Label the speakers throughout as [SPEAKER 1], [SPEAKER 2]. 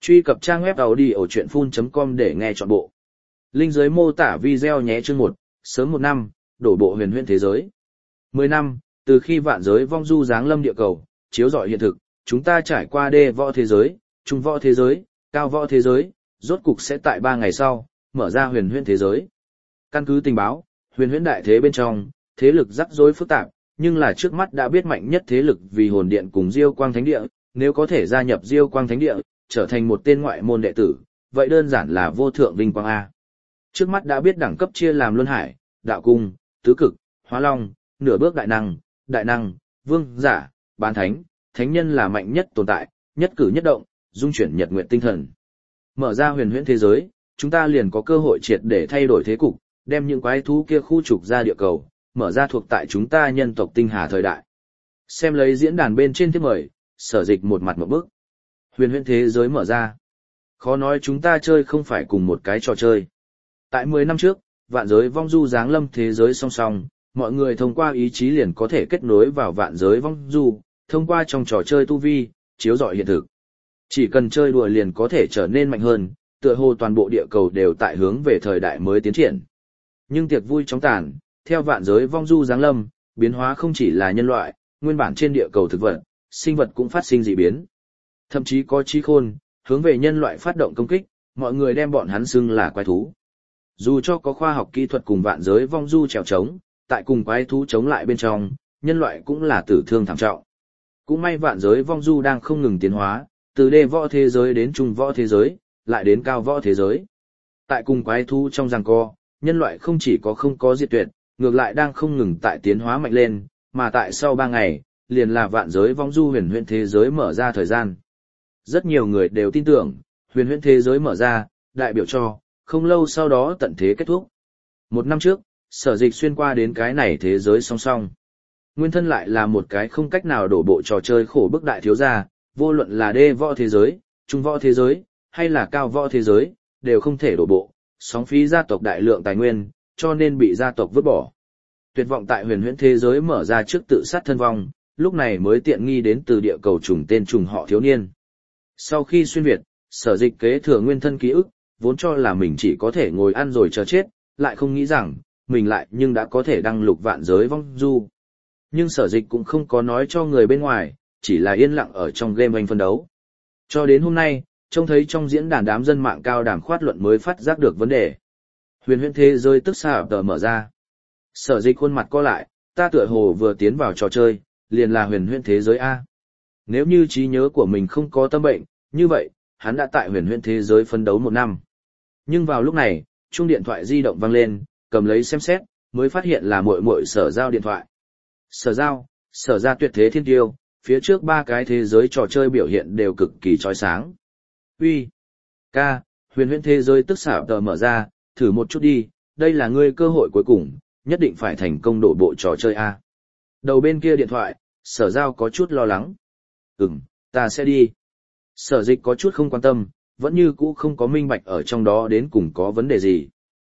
[SPEAKER 1] Truy cập trang web audiochuyenphun.com để nghe trọn bộ. Link dưới mô tả video nhé. Chương 1, sớm 1 năm, đổ bộ huyền huyễn thế giới. 10 năm, từ khi vạn giới vong du giáng lâm địa cầu, chiếu rọi hiện thực, chúng ta trải qua đê võ thế giới, trung võ thế giới, cao võ thế giới, rốt cục sẽ tại 3 ngày sau, mở ra huyền huyễn thế giới. Căn cứ tình báo, huyền huyễn đại thế bên trong, thế lực rắc rối phức tạp, nhưng là trước mắt đã biết mạnh nhất thế lực vì hồn điện cùng Diêu Quang Thánh Địa, nếu có thể gia nhập Diêu Quang Thánh Địa, trở thành một tên ngoại môn đệ tử, vậy đơn giản là vô thượng vinh quang A. Trước mắt đã biết đẳng cấp chia làm luân hải, đạo cung, tứ cực, hóa long, nửa bước đại năng, vương giả, bán thánh, thánh nhân là mạnh nhất tồn tại, nhất cử nhất động, dung chuyển nhật nguyện tinh thần. Mở ra huyền huyễn thế giới, chúng ta liền có cơ hội triệt để thay đổi thế cục, đem những quái thú kia khu trục ra địa cầu, mở ra thuộc tại chúng ta nhân tộc tinh hà thời đại. Xem lấy diễn đàn bên trên thiếp mời, Sở Dịch một mặt ngộp bức. Huyền huyễn thế giới mở ra. Khó nói chúng ta chơi không phải cùng một cái trò chơi. Tại 10 năm trước, vạn giới vong du giáng lâm thế giới song song, mọi người thông qua ý chí liền có thể kết nối vào vạn giới vong du, thông qua trong trò chơi tu vi, chiếu rọi hiện thực. Chỉ cần chơi đùa liền có thể trở nên mạnh hơn, tựa hồ toàn bộ địa cầu đều tại hướng về thời đại mới tiến triển. Nhưng tiệc vui chóng tàn, theo vạn giới vong du giáng lâm, biến hóa không chỉ là nhân loại, nguyên bản trên địa cầu thực vật, sinh vật cũng phát sinh dị biến. Thậm chí có trí khôn, hướng về nhân loại phát động công kích, mọi người đem bọn hắn xưng là quái thú. Dù cho có khoa học kỹ thuật cùng vạn giới vong du trèo trống, tại cùng quái thú chống lại bên trong, nhân loại cũng là tử thương thảm trọng. Cũng may vạn giới vong du đang không ngừng tiến hóa, từ đê võ thế giới đến trung võ thế giới, lại đến cao võ thế giới. Tại cùng quái thú trong giằng co, nhân loại không chỉ có không có diệt tuyệt, ngược lại đang không ngừng tại tiến hóa mạnh lên, mà tại sau 3 ngày, liền là vạn giới vong du huyền huyễn thế giới mở ra thời gian. Rất nhiều người đều tin tưởng, huyền huyễn thế giới mở ra, đại biểu cho, không lâu sau đó tận thế kết thúc. 1 năm trước, Sở Dịch xuyên qua đến cái này thế giới song song. Nguyên thân lại là một cái không cách nào đổ bộ trò chơi khổ bức đại thiếu gia, vô luận là đê võ thế giới, trung võ thế giới, hay là cao võ thế giới, đều không thể đổ bộ, sóng phí gia tộc đại lượng tài nguyên, cho nên bị gia tộc vứt bỏ. Tuyệt vọng tại huyền huyễn thế giới mở ra trước tự sát thân vong, lúc này mới tiện nghi đến từ địa cầu trùng tên trùng họ thiếu niên. Sau khi xuyên Việt, Sở Dịch kế thừa nguyên thân ký ức, vốn cho là mình chỉ có thể ngồi ăn rồi chờ chết, lại không nghĩ rằng, mình lại nhưng đã có thể đăng lục vạn giới vong du. Nhưng Sở Dịch cũng không có nói cho người bên ngoài, chỉ là yên lặng ở trong game anh phân đấu. Cho đến hôm nay, trông thấy trong diễn đàn đám dân mạng cao đàm khoát luận mới phát giác được vấn đề. Huyền huyễn thế giới tức xạ tờ mở ra. Sở Dịch khuôn mặt co lại, ta tựa hồ vừa tiến vào trò chơi, liền là huyền huyễn thế giới A. Nếu như trí nhớ của mình không có tâm bệnh, như vậy, hắn đã tại huyền huyễn thế giới phân đấu 1 năm. Nhưng vào lúc này, chuông điện thoại di động vang lên, cầm lấy xem xét, mới phát hiện là muội muội Sở Giao điện thoại. Sở Giao, Sở ra tuyệt thế thiên tiêu, phía trước 3 cái thế giới trò chơi biểu hiện đều cực kỳ chói sáng. Uy, ca, huyền huyễn thế giới tức xạ tờ mở ra, thử một chút đi, đây là ngươi cơ hội cuối cùng, nhất định phải thành công đổ bộ trò chơi A. Đầu bên kia điện thoại, Sở Giao có chút lo lắng. Ta sẽ đi. Sở Dịch có chút không quan tâm, vẫn như cũ không có minh bạch ở trong đó đến cùng có vấn đề gì.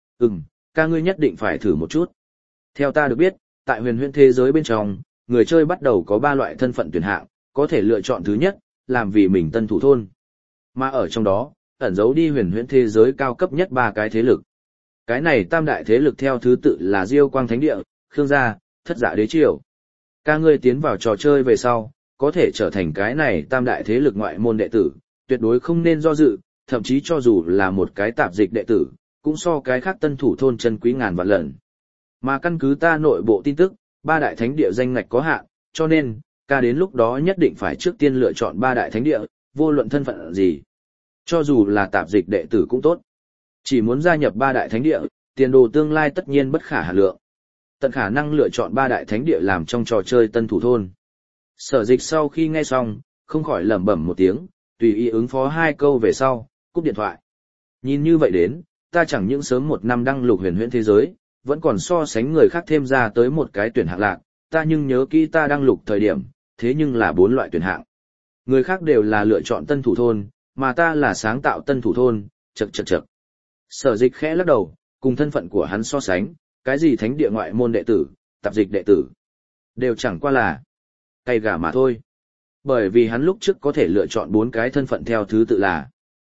[SPEAKER 1] Ca ngươi nhất định phải thử một chút. Theo ta được biết, tại huyền huyễn thế giới bên trong, người chơi bắt đầu có 3 loại thân phận tuyển hạng, có thể lựa chọn thứ nhất, làm vì mình tân thủ thôn. Mà ở trong đó, ẩn giấu đi huyền huyễn thế giới cao cấp nhất 3 cái thế lực. Cái này tam đại thế lực theo thứ tự là Diêu Quang Thánh Địa, Khương Gia, Thất Dạ Đế Triều. Ca ngươi tiến vào trò chơi về sau, có thể trở thành cái này tam đại thế lực ngoại môn đệ tử, tuyệt đối không nên do dự, thậm chí cho dù là một cái tạp dịch đệ tử, cũng so cái khác tân thủ thôn chân quý ngàn vạn lần. Mà căn cứ ta nội bộ tin tức, 3 đại thánh địa danh ngạch có hạn, cho nên, ca đến lúc đó nhất định phải trước tiên lựa chọn 3 đại thánh địa, vô luận thân phận gì. Cho dù là tạp dịch đệ tử cũng tốt. Chỉ muốn gia nhập 3 đại thánh địa, tiền đồ tương lai tất nhiên bất khả hà lượng. Tận khả năng lựa chọn 3 đại thánh địa làm trong trò chơi tân thủ thôn. Sở Dịch sau khi nghe xong, không khỏi lẩm bẩm một tiếng, tùy ý ứng phó 2 câu về sau, cúp điện thoại. Nhìn như vậy đến, ta chẳng những sớm 1 năm đăng lục huyền huyễn thế giới, vẫn còn so sánh người khác thêm ra tới một cái tuyển hạng lạc, ta nhưng nhớ kỹ ta đăng lục thời điểm, thế nhưng là 4 loại tuyển hạng. Người khác đều là lựa chọn tân thủ thôn, mà ta là sáng tạo tân thủ thôn, chậc. Sở Dịch khẽ lắc đầu, cùng thân phận của hắn so sánh, cái gì thánh địa ngoại môn đệ tử, tạp dịch đệ tử, đều chẳng qua là cây gà mà thôi. Bởi vì hắn lúc trước có thể lựa chọn 4 cái thân phận theo thứ tự là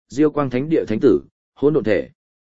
[SPEAKER 1] Diêu Quang Thánh Địa Thánh Tử, Hỗn Độn Thể.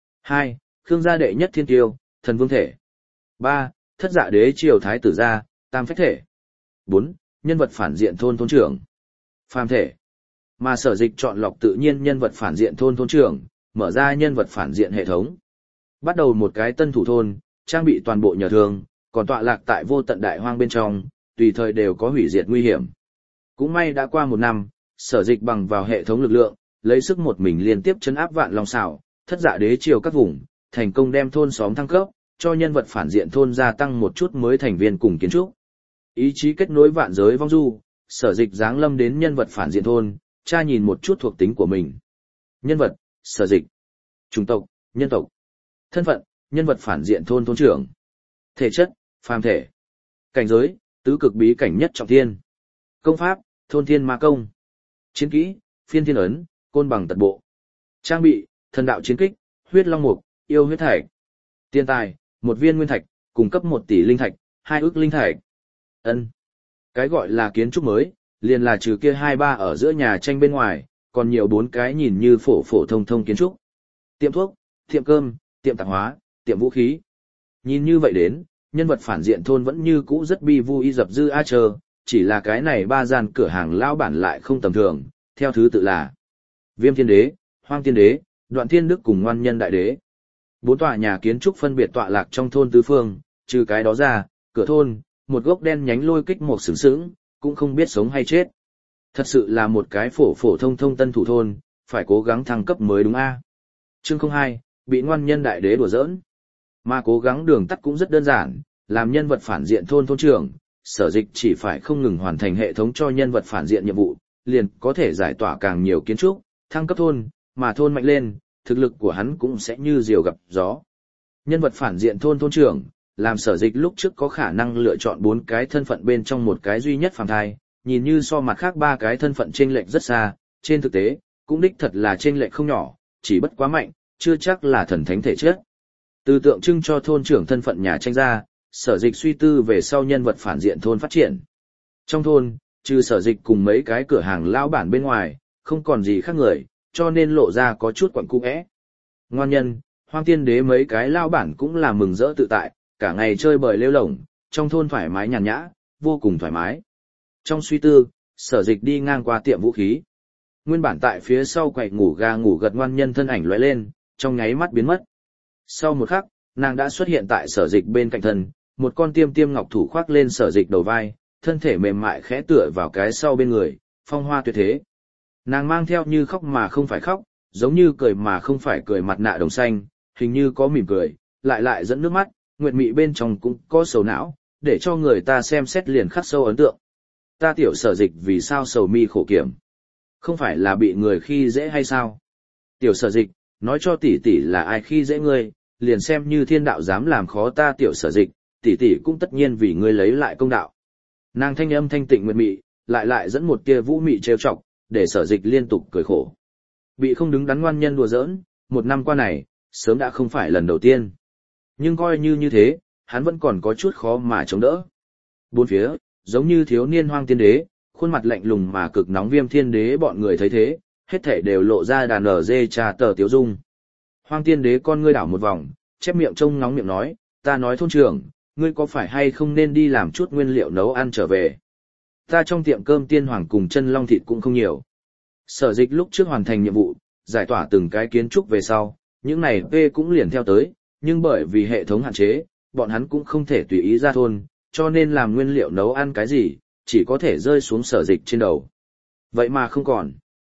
[SPEAKER 1] 2. Khương gia đệ nhất thiên tiêu, Thần Vương Thể. 3. Thất Dạ Đế Triều Thái Tử gia, Tam Phách Thể. 4. Nhân vật phản diện thôn thôn trưởng, Phàm Thể. Mà Sở Dịch chọn lọc tự nhiên nhân vật phản diện thôn thôn trưởng, mở ra nhân vật phản diện hệ thống. Bắt đầu một cái tân thủ thôn, trang bị toàn bộ nhờ thường, còn tọa lạc tại vô tận đại hoang bên trong, tùy thời đều có hủy diệt nguy hiểm. Cũng may đã qua một năm, Sở Dịch bằng vào hệ thống lực lượng, lấy sức một mình liên tiếp chấn áp Vạn Long Xảo, Thất Dạ Đế Triều các vùng, thành công đem thôn xóm thăng cấp, cho nhân vật phản diện thôn gia tăng một chút mới thành viên cùng kiến trúc. Ý chí kết nối vạn giới vong du, Sở Dịch giáng lâm đến nhân vật phản diện thôn, tra nhìn một chút thuộc tính của mình. Nhân vật, Sở Dịch. Chủng tộc, nhân tộc. Thân phận, nhân vật phản diện thôn thôn trưởng. Thể chất, phàm thể. Cảnh giới, tứ cực bí cảnh nhất trọng thiên. Công pháp, thôn thiên ma công. Chiến kỹ, phiên thiên ấn, côn bằng tật bộ. Trang bị, thần đạo chiến kích, huyết long mục, yêu huyết thạch. Tiền tài, 1 viên nguyên thạch, cung cấp 1 tỷ linh thạch, 2 ức linh thạch. Ân. Cái gọi là kiến trúc mới, liền là trừ kia 2-3 ở giữa nhà tranh bên ngoài, còn nhiều 4 cái nhìn như phổ phổ thông thông kiến trúc. Tiệm thuốc, tiệm cơm, tiệm tạp hóa, tiệm vũ khí. Nhìn như vậy đến, nhân vật phản diện thôn vẫn như cũ rất bi vui dập dư a chờ, chỉ là cái này 3 gian cửa hàng lão bản lại không tầm thường, theo thứ tự là Viêm Thiên Đế, Hoang Thiên Đế, Đoạn Thiên Đức cùng Ngoan Nhân Đại Đế. 4 tòa nhà kiến trúc phân biệt tọa lạc trong thôn tứ phương, trừ cái đó ra, cửa thôn, một gốc đen nhánh lôi kích một sừng sững, cũng không biết sống hay chết. Thật sự là một cái phổ phổ thông thông tân thủ thôn, phải cố gắng thăng cấp mới đúng a. Chương 02, bị Ngoan Nhân Đại Đế đùa giỡn. Mà cố gắng đường tắt cũng rất đơn giản, làm nhân vật phản diện thôn thôn trưởng, Sở Dịch chỉ phải không ngừng hoàn thành hệ thống cho nhân vật phản diện nhiệm vụ, liền có thể giải tỏa càng nhiều kiến trúc, thăng cấp thôn, mà thôn mạnh lên, thực lực của hắn cũng sẽ như diều gặp gió. Nhân vật phản diện thôn thôn trưởng, làm Sở Dịch lúc trước có khả năng lựa chọn 4 cái thân phận bên trong một cái duy nhất phàm thai, nhìn như so mặt khác 3 cái thân phận chênh lệch rất xa, trên thực tế, cũng đích thật là chênh lệch không nhỏ, chỉ bất quá mạnh, chưa chắc là thần thánh thể chất. Từ tượng trưng cho thôn trưởng thân phận nhà tranh ra, Sở Dịch suy tư về sau nhân vật phản diện thôn phát triển. Trong thôn, trừ Sở Dịch cùng mấy cái cửa hàng lão bản bên ngoài, không còn gì khác người, cho nên lộ ra có chút quẩn cung ẽ. Ngoan Nhân, Hoang Tiên Đế mấy cái lão bản cũng là mừng rỡ tự tại, cả ngày chơi bời lêu lổng, trong thôn thoải mái nhàn nhã, vô cùng thoải mái. Trong suy tư, Sở Dịch đi ngang qua tiệm vũ khí. Nguyên bản tại phía sau quầy ngủ ga ngủ gật Ngoan Nhân thân ảnh lóe lên, trong nháy mắt biến mất. Sau một khắc, nàng đã xuất hiện tại Sở Dịch bên cạnh thân, một con tiêm tiêm ngọc thủ khoác lên Sở Dịch đầu vai, thân thể mềm mại khẽ tựa vào cái sau bên người, phong hoa tuyệt thế. Nàng mang theo như khóc mà không phải khóc, giống như cười mà không phải cười mặt nạ đồng xanh, hình như có mỉm cười, lại dẫn nước mắt, nguyệt mị bên trong cũng có sầu não, để cho người ta xem xét liền khắc sâu ấn tượng. Ta tiểu Sở Dịch vì sao sầu mi khổ kiểm? Không phải là bị người khi dễ hay sao? Tiểu Sở Dịch, nói cho tỷ tỷ là ai khi dễ ngươi, liền xem như thiên đạo dám làm khó ta tiểu Sở Dịch, tỷ tỷ cũng tất nhiên vì ngươi lấy lại công đạo. Nàng thanh âm thanh tịnh nguyệt mị, lại dẫn một tia vũ mị trêu chọc, để Sở Dịch liên tục cười khổ. Bị không đứng đắn Ngoan Nhân đùa giỡn, 1 năm qua này, sớm đã không phải lần đầu tiên. Nhưng coi như thế, hắn vẫn còn có chút khó mà chống đỡ. Bốn phía, giống như thiếu niên Hoang Tiên Đế, khuôn mặt lạnh lùng mà cực nóng Viêm Thiên Đế bọn người thấy thế, hết thảy đều lộ ra đàn ở dê trà tờ tiếu dung. Hoang Tiên Đế con ngươi đảo một vòng, chép miệng trông nóng miệng nói, ta nói thôn trưởng, ngươi có phải hay không nên đi làm chút nguyên liệu nấu ăn trở về. Ta trong tiệm cơm Tiên Hoàng cùng chân long thịt cũng không nhiều. Sở Dịch lúc trước hoàn thành nhiệm vụ, giải tỏa từng cái kiến trúc về sau, những này P cũng liền theo tới, nhưng bởi vì hệ thống hạn chế, bọn hắn cũng không thể tùy ý ra thôn, cho nên làm nguyên liệu nấu ăn cái gì, chỉ có thể rơi xuống Sở Dịch trên đầu. Vậy mà không còn.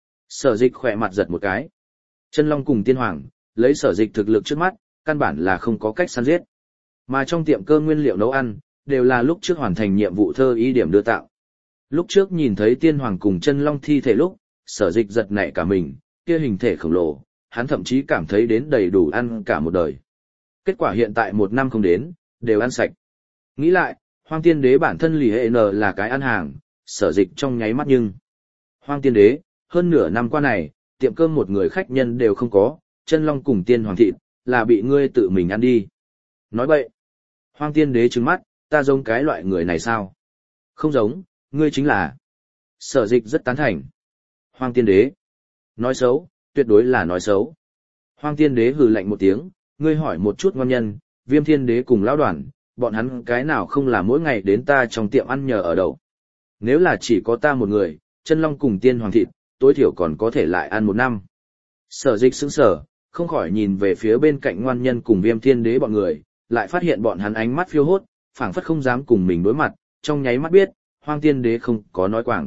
[SPEAKER 1] Sở Dịch khỏe mặt giật một cái. Chân long cùng Tiên Hoàng, lấy Sở Dịch thực lực trước mắt, căn bản là không có cách săn giết. Mà trong tiệm cơm nguyên liệu nấu ăn, đều là lúc trước hoàn thành nhiệm vụ thơ ý điểm đưa tạo. Lúc trước nhìn thấy Tiên Hoàng cùng Chân long thi thể lúc, Sở Dịch giật nảy cả mình, kia hình thể khổng lồ, hắn thậm chí cảm thấy đến đầy đủ ăn cả một đời. Kết quả hiện tại 1 năm không đến, đều ăn sạch. Nghĩ lại, Hoang Tiên Đế bản thân lì hệ n là cái ăn hàng, Sở Dịch trong nháy mắt nhưng. Hoang Tiên Đế, hơn nửa năm qua này, tiệm cơm một người khách nhân đều không có, Chân long cùng Tiên Hoàng thịt, là bị ngươi tự mình ăn đi. Nói bậy. Hoang Tiên Đế trừng mắt, ta giống cái loại người này sao? Không giống, ngươi chính là. Sở Dịch rất tán thành. Hoang Tiên Đế. Nói xấu, tuyệt đối là nói xấu. Hoang Thiên Đế hừ lạnh một tiếng, ngươi hỏi một chút ngon nhân, Viêm Thiên Đế cùng lão đoàn, bọn hắn cái nào không là mỗi ngày đến ta trong tiệm ăn nhờ ở đậu. Nếu là chỉ có ta một người, chân long cùng tiên hoàng thịt, tối thiểu còn có thể lại ăn 1 năm. Sở Dịch sững sờ, không khỏi nhìn về phía bên cạnh ngoan nhân cùng Viêm Thiên Đế bọn người, lại phát hiện bọn hắn ánh mắt phiêu hốt, phảng phất không dám cùng mình đối mặt, trong nháy mắt biết, Hoang Thiên Đế không có nói quảng.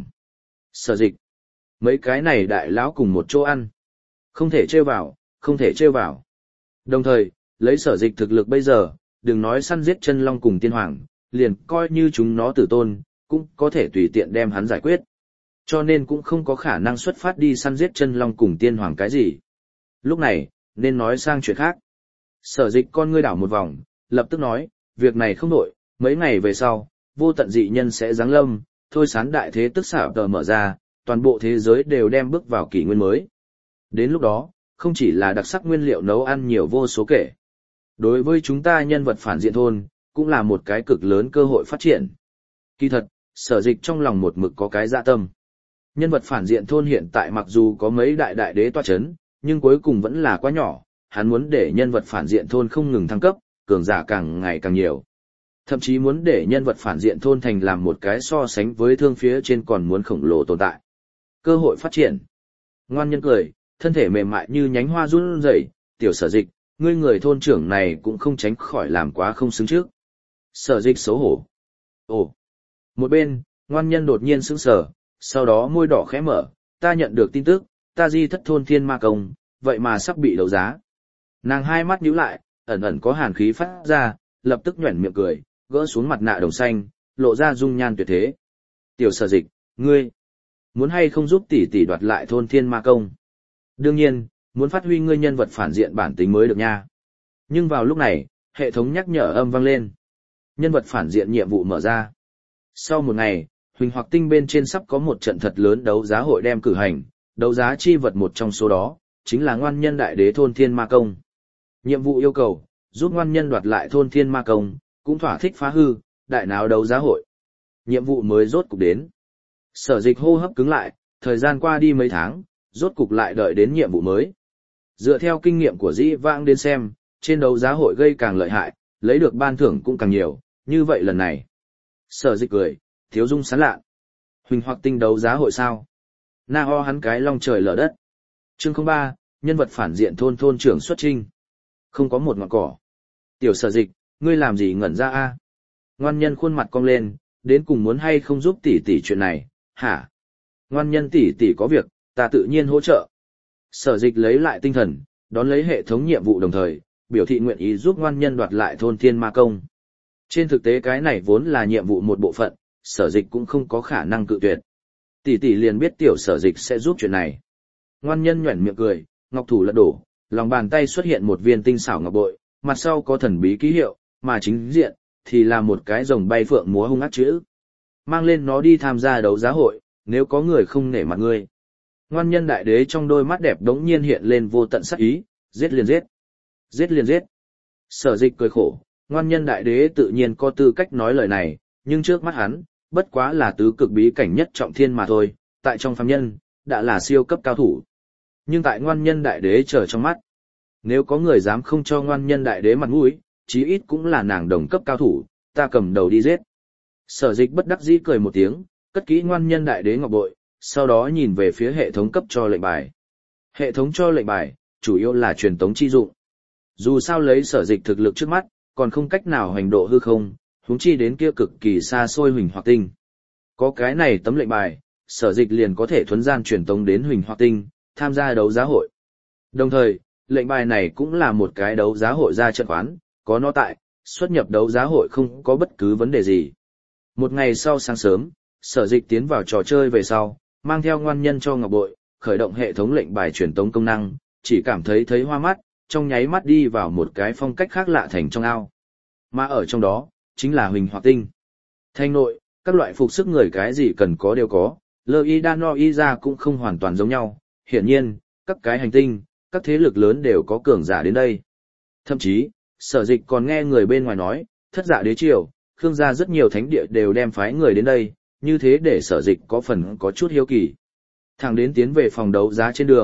[SPEAKER 1] Sở Dịch, mấy cái này đại lão cùng một chỗ ăn, không thể trêu vào, không thể trêu vào. Đồng thời, lấy Sở Dịch thực lực bây giờ, đừng nói săn giết chân long cùng tiên hoàng, liền coi như chúng nó tử tôn, cũng có thể tùy tiện đem hắn giải quyết. Cho nên cũng không có khả năng xuất phát đi săn giết chân long cùng tiên hoàng cái gì. Lúc này, nên nói sang chuyện khác. Sở Dịch con ngươi đảo một vòng, lập tức nói, việc này không đổi, mấy ngày về sau, vô tận dị nhân sẽ giáng lâm, thôi sán đại thế tức xả tờ mở ra, toàn bộ thế giới đều đem bước vào kỷ nguyên mới. Đến lúc đó, không chỉ là đặc sắc nguyên liệu nấu ăn nhiều vô số kể. Đối với chúng ta nhân vật phản diện thôn, cũng là một cái cực lớn cơ hội phát triển. Kỳ thật, Sở Dịch trong lòng một mực có cái dạ tâm. Nhân vật phản diện thôn hiện tại mặc dù có mấy đại đại đế toa chấn, nhưng cuối cùng vẫn là quá nhỏ, hắn muốn để nhân vật phản diện thôn không ngừng thăng cấp, cường giả càng ngày càng nhiều. Thậm chí muốn để nhân vật phản diện thôn thành làm một cái so sánh với thương phía trên còn muốn khổng lồ tồn tại. Cơ hội phát triển. Ngoan nhân cười, thân thể mềm mại như nhánh hoa run rẩy, tiểu Sở Dịch, ngươi người thôn trưởng này cũng không tránh khỏi làm quá không xứng trước. Sở Dịch xấu hổ. Ồ. Một bên, ngoan nhân đột nhiên sững sờ, sau đó môi đỏ khẽ mở, ta nhận được tin tức, ta di thất thôn thiên ma công, vậy mà sắp bị đấu giá. Nàng hai mắt nhíu lại, ẩn ẩn có hàn khí phát ra, lập tức nhoẻn miệng cười, gỡ xuống mặt nạ đồng xanh, lộ ra dung nhan tuyệt thế. Tiểu Sở Dịch, ngươi, muốn hay không giúp tỷ tỷ đoạt lại thôn thiên ma công? Đương nhiên, muốn phát huy ngươi nhân vật phản diện bản tính mới được nha. Nhưng vào lúc này, hệ thống nhắc nhở âm vang lên. Nhân vật phản diện nhiệm vụ mở ra. Sau một ngày, Huỳnh Hoặc Tinh bên trên sắp có một trận thật lớn đấu giá hội đem cử hành, đấu giá chi vật một trong số đó, chính là ngoan nhân đại đế thôn thiên ma công. Nhiệm vụ yêu cầu, giúp ngoan nhân đoạt lại thôn thiên ma công, cũng thỏa thích phá hư, đại náo đấu giá hội. Nhiệm vụ mới rốt cục đến. Sở Dịch hô hấp cứng lại, thời gian qua đi mấy tháng, rốt cục lại đợi đến nhiệm vụ mới. Dựa theo kinh nghiệm của dĩ vãng đến xem, trên đấu giá hội gây càng lợi hại, lấy được ban thưởng cũng càng nhiều, như vậy lần này. Sở Dịch cười, thiếu dung sán lạ. Huỳnh Hoặc Tinh đấu giá hội sao? Na ho hắn cái long trời lở đất. Chương 03, nhân vật phản diện thôn thôn trưởng xuất trinh. Không có một ngọn cỏ. Tiểu Sở Dịch, ngươi làm gì ngẩn ra a? Ngoan nhân khuôn mặt cong lên, đến cùng muốn hay không giúp tỷ tỷ chuyện này, hả? Ngoan nhân tỷ tỷ có việc, ta tự nhiên hỗ trợ. Sở Dịch lấy lại tinh thần, đón lấy hệ thống nhiệm vụ đồng thời, biểu thị nguyện ý giúp ngoan nhân đoạt lại thôn thiên ma công. Trên thực tế cái này vốn là nhiệm vụ một bộ phận, Sở Dịch cũng không có khả năng cự tuyệt. Tỷ tỷ liền biết tiểu Sở Dịch sẽ giúp chuyện này. Ngoan nhân nhoẻn miệng cười, ngọc thủ lật đổ, lòng bàn tay xuất hiện một viên tinh xảo ngọc bội, mặt sau có thần bí ký hiệu, mà chính diện thì là một cái rồng bay phượng múa hung ác chữ. Mang lên nó đi tham gia đấu giá hội, nếu có người không nể mặt ngươi. Ngoan nhân đại đế trong đôi mắt đẹp đống nhiên hiện lên vô tận sắc ý, giết liền giết. Giết liền giết. Sở Dịch cười khổ, ngoan nhân đại đế tự nhiên có tư cách nói lời này, nhưng trước mắt hắn, bất quá là tứ cực bí cảnh nhất trọng thiên mà thôi, tại trong phàm nhân, đã là siêu cấp cao thủ. Nhưng tại ngoan nhân đại đế trở trong mắt, nếu có người dám không cho ngoan nhân đại đế mặt mũi, chí ít cũng là nàng đồng cấp cao thủ, ta cầm đầu đi giết. Sở Dịch bất đắc dĩ cười một tiếng, cất kỹ ngoan nhân đại đế ngọc bội, sau đó nhìn về phía hệ thống cấp cho lệnh bài. Hệ thống cho lệnh bài, chủ yếu là truyền tống chi dụng. Dù sao lấy Sở Dịch thực lực trước mắt, còn không cách nào hành độ hư không, huống chi đến kia cực kỳ xa xôi Huỳnh Hoặc Tinh. Có cái này tấm lệnh bài, Sở Dịch liền có thể thuấn gian truyền tống đến Huỳnh Hoặc Tinh, tham gia đấu giá hội. Đồng thời, lệnh bài này cũng là một cái đấu giá hội ra trận khoán, có nó tại, xuất nhập đấu giá hội không có bất cứ vấn đề gì. Một ngày sau sáng sớm, Sở Dịch tiến vào trò chơi về sau, mang theo ngoan nhân cho ngọc bội, khởi động hệ thống lệnh bài truyền tống công năng, chỉ cảm thấy hoa mắt, trong nháy mắt đi vào một cái phong cách khác lạ thành trong ao. Mà ở trong đó, chính là Huỳnh Hoặc Tinh. Thanh nội, các loại phục sức người cái gì cần có đều có, lơ y đa no y ra cũng không hoàn toàn giống nhau, hiển nhiên, các cái hành tinh, các thế lực lớn đều có cường giả đến đây. Thậm chí, Sở Dịch còn nghe người bên ngoài nói, Thất Dạ Đế Triều, Khương gia rất nhiều thánh địa đều đem phái người đến đây, như thế để Sở Dịch có phần có chút hiếu kỳ. Thằng đến tiến về phòng đấu giá trên đường,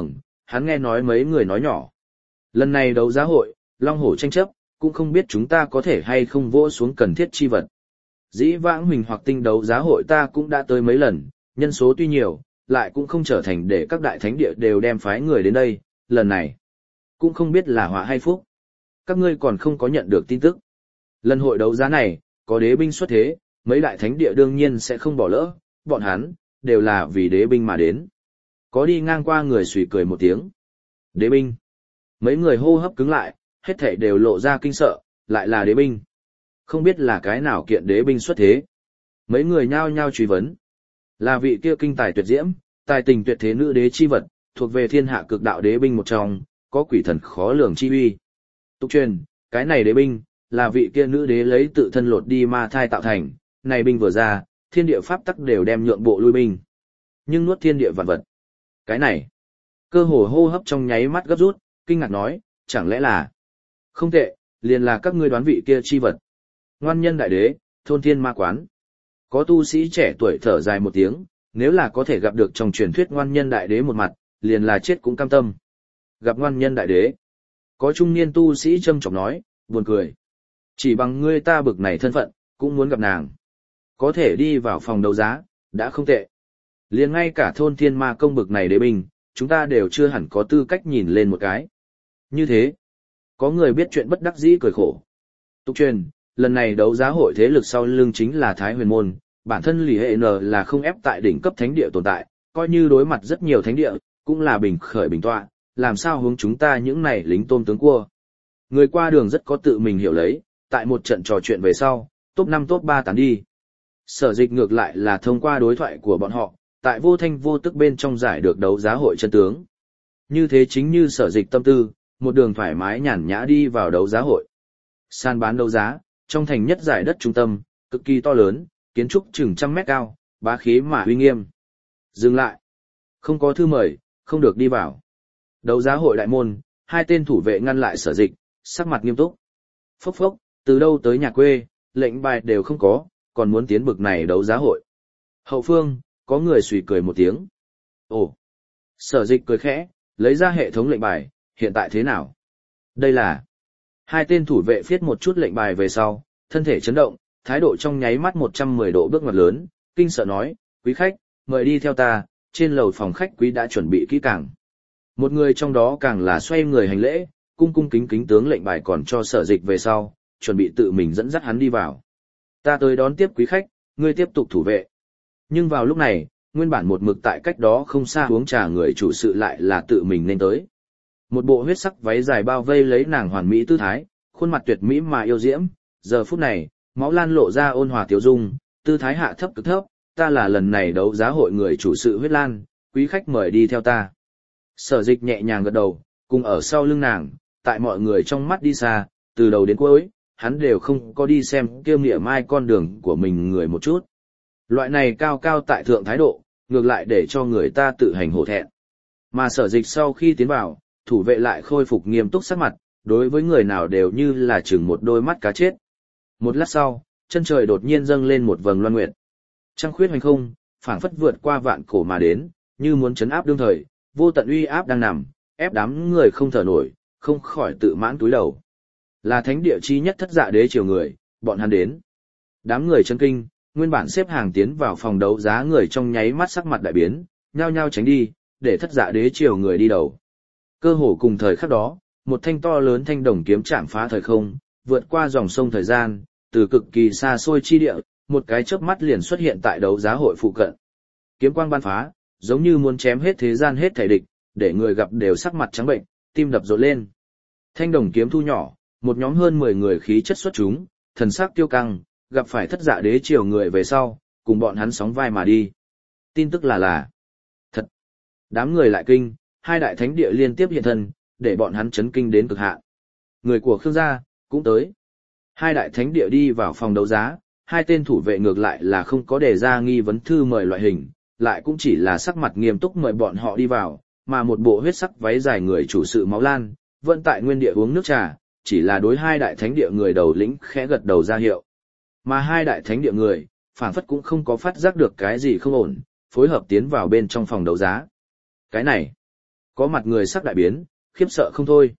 [SPEAKER 1] hắn nghe nói mấy người nói nhỏ. Lần này đấu giá hội, Long Hổ tranh chấp, cũng không biết chúng ta có thể hay không vỗ xuống cần thiết chi vật. Dĩ vãng huỳnh hoặc tinh đấu giá hội ta cũng đã tới mấy lần, nhân số tuy nhiều, lại cũng không trở thành để các đại thánh địa đều đem phái người đến đây, lần này. Cũng không biết là họa hay phúc. Các ngươi còn không có nhận được tin tức. Lần hội đấu giá này, có đế binh xuất thế, mấy đại thánh địa đương nhiên sẽ không bỏ lỡ, bọn hắn, đều là vì đế binh mà đến. Có đi ngang qua người suy cười một tiếng. Đế binh. Mấy người hô hấp cứng lại, hết thảy đều lộ ra kinh sợ, lại là đế binh. Không biết là cái nào kiện đế binh xuất thế. Mấy người nhao nhao truy vấn. Là vị kia kinh tài tuyệt diễm, tài tình tuyệt thế nữ đế chi vật, thuộc về thiên hạ cực đạo đế binh một trong, có quỷ thần khó lường chi uy. Tục truyền, cái này đế binh, là vị kia nữ đế lấy tự thân lột đi ma thai tạo thành, này binh vừa ra, thiên địa pháp tắc đều đem nhượng bộ lui binh. Nhưng nuốt thiên địa vạn vật. Cái này, cơ hồ hô hấp trong nháy mắt gấp rút, kinh ngạc nói, chẳng lẽ là... Không tệ, liền là các ngươi đoán vị kia chi vật. Ngoan nhân đại đế, thôn thiên ma quán. Có tu sĩ trẻ tuổi thở dài một tiếng, nếu là có thể gặp được trong truyền thuyết ngoan nhân đại đế một mặt, liền là chết cũng cam tâm. Gặp ngoan nhân đại đế. Có trung niên tu sĩ châm chọc nói, buồn cười. Chỉ bằng ngươi ta bực này thân phận, cũng muốn gặp nàng. Có thể đi vào phòng đấu giá, đã không tệ. Liền ngay cả thôn thiên ma công bực này đế binh, chúng ta đều chưa hẳn có tư cách nhìn lên một cái. Như thế, có người biết chuyện bất đắc dĩ cười khổ. Tục truyền, lần này đấu giá hội thế lực sau lưng chính là Thái Huyền Môn, bản thân Lý Hệ N là không ép tại đỉnh cấp thánh địa tồn tại, coi như đối mặt rất nhiều thánh địa, cũng là bình khởi bình tọa, làm sao hướng chúng ta những này lính tôm tướng cua. Người qua đường rất có tự mình hiểu lấy, tại một trận trò chuyện về sau, top 5 top 3 tán đi. Sở Dịch ngược lại là thông qua đối thoại của bọn họ, tại vô thanh vô tức bên trong giải được đấu giá hội chân tướng. Như thế chính như Sở Dịch tâm tư, một đường thoải mái nhàn nhã đi vào đấu giá hội. Sàn bán đấu giá, trong thành nhất giải đất trung tâm, cực kỳ to lớn, kiến trúc chừng 100 mét cao, bá khí mà uy nghiêm. Dừng lại. Không có thư mời, không được đi vào. Đấu giá hội đại môn, hai tên thủ vệ ngăn lại Sở Dịch, sắc mặt nghiêm túc. Phốc phốc, từ đâu tới nhà quê, lệnh bài đều không có, còn muốn tiến bực này đấu giá hội. Hậu phương, có người suy cười một tiếng. Ồ. Sở Dịch cười khẽ, lấy ra hệ thống lệnh bài, hiện tại thế nào? Đây là... Hai tên thủ vệ phiết một chút lệnh bài về sau, thân thể chấn động, thái độ trong nháy mắt 110 độ bước ngoặt lớn, kinh sợ nói, quý khách, mời đi theo ta, trên lầu phòng khách quý đã chuẩn bị kỹ càng. Một người trong đó càng là xoay người hành lễ, cung cung kính kính tướng lệnh bài còn cho Sở Dịch về sau, chuẩn bị tự mình dẫn dắt hắn đi vào. Ta tới đón tiếp quý khách, ngươi tiếp tục thủ vệ. Nhưng vào lúc này, nguyên bản một mực tại cách đó không xa uống trà người chủ sự lại là tự mình nên tới. Một bộ huyết sắc váy dài bao vây lấy nàng hoàn mỹ tư thái, khuôn mặt tuyệt mỹ mà yêu diễm, giờ phút này, máu lan lộ ra ôn hòa tiểu dung, tư thái hạ thấp cực thấp, ta là lần này đấu giá hội người chủ sự huyết lan, quý khách mời đi theo ta. Sở Dịch nhẹ nhàng gật đầu, cùng ở sau lưng nàng, tại mọi người trong mắt đi xa, từ đầu đến cuối, hắn đều không có đi xem kia mỉa mai con đường của mình người một chút. Loại này cao cao tại thượng thái độ, ngược lại để cho người ta tự hành hổ thẹn. Mà Sở Dịch sau khi tiến vào, thủ vệ lại khôi phục nghiêm túc sắc mặt, đối với người nào đều như là chừng một đôi mắt cá chết. Một lát sau, chân trời đột nhiên dâng lên một vầng loan nguyệt. Trăng khuyết hoành không, phảng phất vượt qua vạn cổ mà đến, như muốn chấn áp đương thời, vô tận uy áp đang nằm, ép đám người không thở nổi, không khỏi tự mãn túi đầu. Là thánh địa chi nhất Thất Dạ Đế triều người, bọn hắn đến. Đám người chấn kinh, nguyên bản xếp hàng tiến vào phòng đấu giá người trong nháy mắt sắc mặt đại biến, nhao nhao tránh đi, để Thất Dạ Đế triều người đi đầu. Cơ hồ cùng thời khắc đó, một thanh to lớn thanh đồng kiếm chạm phá thời không, vượt qua dòng sông thời gian, từ cực kỳ xa xôi chi địa, một cái chớp mắt liền xuất hiện tại đấu giá hội phụ cận. Kiếm quang ban phá, giống như muốn chém hết thế gian hết thảy địch, để người gặp đều sắc mặt trắng bệnh, tim đập rộn lên. Thanh đồng kiếm thu nhỏ, một nhóm hơn 10 người khí chất xuất chúng, thần sắc tiêu căng, gặp phải Thất Dạ Đế triều người về sau, cùng bọn hắn sóng vai mà đi. Tin tức là thật. Đám người lại kinh, hai đại thánh địa liên tiếp hiện thân, để bọn hắn chấn kinh đến cực hạn. Người của Khương gia cũng tới. Hai đại thánh địa đi vào phòng đấu giá, hai tên thủ vệ ngược lại là không có đề ra nghi vấn thư mời loại hình, lại cũng chỉ là sắc mặt nghiêm túc mời bọn họ đi vào, mà một bộ huyết sắc váy dài người chủ sự máu lan, vẫn tại nguyên địa uống nước trà, chỉ là đối hai đại thánh địa người đầu lĩnh khẽ gật đầu ra hiệu. Mà hai đại thánh địa người, phảng phất cũng không có phát giác được cái gì không ổn, phối hợp tiến vào bên trong phòng đấu giá. Cái này, Có mặt người sắc đại biến, khiếp sợ không thôi.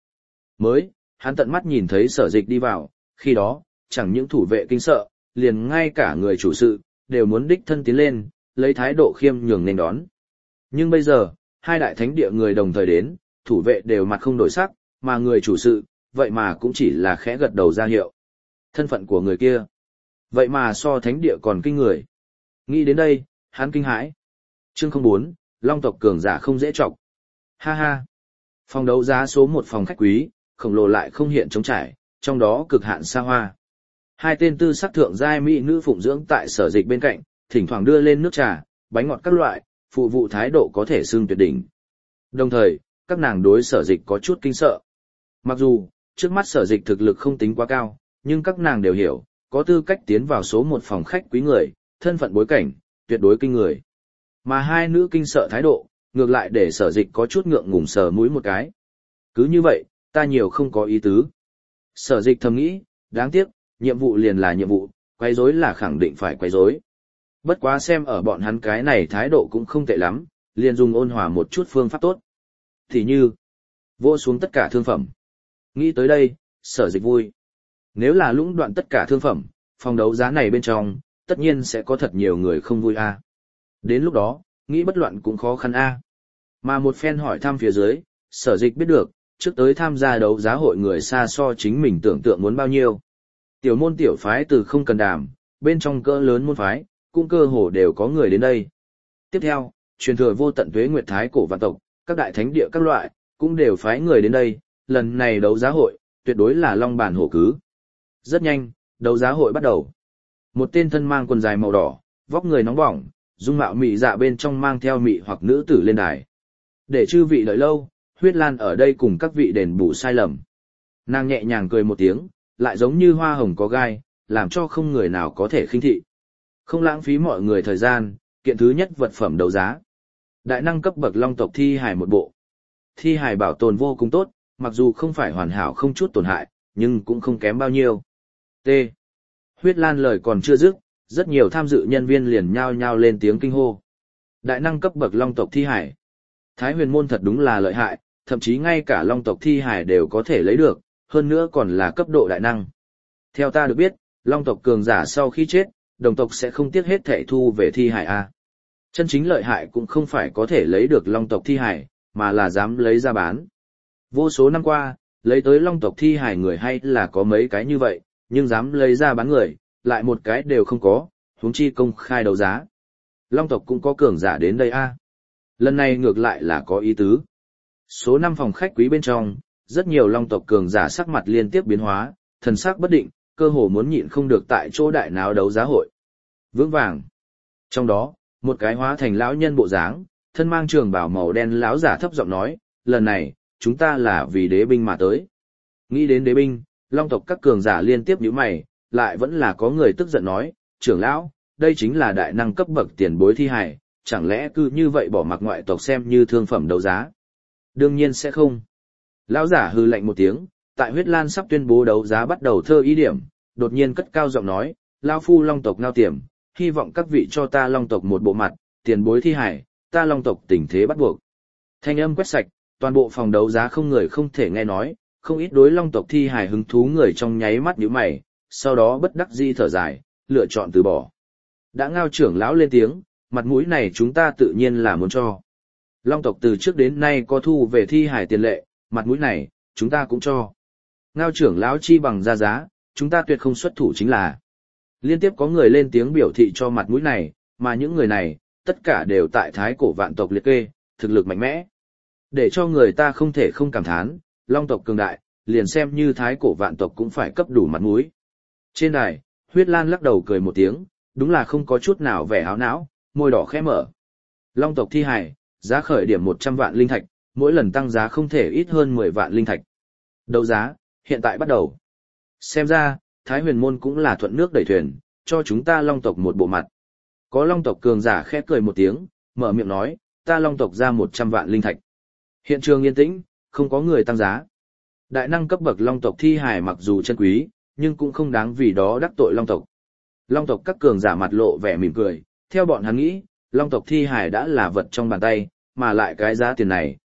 [SPEAKER 1] Hắn tận mắt nhìn thấy Sở Dịch đi vào, khi đó, chẳng những thủ vệ kinh sợ, liền ngay cả người chủ sự, đều muốn đích thân tiến lên, lấy thái độ khiêm nhường nên đón. Nhưng bây giờ, hai đại thánh địa người đồng thời đến, thủ vệ đều mặt không đổi sắc, mà người chủ sự, vậy mà cũng chỉ là khẽ gật đầu ra hiệu. Thân phận của người kia, vậy mà so thánh địa còn kinh người. Nghĩ đến đây, hắn kinh hãi. Chương 04, Long tộc cường giả không dễ chọc. Ha ha. Phòng đấu giá số 1 phòng khách quý, khổng lồ lại không hiện trống trải, trong đó cực hạn xa hoa. Hai tên tư sắc thượng giai mỹ nữ phụng dưỡng tại Sở Dịch bên cạnh, thỉnh thoảng đưa lên nước trà, bánh ngọt các loại, phụ vụ thái độ có thể xưng tuyệt đỉnh. Đồng thời, các nàng đối Sở Dịch có chút kinh sợ. Mặc dù, trước mắt Sở Dịch thực lực không tính quá cao, nhưng các nàng đều hiểu, có tư cách tiến vào số 1 phòng khách quý người, thân phận bối cảnh, tuyệt đối kinh người. Mà hai nữ kinh sợ thái độ, ngược lại để Sở Dịch có chút ngượng ngùng sờ mũi một cái. Cứ như vậy, ta nhiều không có ý tứ. Sở Dịch thầm nghĩ, đáng tiếc, nhiệm vụ liền là nhiệm vụ, quấy rối là khẳng định phải quấy rối. Bất quá xem ở bọn hắn cái này thái độ cũng không tệ lắm, liền dùng ôn hòa một chút phương pháp tốt. Thì như, vô xuống tất cả thương phẩm. Nghĩ tới đây, Sở Dịch vui. Nếu là lũng đoạn tất cả thương phẩm, phòng đấu giá này bên trong, tất nhiên sẽ có thật nhiều người không vui a. Đến lúc đó, nghĩ bất loạn cũng khó khăn a. Mà một phen hỏi thăm phía dưới, Sở Dịch biết được, trước tới tham gia đấu giá hội người xa so chính mình tưởng tượng muốn bao nhiêu. Tiểu môn tiểu phái từ không cần đàm, bên trong cỡ lớn môn phái, cũng cơ hồ đều có người đến đây. Tiếp theo, truyền thừa vô tận tuế nguyệt thái cổ vạn tộc, các đại thánh địa các loại, cũng đều phái người đến đây, lần này đấu giá hội, tuyệt đối là long bản hổ cứ. Rất nhanh, đấu giá hội bắt đầu. Một tên thân mang quần dài màu đỏ, vóc người nóng bỏng, dung mạo mị dạ bên trong mang theo mị hoặc nữ tử lên đài. Để chư vị đợi lâu, Huyết Lan ở đây cùng các vị đền bù sai lầm. Nàng nhẹ nhàng cười một tiếng, lại giống như hoa hồng có gai, làm cho không người nào có thể khinh thị. Không lãng phí mọi người thời gian, kiện thứ nhất vật phẩm đấu giá. Đại năng cấp bậc long tộc thi hài một bộ. Thi hài bảo tồn vô cùng tốt, mặc dù không phải hoàn hảo không chút tổn hại, nhưng cũng không kém bao nhiêu. T. Huyết Lan lời còn chưa dứt, rất nhiều tham dự nhân viên liền nhao nhao lên tiếng kinh hô. Đại năng cấp bậc long tộc thi hải. Thái huyền môn thật đúng là lợi hại, thậm chí ngay cả long tộc thi hải đều có thể lấy được, hơn nữa còn là cấp độ đại năng. Theo ta được biết, long tộc cường giả sau khi chết, đồng tộc sẽ không tiếc hết thảy thu về thi hải a. Chân chính lợi hại cũng không phải có thể lấy được long tộc thi hải, mà là dám lấy ra bán. Vô số năm qua, lấy tới long tộc thi hải người hay là có mấy cái như vậy, nhưng dám lấy ra bán người, lại một cái đều không có, huống chi công khai đấu giá. Long tộc cũng có cường giả đến đây a. Lần này ngược lại là có ý tứ. Số 5 phòng khách quý bên trong, rất nhiều long tộc cường giả sắc mặt liên tiếp biến hóa, thần sắc bất định, cơ hồ muốn nhịn không được tại chỗ đại náo đấu giá hội. Vững vàng. Trong đó, một cái hóa thành lão nhân bộ dáng, thân mang trường bào màu đen lão giả thấp giọng nói, lần này, chúng ta là vì đế binh mà tới. Nghĩ đến đế binh, long tộc các cường giả liên tiếp nhíu mày, lại vẫn là có người tức giận nói, trưởng lão, đây chính là đại năng cấp bậc tiền bối thi hài, chẳng lẽ cứ như vậy bỏ mặc ngoại tộc xem như thương phẩm đấu giá? Đương nhiên sẽ không. Lão giả hừ lạnh một tiếng, tại Huyết Lan sắp tuyên bố đấu giá bắt đầu thơ ý điểm, đột nhiên cất cao giọng nói, lão phu long tộc ngao tiềm, hy vọng các vị cho ta long tộc một bộ mặt, tiền bối thi hải, ta long tộc tình thế bắt buộc. Thanh âm quét sạch, toàn bộ phòng đấu giá không người không thể nghe nói, không ít đối long tộc thi hải hứng thú người trong nháy mắt nhíu mày, sau đó bất đắc dĩ thở dài, lựa chọn từ bỏ. Đã ngao trưởng lão lên tiếng, mặt mũi này chúng ta tự nhiên là muốn cho. Long tộc từ trước đến nay có thu về thi hải tiền lệ, mặt mũi này, chúng ta cũng cho. Ngao trưởng lão chi bằng ra giá, chúng ta tuyệt không xuất thủ chính là. Liên tiếp có người lên tiếng biểu thị cho mặt mũi này, mà những người này, tất cả đều tại thái cổ vạn tộc liệt kê, thực lực mạnh mẽ. Để cho người ta không thể không cảm thán, long tộc cường đại, liền xem như thái cổ vạn tộc cũng phải cấp đủ mặt mũi. Trên đài, Huyết Lan lắc đầu cười một tiếng, đúng là không có chút nào vẻ áo não, môi đỏ khẽ mở. Long tộc thi hài, giá khởi điểm 100 vạn linh thạch, mỗi lần tăng giá không thể ít hơn 10 vạn linh thạch. Đấu giá, hiện tại bắt đầu. Xem ra, Thái huyền môn cũng là thuận nước đẩy thuyền, cho chúng ta long tộc một bộ mặt. Có long tộc cường giả khẽ cười một tiếng, mở miệng nói, ta long tộc ra 100 vạn linh thạch. Hiện trường yên tĩnh, không có người tăng giá. Đại năng cấp bậc long tộc thi hài mặc dù chân quý, nhưng cũng không đáng vì đó đắc tội long tộc. Long tộc các cường giả mặt lộ vẻ mỉm cười, theo bọn hắn nghĩ, long tộc thi hài đã là vật trong bàn tay, mà lại cái giá tiền này,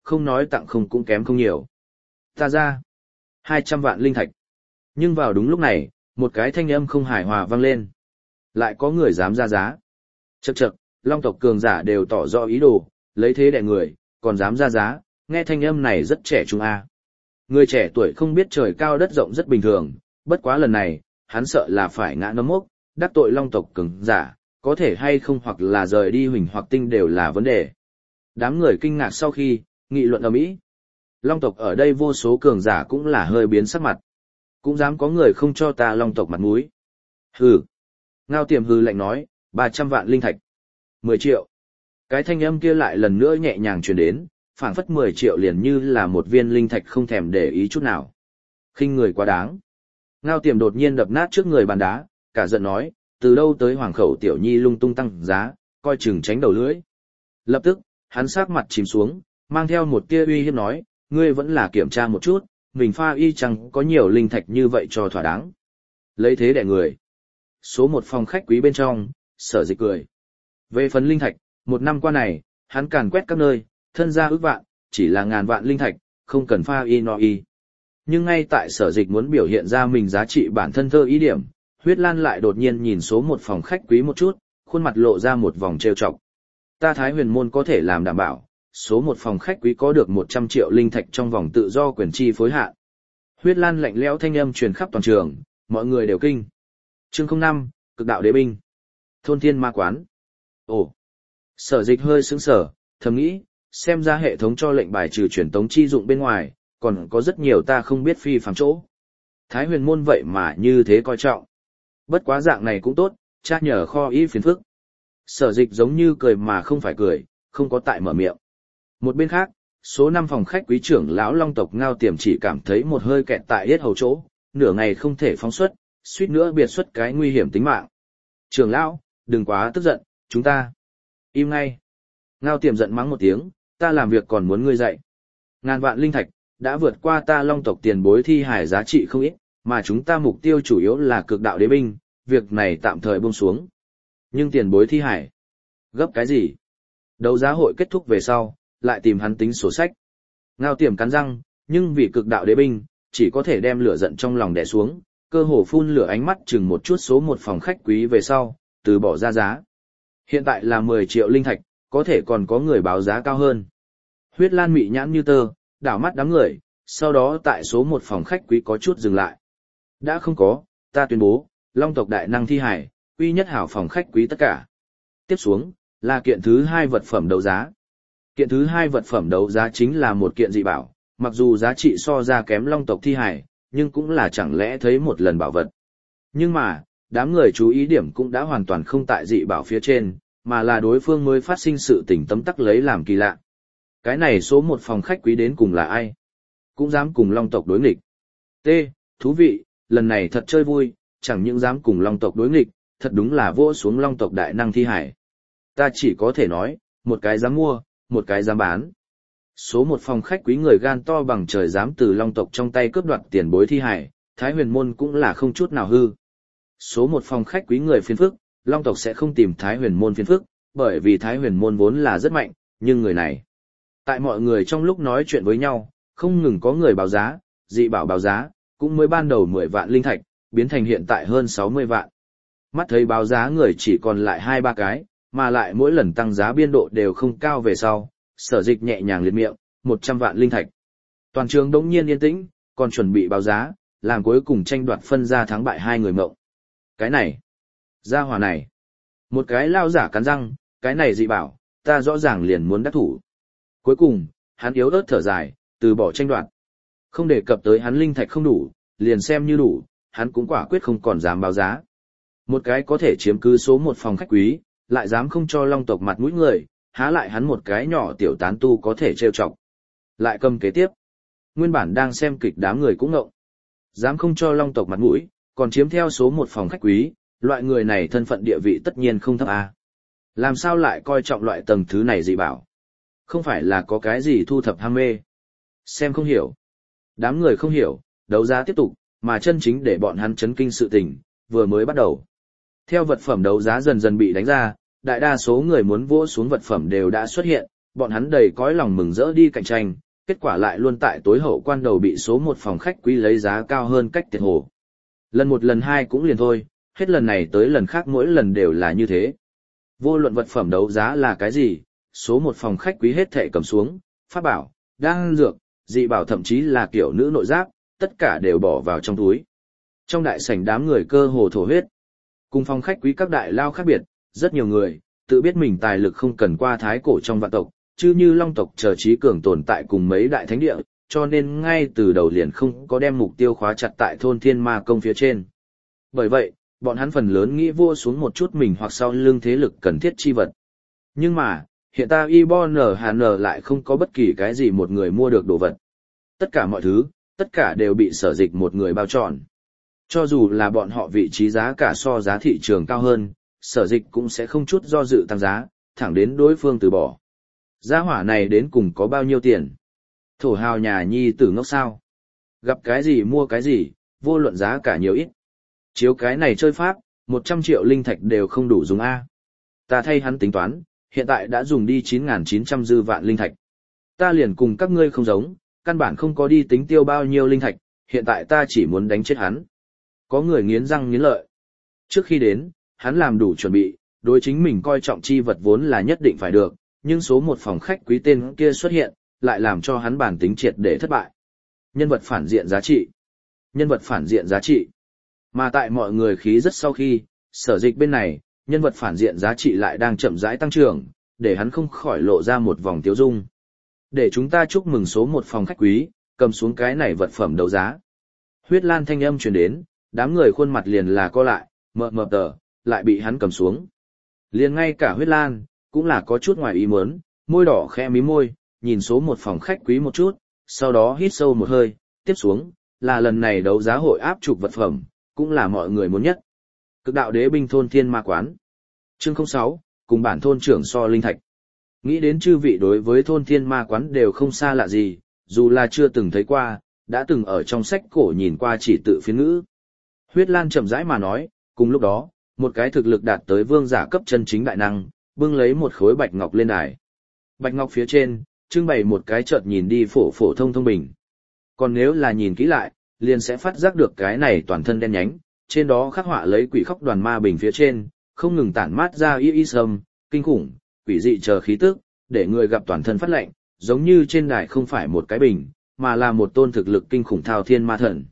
[SPEAKER 1] không nói tặng không cũng kém không nhiều. Ta ra 200 vạn linh thạch. Nhưng vào đúng lúc này, một cái thanh âm không hài hòa vang lên. Lại có người dám ra giá. Chậc chậc, long tộc cường giả đều tỏ rõ ý đồ, lấy thế đè người, còn dám ra giá, nghe thanh âm này rất trẻ trung a. Người trẻ tuổi không biết trời cao đất rộng rất bình thường, bất quá lần này, hắn sợ là phải ngã nấm mốc, đắc tội long tộc cường giả, có thể hay không hoặc là rời đi huỳnh hoặc tinh đều là vấn đề. Đám người kinh ngạc sau khi, nghị luận ầm ĩ. Long tộc ở đây vô số cường giả cũng là hơi biến sắc mặt. Cũng dám có người không cho ta long tộc mặt mũi. Hừ. Ngao Tiềm hừ lạnh nói, 300 vạn linh thạch. 10 triệu. Cái thanh âm kia lại lần nữa nhẹ nhàng truyền đến, phảng phất 10 triệu liền như là một viên linh thạch không thèm để ý chút nào. Khinh người quá đáng. Ngao Tiềm đột nhiên đập nát trước người bàn đá, cả giận nói, từ đâu tới hoàng khẩu tiểu nhi lung tung tăng giá, coi chừng tránh đầu lưỡi. Lập tức, hắn sắc mặt chìm xuống, mang theo một tia uy hiếp nói, ngươi vẫn là kiểm tra một chút, mình pha y chẳng có nhiều linh thạch như vậy cho thỏa đáng. Lấy thế đẻ người. Số một phòng khách quý bên trong, Sở Dịch cười. Về phần linh thạch, một năm qua này, hắn càn quét các nơi, thân gia ước vạn, chỉ là ngàn vạn linh thạch, không cần pha y no y. Nhưng ngay tại Sở Dịch muốn biểu hiện ra mình giá trị bản thân thơ ý điểm, Huyết Lan lại đột nhiên nhìn số một phòng khách quý một chút, khuôn mặt lộ ra một vòng trêu chọc. Ta Thái Huyền môn có thể làm đảm bảo, số một phòng khách quý có được 100 triệu linh thạch trong vòng tự do quyền chi phối hạn. Huyết Lan lạnh lẽo thanh âm truyền khắp toàn trường, mọi người đều kinh. Chương 05, Cực đạo đế binh. Thôn Thiên Ma Quán. Ồ. Sở Dịch hơi sững sờ, thầm nghĩ, xem ra hệ thống cho lệnh bài trừ truyền tống chi dụng bên ngoài, còn có rất nhiều ta không biết phi phàm chỗ. Thái Huyền môn vậy mà như thế coi trọng. Bất quá dạng này cũng tốt, cha nhờ kho y phiền phức. Sở Dịch giống như cười mà không phải cười, không có tại mở miệng. Một bên khác, số 5 phòng khách quý trưởng lão Long tộc Ngao Tiềm chỉ cảm thấy một hơi kẹt tại yết hầu chỗ, nửa ngày không thể phóng xuất, suýt nữa biệt xuất cái nguy hiểm tính mạng. Trưởng lão, đừng quá tức giận, chúng ta. Im ngay. Ngao Tiềm giận mắng một tiếng, ta làm việc còn muốn ngươi dạy. Ngàn vạn linh thạch, đã vượt qua ta Long tộc tiền bối thi hải giá trị không ít, mà chúng ta mục tiêu chủ yếu là cực đạo đế binh, việc này tạm thời buông xuống. Nhưng tiền bối thi hải, gấp cái gì? Đấu giá hội kết thúc về sau, lại tìm hắn tính sổ sách. Ngao Tiềm cắn răng, nhưng vì cực đạo đế binh, chỉ có thể đem lửa giận trong lòng đè xuống, cơ hồ phun lửa ánh mắt chừng một chút số một phòng khách quý về sau, từ bỏ ra giá. Hiện tại là 10 triệu linh thạch, có thể còn có người báo giá cao hơn. Huyết Lan mị nhãn như tơ, đảo mắt đám người, sau đó tại số một phòng khách quý có chút dừng lại. Đã không có, ta tuyên bố, Long tộc đại năng thi hải, uy nhất hảo phòng khách quý tất cả. Tiếp xuống, là kiện thứ 2 vật phẩm đấu giá. Kiện thứ 2 vật phẩm đấu giá chính là một kiện dị bảo, mặc dù giá trị so ra kém Long tộc thi hải, nhưng cũng là chẳng lẽ thấy một lần bảo vật. Nhưng mà, đám người chú ý điểm cũng đã hoàn toàn không tại dị bảo phía trên, mà là đối phương mới phát sinh sự tình tấm tắc lấy làm kỳ lạ. Cái này số một phòng khách quý đến cùng là ai? Cũng dám cùng Long tộc đối nghịch. T. Thú vị, lần này thật chơi vui, chẳng những dám cùng Long tộc đối nghịch, thật đúng là vỗ xuống Long tộc đại năng thi hải. Ta chỉ có thể nói, một cái dám mua, một cái dám bán. Số một phòng khách quý người gan to bằng trời dám từ Long tộc trong tay cướp đoạt tiền bối thi hải, Thái Huyền môn cũng là không chút nào hư. Số một phòng khách quý người phiền phức, Long tộc sẽ không tìm Thái Huyền môn phiền phức, bởi vì Thái Huyền môn vốn là rất mạnh, nhưng người này. Tại mọi người trong lúc nói chuyện với nhau, không ngừng có người báo giá, dị bảo báo giá, cũng mới ban đầu 10 vạn linh thạch, biến thành hiện tại hơn 60 vạn. Mắt thấy báo giá người chỉ còn lại 2-3 cái, mà lại mỗi lần tăng giá biên độ đều không cao về sau, Sở Dịch nhẹ nhàng liệt miệng, 100 vạn linh thạch. Toàn trường đống nhiên yên tĩnh, còn chuẩn bị báo giá, làm cuối cùng tranh đoạt phân ra thắng bại hai người mộng. Cái này, gia hỏa này, một cái lao giả cắn răng, cái này dị bảo, ta rõ ràng liền muốn đắc thủ. Cuối cùng, hắn yếu ớt thở dài, từ bỏ tranh đoạt. Không đề cập tới hắn linh thạch không đủ, liền xem như đủ, hắn cũng quả quyết không còn dám báo giá. Một cái có thể chiếm cứ số một phòng khách quý, lại dám không cho Long tộc mặt mũi người, há lại hắn một cái nhỏ tiểu tán tu có thể trêu chọc. Lại cầm kế tiếp. Nguyên bản đang xem kịch đám người cũng ngộng. Dám không cho Long tộc mặt mũi, còn chiếm theo số một phòng khách quý, loại người này thân phận địa vị tất nhiên không thấp a. Làm sao lại coi trọng loại tầng thứ này dị bảo? Không phải là có cái gì thu thập ham mê? Xem không hiểu. Đám người không hiểu, đấu giá tiếp tục, mà chân chính để bọn hắn chấn kinh sự tình, vừa mới bắt đầu. Theo vật phẩm đấu giá dần dần bị đánh ra, đại đa số người muốn vỗ xuống vật phẩm đều đã xuất hiện, bọn hắn đầy cõi lòng mừng rỡ đi cạnh tranh, kết quả lại luôn tại tối hậu quan đầu bị số một phòng khách quý lấy giá cao hơn cách tiệt hồ. Lần một lần hai cũng liền thôi, hết lần này tới lần khác mỗi lần đều là như thế. Vô luận vật phẩm đấu giá là cái gì, số một phòng khách quý hết thệ cầm xuống, pháp bảo, đan dược, dị bảo thậm chí là kiểu nữ nội giáp, tất cả đều bỏ vào trong túi. Trong đại sảnh đám người cơ hồ thổ huyết. Cùng phòng khách quý các đại lao khác biệt, rất nhiều người, tự biết mình tài lực không cần qua thái cổ trong vạn tộc, chứ như long tộc chờ trí cường tồn tại cùng mấy đại thánh địa, cho nên ngay từ đầu liền không có đem mục tiêu khóa chặt tại thôn thiên ma công phía trên. Bởi vậy, bọn hắn phần lớn nghĩ vua xuống một chút mình hoặc sau lưng thế lực cần thiết chi vật. Nhưng mà, hiện tại Ibn Hàn lại không có bất kỳ cái gì một người mua được đồ vật. Tất cả mọi thứ, tất cả đều bị Sở Dịch một người bao trọn. Cho dù là bọn họ vị trí giá cả so giá thị trường cao hơn, Sở Dịch cũng sẽ không chút do dự tăng giá, thẳng đến đối phương từ bỏ. Giá hỏa này đến cùng có bao nhiêu tiền? Thổ hào nhà nhi tử ngốc sao? Gặp cái gì mua cái gì, vô luận giá cả nhiều ít. Chiếu cái này chơi pháp, 100 triệu linh thạch đều không đủ dùng A. Ta thay hắn tính toán, hiện tại đã dùng đi 9.900 dư vạn linh thạch. Ta liền cùng các ngươi không giống, căn bản không có đi tính tiêu bao nhiêu linh thạch, hiện tại ta chỉ muốn đánh chết hắn. Có người nghiến răng nghiến lợi. Trước khi đến, hắn làm đủ chuẩn bị, đối chính mình coi trọng chi vật vốn là nhất định phải được, nhưng số một phòng khách quý tên kia xuất hiện, lại làm cho hắn bản tính triệt để thất bại. Nhân vật phản diện giá trị. Nhân vật phản diện giá trị. Mà tại mọi người khí rất sau khi, Sở Dịch bên này, nhân vật phản diện giá trị lại đang chậm rãi tăng trưởng, để hắn không khỏi lộ ra một vòng tiếu dung. Để chúng ta chúc mừng số một phòng khách quý, cầm xuống cái này vật phẩm đấu giá. Huyết Lan thanh âm truyền đến, đám người khuôn mặt liền là co lại, mờ tờ, lại bị hắn cầm xuống. Liền ngay cả Huyết Lan, cũng là có chút ngoài ý muốn, môi đỏ khẽ mí môi, nhìn số một phòng khách quý một chút, sau đó hít sâu một hơi, tiếp xuống, là lần này đấu giá hội áp trục vật phẩm, cũng là mọi người muốn nhất. Cực đạo đế binh thôn thiên ma quán. Chương 06, cùng bản thôn trưởng so linh thạch. Nghĩ đến chư vị đối với thôn thiên ma quán đều không xa lạ gì, dù là chưa từng thấy qua, đã từng ở trong sách cổ nhìn qua chỉ tự phiên ngữ. Huyết Lan chậm rãi mà nói, cùng lúc đó, một cái thực lực đạt tới vương giả cấp chân chính đại năng, bưng lấy một khối bạch ngọc lên đài. Bạch ngọc phía trên, trưng bày một cái chợt nhìn đi phổ thông bình. Còn nếu là nhìn kỹ lại, liền sẽ phát giác được cái này toàn thân đen nhánh, trên đó khắc họa lấy quỷ khóc đoàn ma bình phía trên, không ngừng tản mát ra y sâm, kinh khủng, quỷ dị chờ khí tức, để người gặp toàn thân phát lạnh, giống như trên đài không phải một cái bình, mà là một tôn thực lực kinh khủng thao thiên ma thần.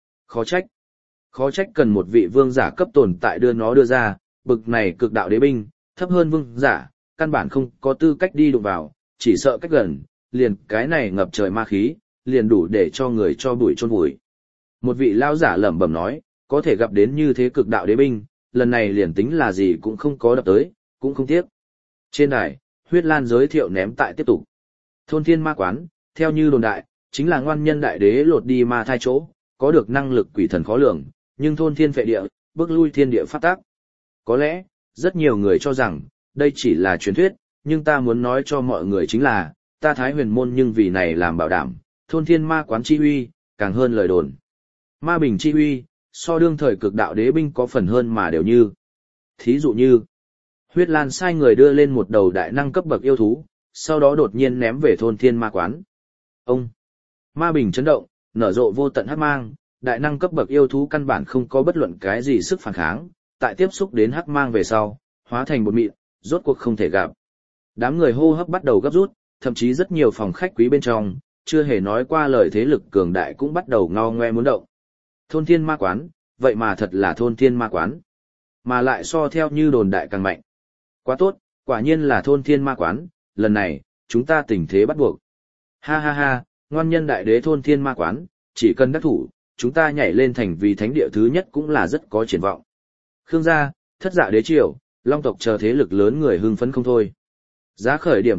[SPEAKER 1] Khó trách cần một vị vương giả cấp tồn tại đưa ra, bực này cực đạo đế binh, thấp hơn vương giả, căn bản không có tư cách đi đụng vào, chỉ sợ cách gần, liền cái này ngập trời ma khí, liền đủ để cho người cho bụi chôn bụi. Một vị lao giả lẩm bẩm nói, có thể gặp đến như thế cực đạo đế binh, lần này liền tính là gì cũng không có đập tới, cũng không tiếc. Trên đài, Huyết Lan giới thiệu ném tại tiếp tục. Thôn thiên ma quán, theo như đồn đại, chính là ngoan nhân đại đế lột đi ma thai chỗ, có được năng lực quỷ thần khó lường, nhưng thôn thiên phệ địa, bước lui thiên địa pháp tác. Có lẽ, rất nhiều người cho rằng, đây chỉ là truyền thuyết, nhưng ta muốn nói cho mọi người chính là, ta Thái Huyền môn nhưng vì này làm bảo đảm, thôn thiên ma quán chi uy, càng hơn lời đồn. Ma bình chi uy, so đương thời cực đạo đế binh có phần hơn mà đều như. Thí dụ như, Huyết Lan sai người đưa lên một đầu đại năng cấp bậc yêu thú, sau đó đột nhiên ném về thôn thiên ma quán. Ông, ma bình chấn động, nở rộ vô tận hắc mang, đại năng cấp bậc yêu thú căn bản không có bất luận cái gì sức phản kháng, tại tiếp xúc đến hắc mang về sau, hóa thành bột mịn, rốt cuộc không thể gặp. Đám người hô hấp bắt đầu gấp rút, thậm chí rất nhiều phòng khách quý bên trong, chưa hề nói qua lời thế lực cường đại cũng bắt đầu ngao ngoe muốn động. Thôn thiên ma quán, vậy mà thật là thôn thiên ma quán. Mà lại so theo như đồn đại càng mạnh. Quá tốt, quả nhiên là thôn thiên ma quán, lần này, chúng ta tình thế bắt buộc. Ha ha ha, ngoan nhân đại đế thôn thiên ma quán, chỉ cần đắc thủ, chúng ta nhảy lên thành vì thánh địa thứ nhất cũng là rất có triển vọng. Khương gia, thất dạ đế triều, long tộc chờ thế lực lớn người hưng phấn không thôi. Giá khởi điểm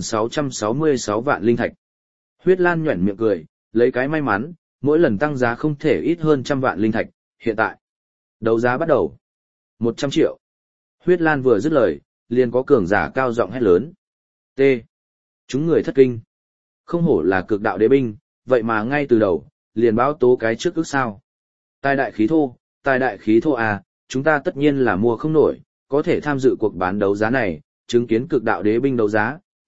[SPEAKER 1] 6.666 vạn linh thạch. Huyết Lan nhuẩn miệng cười, lấy cái may mắn, mỗi lần tăng giá không thể ít hơn trăm vạn linh thạch, hiện tại. Đấu giá bắt đầu. 100 triệu. Huyết Lan vừa dứt lời, liền có cường giả cao giọng hét lớn. T. Chúng người thất kinh. Không hổ là cực đạo đế binh, vậy mà ngay từ đầu, liền báo tố cái trước ước sao. Tài đại khí thô à, chúng ta tất nhiên là mua không nổi, có thể tham dự cuộc bán đấu giá này, chứng kiến cực đạo đế binh đấu giá,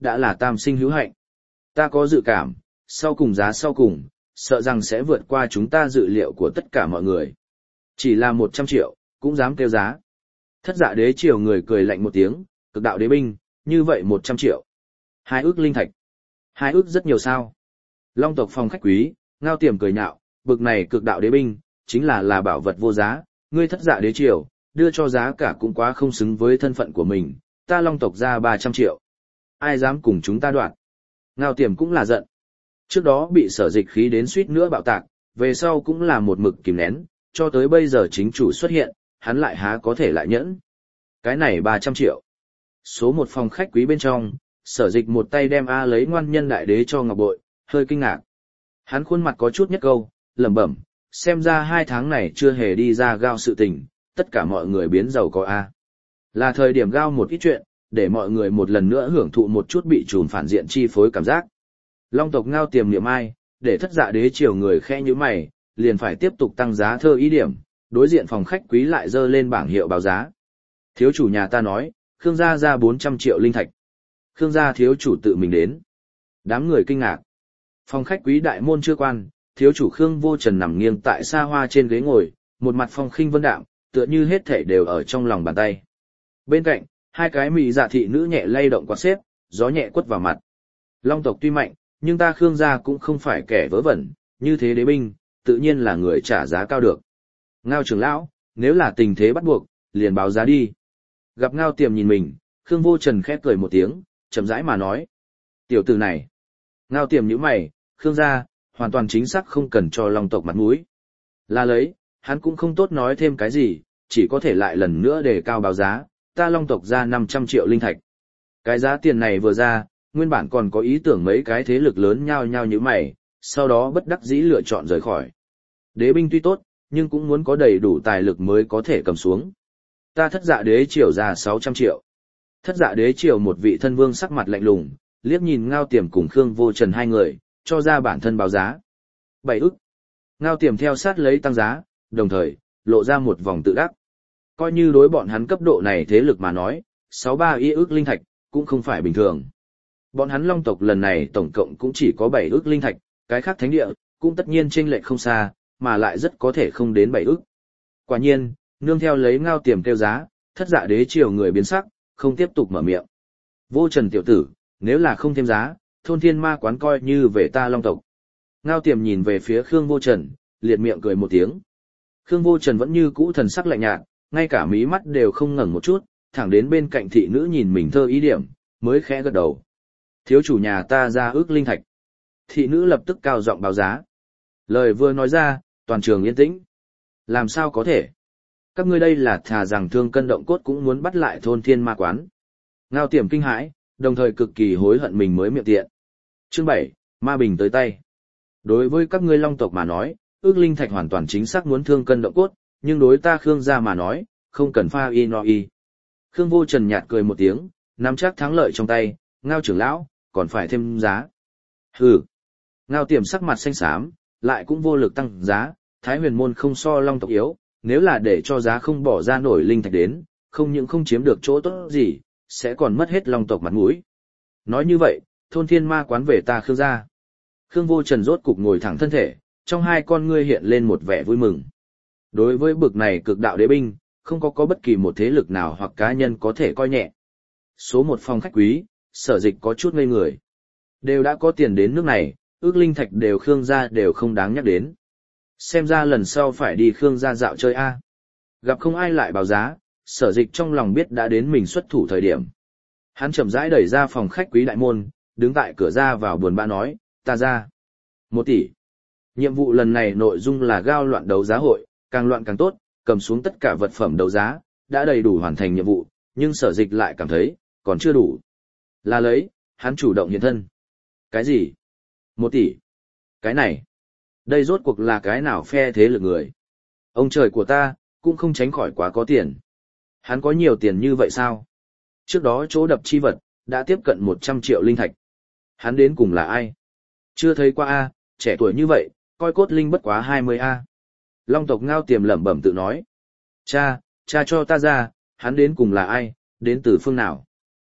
[SPEAKER 1] đã là tam sinh hữu hạnh. Ta có dự cảm, sau cùng, sợ rằng sẽ vượt qua chúng ta dự liệu của tất cả mọi người. Chỉ là 100 triệu, cũng dám kêu giá. Thất Dạ Đế triều người cười lạnh một tiếng, cực đạo đế binh, như vậy 100 triệu. 2 ức linh thạch. 2 ức rất nhiều sao. Long tộc phòng khách quý, Ngao Tiềm cười nhạo, bực này cực đạo đế binh, chính là bảo vật vô giá, ngươi Thất Dạ Đế triều, đưa cho giá cả cũng quá không xứng với thân phận của mình, ta Long tộc ra 300 triệu. Ai dám cùng chúng ta đoạt? Ngao Tiềm cũng là giận. Trước đó bị Sở Dịch khí đến suýt nữa bạo tạc, về sau cũng là một mực kìm nén, cho tới bây giờ chính chủ xuất hiện, hắn lại há có thể lại nhẫn. Cái này 300 triệu. Số một phòng khách quý bên trong, Sở Dịch một tay đem lấy ngoan nhân đại đế cho ngọc bội, hơi kinh ngạc. Hắn khuôn mặt có chút nhất câu, lẩm bẩm, xem ra 2 tháng này chưa hề đi ra gao sự tình, tất cả mọi người biến giàu có Là thời điểm gao một ít chuyện, để mọi người một lần nữa hưởng thụ một chút bị trùm phản diện chi phối cảm giác. Long tộc Ngao Tiềm niệm ai, để Thất Dạ Đế triều người khẽ như mày, liền phải tiếp tục tăng giá thơ ý điểm, đối diện phòng khách quý lại dơ lên bảng hiệu báo giá. Thiếu chủ nhà ta nói, Khương gia ra 400 triệu linh thạch. Khương gia thiếu chủ tự mình đến. Đám người kinh ngạc. Phòng khách quý đại môn chưa quan, thiếu chủ Khương Vô Trần nằm nghiêng tại xa hoa trên ghế ngồi, một mặt phong khinh vân đạm, tựa như hết thảy đều ở trong lòng bàn tay. Bên cạnh, 2 cái mị dạ thị nữ nhẹ lay động quạt xếp, gió nhẹ quất vào mặt. Long tộc tuy mạnh, nhưng ta Khương gia cũng không phải kẻ vớ vẩn, như thế đế binh, tự nhiên là người trả giá cao được. Ngao trưởng lão, nếu là tình thế bắt buộc, liền báo giá đi. Gặp Ngao Tiềm nhìn mình, Khương Vô Trần khẽ cười một tiếng, chậm rãi mà nói. Tiểu tử này. Ngao Tiềm nhíu mày, Khương gia, hoàn toàn chính xác không cần cho Long tộc mặt mũi. Là lấy, hắn cũng không tốt nói thêm cái gì, chỉ có thể lại lần nữa đề cao báo giá, ta Long tộc ra 500 triệu linh thạch. Cái giá tiền này vừa ra, nguyên bản còn có ý tưởng mấy cái thế lực lớn nhao nhao như mày, sau đó bất đắc dĩ lựa chọn rời khỏi. Đế binh tuy tốt, nhưng cũng muốn có đầy đủ tài lực mới có thể cầm xuống. Ta Thất Dạ Đế triều ra 600 triệu. Thất Dạ Đế triều một vị thân vương sắc mặt lạnh lùng, liếc nhìn Ngao Tiềm cùng Khương Vô Trần hai người, cho ra bản thân báo giá. 7 ức. Ngao Tiềm theo sát lấy tăng giá, đồng thời, lộ ra một vòng tự đắc. Coi như đối bọn hắn cấp độ này thế lực mà nói, 63 ức linh thạch, cũng không phải bình thường. Bọn hắn Long tộc lần này tổng cộng cũng chỉ có 7 ức linh thạch, cái khác thánh địa, cũng tất nhiên chênh lệch không xa, mà lại rất có thể không đến 7 ức. Quả nhiên, nương theo lấy Ngao Tiềm kêu giá, Thất Dạ Đế triều người biến sắc, không tiếp tục mở miệng. Vô Trần tiểu tử, nếu là không thêm giá, thôn thiên ma quán coi như về ta Long tộc. Ngao Tiềm nhìn về phía Khương Vô Trần, liệt miệng cười một tiếng. Khương Vô Trần vẫn như cũ thần sắc lạnh nhạt, ngay cả mí mắt đều không ngẩng một chút, thẳng đến bên cạnh thị nữ nhìn mình thơ ý điểm, mới khẽ gật đầu. Thiếu chủ nhà ta ra ước linh thạch. Thị nữ lập tức cao giọng báo giá. Lời vừa nói ra, toàn trường yên tĩnh. Làm sao có thể? Các ngươi đây là thà rằng thương cân động cốt cũng muốn bắt lại thôn thiên ma quán. Ngao Tiềm kinh hãi, đồng thời cực kỳ hối hận mình mới miệng tiện. Chương 7, ma bình tới tay. Đối với các ngươi Long tộc mà nói, ước linh thạch hoàn toàn chính xác muốn thương cân động cốt, nhưng đối ta Khương gia mà nói, không cần pha y no y. Khương Vô Trần nhạt cười một tiếng, nắm chắc thắng lợi trong tay, Ngao trưởng lão, còn phải thêm giá. Hừ. Ngao Tiềm sắc mặt xanh xám, lại cũng vô lực tăng giá, Thái Huyền môn không so Long tộc yếu, nếu là để cho giá không bỏ ra nổi linh thạch đến, không những không chiếm được chỗ tốt gì, sẽ còn mất hết Long tộc mặt mũi. Nói như vậy, thôn thiên ma quán về ta Khương gia. Khương Vô Trần rốt cục ngồi thẳng thân thể, trong hai con ngươi hiện lên một vẻ vui mừng. Đối với bực này cực đạo đế binh, không có bất kỳ một thế lực nào hoặc cá nhân có thể coi nhẹ. Số một phòng khách quý, Sở Dịch có chút ngây người. Đều đã có tiền đến nước này, ước linh thạch đều Khương gia đều không đáng nhắc đến. Xem ra lần sau phải đi Khương gia dạo chơi a. Gặp không ai lại báo giá, Sở Dịch trong lòng biết đã đến mình xuất thủ thời điểm. Hắn chậm rãi đẩy ra phòng khách quý đại môn, đứng tại cửa ra vào buồn bã nói, ta ra. 1 tỷ. Nhiệm vụ lần này nội dung là gao loạn đấu giá hội, càng loạn càng tốt, cầm xuống tất cả vật phẩm đấu giá, đã đầy đủ hoàn thành nhiệm vụ, nhưng Sở Dịch lại cảm thấy, còn chưa đủ. Là lấy, hắn chủ động hiện thân. Cái gì? 1 tỷ. Cái này. Đây rốt cuộc là cái nào phe thế lực người? Ông trời của ta, cũng không tránh khỏi quá có tiền. Hắn có nhiều tiền như vậy sao? Trước đó chỗ đập chi vật, đã tiếp cận 100 triệu linh thạch. Hắn đến cùng là ai? Chưa thấy qua a, trẻ tuổi như vậy, coi cốt linh bất quá 20 a. Long tộc Ngao Tiềm lẩm bẩm tự nói. Cha cho ta ra, hắn đến cùng là ai, đến từ phương nào?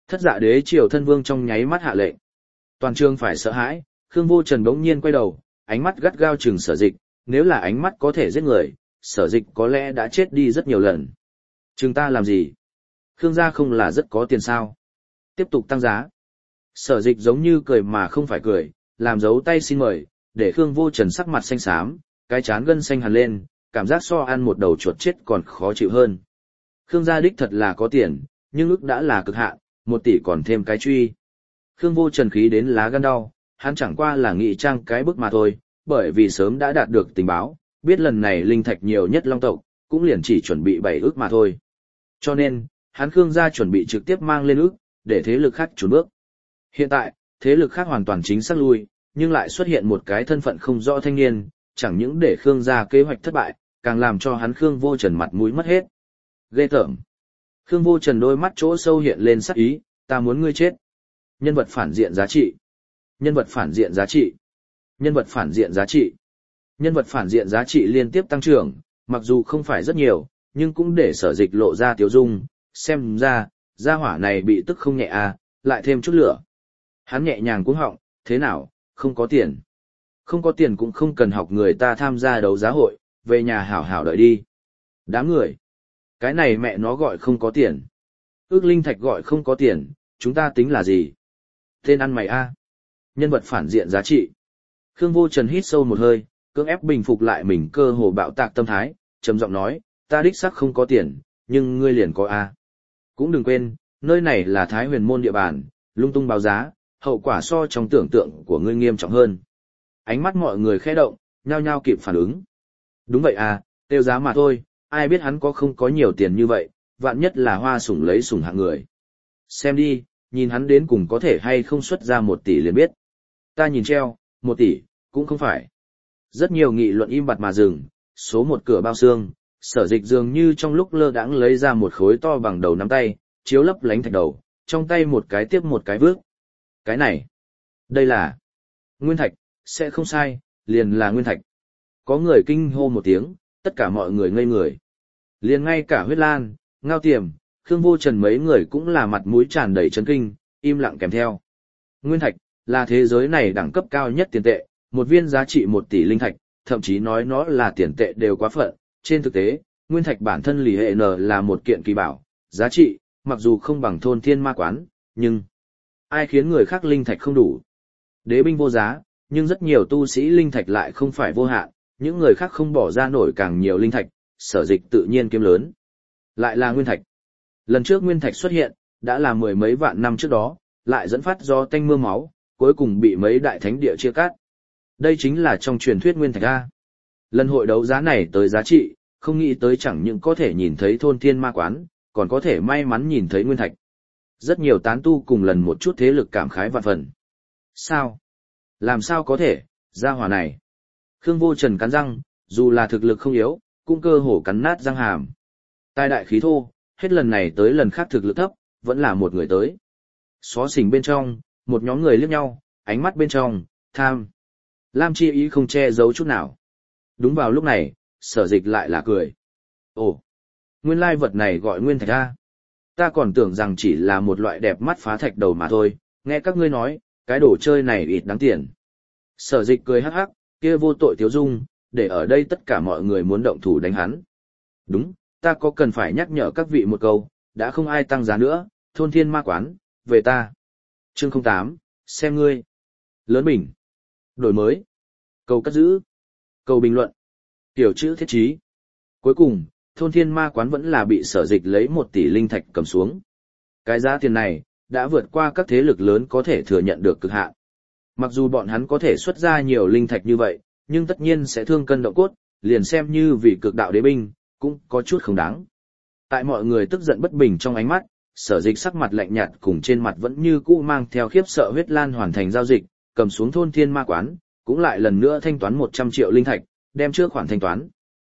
[SPEAKER 1] Thất Dạ Đế triều thân vương trong nháy mắt hạ lệnh. Toàn trường phải sợ hãi, Khương Vô Trần bỗng nhiên quay đầu, ánh mắt gắt gao chừng Sở Dịch, nếu là ánh mắt có thể giết người, Sở Dịch có lẽ đã chết đi rất nhiều lần. Chừng ta làm gì? Khương gia không là rất có tiền sao? Tiếp tục tăng giá. Sở Dịch giống như cười mà không phải cười, làm dấu tay xin mời, để Khương Vô Trần sắc mặt xanh xám, cái trán gân xanh hẳn lên, cảm giác so ăn một đầu chuột chết còn khó chịu hơn. Khương gia đích thật là có tiền, nhưng ức đã là cực hạn, 1 tỷ còn thêm cái truy. Khương Vô Trần khí đến lá gan đau, hắn chẳng qua là nghị trang cái bức mà thôi, bởi vì sớm đã đạt được tình báo, biết lần này linh thạch nhiều nhất Long tộc, cũng liền chỉ chuẩn bị 7 ức mà thôi. Cho nên, hắn Khương gia chuẩn bị trực tiếp mang lên ức, để thế lực khác trốn bước. Hiện tại, thế lực khác hoàn toàn chính xác lui, nhưng lại xuất hiện một cái thân phận không rõ thanh niên, chẳng những để Khương gia kế hoạch thất bại, càng làm cho hắn Khương Vô Trần mặt mũi mất hết. Ghê tởm. Khương Vô Trần đôi mắt chỗ sâu hiện lên sắc ý, ta muốn ngươi chết. Nhân vật phản diện giá trị. Nhân vật phản diện giá trị. Nhân vật phản diện giá trị. Nhân vật phản diện giá trị liên tiếp tăng trưởng, mặc dù không phải rất nhiều, nhưng cũng để Sở Dịch lộ ra tiếu dung, xem ra, gia hỏa này bị tức không nhẹ à, lại thêm chút lửa. Hắn nhẹ nhàng cuống họng, thế nào, không có tiền. Không có tiền cũng không cần học người ta tham gia đấu giá hội, về nhà hảo hảo đợi đi. Đám người. Cái này mẹ nó gọi không có tiền. Ước linh thạch gọi không có tiền, chúng ta tính là gì? Tên ăn mày a. Nhân vật phản diện giá trị. Khương Vô Trần hít sâu một hơi, cưỡng ép bình phục lại mình cơ hồ bạo tạc tâm thái, trầm giọng nói, ta đích xác không có tiền, nhưng ngươi liền có a. Cũng đừng quên, nơi này là Thái Huyền môn địa bàn, lung tung báo giá, hậu quả so trong tưởng tượng của ngươi nghiêm trọng hơn. Ánh mắt mọi người khẽ động, nhao nhao kịp phản ứng. Đúng vậy à, tiêu giá mà thôi, ai biết hắn có không có nhiều tiền như vậy, vạn nhất là hoa sủng lấy sủng hạng người. Xem đi, nhìn hắn đến cùng có thể hay không xuất ra 1 tỷ liền biết. Ta nhìn treo, 1 tỷ, cũng không phải. Rất nhiều nghị luận im bặt mà dừng, số 1 cửa bao xương, Sở Dịch dường như trong lúc lơ đãng lấy ra một khối to bằng đầu nắm tay, chiếu lấp lánh thạch đầu, trong tay một cái tiếp một cái vước. Cái này, đây là nguyên thạch, sẽ không sai, liền là nguyên thạch. Có người kinh hô một tiếng, tất cả mọi người ngây người. Liền ngay cả Huyết Lan, Ngao Tiềm, Khương Vô Trần mấy người cũng là mặt mũi tràn đầy chấn kinh, im lặng kèm theo. Nguyên thạch là thế giới này đẳng cấp cao nhất tiền tệ, một viên giá trị 1 tỷ linh thạch, thậm chí nói nó là tiền tệ đều quá phận. Trên thực tế, nguyên thạch bản thân lì hệ N là một kiện kỳ bảo, giá trị, mặc dù không bằng thôn thiên ma quán, nhưng ai khiến người khác linh thạch không đủ. Đế binh vô giá, nhưng rất nhiều tu sĩ linh thạch lại không phải vô hạn, những người khác không bỏ ra nổi càng nhiều linh thạch, Sở Dịch tự nhiên kiếm lớn. Lại là nguyên thạch. Lần trước nguyên thạch xuất hiện, đã là 10 mấy vạn năm trước đó, lại dẫn phát do tanh mưa máu, cuối cùng bị mấy đại thánh địa chia cắt. Đây chính là trong truyền thuyết nguyên thạch A. Lần hội đấu giá này tới giá trị, không nghĩ tới chẳng những có thể nhìn thấy thôn thiên ma quán, còn có thể may mắn nhìn thấy nguyên thạch. Rất nhiều tán tu cùng lần một chút thế lực cảm khái vạn phần. Sao? Làm sao có thể, gia hỏa này? Khương Vô Trần cắn răng, dù là thực lực không yếu, cũng cơ hồ cắn nát răng hàm. Tai đại khí thô, hết lần này tới lần khác thực lực thấp, vẫn là một người tới. Xó xỉnh bên trong, một nhóm người liếc nhau, ánh mắt bên trong, tham. Lam chi ý không che giấu chút nào. Đúng vào lúc này, Sở Dịch lại là cười. Ồ, nguyên lai vật này gọi nguyên thạch a. Ta còn tưởng rằng chỉ là một loại đẹp mắt phá thạch đầu mà thôi, nghe các ngươi nói, cái đồ chơi này ít đáng tiền. Sở Dịch cười hắc hắc, kia vô tội tiếu dung, để ở đây tất cả mọi người muốn động thủ đánh hắn. Đúng, ta có cần phải nhắc nhở các vị một câu, đã không ai tăng giá nữa, thôn thiên ma quán, về ta. Chương 08, xem ngươi. Lớn bình. Đổi mới. Cầu cất giữ. Cầu bình luận. Tiểu chữ thiết trí. Cuối cùng, thôn thiên ma quán vẫn là bị Sở Dịch lấy 1 tỷ linh thạch cầm xuống. Cái giá tiền này, đã vượt qua các thế lực lớn có thể thừa nhận được cực hạn. Mặc dù bọn hắn có thể xuất ra nhiều linh thạch như vậy, nhưng tất nhiên sẽ thương cân động cốt, liền xem như vì cực đạo đế binh, cũng có chút không đáng. Tại mọi người tức giận bất bình trong ánh mắt, Sở Dịch sắc mặt lạnh nhạt cùng trên mặt vẫn như cũ mang theo khiếp sợ Huyết Lan hoàn thành giao dịch, cầm xuống thôn thiên ma quán, cũng lại lần nữa thanh toán 100 triệu linh thạch, đem trước khoản thanh toán.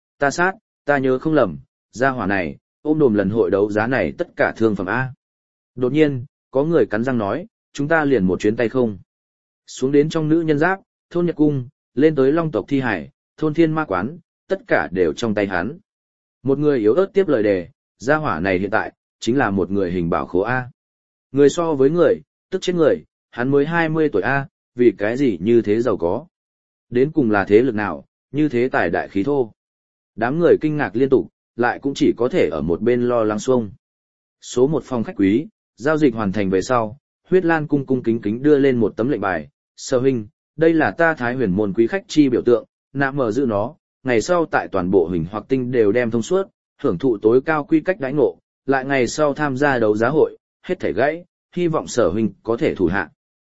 [SPEAKER 1] Ta nhớ không lầm, gia hỏa này, ôm đồm lần hội đấu giá này tất cả thương phẩm A. Đột nhiên, có người cắn răng nói, chúng ta liền một chuyến tay không. Xuống đến trong nữ nhân giáp, thôn Nhật Cung, lên tới Long tộc thi hải, thôn thiên ma quán, tất cả đều trong tay hắn. Một người yếu ớt tiếp lời đề, gia hỏa này hiện tại, chính là một người hình bảo khố A. Người so với người, tức chết người, hắn mới 20 tuổi A, vì cái gì như thế giàu có. Đến cùng là thế lực nào, như thế tài đại khí thô. Đám người kinh ngạc liên tục, lại cũng chỉ có thể ở một bên lo lắng xuông. Số một phòng khách quý, giao dịch hoàn thành về sau, Huyết Lan cung cung kính kính đưa lên một tấm lệnh bài. Sở huynh, đây là ta Thái Huyền môn quý khách chi biểu tượng, nạm mở giữ nó, ngày sau tại toàn bộ hình hoặc tinh đều đem thông suốt, hưởng thụ tối cao quy cách đãi ngộ, lại ngày sau tham gia đấu giá hội, hết thảy gãy, hy vọng Sở huynh có thể thủ hạ.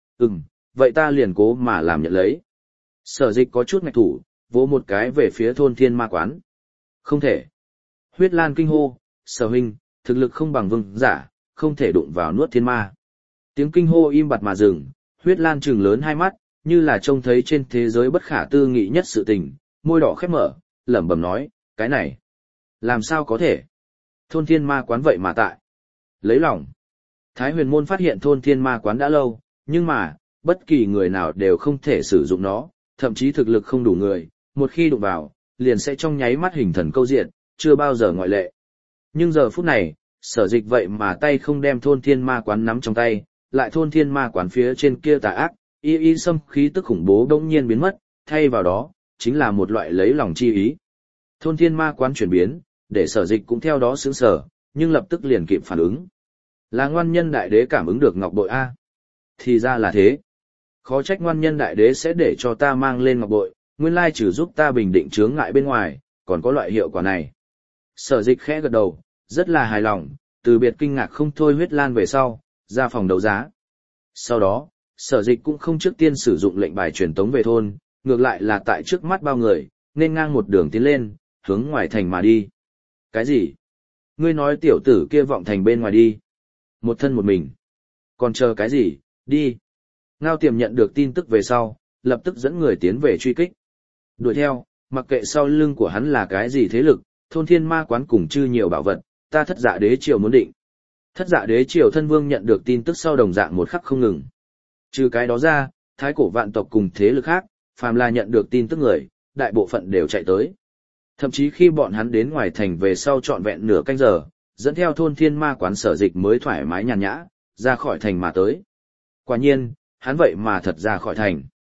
[SPEAKER 1] Vậy ta liền cố mà làm nhận lấy. Sở Dịch có chút ngạch thủ, vỗ một cái về phía thôn Thiên Ma quán. Không thể. Huyết Lan kinh hô, Sở huynh, thực lực không bằng vương giả, không thể đụng vào nuốt thiên ma. Tiếng kinh hô im bặt mà dừng, Huyết Lan trừng lớn hai mắt, như là trông thấy trên thế giới bất khả tư nghị nhất sự tình, môi đỏ khép mở, lẩm bẩm nói, cái này, làm sao có thể? Thôn Thiên Ma quán vậy mà tại. Lấy lòng. Thái Huyền môn phát hiện thôn Thiên Ma quán đã lâu, nhưng mà, bất kỳ người nào đều không thể sử dụng nó, thậm chí thực lực không đủ người, một khi đụng vào, liền sẽ trong nháy mắt hình thần câu diện, chưa bao giờ ngoại lệ. Nhưng giờ phút này, Sở Dịch vậy mà tay không đem thôn Thiên Ma quán nắm trong tay, lại thôn Thiên Ma quán phía trên kia tà ác, y xâm khí tức khủng bố bỗng nhiên biến mất, thay vào đó, chính là một loại lấy lòng chi ý. Thôn Thiên Ma quán chuyển biến, để Sở Dịch cũng theo đó sững sờ, nhưng lập tức liền kịp phản ứng. Là ngoan nhân đại đế cảm ứng được ngọc bội A. Thì ra là thế. Khó trách ngoan nhân đại đế sẽ để cho ta mang lên ngọc bội, nguyên lai trừ giúp ta bình định chướng ngại bên ngoài, còn có loại hiệu quả này. Sở Dịch khẽ gật đầu, rất là hài lòng, từ biệt kinh ngạc không thôi Huyết Lan về sau, ra phòng đấu giá. Sau đó, Sở Dịch cũng không trước tiên sử dụng lệnh bài truyền tống về thôn, ngược lại là tại trước mắt bao người, nên ngang một đường tiến lên, hướng ngoài thành mà đi. Cái gì? Ngươi nói tiểu tử kia vọng thành bên ngoài đi. Một thân một mình. Còn chờ cái gì, đi. Ngao Tiềm nhận được tin tức về sau, lập tức dẫn người tiến về truy kích. Đuổi theo, mặc kệ sau lưng của hắn là cái gì thế lực, thôn Thiên Ma quán cùng chư nhiều bảo vật, ta Thất Dạ Đế triều muốn định. Thất Dạ Đế triều thân vương nhận được tin tức sau đồng dạng một khắc không ngừng. Trừ cái đó ra, thái cổ vạn tộc cùng thế lực khác, phàm là nhận được tin tức người, đại bộ phận đều chạy tới. Thậm chí khi bọn hắn đến ngoài thành về sau trọn vẹn nửa canh giờ, dẫn theo thôn Thiên Ma quán Sở Dịch mới thoải mái nhàn nhã, ra khỏi thành mà tới. Quả nhiên, hắn vậy mà thật ra khỏi thành.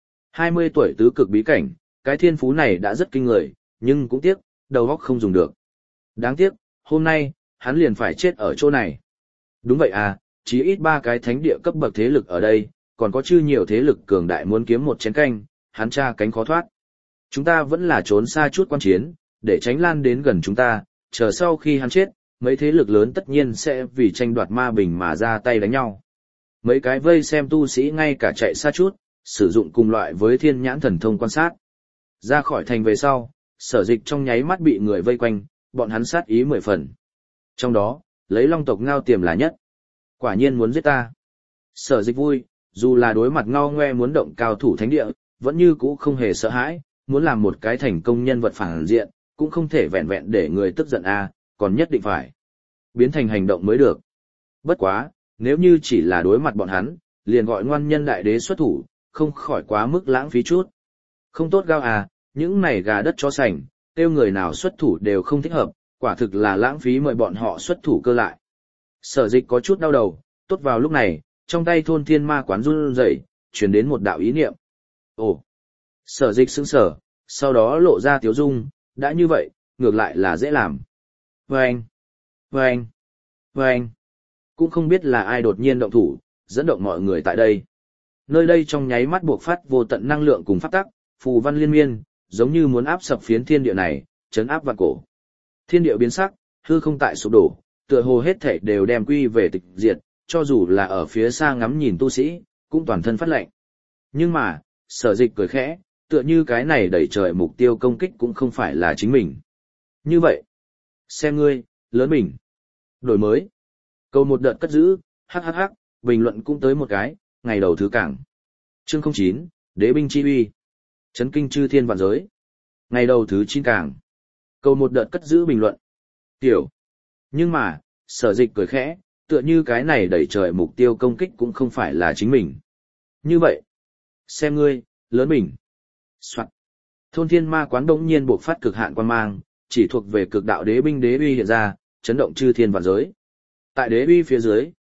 [SPEAKER 1] 20 tuổi tứ cực bí cảnh, cái thiên phú này đã rất kinh người, nhưng cũng tiếc, đầu óc không dùng được. Đáng tiếc, hôm nay, hắn liền phải chết ở chỗ này. Đúng vậy à, chỉ ít 3 cái thánh địa cấp bậc thế lực ở đây, còn có chư nhiều thế lực cường đại muốn kiếm một chén canh, hắn tra cánh khó thoát. Chúng ta vẫn là trốn xa chút quan chiến, để tránh lan đến gần chúng ta, chờ sau khi hắn chết, mấy thế lực lớn tất nhiên sẽ vì tranh đoạt ma bình mà ra tay đánh nhau. Mấy cái vây xem tu sĩ ngay cả chạy xa chút, sử dụng cùng loại với thiên nhãn thần thông quan sát. Ra khỏi thành về sau, Sở Dịch trong nháy mắt bị người vây quanh, bọn hắn sát ý 10 phần. Trong đó, lấy Long tộc Ngao Tiềm là nhất. Quả nhiên muốn giết ta. Sở Dịch vui, dù là đối mặt ngao ngoe muốn động cao thủ thánh địa, vẫn như cũ không hề sợ hãi, muốn làm một cái thành công nhân vật phản diện, cũng không thể vẹn vẹn để người tức giận còn nhất định phải biến thành hành động mới được. Bất quá, nếu như chỉ là đối mặt bọn hắn, liền gọi ngoan nhân đại đế xuất thủ, không khỏi quá mức lãng phí chút. Không tốt gao những này gà đất chó sành, tiêu người nào xuất thủ đều không thích hợp, quả thực là lãng phí mời bọn họ xuất thủ cơ lại. Sở Dịch có chút đau đầu, tốt vào lúc này, trong tay thôn Thiên Ma quán run rẩy, truyền đến một đạo ý niệm. Ồ! Sở Dịch sững sờ, sau đó lộ ra tiếu dung, đã như vậy, ngược lại là dễ làm. Vâng! Vâng! Vâng! Cũng không biết là ai đột nhiên động thủ, dẫn động mọi người tại đây. Nơi đây trong nháy mắt buộc phát vô tận năng lượng cùng pháp tắc, phù văn liên miên, giống như muốn áp sập phiến thiên địa này, chấn áp vạn cổ. Thiên địa biến sắc, hư không tại sụp đổ, tựa hồ hết thảy đều đem quy về tịch diệt, cho dù là ở phía xa ngắm nhìn tu sĩ, cũng toàn thân phát lạnh. Nhưng mà, Sở Dịch cười khẽ, tựa như cái này đẩy trời mục tiêu công kích cũng không phải là chính mình. Như vậy, xem ngươi, lớn mình. Đổi mới. Câu một đợt cất giữ, hhh, bình luận cũng tới một cái, ngày đầu thứ cảng. Chương 09, Đế binh chi uy. Chấn kinh chư thiên vạn giới. Ngày đầu thứ 9 cảng. Câu một đợt cất giữ bình luận. Tiểu. Nhưng mà, Sở Dịch cười khẽ, tựa như cái này đẩy trời mục tiêu công kích cũng không phải là chính mình. Như vậy, xem ngươi, lớn mình. Soạn. Thôn Thiên Ma quán đống nhiên buộc phát cực hạn quan mang, chỉ thuộc về cực đạo đế binh đế uy hiện ra, chấn động chư thiên vạn giới. Tại đế uy phía dưới,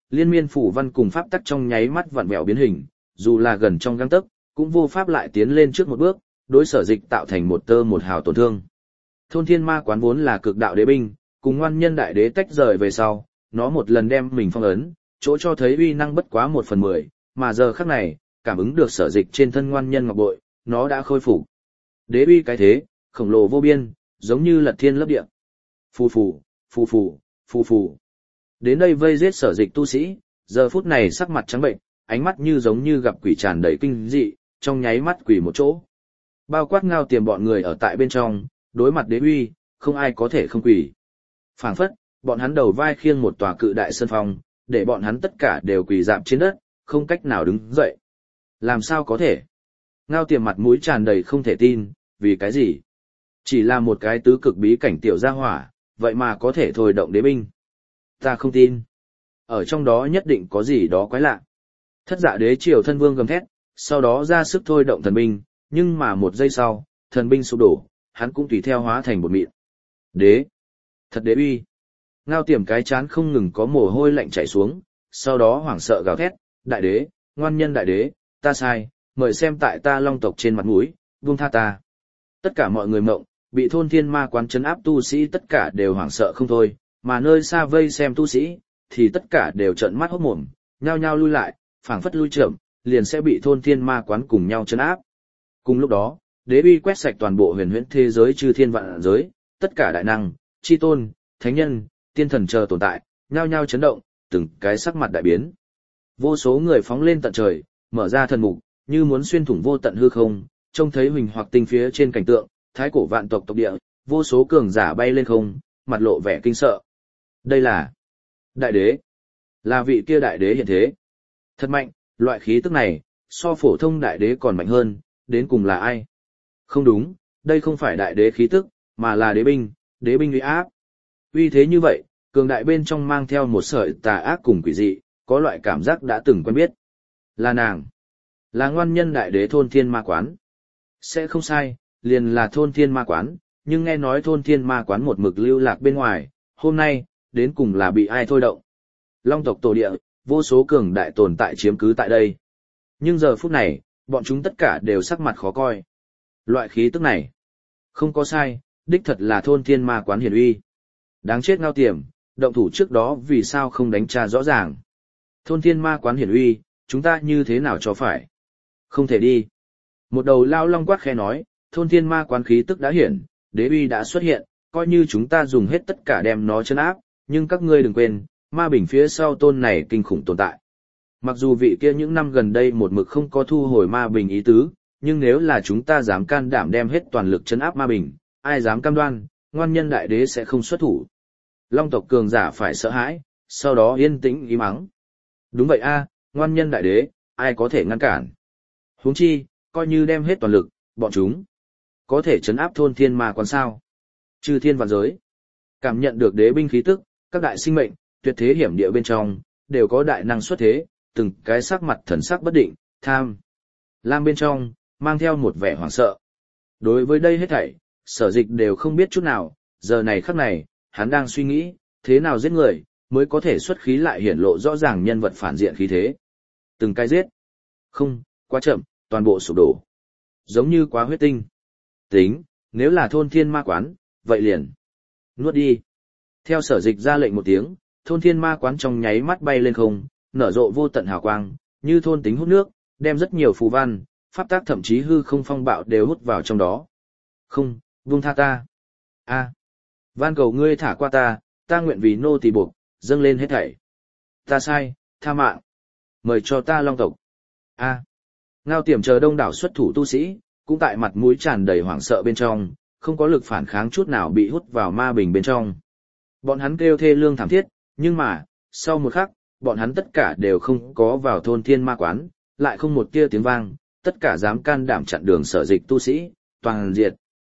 [SPEAKER 1] liên miên phủ văn cùng pháp tắc trong nháy mắt vặn vẹo biến hình, dù là gần trong gang tấc, cũng vô pháp lại tiến lên trước một bước, đối Sở Dịch tạo thành một tơ một hào tổn thương. Thôn Thiên Ma Quán vốn là cực đạo đế binh, cùng Ngoan Nhân Đại Đế tách rời về sau, nó một lần đem mình phong ấn, chỗ cho thấy uy năng bất quá 1/10, mà giờ khắc này, cảm ứng được Sở Dịch trên thân Ngoan Nhân ngọc bội, nó đã khôi phục. Đế uy cái thế, khổng lồ vô biên, giống như lật thiên lấp địa. Phù phù, phù phù, phù phù. Đến đây vây giết Sở Dịch tu sĩ, giờ phút này sắc mặt trắng bệnh, ánh mắt như giống như gặp quỷ tràn đầy kinh dị, trong nháy mắt quỷ một chỗ. Bao quát Ngao Tiềm bọn người ở tại bên trong, đối mặt đế uy, không ai có thể không quỷ. Phảng phất, bọn hắn đầu vai khiêng một tòa cự đại sơn phong, để bọn hắn tất cả đều quỳ rạp trên đất, không cách nào đứng dậy. Làm sao có thể? Ngao Tiềm mặt mũi tràn đầy không thể tin, vì cái gì? Chỉ là một cái tứ cực bí cảnh tiểu gia hỏa, vậy mà có thể thôi động đế binh. Ta không tin. Ở trong đó nhất định có gì đó quái lạ. Thất Dạ Đế Triều thân vương gầm thét, sau đó ra sức thôi động thần binh, nhưng mà một giây sau, thần binh sụp đổ, hắn cũng tùy theo hóa thành bột mịn. Đế! Thật đế uy! Ngao Tiềm cái chán không ngừng có mồ hôi lạnh chảy xuống, sau đó hoảng sợ gào thét, Đại Đế, Ngoan Nhân Đại Đế, ta sai, mời xem tại ta Long tộc trên mặt mũi, buông tha ta. Tất cả mọi người mộng, bị Thôn Thiên Ma Quán trấn áp tu sĩ tất cả đều hoảng sợ không thôi, mà nơi xa vây xem tu sĩ, thì tất cả đều trợn mắt hốt mồm, nhao nhao lui lại, phảng phất lui chậm, liền sẽ bị Thôn Thiên Ma Quán cùng nhau trấn áp. Cùng lúc đó, đế uy quét sạch toàn bộ huyền huyễn thế giới chư thiên vạn giới, tất cả đại năng, chi tôn, thánh nhân, tiên thần chờ tồn tại, nhao nhao chấn động, từng cái sắc mặt đại biến. Vô số người phóng lên tận trời, mở ra thần mục, như muốn xuyên thủng vô tận hư không, trông thấy huỳnh hoặc tinh phía trên cảnh tượng, thái cổ vạn tộc tộc địa, vô số cường giả bay lên không, mặt lộ vẻ kinh sợ. Đây là đại đế, là vị kia đại đế hiện thế. Thật mạnh, loại khí tức này, so phổ thông đại đế còn mạnh hơn, đến cùng là ai? Không đúng, đây không phải đại đế khí tức, mà là đế binh uy áp. Uy thế như vậy, cường đại bên trong mang theo một sợi tà ác cùng quỷ dị, có loại cảm giác đã từng quen biết. Là nàng, là Ngoan Nhân Đại Đế Thôn Thiên Ma Quán. Sẽ không sai, liền là Thôn Thiên Ma Quán, nhưng nghe nói Thôn Thiên Ma Quán một mực lưu lạc bên ngoài, hôm nay, đến cùng là bị ai thôi động. Long tộc tổ địa, vô số cường đại tồn tại chiếm cứ tại đây. Nhưng giờ phút này, bọn chúng tất cả đều sắc mặt khó coi. Loại khí tức này, không có sai, đích thật là Thôn Thiên Ma Quán hiển uy. Đáng chết Ngao Tiềm, động thủ trước đó vì sao không đánh tra rõ ràng. Thôn Thiên Ma Quán hiển uy, chúng ta như thế nào cho phải? Không thể đi. Một đầu lao long quát khẽ nói, Thôn Thiên Ma Quán khí tức đã hiển, đế uy đã xuất hiện, coi như chúng ta dùng hết tất cả đem nó trấn áp, nhưng các ngươi đừng quên, ma bình phía sau tôn này kinh khủng tồn tại. Mặc dù vị kia những năm gần đây một mực không có thu hồi ma bình ý tứ, nhưng nếu là chúng ta dám can đảm đem hết toàn lực trấn áp ma bình, ai dám cam đoan, Ngoan Nhân Đại Đế sẽ không xuất thủ. Long tộc cường giả phải sợ hãi, sau đó yên tĩnh ý mắng. Đúng vậy a, Ngoan Nhân Đại Đế, ai có thể ngăn cản. Huống chi, coi như đem hết toàn lực, bọn chúng có thể trấn áp Thôn Thiên Ma Quán sao? Chư thiên vạn giới, cảm nhận được đế binh khí tức, các đại sinh mệnh, tuyệt thế hiểm địa bên trong, đều có đại năng xuất thế, từng cái sắc mặt thần sắc bất định, tham lam bên trong, mang theo một vẻ hoảng sợ. Đối với đây hết thảy, Sở Dịch đều không biết chút nào, giờ này khắc này, hắn đang suy nghĩ, thế nào giết người, mới có thể xuất khí lại hiển lộ rõ ràng nhân vật phản diện khí thế. Từng cái giết. Không, quá chậm, toàn bộ sụp đổ. Giống như quá huyết tinh. Tính, nếu là Thôn Thiên Ma Quán, vậy liền nuốt đi. Theo Sở Dịch ra lệnh một tiếng, Thôn Thiên Ma Quán trong nháy mắt bay lên không, nở rộ vô tận hào quang, như thôn tính hút nước, đem rất nhiều phù văn, pháp tác thậm chí hư không phong bạo đều hút vào trong đó. Không, buông tha ta. A, van cầu ngươi thả qua ta nguyện vì nô tỳ buộc, dâng lên hết thảy. Ta sai, tha mạng. Mời cho ta Long tộc. A. Ngao Tiềm chờ đông đảo xuất thủ tu sĩ, cũng tại mặt mũi tràn đầy hoảng sợ bên trong, không có lực phản kháng chút nào bị hút vào ma bình bên trong. Bọn hắn kêu thê lương thảm thiết, nhưng mà, sau một khắc, bọn hắn tất cả đều không có vào Thôn Thiên Ma Quán, lại không một tia tiếng vang, tất cả dám can đảm chặn đường Sở Dịch tu sĩ, toàn diệt.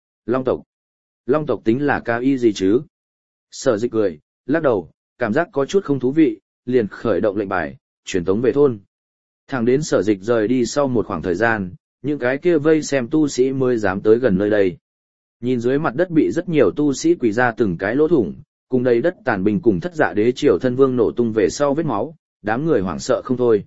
[SPEAKER 1] Long tộc tính là cao y gì chứ? Sở Dịch cười, lắc đầu, cảm giác có chút không thú vị, liền khởi động lệnh bài, truyền tống về thôn. Thẳng đến Sở Dịch rời đi sau một khoảng thời gian, những cái kia vây xem tu sĩ mới dám tới gần nơi đây. Nhìn dưới mặt đất bị rất nhiều tu sĩ quỳ ra từng cái lỗ thủng, cùng đầy đất tàn bình cùng Thất Dạ Đế Triều thân vương nổ tung về sau vết máu, đám người hoảng sợ không thôi.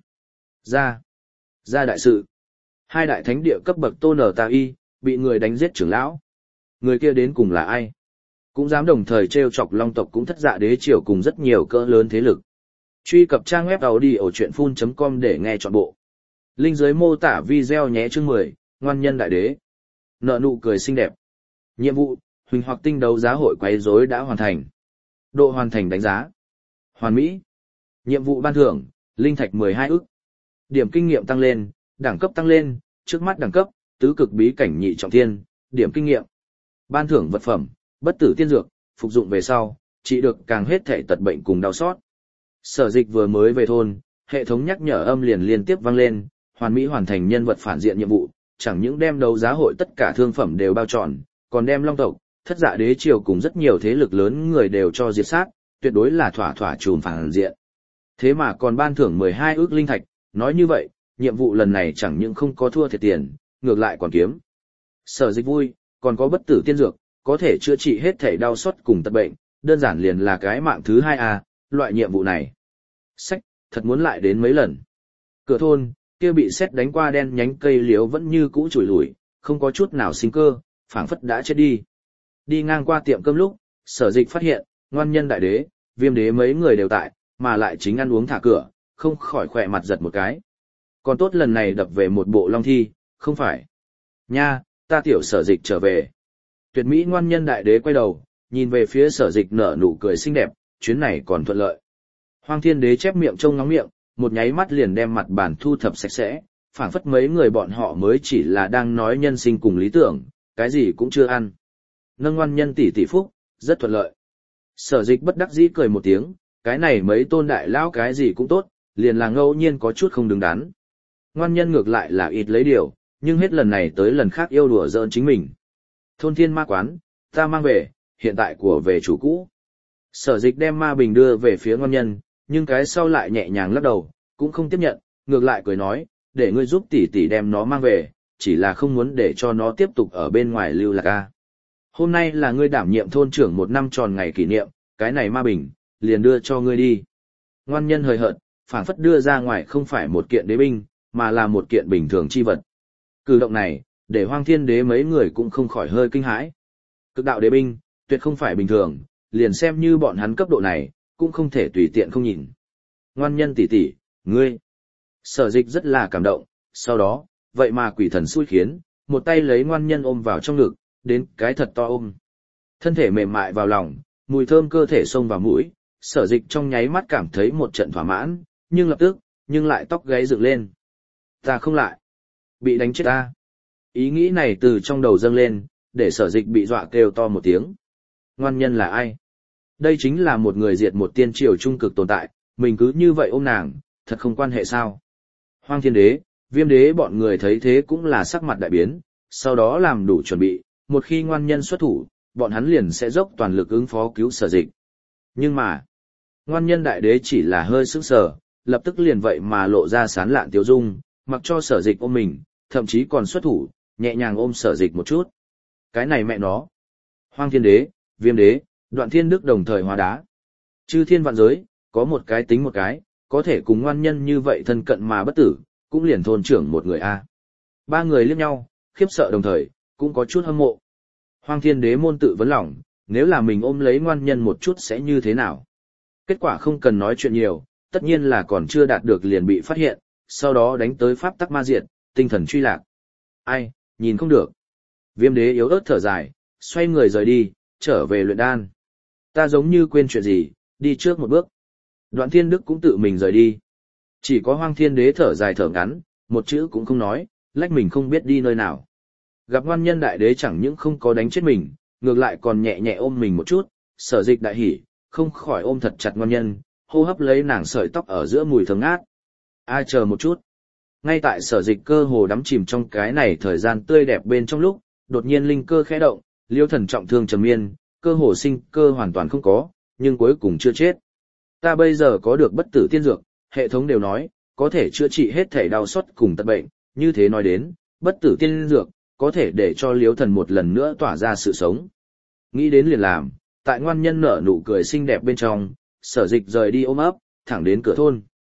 [SPEAKER 1] Ra đại sự. Hai đại thánh địa cấp bậc Tô Nở Tà Y, bị người đánh giết trưởng lão. Người kia đến cùng là ai? Cũng dám đồng thời trêu chọc Long tộc cũng Thất Dạ Đế triều cùng rất nhiều cỡ lớn thế lực. Truy cập trang web audiochuyenphun.com để nghe trọn bộ. Link dưới mô tả video nhé. Chương 10, Ngoan Nhân Đại Đế. Nở nụ cười xinh đẹp. Nhiệm vụ, Huỳnh Hoặc Tinh đấu giá hội quấy rối đã hoàn thành. Độ hoàn thành đánh giá. Hoàn mỹ. Nhiệm vụ ban thưởng, linh thạch 12 ức. Điểm kinh nghiệm tăng lên, đẳng cấp tăng lên, trước mắt đẳng cấp, tứ cực bí cảnh nhị trọng thiên, điểm kinh nghiệm. Ban thưởng vật phẩm, bất tử tiên dược, phục dụng về sau, trị được càng hết thể tật bệnh cùng đau xót. Sở Dịch vừa mới về thôn, hệ thống nhắc nhở âm liền liên tiếp vang lên, hoàn mỹ hoàn thành nhân vật phản diện nhiệm vụ, chẳng những đem đấu giá hội tất cả thương phẩm đều bao trọn, còn đem Long tộc, Thất Dạ Đế triều cùng rất nhiều thế lực lớn người đều cho diệt sát, tuyệt đối là thỏa trùm phản diện. Thế mà còn ban thưởng 12 ức linh thạch, nói như vậy, nhiệm vụ lần này chẳng những không có thua thiệt tiền, ngược lại còn kiếm. Sở Dịch vui, còn có bất tử tiên dược, có thể chữa trị hết thể đau xót cùng tật bệnh, đơn giản liền là cái mạng thứ 2A, loại nhiệm vụ này. Sách, thật muốn lại đến mấy lần. Cửa thôn, kia bị sét đánh qua đen nhánh cây liễu vẫn như cũ chùi lủi, không có chút nào sinh cơ, phảng phất đã chết đi. Đi ngang qua tiệm cơm lúc, Sở Dịch phát hiện, Ngoan Nhân Đại Đế, Viêm Đế mấy người đều tại, mà lại chính ăn uống thả cửa, không khỏi khỏe mặt giật một cái. Còn tốt lần này đập về một bộ long thi, không phải. Nha, ta tiểu Sở Dịch trở về. Tuyệt mỹ Ngoan Nhân Đại Đế quay đầu, nhìn về phía Sở Dịch nở nụ cười xinh đẹp, chuyến này còn thuận lợi. Hoang Thiên Đế chép miệng trông ngóng miệng, một nháy mắt liền đem mặt bàn thu thập sạch sẽ, phảng phất mấy người bọn họ mới chỉ là đang nói nhân sinh cùng lý tưởng, cái gì cũng chưa ăn. Nâng Ngoan Nhân tỷ phúc, rất thuận lợi. Sở Dịch bất đắc dĩ cười một tiếng, cái này mấy tôn đại lão cái gì cũng tốt, liền là ngẫu nhiên có chút không đứng đắn. Ngoan Nhân ngược lại là ít lấy điều, nhưng hết lần này tới lần khác yêu đùa giỡn chính mình. Thôn Thiên Ma Quán, ta mang về, hiện tại của về chủ cũ. Sở Dịch đem ma bình đưa về phía Ngoan Nhân, nhưng cái sau lại nhẹ nhàng lắc đầu, cũng không tiếp nhận, ngược lại cười nói, để ngươi giúp tỷ đem nó mang về, chỉ là không muốn để cho nó tiếp tục ở bên ngoài lưu lạc a. Hôm nay là ngươi đảm nhiệm thôn trưởng 1 năm tròn ngày kỷ niệm, cái này ma bình, liền đưa cho ngươi đi. Ngoan Nhân hời hợt, phảng phất đưa ra ngoài không phải một kiện đế binh, mà là một kiện bình thường chi vật. Cử động này, để Hoang Thiên Đế mấy người cũng không khỏi hơi kinh hãi. Cực đạo đế binh, tuyệt không phải bình thường, liền xem như bọn hắn cấp độ này, cũng không thể tùy tiện không nhìn. Ngoan Nhân tỷ, ngươi. Sở Dịch rất là cảm động, sau đó, vậy mà quỷ thần xui khiến, một tay lấy Ngoan Nhân ôm vào trong ngực, đến cái thật to ôm. Thân thể mềm mại vào lòng, mùi thơm cơ thể xông vào mũi, Sở Dịch trong nháy mắt cảm thấy một trận thỏa mãn, nhưng lập tức, lại tóc gáy dựng lên. Ta không lại. Bị đánh chết ta. Ý nghĩ này từ trong đầu dâng lên, để Sở Dịch bị dọa kêu to một tiếng. Ngoan Nhân là ai? Đây chính là một người diệt một tiên triều trung cực tồn tại, mình cứ như vậy ôm nàng, thật không quan hệ sao? Hoang Thiên Đế, Viêm Đế bọn người thấy thế cũng là sắc mặt đại biến, sau đó làm đủ chuẩn bị, một khi Ngoan Nhân xuất thủ, bọn hắn liền sẽ dốc toàn lực ứng phó cứu Sở Dịch. Nhưng mà, Ngoan Nhân Đại Đế chỉ là hơi sững sờ, lập tức liền vậy mà lộ ra sán lạn tiêu dung, mặc cho Sở Dịch ôm mình, thậm chí còn xuất thủ, nhẹ nhàng ôm Sở Dịch một chút. Cái này mẹ nó. Hoang Thiên Đế, Viêm Đế, Đoạn Thiên Đức đồng thời hóa đá. Chư thiên vạn giới, có một cái tính một cái, có thể cùng Ngoan Nhân như vậy thân cận mà bất tử, cũng liền thôn trưởng một người a. Ba người liếc nhau, khiếp sợ đồng thời, cũng có chút hâm mộ. Hoang Thiên Đế môn tự vấn lòng, nếu là mình ôm lấy Ngoan Nhân một chút sẽ như thế nào? Kết quả không cần nói chuyện nhiều, tất nhiên là còn chưa đạt được liền bị phát hiện, sau đó đánh tới pháp tắc ma diệt, tinh thần truy lạc. Ai, nhìn không được. Viêm Đế yếu ớt thở dài, xoay người rời đi, trở về luyện đan. Ta giống như quên chuyện gì, đi trước một bước. Đoạn Thiên Đức cũng tự mình rời đi. Chỉ có Hoang Thiên Đế thở dài thở ngắn, một chữ cũng không nói, lách mình không biết đi nơi nào. Gặp Ngoan Nhân Đại Đế chẳng những không có đánh chết mình, ngược lại còn nhẹ nhẹ ôm mình một chút, Sở Dịch đại hỉ, không khỏi ôm thật chặt Ngoan Nhân, hô hấp lấy nàng sợi tóc ở giữa mùi thơm ngát. Ai chờ một chút. Ngay tại Sở Dịch cơ hồ đắm chìm trong cái này thời gian tươi đẹp bên trong lúc, đột nhiên linh cơ khẽ động, Liêu Thần trọng thương trầm miên, cơ hồ sinh cơ hoàn toàn không có, nhưng cuối cùng chưa chết. Ta bây giờ có được bất tử tiên dược, hệ thống đều nói, có thể chữa trị hết thể đau xót cùng tật bệnh, như thế nói đến, bất tử tiên dược, có thể để cho Liêu Thần một lần nữa tỏa ra sự sống. Nghĩ đến liền làm, tại Ngoan Nhân nở nụ cười xinh đẹp bên trong, Sở Dịch rời đi ôm ấp, thẳng đến cửa thôn.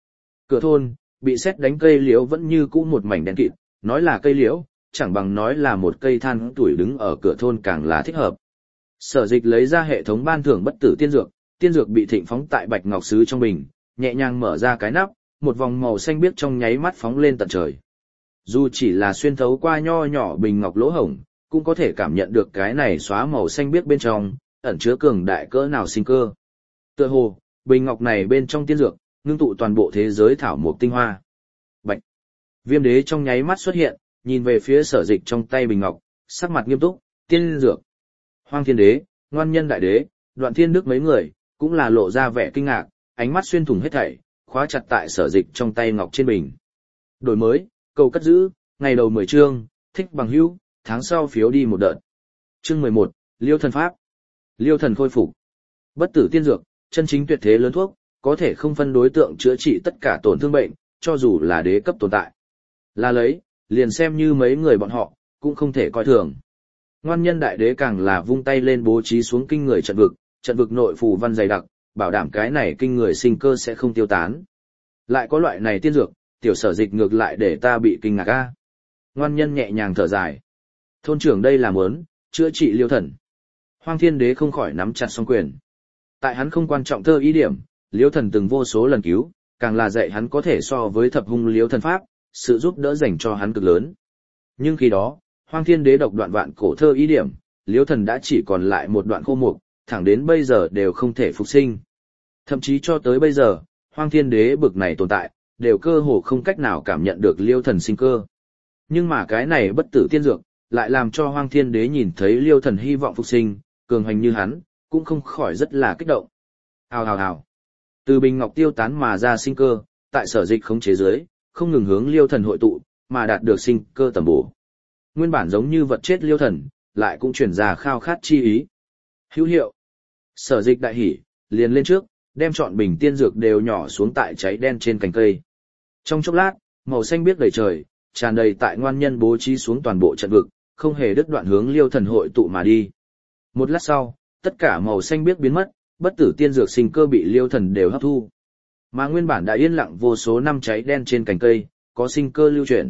[SPEAKER 1] Cửa thôn, bị sét đánh cây liễu vẫn như cũ một mảnh đen kịt, nói là cây liễu, chẳng bằng nói là một cây than tuổi đứng ở cửa thôn càng là thích hợp. Sở Dịch lấy ra hệ thống ban thưởng bất tử tiên dược bị thịnh phóng tại bạch ngọc sứ trong bình, nhẹ nhàng mở ra cái nắp, một vòng màu xanh biếc trong nháy mắt phóng lên tận trời. Dù chỉ là xuyên thấu qua nho nhỏ bình ngọc lỗ hổng, cũng có thể cảm nhận được cái này xóa màu xanh biếc bên trong, ẩn chứa cường đại cỡ nào sinh cơ. Tựa hồ, bình ngọc này bên trong tiên dược, ngưng tụ toàn bộ thế giới thảo mộc tinh hoa. Bạch. Viêm đế trong nháy mắt xuất hiện, nhìn về phía Sở Dịch trong tay bình ngọc, sắc mặt nghiêm túc, tiên dược. Hoang Thiên Đế, Ngoan Nhân Đại Đế, Đoạn Thiên Đức mấy người, cũng là lộ ra vẻ kinh ngạc, ánh mắt xuyên thủng hết thảy, khóa chặt tại Sở Dịch trong tay ngọc trên bình. Đổi mới, cầu cất giữ, ngày đầu 10 chương, thích bằng hữu, tháng sau phiếu đi một đợt. Chương 11, Liêu thần pháp. Liêu thần khôi phục. Bất tử tiên dược, chân chính tuyệt thế lớn thuốc, có thể không phân đối tượng chữa trị tất cả tổn thương bệnh, cho dù là đế cấp tồn tại. Là lấy, liền xem như mấy người bọn họ, cũng không thể coi thường. Ngoan Nhân Đại Đế càng là vung tay lên bố trí xuống kinh người trận vực nội phù văn dày đặc, bảo đảm cái này kinh người sinh cơ sẽ không tiêu tán. Lại có loại này tiên dược, tiểu Sở Dịch ngược lại để ta bị kinh ngạc a. Ngoan Nhân nhẹ nhàng thở dài. Thôn trưởng đây là muốn chữa trị Liêu thần. Hoang Thiên Đế không khỏi nắm chặt song quyền. Tại hắn không quan trọng thơ ý điểm, Liêu thần từng vô số lần cứu, càng là dạy hắn có thể so với thập hung Liêu thần pháp, sự giúp đỡ dành cho hắn cực lớn. Nhưng khi đó, Hoang Thiên Đế độc đoạn vạn cổ thơ ý điểm, Liêu thần đã chỉ còn lại một đoạn khô mục, thẳng đến bây giờ đều không thể phục sinh. Thậm chí cho tới bây giờ, Hoang Thiên Đế bực này tồn tại, đều cơ hồ không cách nào cảm nhận được Liêu thần sinh cơ. Nhưng mà cái này bất tử tiên dược, lại làm cho Hoang Thiên Đế nhìn thấy Liêu thần hy vọng phục sinh, cường hành như hắn, cũng không khỏi rất là kích động. Hào hào hào. Từ bình ngọc tiêu tán mà ra sinh cơ, tại Sở Dịch khống chế dưới, không ngừng hướng Liêu thần hội tụ, mà đạt được sinh cơ tầm bổ. Nguyên bản giống như vật chết Liêu thần, lại cũng chuyển ra khao khát chi ý. Hữu hiệu. Sở Dịch đại hỉ, liền lên trước, đem trọn bình tiên dược đều nhỏ xuống tại cháy đen trên cành cây. Trong chốc lát, màu xanh biếc đầy trời, tràn đầy tại Ngoan Nhân bố trí xuống toàn bộ trận vực, không hề đứt đoạn hướng Liêu thần hội tụ mà đi. Một lát sau, tất cả màu xanh biếc biến mất, bất tử tiên dược sinh cơ bị Liêu thần đều hấp thu. Mà nguyên bản đã yên lặng vô số năm cháy đen trên cành cây, có sinh cơ lưu chuyển.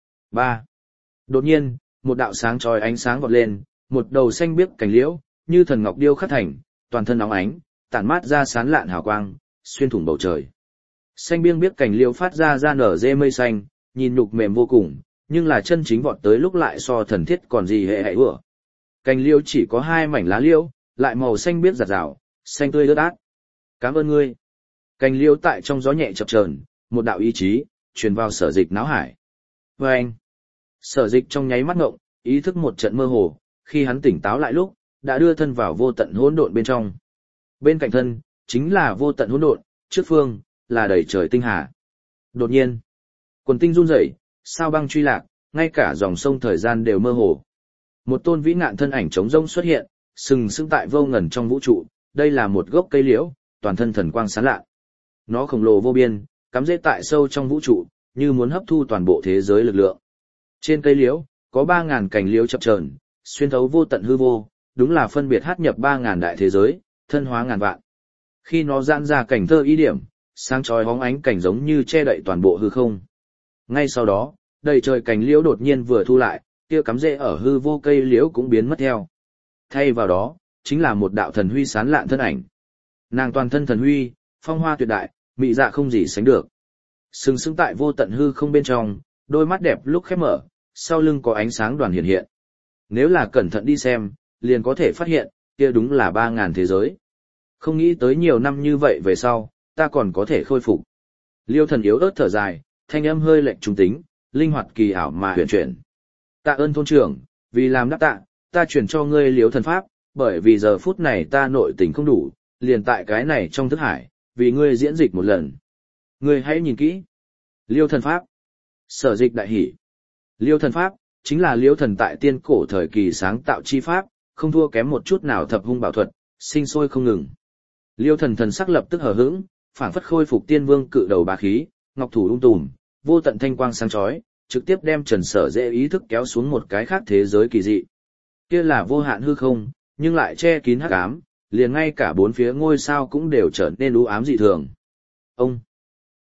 [SPEAKER 1] 3. Đột nhiên, một đạo sáng chói ánh sáng vọt lên, một đầu xanh biếc cành liễu, như thần ngọc điêu khắc thành, toàn thân óng ánh, tản mát ra sáng lạn hào quang, xuyên thủng bầu trời. Xanh biếc biếc cành liễu phát ra nở rễ mây xanh, nhìn nhục mềm vô cùng, nhưng là chân chính vọt tới lúc lại so thần thiết còn gì hệ ủa. Cành liễu chỉ có 2 mảnh lá liễu, lại màu xanh biếc rạt rào, xanh tươi ướt át. Cảm ơn ngươi. Cành liễu tại trong gió nhẹ chập chờn, một đạo ý chí truyền vào Sở Dịch náo hải. Và anh, Sở Dịch trong nháy mắt ngộng, ý thức một trận mơ hồ, khi hắn tỉnh táo lại lúc, đã đưa thân vào vô tận hỗn độn bên trong. Bên cạnh thân, chính là vô tận hỗn độn, trước phương, là đầy trời tinh hà. Đột nhiên, quần tinh run rẩy, sao băng truy lạc, ngay cả dòng sông thời gian đều mơ hồ. Một tôn vĩ ngạn thân ảnh trống rông xuất hiện, sừng sững tại vô ngần trong vũ trụ, đây là một gốc cây liễu, toàn thân thần quang sáng lạ. Nó khổng lồ vô biên, cắm rễ tại sâu trong vũ trụ, như muốn hấp thu toàn bộ thế giới lực lượng. Trên cây liễu, có 3.000 cành liễu chập chờn, xuyên thấu vô tận hư vô, đúng là phân biệt hát nhập 3.000 đại thế giới, thân hóa ngàn vạn. Khi nó giãn ra cảnh thơ ý điểm, sáng chói hóng ánh cảnh giống như che đậy toàn bộ hư không. Ngay sau đó, đầy trời cành liễu đột nhiên vừa thu lại, kia cắm rễ ở hư vô cây liễu cũng biến mất theo. Thay vào đó, chính là một đạo thần huy sáng lạn thân ảnh. Nàng toàn thân thần huy, phong hoa tuyệt đại, mị dạ không gì sánh được. Sừng sững tại vô tận hư không bên trong, đôi mắt đẹp lúc khép mở, sau lưng có ánh sáng đoàn hiện hiện. Nếu là cẩn thận đi xem, liền có thể phát hiện, kia đúng là 3.000 thế giới. Không nghĩ tới nhiều năm như vậy về sau, ta còn có thể khôi phục. Liêu thần yếu ớt thở dài, thanh âm hơi lệch trung tính, linh hoạt kỳ ảo mà huyền chuyển. Tạ ơn thôn trưởng, vì làm đáp tạ, ta chuyển cho ngươi Liêu thần pháp, bởi vì giờ phút này ta nội tình không đủ, liền tại cái này trong thức hải, vì ngươi diễn dịch một lần. Ngươi hãy nhìn kỹ. Liêu thần pháp. Sở Dịch đại hỉ. Liêu thần pháp, chính là Liêu thần tại tiên cổ thời kỳ sáng tạo chi pháp, không thua kém một chút nào thập hung bảo thuật, sinh sôi không ngừng. Liêu thần thần sắc lập tức hờ hững, phảng phất khôi phục tiên vương cự đầu bá khí, ngọc thủ tùm, vô tận thanh quang sáng chói, trực tiếp đem Trần Sở Dễ ý thức kéo xuống một cái khác thế giới kỳ dị. Kia là vô hạn hư không, nhưng lại che kín hắc ám, liền ngay cả bốn phía ngôi sao cũng đều trở nên u ám dị thường. Ông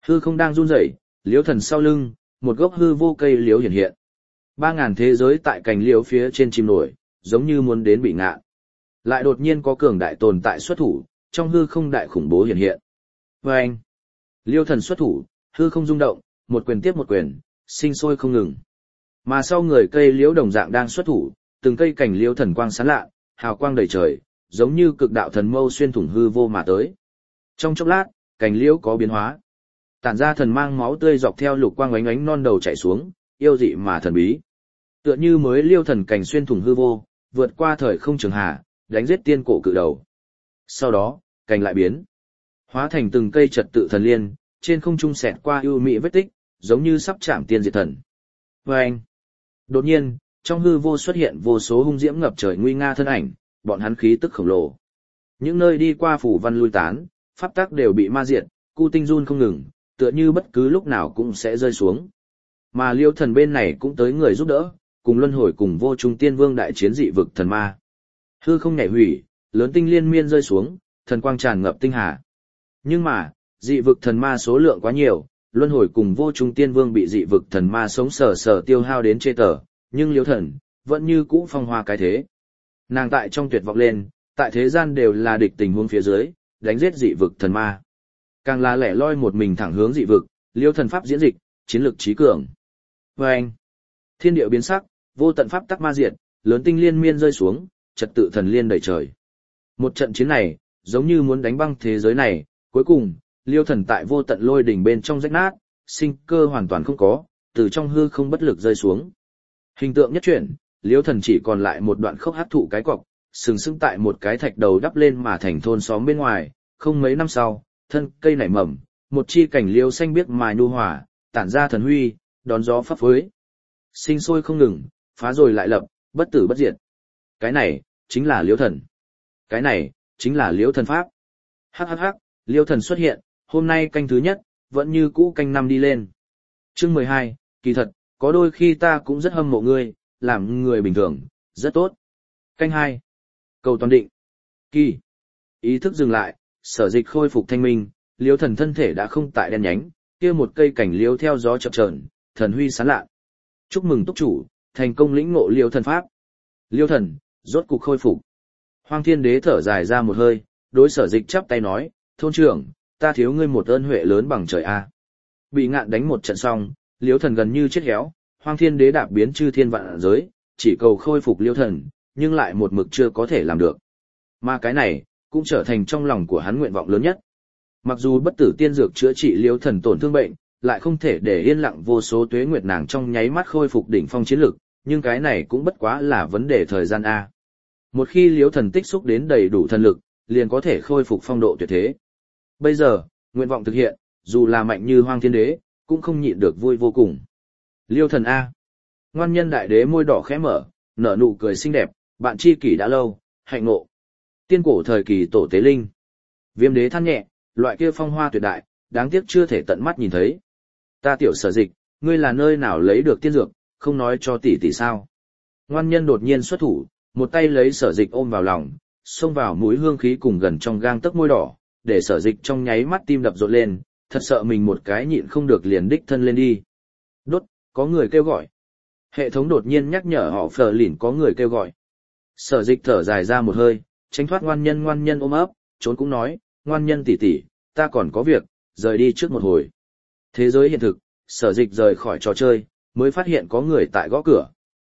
[SPEAKER 1] Hư không đang run rẩy, liễu thần sau lưng, một gốc hư vô cây liễu hiện hiện. 3.000 thế giới tại cành liễu phía trên chìm nổi, giống như muốn đến bị ngạn. Lại đột nhiên có cường đại tồn tại xuất thủ, trong hư không đại khủng bố hiện hiện. Và anh, liễu thần xuất thủ, hư không rung động, một quyền tiếp một quyền, sinh sôi không ngừng. Mà sau người cây liễu đồng dạng đang xuất thủ, từng cây cành liễu thần quang sáng lạ, hào quang đầy trời, giống như cực đạo thần mâu xuyên thủng hư vô mà tới. Trong chốc lát, cành liễu có biến hóa. Tản ra thần mang máu tươi dọc theo lục quang ánh ánh non đầu chảy xuống, yêu dị mà thần bí. Tựa như mới liêu thần cành xuyên thủng hư vô, vượt qua thời không trường hà, đánh giết tiên cổ cự đầu. Sau đó, cành lại biến, hóa thành từng cây trật tự thần liên, trên không trung xẹt qua ưu mỹ vết tích, giống như sắp chạm tiên diệt thần. Và anh, đột nhiên, trong hư vô xuất hiện vô số hung diễm ngập trời nguy nga thân ảnh, bọn hắn khí tức khổng lồ. Những nơi đi qua phủ văn lui tán, pháp tắc đều bị ma diệt, cu tinh run không ngừng, tựa như bất cứ lúc nào cũng sẽ rơi xuống. Mà liêu thần bên này cũng tới người giúp đỡ, cùng luân hồi cùng vô trung tiên vương đại chiến dị vực thần ma. Hư không nhảy hủy, lớn tinh liên miên rơi xuống, thần quang tràn ngập tinh hà. Nhưng mà, dị vực thần ma số lượng quá nhiều, luân hồi cùng vô trung tiên vương bị dị vực thần ma sống sờ sờ tiêu hao đến chê tở, nhưng liêu thần, vẫn như cũ phong hoa cái thế. Nàng tại trong tuyệt vọng lên, tại thế gian đều là địch tình huống phía dưới, đánh giết dị vực thần ma. Càng là lẻ loi một mình thẳng hướng dị vực, liêu thần pháp diễn dịch, chiến lược trí cường. Và anh, thiên điệu biến sắc, vô tận pháp tắc ma diệt, lớn tinh liên miên rơi xuống, trật tự thần liên đầy trời. Một trận chiến này, giống như muốn đánh băng thế giới này, cuối cùng, liêu thần tại vô tận lôi đỉnh bên trong rách nát, sinh cơ hoàn toàn không có, từ trong hư không bất lực rơi xuống. Hình tượng nhất chuyển, liêu thần chỉ còn lại một đoạn khốc hắc thụ cái cọc, sừng sững tại một cái thạch đầu đắp lên mà thành thôn xóm bên ngoài, không mấy năm sau, thân cây nảy mầm, một chi cảnh liêu xanh biếc mài nhu hòa, tản ra thần huy, đón gió phấp phới. Sinh sôi không ngừng, phá rồi lại lập, bất tử bất diệt. Cái này, chính là liêu thần. Cái này, chính là liêu thần pháp. Hắc hắc hắc, liêu thần xuất hiện, hôm nay canh thứ nhất, vẫn như cũ canh năm đi lên. Chương 12, kỳ thật, có đôi khi ta cũng rất hâm mộ ngươi, làm người bình thường, rất tốt. Canh 2, cầu toàn định. Kỳ. Ý thức dừng lại, sở dịch khôi phục thanh minh, liêu thần thân thể đã không tại đen nhánh, kia một cây cảnh liêu theo gió chập chờn, thần huy sáng lạ. Chúc mừng túc chủ, thành công lĩnh ngộ liêu thần pháp. Liêu thần, rốt cục khôi phục. Hoang Thiên Đế thở dài ra một hơi, đối sở dịch chắp tay nói, thôn trưởng, ta thiếu ngươi một ơn huệ lớn bằng trời a. Bị ngạn đánh một trận xong, liêu thần gần như chết héo, Hoang Thiên Đế đạp biến chư thiên vạn giới, chỉ cầu khôi phục liêu thần, nhưng lại một mực chưa có thể làm được. Mà cái này, cũng trở thành trong lòng của hắn nguyện vọng lớn nhất. Mặc dù bất tử tiên dược chữa trị liêu thần tổn thương bệnh, lại không thể để yên lặng vô số tuế nguyệt nàng trong nháy mắt khôi phục đỉnh phong chiến lực, nhưng cái này cũng bất quá là vấn đề thời gian a. Một khi liêu thần tích xúc đến đầy đủ thần lực, liền có thể khôi phục phong độ tuyệt thế. Bây giờ, nguyện vọng thực hiện, dù là mạnh như Hoang Thiên Đế, cũng không nhịn được vui vô cùng. Liêu thần a. Ngoan nhân đại đế môi đỏ khẽ mở, nở nụ cười xinh đẹp, bạn tri kỷ đã lâu, hạnh ngộ. Tiên cổ thời kỳ tổ tế linh. Viêm đế than nhẹ, loại kia phong hoa tuyệt đại, đáng tiếc chưa thể tận mắt nhìn thấy. Ta tiểu sở dịch, ngươi là nơi nào lấy được tiên dược, không nói cho tỷ tỷ sao. Ngoan nhân đột nhiên xuất thủ, một tay lấy sở dịch ôm vào lòng, xông vào mũi hương khí cùng gần trong gang tấc môi đỏ, để sở dịch trong nháy mắt tim đập rộn lên, thật sợ mình một cái nhịn không được liền đích thân lên đi. Đốt, có người kêu gọi. Hệ thống đột nhiên nhắc nhở họ phờ lỉn có người kêu gọi. Sở dịch thở dài ra một hơi, tránh thoát ngoan nhân ôm ấp, trốn cũng nói, ngoan nhân tỷ tỷ, ta còn có việc, rời đi trước một hồi. Thế giới hiện thực, sở dịch rời khỏi trò chơi, mới phát hiện có người tại gõ cửa.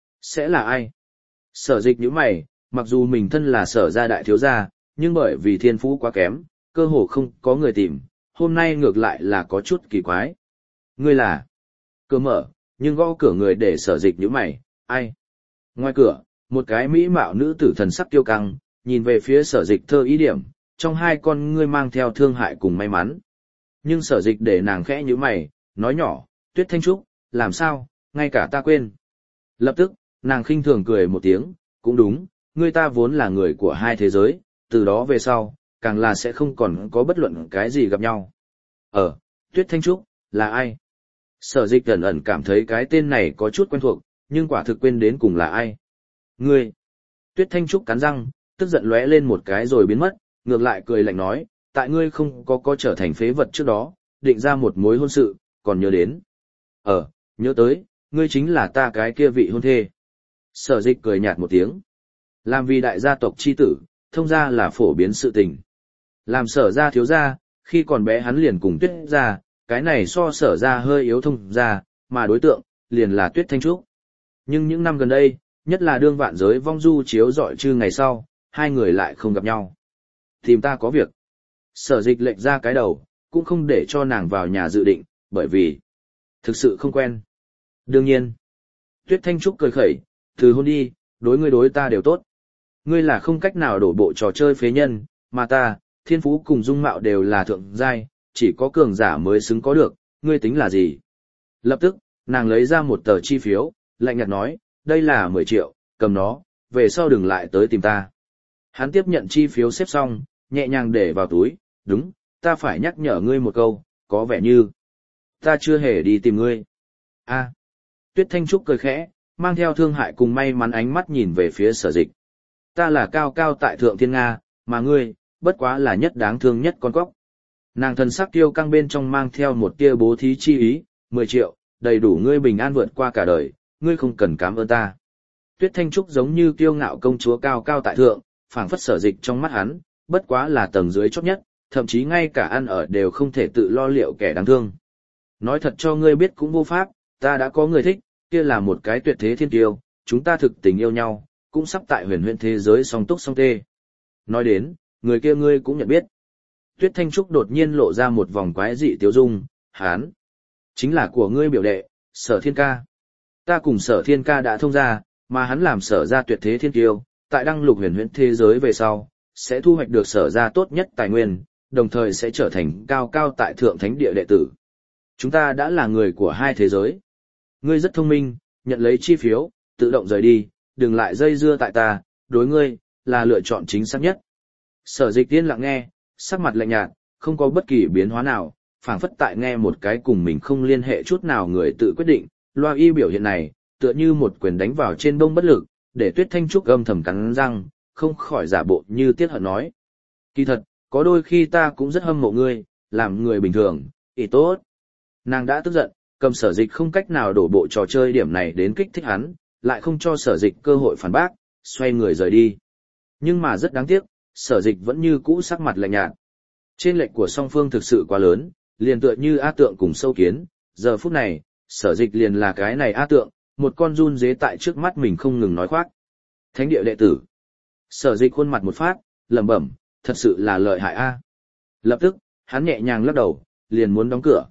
[SPEAKER 1] Sẽ là ai? Sở dịch nhíu mày, mặc dù mình thân là sở gia đại thiếu gia, nhưng bởi vì thiên phú quá kém, cơ hồ không có người tìm, hôm nay ngược lại là có chút kỳ quái. Ngươi là? Cửa mở, nhưng gõ cửa người để sở dịch nhíu mày, ai? Ngoài cửa, một cái mỹ mạo nữ tử thần sắc tiêu căng, nhìn về phía sở dịch thơ ý điểm, trong hai con ngươi mang theo thương hại cùng may mắn. Nhưng sở dịch để nàng khẽ nhíu mày, nói nhỏ, Tuyết Thanh Trúc, làm sao, ngay cả ta quên. Lập tức, nàng khinh thường cười một tiếng, cũng đúng, ngươi ta vốn là người của hai thế giới, từ đó về sau, càng là sẽ không còn có bất luận cái gì gặp nhau. Tuyết Thanh Trúc, là ai? Sở dịch ẩn ẩn cảm thấy cái tên này có chút quen thuộc, nhưng quả thực quên đến cùng là ai. Ngươi! Tuyết Thanh Trúc cắn răng, tức giận lóe lên một cái rồi biến mất, ngược lại cười lạnh nói, tại ngươi không có trở thành phế vật trước đó, định ra một mối hôn sự, còn nhớ đến. Nhớ tới, ngươi chính là ta cái kia vị hôn thê. Sở Dịch cười nhạt một tiếng. Làm vì đại gia tộc chi tử, thông ra là phổ biến sự tình. Làm Sở gia thiếu gia, khi còn bé hắn liền cùng Tuyết gia, cái này so Sở gia hơi yếu thông gia, mà đối tượng, liền là Tuyết Thanh Trúc. Nhưng những năm gần đây, nhất là đương vạn giới vong du chiếu rọi trư ngày sau, hai người lại không gặp nhau. Tìm ta có việc. Sở Dịch lệch ra cái đầu, cũng không để cho nàng vào nhà dự định, bởi vì thực sự không quen. Đương nhiên, Tuyết Thanh Trúc cười khẩy, từ hôn đi, đối ngươi đối ta đều tốt. Ngươi là không cách nào đổ bộ trò chơi phế nhân, mà ta, thiên phú cùng dung mạo đều là thượng giai, chỉ có cường giả mới xứng có được, ngươi tính là gì? Lập tức, nàng lấy ra một tờ chi phiếu, lạnh nhạt nói, đây là 10 triệu, cầm nó, về sau đừng lại tới tìm ta. Hắn tiếp nhận chi phiếu xếp xong, nhẹ nhàng để vào túi, đúng, ta phải nhắc nhở ngươi một câu, có vẻ như ta chưa hề đi tìm ngươi. Tuyết Thanh Trúc cười khẽ, mang theo thương hại cùng may mắn ánh mắt nhìn về phía Sở Dịch. Ta là cao cao tại thượng thiên Nga, mà ngươi, bất quá là nhất đáng thương nhất con cóc. Nàng thần sắc tiêu căng bên trong mang theo một tia bố thí chi ý, 10 triệu, đầy đủ ngươi bình an vượt qua cả đời, ngươi không cần cảm ơn ta. Tuyết Thanh Trúc giống như kiêu ngạo công chúa cao cao tại thượng, phảng phất Sở Dịch trong mắt hắn, bất quá là tầng dưới chót nhất, thậm chí ngay cả ăn ở đều không thể tự lo liệu kẻ đáng thương. Nói thật cho ngươi biết cũng vô pháp, ta đã có người thích, kia là một cái tuyệt thế thiên kiêu, chúng ta thực tình yêu nhau, cũng sắp tại huyền huyễn thế giới song túc song tê. Nói đến, người kia ngươi cũng nhận biết. Tuyết Thanh Trúc đột nhiên lộ ra một vòng quái dị tiêu dung, hán. Chính là của ngươi biểu đệ, Sở Thiên Ca. Ta cùng Sở Thiên Ca đã thông ra, mà hắn làm Sở ra tuyệt thế thiên kiêu, tại đăng lục huyền huyễn thế giới về sau, sẽ thu hoạch được Sở ra tốt nhất tài nguyên, đồng thời sẽ trở thành cao cao tại thượng thánh địa đệ tử. Chúng ta đã là người của hai thế giới. Ngươi rất thông minh, nhận lấy chi phiếu, tự động rời đi, đừng lại dây dưa tại ta, đối ngươi, là lựa chọn chính xác nhất. Sở Dịch tiên lặng nghe, sắc mặt lạnh nhạt, không có bất kỳ biến hóa nào, phảng phất tại nghe một cái cùng mình không liên hệ chút nào người tự quyết định, loa y biểu hiện này, tựa như một quyền đánh vào trên bông bất lực, để Tuyết Thanh Trúc âm thầm cắn răng, không khỏi giả bộ như tiếc hận nói. Kỳ thật, có đôi khi ta cũng rất hâm mộ ngươi, làm người bình thường, ý tốt. Nàng đã tức giận, cầm Sở Dịch không cách nào đổ bộ trò chơi điểm này đến kích thích hắn, lại không cho Sở Dịch cơ hội phản bác, xoay người rời đi. Nhưng mà rất đáng tiếc, Sở Dịch vẫn như cũ sắc mặt lạnh nhạt. Trên lệch của song phương thực sự quá lớn, liền tựa như A Tượng cùng sâu kiến, giờ phút này, Sở Dịch liền là cái này A Tượng, một con run dế tại trước mắt mình không ngừng nói khoác. Thánh địa đệ tử. Sở Dịch khuôn mặt một phát, lẩm bẩm, thật sự là lợi hại a. Lập tức, hắn nhẹ nhàng lắc đầu, liền muốn đóng cửa.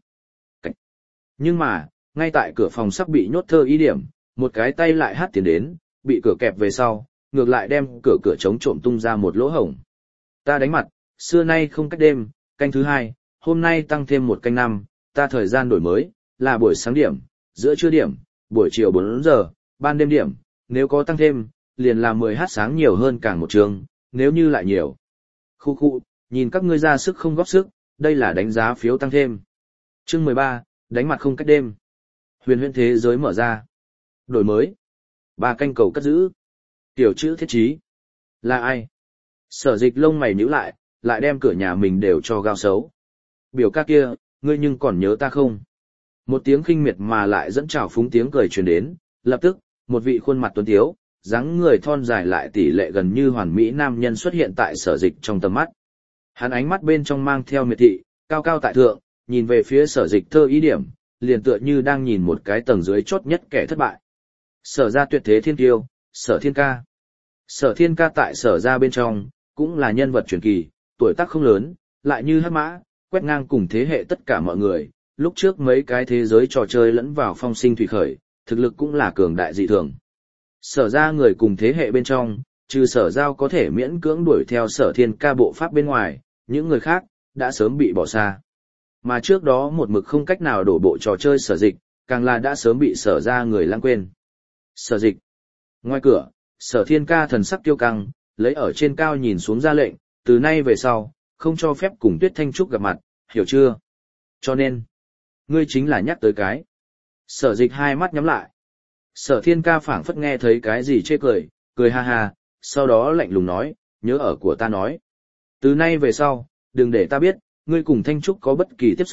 [SPEAKER 1] Nhưng mà, ngay tại cửa phòng sắp bị nhốt thơ ý điểm, một cái tay lại hát tiến đến, bị cửa kẹp về sau, ngược lại đem cửa chống trộm tung ra một lỗ hổng. Ta đánh mặt, xưa nay không cách đêm, canh thứ 2, hôm nay tăng thêm một canh 5, ta thời gian đổi mới, là buổi sáng điểm, giữa trưa điểm, buổi chiều 4 giờ, ban đêm điểm, nếu có tăng thêm, liền là 10h sáng nhiều hơn càng một trường, nếu như lại nhiều. Khu, nhìn các ngươi ra sức không góp sức, đây là đánh giá phiếu tăng thêm. Chương 13, đánh mặt không cách đêm. Huyền huyễn thế giới mở ra. Đổi mới. 3 canh cầu cất giữ. Tiểu chữ thiết trí. Là ai? Sở Dịch lông mày nhíu lại đem cửa nhà mình đều cho gao xấu. Biểu ca kia, ngươi nhưng còn nhớ ta không? Một tiếng khinh miệt mà lại dẫn trào phúng tiếng cười truyền đến, lập tức, một vị khuôn mặt tuấn tiếu, dáng người thon dài lại tỷ lệ gần như hoàn mỹ nam nhân xuất hiện tại Sở Dịch trong tầm mắt. Hắn ánh mắt bên trong mang theo miệt thị, cao cao tại thượng, nhìn về phía Sở Dịch thơ ý điểm, liền tựa như đang nhìn một cái tầng dưới chót nhất kẻ thất bại. Sở gia tuyệt thế thiên kiêu, Sở Thiên Ca. Sở Thiên Ca tại Sở gia bên trong, cũng là nhân vật truyền kỳ, tuổi tác không lớn, lại như hắc mã, quét ngang cùng thế hệ tất cả mọi người, lúc trước mấy cái thế giới trò chơi lẫn vào phong sinh thủy khởi, thực lực cũng là cường đại dị thường. Sở ra người cùng thế hệ bên trong, trừ Sở Giao có thể miễn cưỡng đuổi theo Sở Thiên Ca bộ pháp bên ngoài, những người khác, đã sớm bị bỏ xa. Mà trước đó một mực không cách nào đổ bộ trò chơi Sở Dịch, càng là đã sớm bị Sở ra người lãng quên. Sở Dịch. Ngoài cửa, Sở Thiên Ca thần sắc kiêu căng, lấy ở trên cao nhìn xuống ra lệnh, từ nay về sau, không cho phép cùng Tuyết Thanh Trúc gặp mặt, hiểu chưa? Cho nên, ngươi chính là nhắc tới cái. Sở Dịch hai mắt nhắm lại. Sở Thiên Ca phảng phất nghe thấy cái gì chê cười, cười ha ha, sau đó lạnh lùng nói, nhớ ở của ta nói. Từ nay về sau, đừng để ta biết, ngươi cùng Thanh Trúc có bất kỳ tiếp xúc,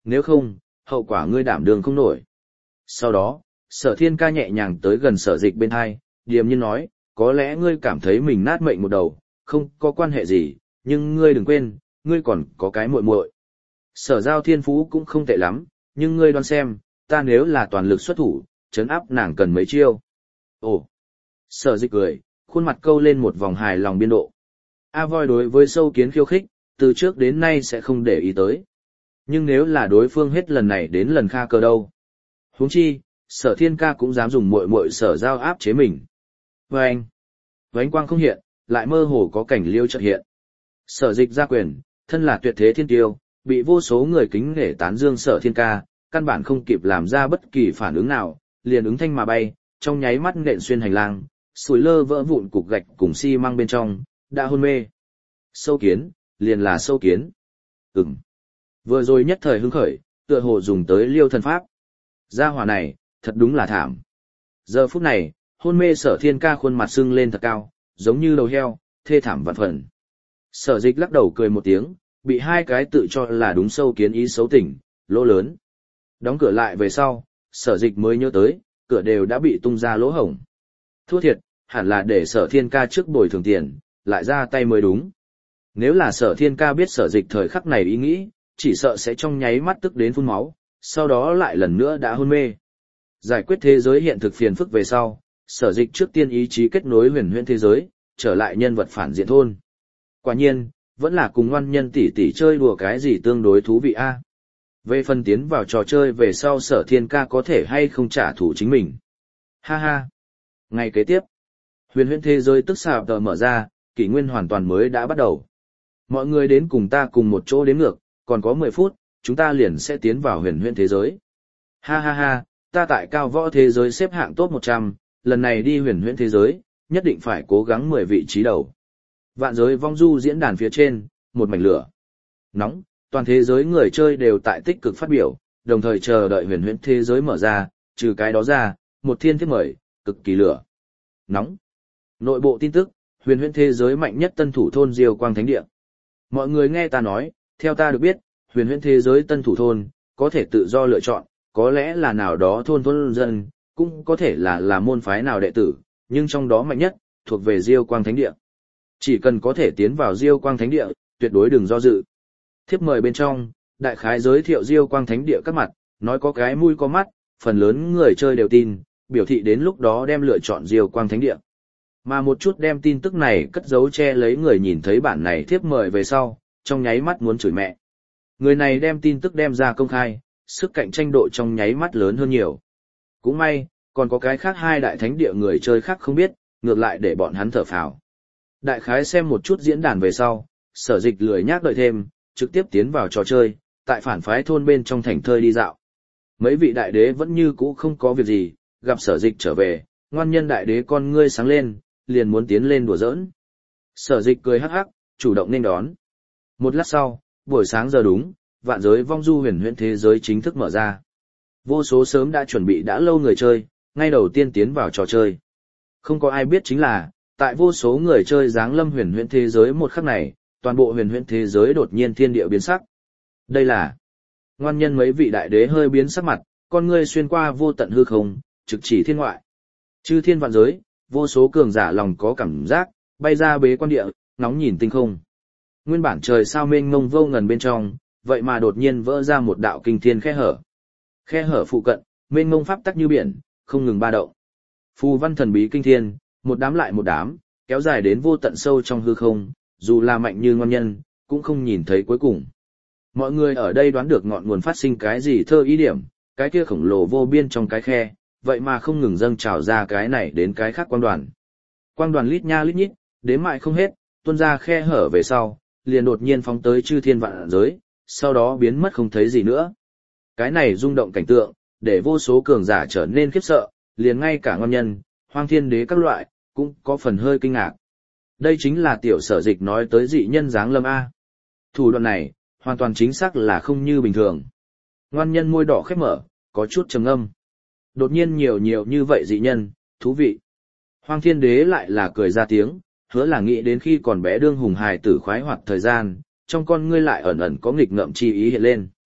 [SPEAKER 1] nếu không, hậu quả ngươi đảm đường không nổi. Sau đó, Sở Thiên Ca nhẹ nhàng tới gần Sở Dịch bên hai, điềm nhiên nói, có lẽ ngươi cảm thấy mình nát mệnh một đầu, không có quan hệ gì, nhưng ngươi đừng quên, ngươi còn có cái muội muội. Sở Giao thiên phú cũng không tệ lắm, nhưng ngươi đoán xem, ta nếu là toàn lực xuất thủ, trấn áp nàng cần mấy chiêu. Ồ! Sở Dịch cười, khuôn mặt câu lên một vòng hài lòng biên độ. A Voi đối với sâu kiến khiêu khích, từ trước đến nay sẽ không để ý tới. Nhưng nếu là đối phương hết lần này đến lần khác cơ đâu. Huống chi, Sở Thiên Ca cũng dám dùng muội muội Sở Giao áp chế mình. Vâng! Vánh quang không hiện, lại mơ hồ có cảnh liêu chợt hiện. Sở Dịch ra quyền, thân là tuyệt thế thiên tiêu, bị vô số người kính nể tán dương Sở Thiên Ca, căn bản không kịp làm ra bất kỳ phản ứng nào, liền ứng thanh mà bay, trong nháy mắt nện xuyên hành lang, sủi lơ vỡ vụn cục gạch cùng xi măng bên trong, đã hôn mê. Sâu kiến, liền là sâu kiến. Vừa rồi nhất thời hứng khởi, tựa hồ dùng tới liêu thần pháp. Gia hỏa này, thật đúng là thảm. Giờ phút này, hôn mê Sở Thiên Ca khuôn mặt sưng lên thật cao, giống như đầu heo, thê thảm vạn phần. Sở Dịch lắc đầu cười một tiếng, bị hai cái tự cho là đúng sâu kiến ý xấu tỉnh, lỗ lớn. Đóng cửa lại về sau, Sở Dịch mới nhớ tới, cửa đều đã bị tung ra lỗ hổng. Thua thiệt, hẳn là để Sở Thiên Ca trước bồi thường tiền, lại ra tay mới đúng. Nếu là Sở Thiên Ca biết Sở Dịch thời khắc này ý nghĩ, chỉ sợ sẽ trong nháy mắt tức đến phun máu, sau đó lại lần nữa đã hôn mê. Giải quyết thế giới hiện thực phiền phức về sau, Sở Dịch trước tiên ý chí kết nối huyền huyễn thế giới, trở lại nhân vật phản diện thôn. Quả nhiên, vẫn là cùng ngoan nhân tỷ tỷ chơi đùa cái gì tương đối thú vị a. Về phần tiến vào trò chơi về sau Sở Thiên Ca có thể hay không trả thù chính mình. Ha ha. Ngày kế tiếp, huyền huyễn thế giới tức xạ tờ mở ra, kỷ nguyên hoàn toàn mới đã bắt đầu. Mọi người đến cùng ta cùng một chỗ đếm ngược, còn có 10 phút, chúng ta liền sẽ tiến vào huyền huyễn thế giới. Ha ha ha, ta tại cao võ thế giới xếp hạng top 100, lần này đi huyền huyễn thế giới, nhất định phải cố gắng 10 vị trí đầu. Vạn giới vong du diễn đàn phía trên, một mảnh lửa. Nóng, toàn thế giới người chơi đều tại tích cực phát biểu, đồng thời chờ đợi huyền huyễn thế giới mở ra, trừ cái đó ra, một thiên thiết mời, cực kỳ lửa. Nóng. Nội bộ tin tức, huyền huyễn thế giới mạnh nhất tân thủ thôn Diêu Quang Thánh Địa. Mọi người nghe ta nói, theo ta được biết, huyền huyễn thế giới tân thủ thôn, có thể tự do lựa chọn, có lẽ là nào đó thôn dân, cũng có thể là môn phái nào đệ tử, nhưng trong đó mạnh nhất, thuộc về Diêu Quang Thánh Địa. Chỉ cần có thể tiến vào Diêu Quang Thánh Địa, tuyệt đối đừng do dự. Thiếp mời bên trong, đại khái giới thiệu Diêu Quang Thánh Địa các mặt, nói có cái mũi có mắt, phần lớn người chơi đều tin, biểu thị đến lúc đó đem lựa chọn Diêu Quang Thánh Địa. Mà một chút đem tin tức này cất giấu che lấy người nhìn thấy bản này thiếp mời về sau, trong nháy mắt muốn chửi mẹ. Người này đem tin tức đem ra công khai, sức cạnh tranh độ trong nháy mắt lớn hơn nhiều. Cũng may, còn có cái khác hai đại thánh địa người chơi khác không biết, ngược lại để bọn hắn thở phào. Đại khái xem một chút diễn đàn về sau, Sở Dịch lười nhác đợi thêm, trực tiếp tiến vào trò chơi, tại phản phái thôn bên trong thành thơi đi dạo. Mấy vị đại đế vẫn như cũ không có việc gì, gặp Sở Dịch trở về, ngoan nhân đại đế con ngươi sáng lên, liền muốn tiến lên đùa giỡn. Sở Dịch cười hắc hắc, chủ động nên đón. Một lát sau, buổi sáng giờ đúng, vạn giới vong du huyền huyễn thế giới chính thức mở ra. Vô số sớm đã chuẩn bị đã lâu người chơi, ngay đầu tiên tiến vào trò chơi. Không có ai biết chính là, tại vô số người chơi giáng lâm huyền huyễn thế giới một khắc này, toàn bộ huyền huyễn thế giới đột nhiên thiên địa biến sắc. Đây là ngoan nhân mấy vị đại đế hơi biến sắc mặt, con ngươi xuyên qua vô tận hư không, trực chỉ thiên ngoại. Chư thiên vạn giới, vô số cường giả lòng có cảm giác, bay ra bế quan địa, ngóng nhìn tinh không. Nguyên bản trời sao mênh mông vô ngần bên trong, vậy mà đột nhiên vỡ ra một đạo kinh thiên khe hở. Khe hở phụ cận, mênh mông pháp tắc như biển, không ngừng ba động. Phù văn thần bí kinh thiên, một đám lại một đám, kéo dài đến vô tận sâu trong hư không, dù là mạnh như ngon nhân, cũng không nhìn thấy cuối cùng. Mọi người ở đây đoán được ngọn nguồn phát sinh cái gì thơ ý điểm, cái kia khổng lồ vô biên trong cái khe, vậy mà không ngừng dâng trào ra cái này đến cái khác quang đoàn. Quang đoàn lít nha lít nhít, đến mãi không hết, tuôn ra khe hở về sau, liền đột nhiên phóng tới chư thiên vạn giới, sau đó biến mất không thấy gì nữa. Cái này rung động cảnh tượng, để vô số cường giả trở nên khiếp sợ, liền ngay cả ngon nhân, hoang thiên đế các loại, cũng có phần hơi kinh ngạc. Đây chính là tiểu Sở Dịch nói tới dị nhân giáng lâm A. Thủ đoạn này, hoàn toàn chính xác là không như bình thường. Ngoan nhân môi đỏ khép mở, có chút trầm ngâm. Đột nhiên nhiều như vậy dị nhân, thú vị. Hoang thiên đế lại là cười ra tiếng, hứa là nghĩ đến khi còn bé đương hùng hài tử khoái hoạt thời gian, trong con ngươi lại ẩn ẩn có nghịch ngợm chi ý hiện lên.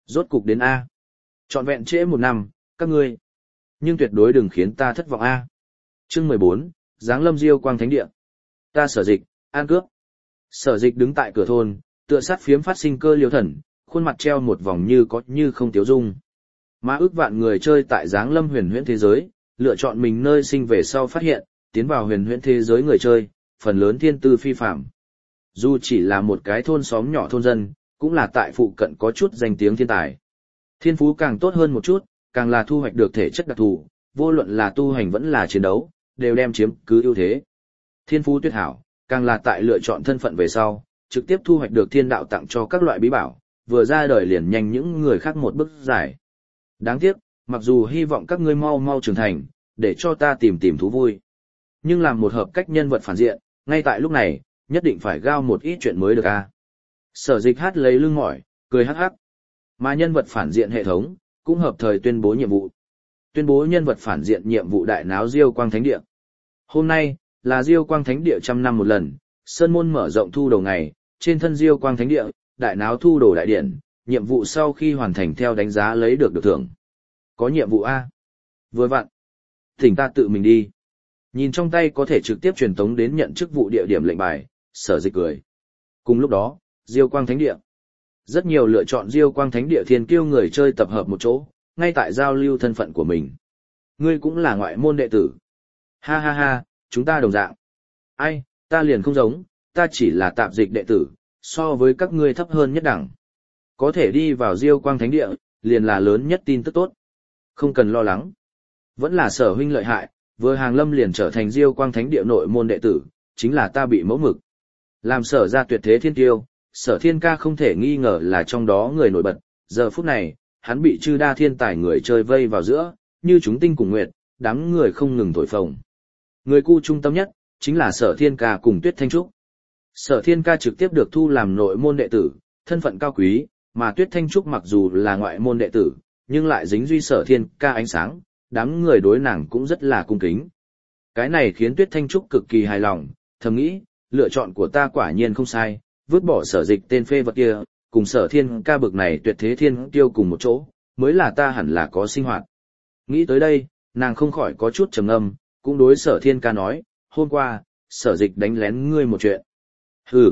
[SPEAKER 1] Rốt cục đến A. Trọn vẹn trễ 1 năm, các ngươi. Nhưng tuyệt đối đừng khiến ta thất vọng A. Chương 14, Giáng lâm Diêu Quang Thánh Địa. Ta Sở Dịch, an cướp. Sở Dịch đứng tại cửa thôn, tựa sát phiếm phát sinh cơ liêu thần, khuôn mặt treo một vòng như có như không tiếu dung. Mà ước vạn người chơi tại Giáng lâm huyền huyễn thế giới, lựa chọn mình nơi sinh về sau phát hiện, tiến vào huyền huyễn thế giới người chơi, phần lớn thiên tư phi phạm. Dù chỉ là một cái thôn xóm nhỏ thôn dân, cũng là tại phụ cận có chút danh tiếng thiên tài. Thiên phú càng tốt hơn một chút, càng là thu hoạch được thể chất đặc thù, vô luận là tu hành vẫn là chiến đấu, đều đem chiếm cứ ưu thế. Thiên phú tuyệt hảo, càng là tại lựa chọn thân phận về sau, trực tiếp thu hoạch được thiên đạo tặng cho các loại bí bảo, vừa ra đời liền nhanh những người khác một bước giải. Đáng tiếc, mặc dù hy vọng các ngươi mau mau trưởng thành, để cho ta tìm tìm thú vui. Nhưng làm một hợp cách nhân vật phản diện, ngay tại lúc này, nhất định phải gao một ít chuyện mới được a. Sở Dịch hát lấy lưng mỏi, cười hắc hắc. Mà nhân vật phản diện hệ thống, cũng hợp thời tuyên bố nhiệm vụ. Tuyên bố nhân vật phản diện nhiệm vụ đại náo Diêu Quang Thánh Địa. Hôm nay, là Diêu Quang Thánh Địa 100 năm một lần, sơn môn mở rộng thu đồ ngày, trên thân Diêu Quang Thánh Địa, đại náo thu đồ đại điện, nhiệm vụ sau khi hoàn thành theo đánh giá lấy được thưởng. Có nhiệm vụ A. Vừa vặn. Thỉnh ta tự mình đi. Nhìn trong tay có thể trực tiếp truyền tống đến nhận chức vụ địa điểm lệnh bài, Sở Dịch cười. Cùng lúc đó, Diêu Quang Thánh Địa. Rất nhiều lựa chọn Diêu Quang Thánh Địa thiên kiêu người chơi tập hợp một chỗ, ngay tại giao lưu thân phận của mình. Ngươi cũng là ngoại môn đệ tử. Ha ha ha, chúng ta đồng dạng. Ai, ta liền không giống, ta chỉ là tạp dịch đệ tử, so với các ngươi thấp hơn nhất đẳng. Có thể đi vào Diêu Quang Thánh Địa, liền là lớn nhất tin tức tốt. Không cần lo lắng. Vẫn là Sở huynh lợi hại, vừa hàng lâm liền trở thành Diêu Quang Thánh Địa nội môn đệ tử, chính là ta bị mẫu mực. Làm Sở ra tuyệt thế thiên tiêu, Sở Thiên Ca không thể nghi ngờ là trong đó người nổi bật, giờ phút này, hắn bị chư đa thiên tài người chơi vây vào giữa, như chúng tinh cùng nguyệt, đám người không ngừng thổi phồng. Người cu trung tâm nhất, chính là Sở Thiên Ca cùng Tuyết Thanh Trúc. Sở Thiên Ca trực tiếp được thu làm nội môn đệ tử, thân phận cao quý, mà Tuyết Thanh Trúc mặc dù là ngoại môn đệ tử, nhưng lại dính duy Sở Thiên Ca ánh sáng, đám người đối nàng cũng rất là cung kính. Cái này khiến Tuyết Thanh Trúc cực kỳ hài lòng, thầm nghĩ, lựa chọn của ta quả nhiên không sai, vứt bỏ Sở Dịch tên phê vật kia, cùng Sở Thiên Ca bực này tuyệt thế thiên tiêu cùng một chỗ, mới là ta hẳn là có sinh hoạt. Nghĩ tới đây, nàng không khỏi có chút trầm ngâm, cũng đối Sở Thiên Ca nói, hôm qua, Sở Dịch đánh lén ngươi một chuyện. Hừ.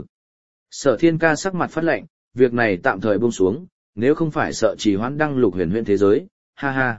[SPEAKER 1] Sở Thiên Ca sắc mặt phát lạnh, việc này tạm thời buông xuống, nếu không phải sợ trì hoãn đăng lục huyền huyễn thế giới, ha ha.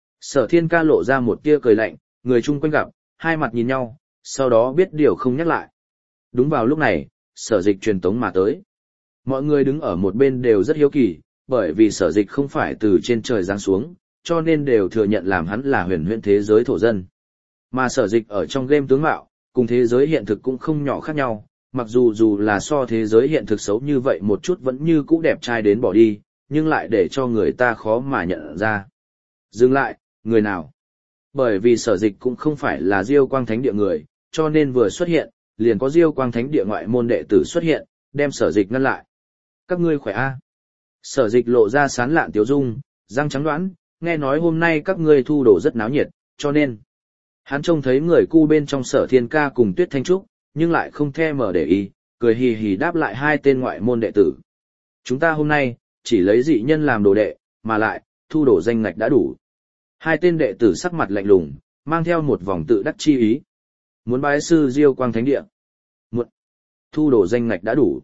[SPEAKER 1] Sở Thiên Ca lộ ra một tia cười lạnh, người chung quanh gặp, hai mặt nhìn nhau, sau đó biết điều không nhắc lại. Đúng vào lúc này, Sở Dịch truyền tống mà tới. Mọi người đứng ở một bên đều rất hiếu kỳ, bởi vì Sở Dịch không phải từ trên trời giáng xuống, cho nên đều thừa nhận làm hắn là huyền huyễn thế giới thổ dân. Mà Sở Dịch ở trong game tướng mạo, cùng thế giới hiện thực cũng không nhỏ khác nhau, mặc dù là so thế giới hiện thực xấu như vậy một chút vẫn như cũ đẹp trai đến bỏ đi, nhưng lại để cho người ta khó mà nhận ra. Dừng lại, người nào? Bởi vì Sở Dịch cũng không phải là Diêu Quang Thánh Địa người, cho nên vừa xuất hiện, liền có Diêu Quang Thánh Địa ngoại môn đệ tử xuất hiện, đem Sở Dịch ngăn lại. Các ngươi khỏe a? Sở Dịch lộ ra sán lạn tiếu dung, răng trắng đoán, nghe nói hôm nay các ngươi thu đồ rất náo nhiệt, cho nên. Hắn trông thấy người cu bên trong Sở Thiên Ca cùng Tuyết Thanh Trúc, nhưng lại không thèm mở để ý, cười hì hì đáp lại hai tên ngoại môn đệ tử. Chúng ta hôm nay, chỉ lấy dị nhân làm đồ đệ, mà lại, thu đồ danh ngạch đã đủ. Hai tên đệ tử sắc mặt lạnh lùng, mang theo một vòng tự đắc chi ý. Muốn bái sư Diêu Quang Thánh Địa. Muộn. Thu đồ danh ngạch đã đủ.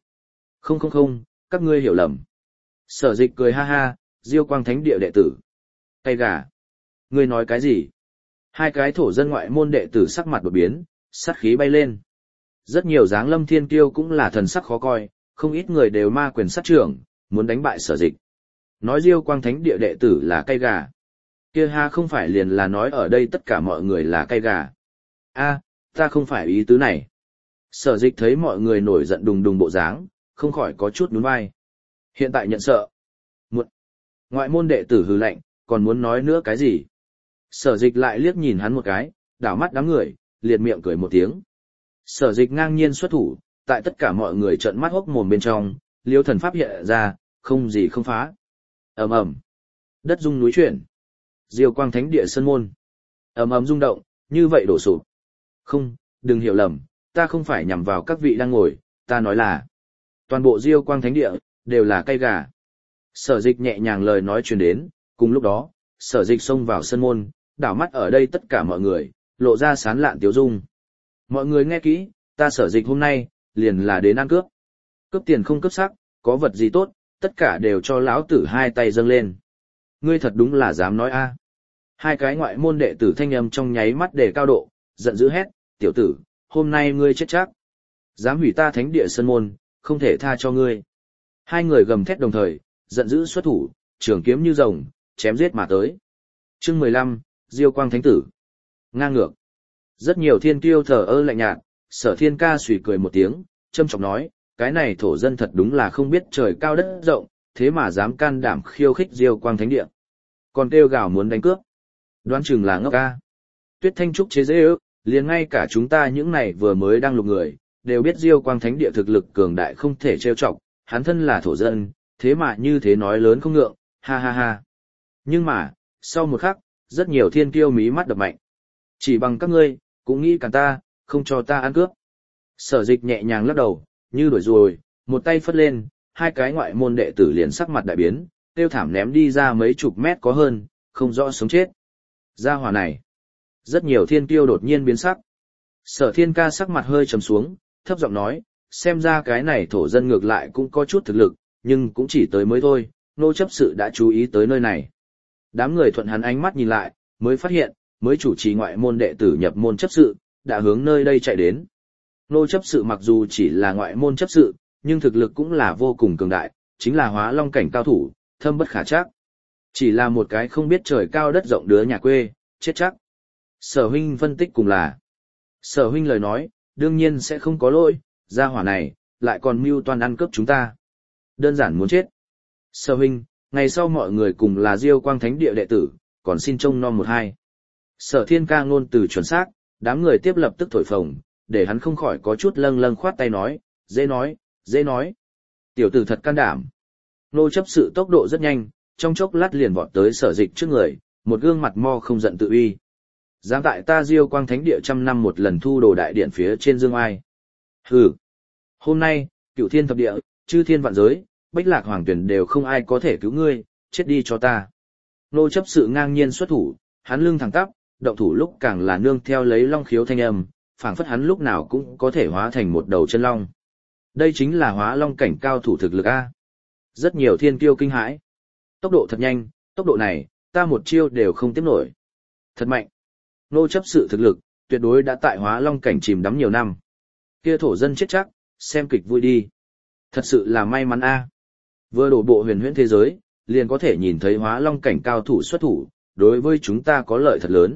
[SPEAKER 1] Không, các ngươi hiểu lầm. Sở Dịch cười ha ha, Diêu Quang Thánh Địa đệ tử. Tay gà. Ngươi nói cái gì? Hai cái thổ dân ngoại môn đệ tử sắc mặt đột biến, sát khí bay lên. Rất nhiều dáng lâm thiên kiêu cũng là thần sắc khó coi, không ít người đều ma quyền sát trưởng, muốn đánh bại Sở Dịch. Nói Diêu Quang Thánh Địa đệ tử là cây gà. Kia ha không phải liền là nói ở đây tất cả mọi người là cây gà. A, ta không phải ý tứ này. Sở Dịch thấy mọi người nổi giận đùng đùng bộ dáng, không khỏi có chút nhún vai. Hiện tại nhận sợ. Muộn. Ngoại môn đệ tử hừ lạnh, còn muốn nói nữa cái gì? Sở Dịch lại liếc nhìn hắn một cái, đảo mắt đám người, liệt miệng cười một tiếng. Sở Dịch ngang nhiên xuất thủ, tại tất cả mọi người trợn mắt hốc mồm bên trong, Liêu Thần Pháp hiện ra, không gì không phá. Ầm ầm. Đất rung núi chuyển. Diêu Quang Thánh Địa sơn môn. Ầm ầm rung động, như vậy đổ sụp. Không, đừng hiểu lầm, ta không phải nhằm vào các vị đang ngồi, ta nói là toàn bộ Diêu Quang Thánh Địa đều là cây gà. Sở Dịch nhẹ nhàng lời nói truyền đến, cùng lúc đó, Sở Dịch xông vào sân môn, đảo mắt ở đây tất cả mọi người, lộ ra sán lạn tiếu dung. Mọi người nghe kỹ, ta Sở Dịch hôm nay, liền là đến ăn cướp. Cướp tiền không cướp sắc, có vật gì tốt, tất cả đều cho lão tử hai tay dâng lên. Ngươi thật đúng là dám nói a. Hai cái ngoại môn đệ tử thanh âm trong nháy mắt đề cao độ, giận dữ hét, tiểu tử, hôm nay ngươi chết chắc. Dám hủy ta thánh địa sân môn, không thể tha cho ngươi. Hai người gầm thét đồng thời, giận dữ xuất thủ, trường kiếm như rồng, chém giết mà tới. Chương 15, Diêu Quang Thánh Tử. Ngang ngược. Rất nhiều thiên kiêu thờ ơ lạnh nhạt, Sở Thiên Ca suy cười một tiếng, châm chọc nói, cái này thổ dân thật đúng là không biết trời cao đất rộng, thế mà dám can đảm khiêu khích Diêu Quang Thánh Địa. Còn kêu gào muốn đánh cướp. Đoán chừng là ngốc ca. Tuyết Thanh Trúc chế giễu, liền ngay cả chúng ta những này vừa mới đang lục người, đều biết Diêu Quang Thánh Địa thực lực cường đại không thể trêu chọc, hắn thân là thổ dân, thế mà như thế nói lớn không ngượng, ha ha ha. Nhưng mà, sau một khắc, rất nhiều thiên kiêu mí mắt đập mạnh. Chỉ bằng các ngươi, cũng nghĩ cả ta, không cho ta ăn cướp. Sở Dịch nhẹ nhàng lắc đầu, như đuổi ruồi, một tay phất lên, hai cái ngoại môn đệ tử liền sắc mặt đại biến, tiêu thảm ném đi ra mấy chục mét có hơn, không rõ sống chết. Gia hỏa này, rất nhiều thiên kiêu đột nhiên biến sắc. Sở Thiên Ca sắc mặt hơi trầm xuống, thấp giọng nói, xem ra cái này thổ dân ngược lại cũng có chút thực lực, nhưng cũng chỉ tới mới thôi, nô chấp sự đã chú ý tới nơi này. Đám người thuận hắn ánh mắt nhìn lại, mới phát hiện, mới chủ trì ngoại môn đệ tử nhập môn chấp sự, đã hướng nơi đây chạy đến. Nô chấp sự mặc dù chỉ là ngoại môn chấp sự, nhưng thực lực cũng là vô cùng cường đại, chính là hóa long cảnh cao thủ, thâm bất khả trắc. Chỉ là một cái không biết trời cao đất rộng đứa nhà quê, chết chắc. Sở huynh phân tích cùng là. Sở huynh lời nói, đương nhiên sẽ không có lỗi, gia hỏa này, lại còn mưu toan ăn cướp chúng ta. Đơn giản muốn chết. Sở huynh, ngày sau mọi người cùng là Diêu Quang Thánh Địa đệ tử, còn xin trông nom một hai. Sở Thiên Ca ngôn từ chuẩn xác, đám người tiếp lập tức thổi phồng, để hắn không khỏi có chút lâng lâng khoát tay nói, dễ nói, dễ nói. Tiểu tử thật can đảm. Nô chấp sự tốc độ rất nhanh, trong chốc lát liền vọt tới Sở Dịch trước người, một gương mặt mo không giận tự uy. Dám tại ta Diêu Quang Thánh Địa trăm năm một lần thu đồ đại điện phía trên dương ai. Hừ. Hôm nay, cửu thiên thập địa, chư thiên vạn giới, bách lạc hoàng tuyển đều không ai có thể cứu ngươi, chết đi cho ta. Nô chấp sự ngang nhiên xuất thủ, hắn lưng thẳng tắp, động thủ lúc càng là nương theo lấy long khiếu thanh âm, phảng phất hắn lúc nào cũng có thể hóa thành một đầu chân long. Đây chính là hóa long cảnh cao thủ thực lực A. Rất nhiều thiên kiêu kinh hãi. Tốc độ thật nhanh, tốc độ này, ta một chiêu đều không tiếp nổi. Thật mạnh. Nô chấp sự thực lực, tuyệt đối đã tại hóa long cảnh chìm đắm nhiều năm. Kia thổ dân chết chắc, xem kịch vui đi. Thật sự là may mắn A. Vừa đổ bộ huyền huyễn thế giới, liền có thể nhìn thấy hóa long cảnh cao thủ xuất thủ, đối với chúng ta có lợi thật lớn.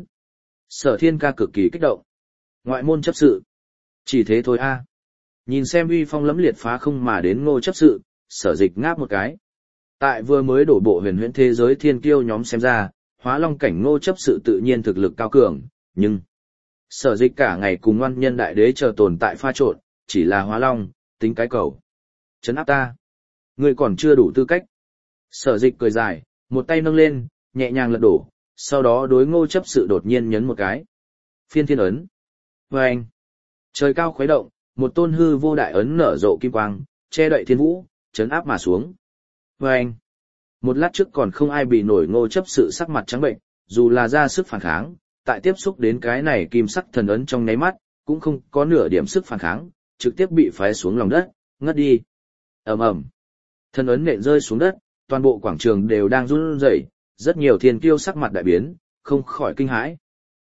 [SPEAKER 1] Sở Thiên Ca cực kỳ kích động. Ngoại môn chấp sự. Chỉ thế thôi A. Nhìn xem uy phong lẫm liệt phá không mà đến Ngô chấp sự, Sở Dịch ngáp một cái. Tại vừa mới đổ bộ huyền huyễn thế giới thiên kiêu nhóm xem ra, hóa long cảnh Ngô chấp sự tự nhiên thực lực cao cường, nhưng Sở Dịch cả ngày cùng ngoan nhân đại đế chờ tồn tại pha trộn, chỉ là hóa long, tính cái cầu. Trấn áp ta. Ngươi còn chưa đủ tư cách. Sở Dịch cười dài, một tay nâng lên, nhẹ nhàng lật đổ, sau đó đối Ngô chấp sự đột nhiên nhấn một cái. Phiên thiên ấn. Vâng. Trời cao khuấy động, một tôn hư vô đại ấn nở rộ kim quang, che đậy thiên vũ, chấn áp mà xuống. Vâng. Một lát trước còn không ai bị nổi Ngô chấp sự sắc mặt trắng bệnh, dù là ra sức phản kháng, tại tiếp xúc đến cái này kim sắc thần ấn trong nháy mắt, cũng không có nửa điểm sức phản kháng, trực tiếp bị phái xuống lòng đất, ngất đi. Ầm ầm. Thần ấn nện rơi xuống đất, toàn bộ quảng trường đều đang run rẩy, rất nhiều thiên kiêu sắc mặt đại biến, không khỏi kinh hãi.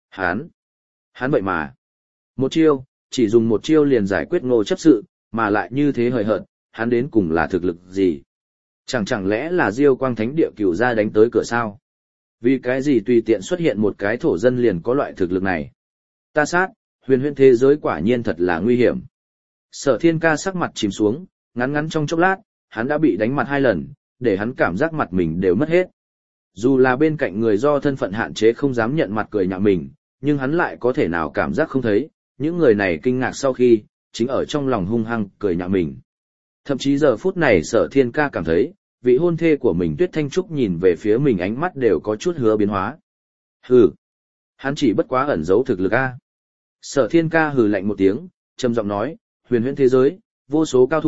[SPEAKER 1] Hắn vậy mà. Một chiêu, chỉ dùng một chiêu liền giải quyết Ngô chấp sự, mà lại như thế hời hợt, hắn đến cùng là thực lực gì? Chẳng lẽ là Diêu Quang Thánh Địa cửu gia đánh tới cửa sao? Vì cái gì tùy tiện xuất hiện một cái thổ dân liền có loại thực lực này? Ta sát, huyền huyễn thế giới quả nhiên thật là nguy hiểm. Sở Thiên Ca sắc mặt chìm xuống, ngắn trong chốc lát, hắn đã bị đánh mặt 2 lần, để hắn cảm giác mặt mình đều mất hết. Dù là bên cạnh người do thân phận hạn chế không dám nhận mặt cười nhạo mình, nhưng hắn lại có thể nào cảm giác không thấy, những người này kinh ngạc sau khi, chính ở trong lòng hung hăng cười nhạo mình. Thậm chí giờ phút này Sở Thiên Ca cảm thấy, vị hôn thê của mình Tuyết Thanh Trúc nhìn về phía mình ánh mắt đều có chút hứa biến hóa. Hừ, hắn chỉ bất quá ẩn giấu thực lực a. Sở Thiên Ca hừ lạnh một tiếng, trầm giọng nói, huyền huyễn thế giới, vô số cao thủ,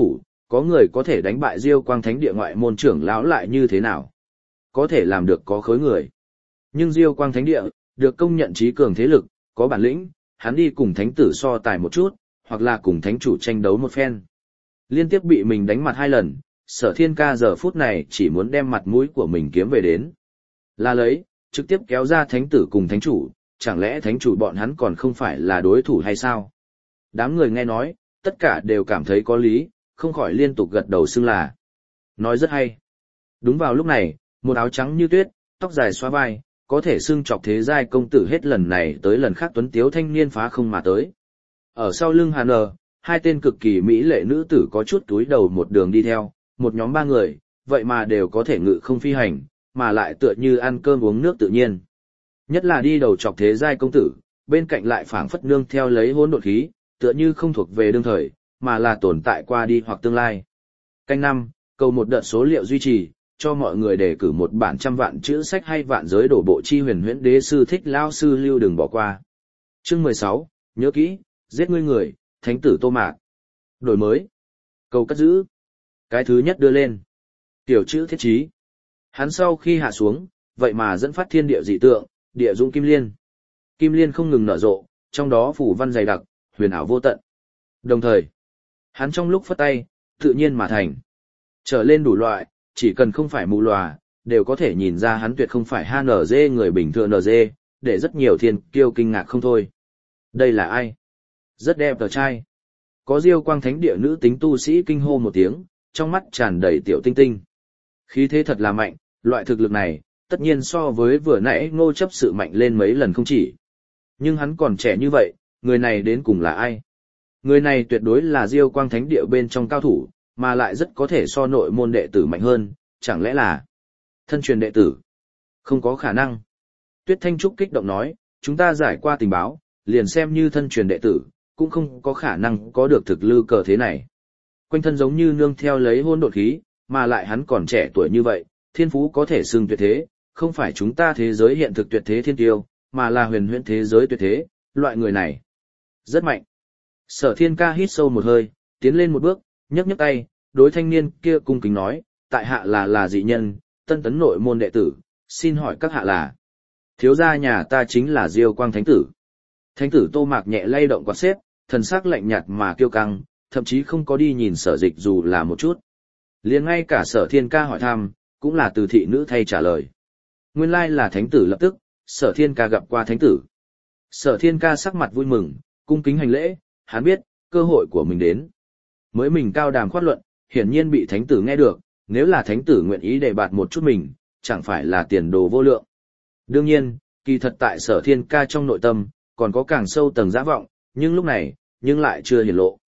[SPEAKER 1] có người có thể đánh bại Diêu Quang Thánh Địa ngoại môn trưởng lão lại như thế nào? Có thể làm được có khối người. Nhưng Diêu Quang Thánh Địa, được công nhận trí cường thế lực, có bản lĩnh, hắn đi cùng thánh tử so tài một chút, hoặc là cùng thánh chủ tranh đấu một phen. Liên tiếp bị mình đánh mặt 2 lần, Sở Thiên Ca giờ phút này chỉ muốn đem mặt mũi của mình kiếm về đến. Là lấy, trực tiếp kéo ra thánh tử cùng thánh chủ, chẳng lẽ thánh chủ bọn hắn còn không phải là đối thủ hay sao? Đám người nghe nói, tất cả đều cảm thấy có lý, không khỏi liên tục gật đầu xưng là. Nói rất hay. Đúng vào lúc này, một áo trắng như tuyết, tóc dài xóa vai, có thể xưng chọc thế giai công tử hết lần này tới lần khác tuấn tiếu thanh niên phá không mà tới. Ở sau lưng Hàn Nờ, 2 tên cực kỳ mỹ lệ nữ tử có chút túi đầu một đường đi theo, một nhóm 3 người, vậy mà đều có thể ngự không phi hành, mà lại tựa như ăn cơm uống nước tự nhiên. Nhất là đi đầu chọc thế giai công tử, bên cạnh lại phảng phất nương theo lấy hỗn độn khí, tựa như không thuộc về đương thời, mà là tồn tại qua đi hoặc tương lai. Canh 5, cầu một đợt số liệu duy trì, cho mọi người đề cử một bản 100 vạn chữ sách hay vạn giới đổ bộ chi huyền huyễn đế sư thích lao sư lưu đừng bỏ qua. Chương 16, nhớ kỹ, giết ngươi người, thánh tử Tô Mạc. Đổi mới. Cầu cất giữ. Cái thứ nhất đưa lên. Tiểu chữ thiết chí. Hắn sau khi hạ xuống, vậy mà dẫn phát thiên địa dị tượng, địa dũng kim liên. Kim liên không ngừng nở rộ, trong đó phủ văn dày đặc, huyền ảo vô tận. Đồng thời, hắn trong lúc phất tay, tự nhiên mà thành. Trở lên đủ loại, chỉ cần không phải mù lòa, đều có thể nhìn ra hắn tuyệt không phải HNZ người bình thường NG, để rất nhiều thiên kiêu kinh ngạc không thôi. Đây là ai? Rất đẹp tờ trai. Có Diêu Quang Thánh Địa nữ tính tu sĩ kinh hô một tiếng, trong mắt tràn đầy tiểu tinh tinh. Khí thế thật là mạnh, loại thực lực này, tất nhiên so với vừa nãy Ngô chấp sự mạnh lên mấy lần không chỉ. Nhưng hắn còn trẻ như vậy, người này đến cùng là ai? Người này tuyệt đối là Diêu Quang Thánh Địa bên trong cao thủ, mà lại rất có thể so nội môn đệ tử mạnh hơn, chẳng lẽ là thân truyền đệ tử? Không có khả năng. Tuyết Thanh Trúc kích động nói, chúng ta giải qua tình báo, liền xem như thân truyền đệ tử, cũng không có khả năng có được thực lư cờ thế này. Quanh thân giống như nương theo lấy hôn đột khí, mà lại hắn còn trẻ tuổi như vậy, thiên phú có thể xưng tuyệt thế, không phải chúng ta thế giới hiện thực tuyệt thế thiên tiêu, mà là huyền huyễn thế giới tuyệt thế, loại người này rất mạnh. Sở Thiên Ca hít sâu một hơi, tiến lên một bước, nhấc nhấc tay, đối thanh niên kia cung kính nói, tại hạ là dị nhân, tân tấn nội môn đệ tử, xin hỏi các hạ là. Thiếu gia nhà ta chính là Diêu Quang Thánh Tử. Thánh tử Tô Mạc nhẹ lay động quạt xếp, thần sắc lạnh nhạt mà kiêu căng, thậm chí không có đi nhìn Sở Dịch dù là một chút. Liền ngay cả Sở Thiên Ca hỏi thăm, cũng là từ thị nữ thay trả lời. Nguyên lai là Thánh tử lập tức, Sở Thiên Ca gặp qua Thánh tử. Sở Thiên Ca sắc mặt vui mừng, cung kính hành lễ, hắn biết, cơ hội của mình đến. Mới mình cao đàm khoát luận, hiển nhiên bị Thánh tử nghe được, nếu là Thánh tử nguyện ý đề bạt một chút mình, chẳng phải là tiền đồ vô lượng. Đương nhiên, kỳ thật tại Sở Thiên Ca trong nội tâm, còn có càng sâu tầng dã vọng, nhưng lúc này, nhưng lại chưa hiển lộ.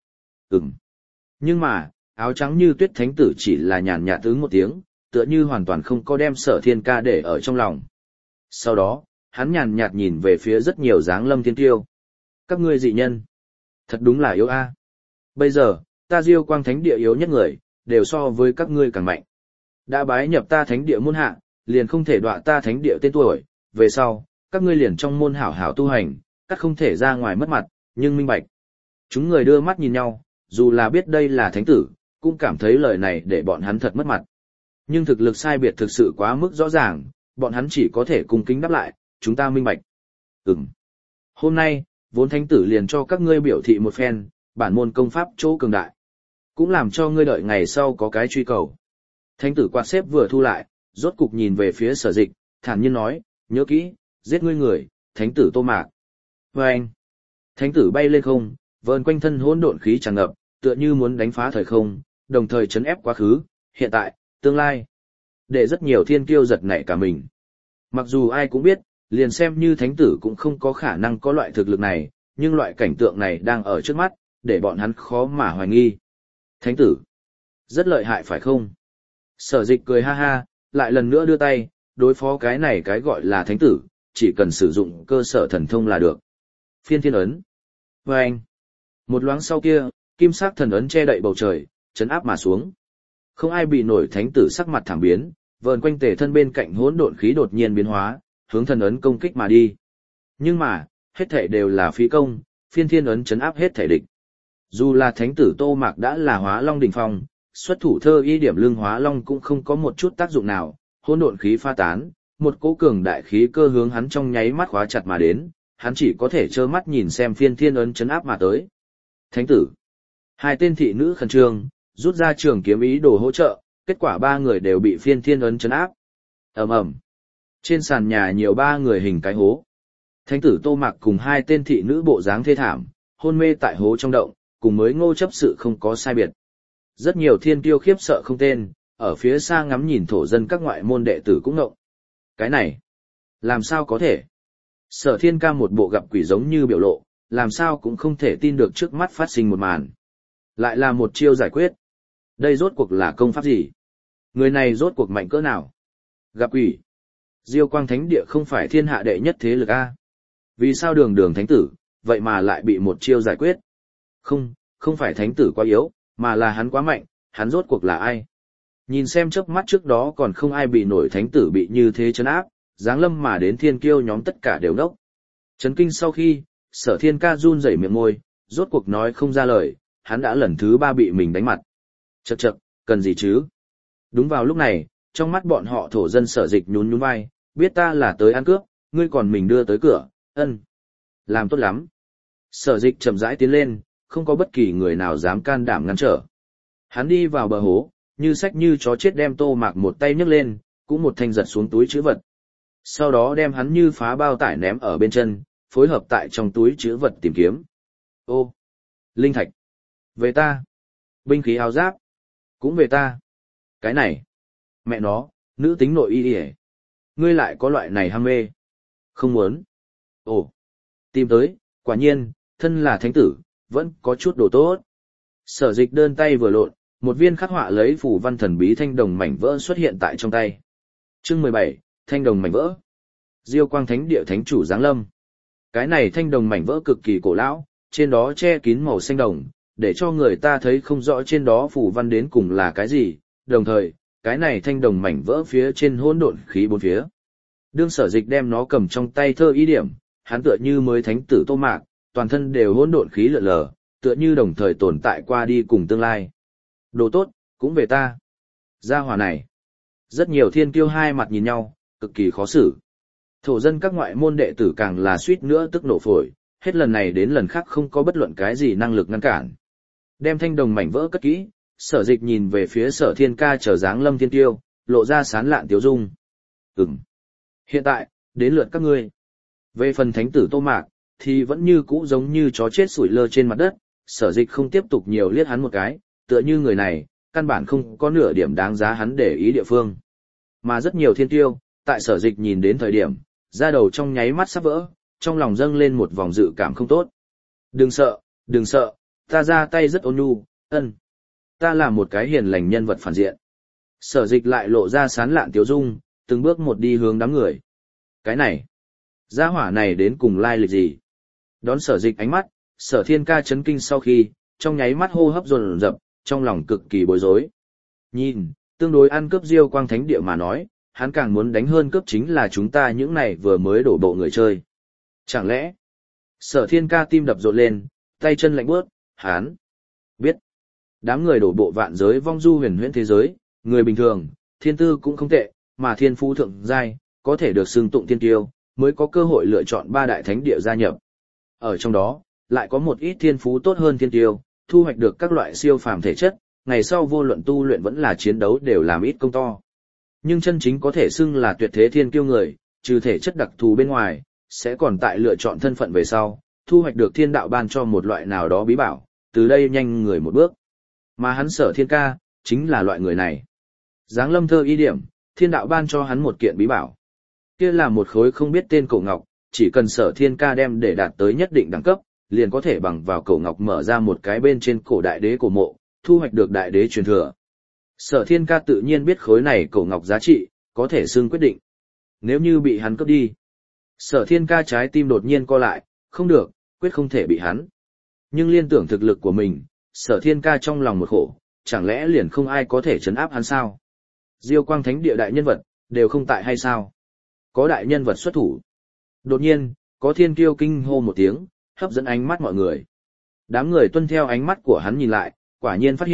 [SPEAKER 1] Nhưng mà, áo trắng như tuyết Thánh tử chỉ là nhàn nhạt ứng một tiếng, tựa như hoàn toàn không có đem Sở Thiên Ca để ở trong lòng. Sau đó, hắn nhàn nhạt nhìn về phía rất nhiều dáng lâm thiên tiêu. Các ngươi dị nhân, thật đúng là yếu a. Bây giờ, ta Diêu Quang Thánh Địa yếu nhất người, đều so với các ngươi càng mạnh. Đã bái nhập ta Thánh Địa môn hạ, liền không thể đọa ta Thánh Địa tên tuổi, về sau, các ngươi liền trong môn hảo hảo tu hành, các không thể ra ngoài mất mặt, nhưng minh bạch. Chúng người đưa mắt nhìn nhau, dù là biết đây là thánh tử, cũng cảm thấy lời này để bọn hắn thật mất mặt. Nhưng thực lực sai biệt thực sự quá mức rõ ràng, bọn hắn chỉ có thể cung kính đáp lại, chúng ta minh bạch. Hôm nay, vốn thánh tử liền cho các ngươi biểu thị một phen, bản môn công pháp chỗ cường đại. Cũng làm cho ngươi đợi ngày sau có cái truy cầu. Thánh tử quạt xếp vừa thu lại, rốt cục nhìn về phía Sở Dịch, thản nhiên nói, nhớ kỹ, giết ngươi người, thánh tử Tô Mạc. Và anh, thánh tử bay lên không, vờn quanh thân hỗn độn khí tràn ngập, tựa như muốn đánh phá thời không, đồng thời chấn ép quá khứ, hiện tại, tương lai. Để rất nhiều thiên kiêu giật nảy cả mình. Mặc dù ai cũng biết, liền xem như thánh tử cũng không có khả năng có loại thực lực này, nhưng loại cảnh tượng này đang ở trước mắt, để bọn hắn khó mà hoài nghi. Thánh tử, rất lợi hại phải không? Sở Dịch cười ha ha, lại lần nữa đưa tay, đối phó cái này cái gọi là thánh tử, chỉ cần sử dụng cơ sở thần thông là được. Phiên thiên ấn. Và anh, một loáng sau kia, kim sắc thần ấn che đậy bầu trời, chấn áp mà xuống. Không ai bị nổi thánh tử sắc mặt thảm biến, vờn quanh tề thân bên cạnh hỗn độn khí đột nhiên biến hóa, hướng thần ấn công kích mà đi. Nhưng mà, hết thảy đều là phí công, phiên thiên ấn chấn áp hết thảy địch. Dù là thánh tử Tô Mạc đã là hóa long đỉnh phong, xuất thủ thơ y điểm lương hóa long cũng không có một chút tác dụng nào, hỗn độn khí pha tán, một cỗ cường đại khí cơ hướng hắn trong nháy mắt khóa chặt mà đến, hắn chỉ có thể trơ mắt nhìn xem phiên thiên ấn chấn áp mà tới. Thánh tử. Hai tên thị nữ khẩn trương, rút ra trường kiếm ý đồ hỗ trợ, kết quả ba người đều bị phiên thiên ấn chấn áp. Ầm ầm. Trên sàn nhà nhiều ba người hình cái hố. Thánh tử Tô Mạc cùng hai tên thị nữ bộ dáng thê thảm, hôn mê tại hố trong động, cùng mới Ngô chấp sự không có sai biệt. Rất nhiều thiên kiêu khiếp sợ không tên, ở phía xa ngắm nhìn thổ dân các ngoại môn đệ tử cũng ngộng. Cái này, làm sao có thể? Sở Thiên Ca một bộ gặp quỷ giống như biểu lộ, làm sao cũng không thể tin được trước mắt phát sinh một màn. Lại là một chiêu giải quyết. Đây rốt cuộc là công pháp gì? Người này rốt cuộc mạnh cỡ nào? Gặp quỷ. Diêu Quang Thánh Địa không phải thiên hạ đệ nhất thế lực A. Vì sao đường đường thánh tử, vậy mà lại bị một chiêu giải quyết? Không phải thánh tử quá yếu, mà là hắn quá mạnh, hắn rốt cuộc là ai? Nhìn xem chớp mắt trước đó còn không ai bị nổi thánh tử bị như thế chấn áp, giáng lâm mà đến thiên kiêu nhóm tất cả đều ngốc. Chấn kinh sau khi, Sở Thiên Ca run rẩy miệng môi, rốt cuộc nói không ra lời, hắn đã lần thứ 3 bị mình đánh mặt. Chậc chậc, cần gì chứ? Đúng vào lúc này, trong mắt bọn họ thổ dân Sở Dịch nhún nhún vai, biết ta là tới ăn cướp, ngươi còn mình đưa tới cửa, ân. Làm tốt lắm. Sở Dịch chậm rãi tiến lên, không có bất kỳ người nào dám can đảm ngăn trở. Hắn đi vào bờ hố, như sách như chó chết đem Tô Mạc một tay nhấc lên, cũng một thanh giật xuống túi trữ vật. Sau đó đem hắn như phá bao tải ném ở bên chân, phối hợp tại trong túi trữ vật tìm kiếm. Ô! Linh thạch! Về ta! Binh khí áo giáp! Cũng về ta! Cái này! Mẹ nó, nữ tính nội y đi. Ngươi lại có loại này ham mê. Không muốn. Ồ! Tìm tới, quả nhiên, thân là thánh tử, vẫn có chút đồ tốt. Sở Dịch đơn tay vừa lộn, một viên khắc họa lấy phù văn thần bí thanh đồng mảnh vỡ xuất hiện tại trong tay. Chương 17, thanh đồng mảnh vỡ. Diêu Quang Thánh Địa thánh chủ giáng lâm. Cái này thanh đồng mảnh vỡ cực kỳ cổ lão, trên đó che kín màu xanh đồng, để cho người ta thấy không rõ trên đó phù văn đến cùng là cái gì, đồng thời, cái này thanh đồng mảnh vỡ phía trên hỗn độn khí bốn phía. Đương Sở Dịch đem nó cầm trong tay thơ ý điểm, hắn tựa như mới thánh tử Tô Mạc, toàn thân đều hỗn độn khí lượn lờ, tựa như đồng thời tồn tại qua đi cùng tương lai. Đồ tốt, cũng về ta. Gia hỏa này. Rất nhiều thiên kiêu hai mặt nhìn nhau, cực kỳ khó xử. Thổ dân các ngoại môn đệ tử càng là suýt nữa tức nổ phổi, hết lần này đến lần khác không có bất luận cái gì năng lực ngăn cản. Đem thanh đồng mảnh vỡ cất kỹ, Sở Dịch nhìn về phía Sở Thiên Ca chờ dáng lâm thiên kiêu, lộ ra sán lạn tiếu dung. Hiện tại, đến lượt các ngươi. Về phần thánh tử Tô Mạc, thì vẫn như cũ giống như chó chết sủi lơ trên mặt đất, Sở Dịch không tiếp tục nhiều liếc hắn một cái, tựa như người này, căn bản không có nửa điểm đáng giá hắn để ý địa phương. Mà rất nhiều thiên tiêu, tại Sở Dịch nhìn đến thời điểm, da đầu trong nháy mắt sắp vỡ, trong lòng dâng lên một vòng dự cảm không tốt. Đừng sợ, ta ra tay rất ôn nhu, ta là một cái hiền lành nhân vật phản diện. Sở Dịch lại lộ ra sán lạn tiếu dung, từng bước một đi hướng đám người. Cái này, gia hỏa này đến cùng lai lịch gì? Đón Sở Dịch ánh mắt, Sở Thiên Ca chấn kinh sau khi, trong nháy mắt hô hấp dồn dập, trong lòng cực kỳ bối rối. Nhìn, tương đối ăn cướp Diêu Quang Thánh Địa mà nói, hắn càng muốn đánh hơn cướp chính là chúng ta những này vừa mới đổ bộ người chơi. Chẳng lẽ, Sở Thiên Ca tim đập rộn lên, tay chân lạnh bước, hắn biết. Đám người đổ bộ vạn giới vong du huyền huyễn thế giới, người bình thường, thiên tư cũng không tệ, mà thiên phú thượng giai, có thể được xưng tụng thiên tiêu, mới có cơ hội lựa chọn 3 đại thánh địa gia nhập. Ở trong đó, lại có một ít thiên phú tốt hơn thiên tiêu, thu hoạch được các loại siêu phàm thể chất, ngày sau vô luận tu luyện vẫn là chiến đấu đều làm ít công to. Nhưng chân chính có thể xưng là tuyệt thế thiên kiêu người, trừ thể chất đặc thù bên ngoài, sẽ còn tại lựa chọn thân phận về sau, thu hoạch được thiên đạo ban cho một loại nào đó bí bảo, từ đây nhanh người một bước. Mà hắn Sở Thiên Ca, chính là loại người này. Giáng lâm thơ ý điểm, thiên đạo ban cho hắn một kiện bí bảo. Kia là một khối không biết tên cổ ngọc, chỉ cần Sở Thiên Ca đem để đạt tới nhất định đẳng cấp, liền có thể bằng vào cổ ngọc mở ra một cái bên trên cổ đại đế cổ mộ, thu hoạch được đại đế truyền thừa. Sở Thiên Ca tự nhiên biết khối này cổ ngọc giá trị, có thể xưng quyết định. Nếu như bị hắn cướp đi, Sở Thiên Ca trái tim đột nhiên co lại, không được, quyết không thể bị hắn. Nhưng liên tưởng thực lực của mình, Sở Thiên Ca trong lòng một khổ, chẳng lẽ liền không ai có thể trấn áp hắn sao? Diêu Quang Thánh Địa đại nhân vật, đều không tại hay sao? Có đại nhân vật xuất thủ. Đột nhiên, có thiên kiêu kinh hô một tiếng, hấp dẫn ánh mắt mọi người. Đám người tuân theo ánh mắt của hắn nhìn lại, quả nhiên phát hiện,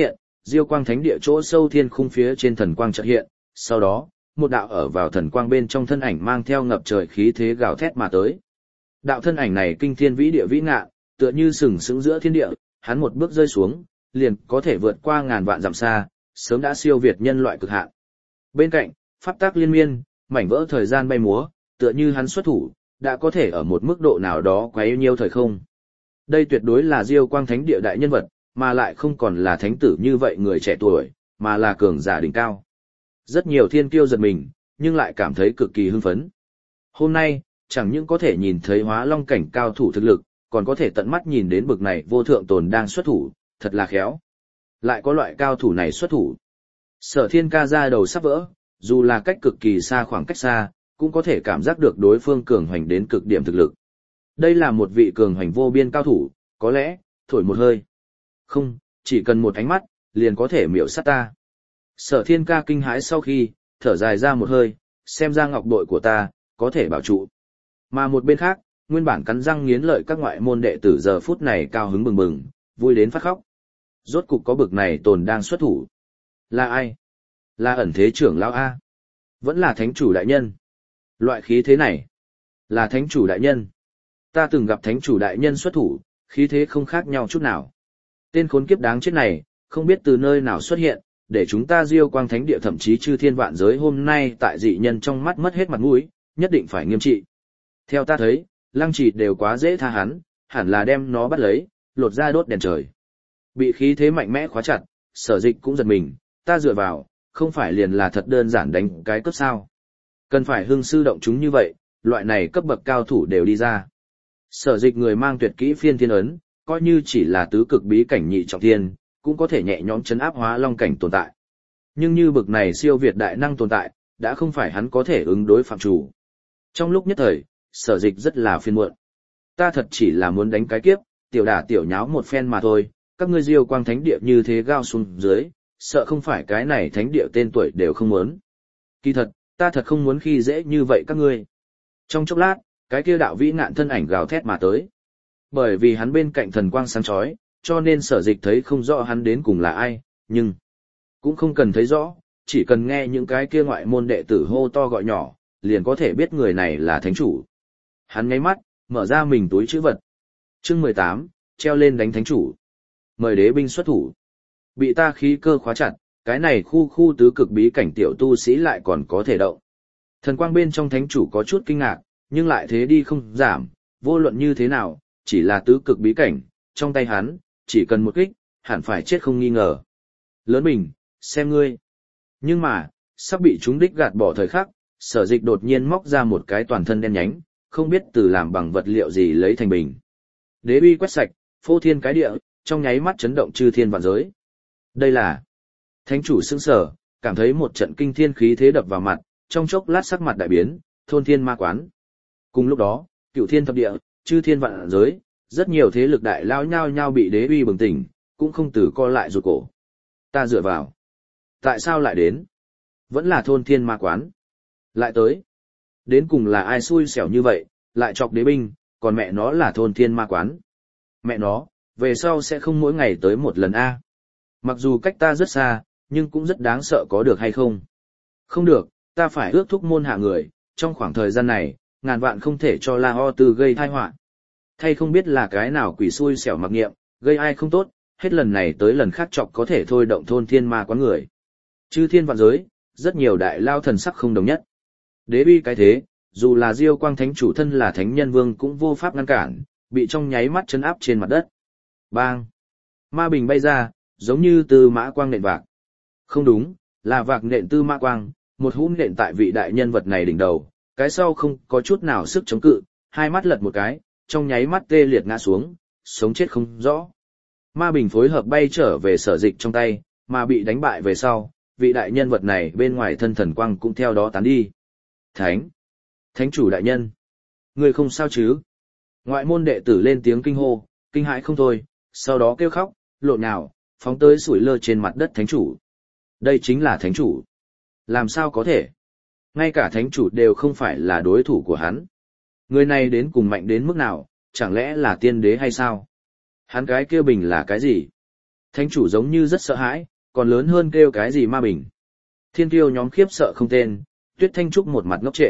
[SPEAKER 1] Diêu quang thánh địa chỗ sâu thiên khung phía trên thần quang chợt hiện, sau đó, một đạo ở vào thần quang bên trong thân ảnh mang theo ngập trời khí thế gào thét mà tới. Đạo thân ảnh này kinh thiên vĩ địa vĩ ngạn, tựa như sừng sững giữa thiên địa, hắn một bước rơi xuống, liền có thể vượt qua ngàn vạn dặm xa, sớm đã siêu việt nhân loại cực hạn. Bên cạnh, pháp tắc liên miên, mảnh vỡ thời gian bay múa, tựa như hắn xuất thủ, đã có thể ở một mức độ nào đó quấy nhiêu thời không. Đây tuyệt đối là Diêu quang thánh địa đại nhân vật, mà lại không còn là thánh tử như vậy người trẻ tuổi, mà là cường giả đỉnh cao. Rất nhiều thiên kiêu giật mình, nhưng lại cảm thấy cực kỳ hưng phấn. Hôm nay, chẳng những có thể nhìn thấy hóa long cảnh cao thủ thực lực, còn có thể tận mắt nhìn đến bực này vô thượng tồn đang xuất thủ, thật là khéo. Lại có loại cao thủ này xuất thủ. Sở Thiên Ca ra đầu sắp vỡ, dù là cách cực kỳ xa khoảng cách xa, cũng có thể cảm giác được đối phương cường hoành đến cực điểm thực lực. Đây là một vị cường hoành vô biên cao thủ, có lẽ, thổi một hơi. Không, chỉ cần một ánh mắt, liền có thể miểu sát ta. Sở Thiên Ca kinh hãi sau khi, thở dài ra một hơi, xem ra ngọc bội của ta, có thể bảo trụ. Mà một bên khác, nguyên bản cắn răng nghiến lợi các ngoại môn đệ tử giờ phút này cao hứng bừng bừng, vui đến phát khóc. Rốt cục có bực này tồn đang xuất thủ. Là ai? Là ẩn thế trưởng lão A. Vẫn là thánh chủ đại nhân. Loại khí thế này. Là thánh chủ đại nhân. Ta từng gặp thánh chủ đại nhân xuất thủ, khí thế không khác nhau chút nào. Tên khốn kiếp đáng chết này, không biết từ nơi nào xuất hiện, để chúng ta Diêu quang thánh địa thậm chí chư thiên vạn giới hôm nay tại dị nhân trong mắt mất hết mặt mũi, nhất định phải nghiêm trị. Theo ta thấy, Lăng Trì đều quá dễ tha hắn, hẳn là đem nó bắt lấy, lột ra đốt đèn trời. Bị khí thế mạnh mẽ khóa chặt, Sở Dịch cũng giật mình, ta dựa vào, không phải liền là thật đơn giản đánh cái cấp sao. Cần phải hưng sư động chúng như vậy, loại này cấp bậc cao thủ đều đi ra. Sở Dịch người mang tuyệt kỹ phiên thiên ấn, coi như chỉ là tứ cực bí cảnh nhị trọng thiên, cũng có thể nhẹ nhõm chấn áp hóa long cảnh tồn tại. Nhưng như bực này siêu việt đại năng tồn tại, đã không phải hắn có thể ứng đối phạm chủ. Trong lúc nhất thời, Sở Dịch rất là phiền muộn. Ta thật chỉ là muốn đánh cái kiếp, tiểu đả tiểu nháo một phen mà thôi, các ngươi Diêu quang thánh địa như thế gao xuống dưới, sợ không phải cái này thánh địa tên tuổi đều không muốn. Kỳ thật, ta thật không muốn khi dễ như vậy các ngươi. Trong chốc lát, cái kia đạo vĩ ngạn thân ảnh gào thét mà tới. Bởi vì hắn bên cạnh thần quang sáng chói, cho nên Sở Dịch thấy không rõ hắn đến cùng là ai, nhưng cũng không cần thấy rõ, chỉ cần nghe những cái kia ngoại môn đệ tử hô to gọi nhỏ, liền có thể biết người này là thánh chủ. Hắn nháy mắt, mở ra mình túi trữ vật. Chương 18, treo lên đánh thánh chủ. Mời đế binh xuất thủ. Bị ta khí cơ khóa chặt, cái này khu tứ cực bí cảnh tiểu tu sĩ lại còn có thể động. Thần quang bên trong thánh chủ có chút kinh ngạc, nhưng lại thế đi không giảm, vô luận như thế nào, chỉ là tứ cực bí cảnh, trong tay hắn, chỉ cần một kích, hẳn phải chết không nghi ngờ. Lớn bình, xem ngươi. Nhưng mà, sắp bị chúng đích gạt bỏ thời khắc, Sở Dịch đột nhiên móc ra một cái toàn thân đen nhánh, không biết từ làm bằng vật liệu gì lấy thành bình. Đế uy quét sạch, phô thiên cái địa, trong nháy mắt chấn động chư thiên vạn giới. Đây là thánh chủ sững sờ, cảm thấy một trận kinh thiên khí thế đập vào mặt, trong chốc lát sắc mặt đại biến, thôn thiên ma quán. Cùng lúc đó, cửu thiên thập địa, chư thiên vạn giới, rất nhiều thế lực đại lao nhao nhao bị đế uy bừng tỉnh, cũng không từ co lại rụt cổ. Ta dựa vào. Tại sao lại đến? Vẫn là thôn thiên ma quán. Lại tới. Đến cùng là ai xui xẻo như vậy, lại chọc đế binh, còn mẹ nó là thôn thiên ma quán. Mẹ nó, về sau sẽ không mỗi ngày tới một lần a. Mặc dù cách ta rất xa, nhưng cũng rất đáng sợ có được hay không. Không được, ta phải ước thúc môn hạ người, trong khoảng thời gian này, ngàn vạn không thể cho La Ho Tư gây tai họa. Thay không biết là cái nào quỷ xui xẻo mặc nghiệm, gây ai không tốt, hết lần này tới lần khác chọc có thể thôi động thôn thiên ma quán người. Chư thiên vạn giới, rất nhiều đại lao thần sắc không đồng nhất. Đế uy cái thế, dù là Diêu quang thánh chủ thân là thánh nhân vương cũng vô pháp ngăn cản, bị trong nháy mắt chấn áp trên mặt đất. Bang! Ma bình bay ra, giống như tư mã quang nện vạc. Không đúng, là vạc nện tư mã quang, một hũ nện tại vị đại nhân vật này đỉnh đầu, cái sau không có chút nào sức chống cự, hai mắt lật một cái, trong nháy mắt tê liệt ngã xuống, sống chết không rõ. Ma bình phối hợp bay trở về Sở Dịch trong tay, mà bị đánh bại về sau, vị đại nhân vật này bên ngoài thân thần quang cũng theo đó tán đi. Thánh chủ đại nhân, người không sao chứ? Ngoại môn đệ tử lên tiếng kinh hô, kinh hãi không thôi, sau đó kêu khóc, lộn nhào, phóng tới sủi lơ trên mặt đất thánh chủ. Đây chính là thánh chủ. Làm sao có thể? Ngay cả thánh chủ đều không phải là đối thủ của hắn. Người này đến cùng mạnh đến mức nào, chẳng lẽ là tiên đế hay sao? Hắn cái kia bình là cái gì? Thánh chủ giống như rất sợ hãi, còn lớn hơn kêu cái gì ma bình. Thiên kiêu nhóm khiếp sợ không tên, Tuyết Thanh Trúc một mặt ngốc trệ.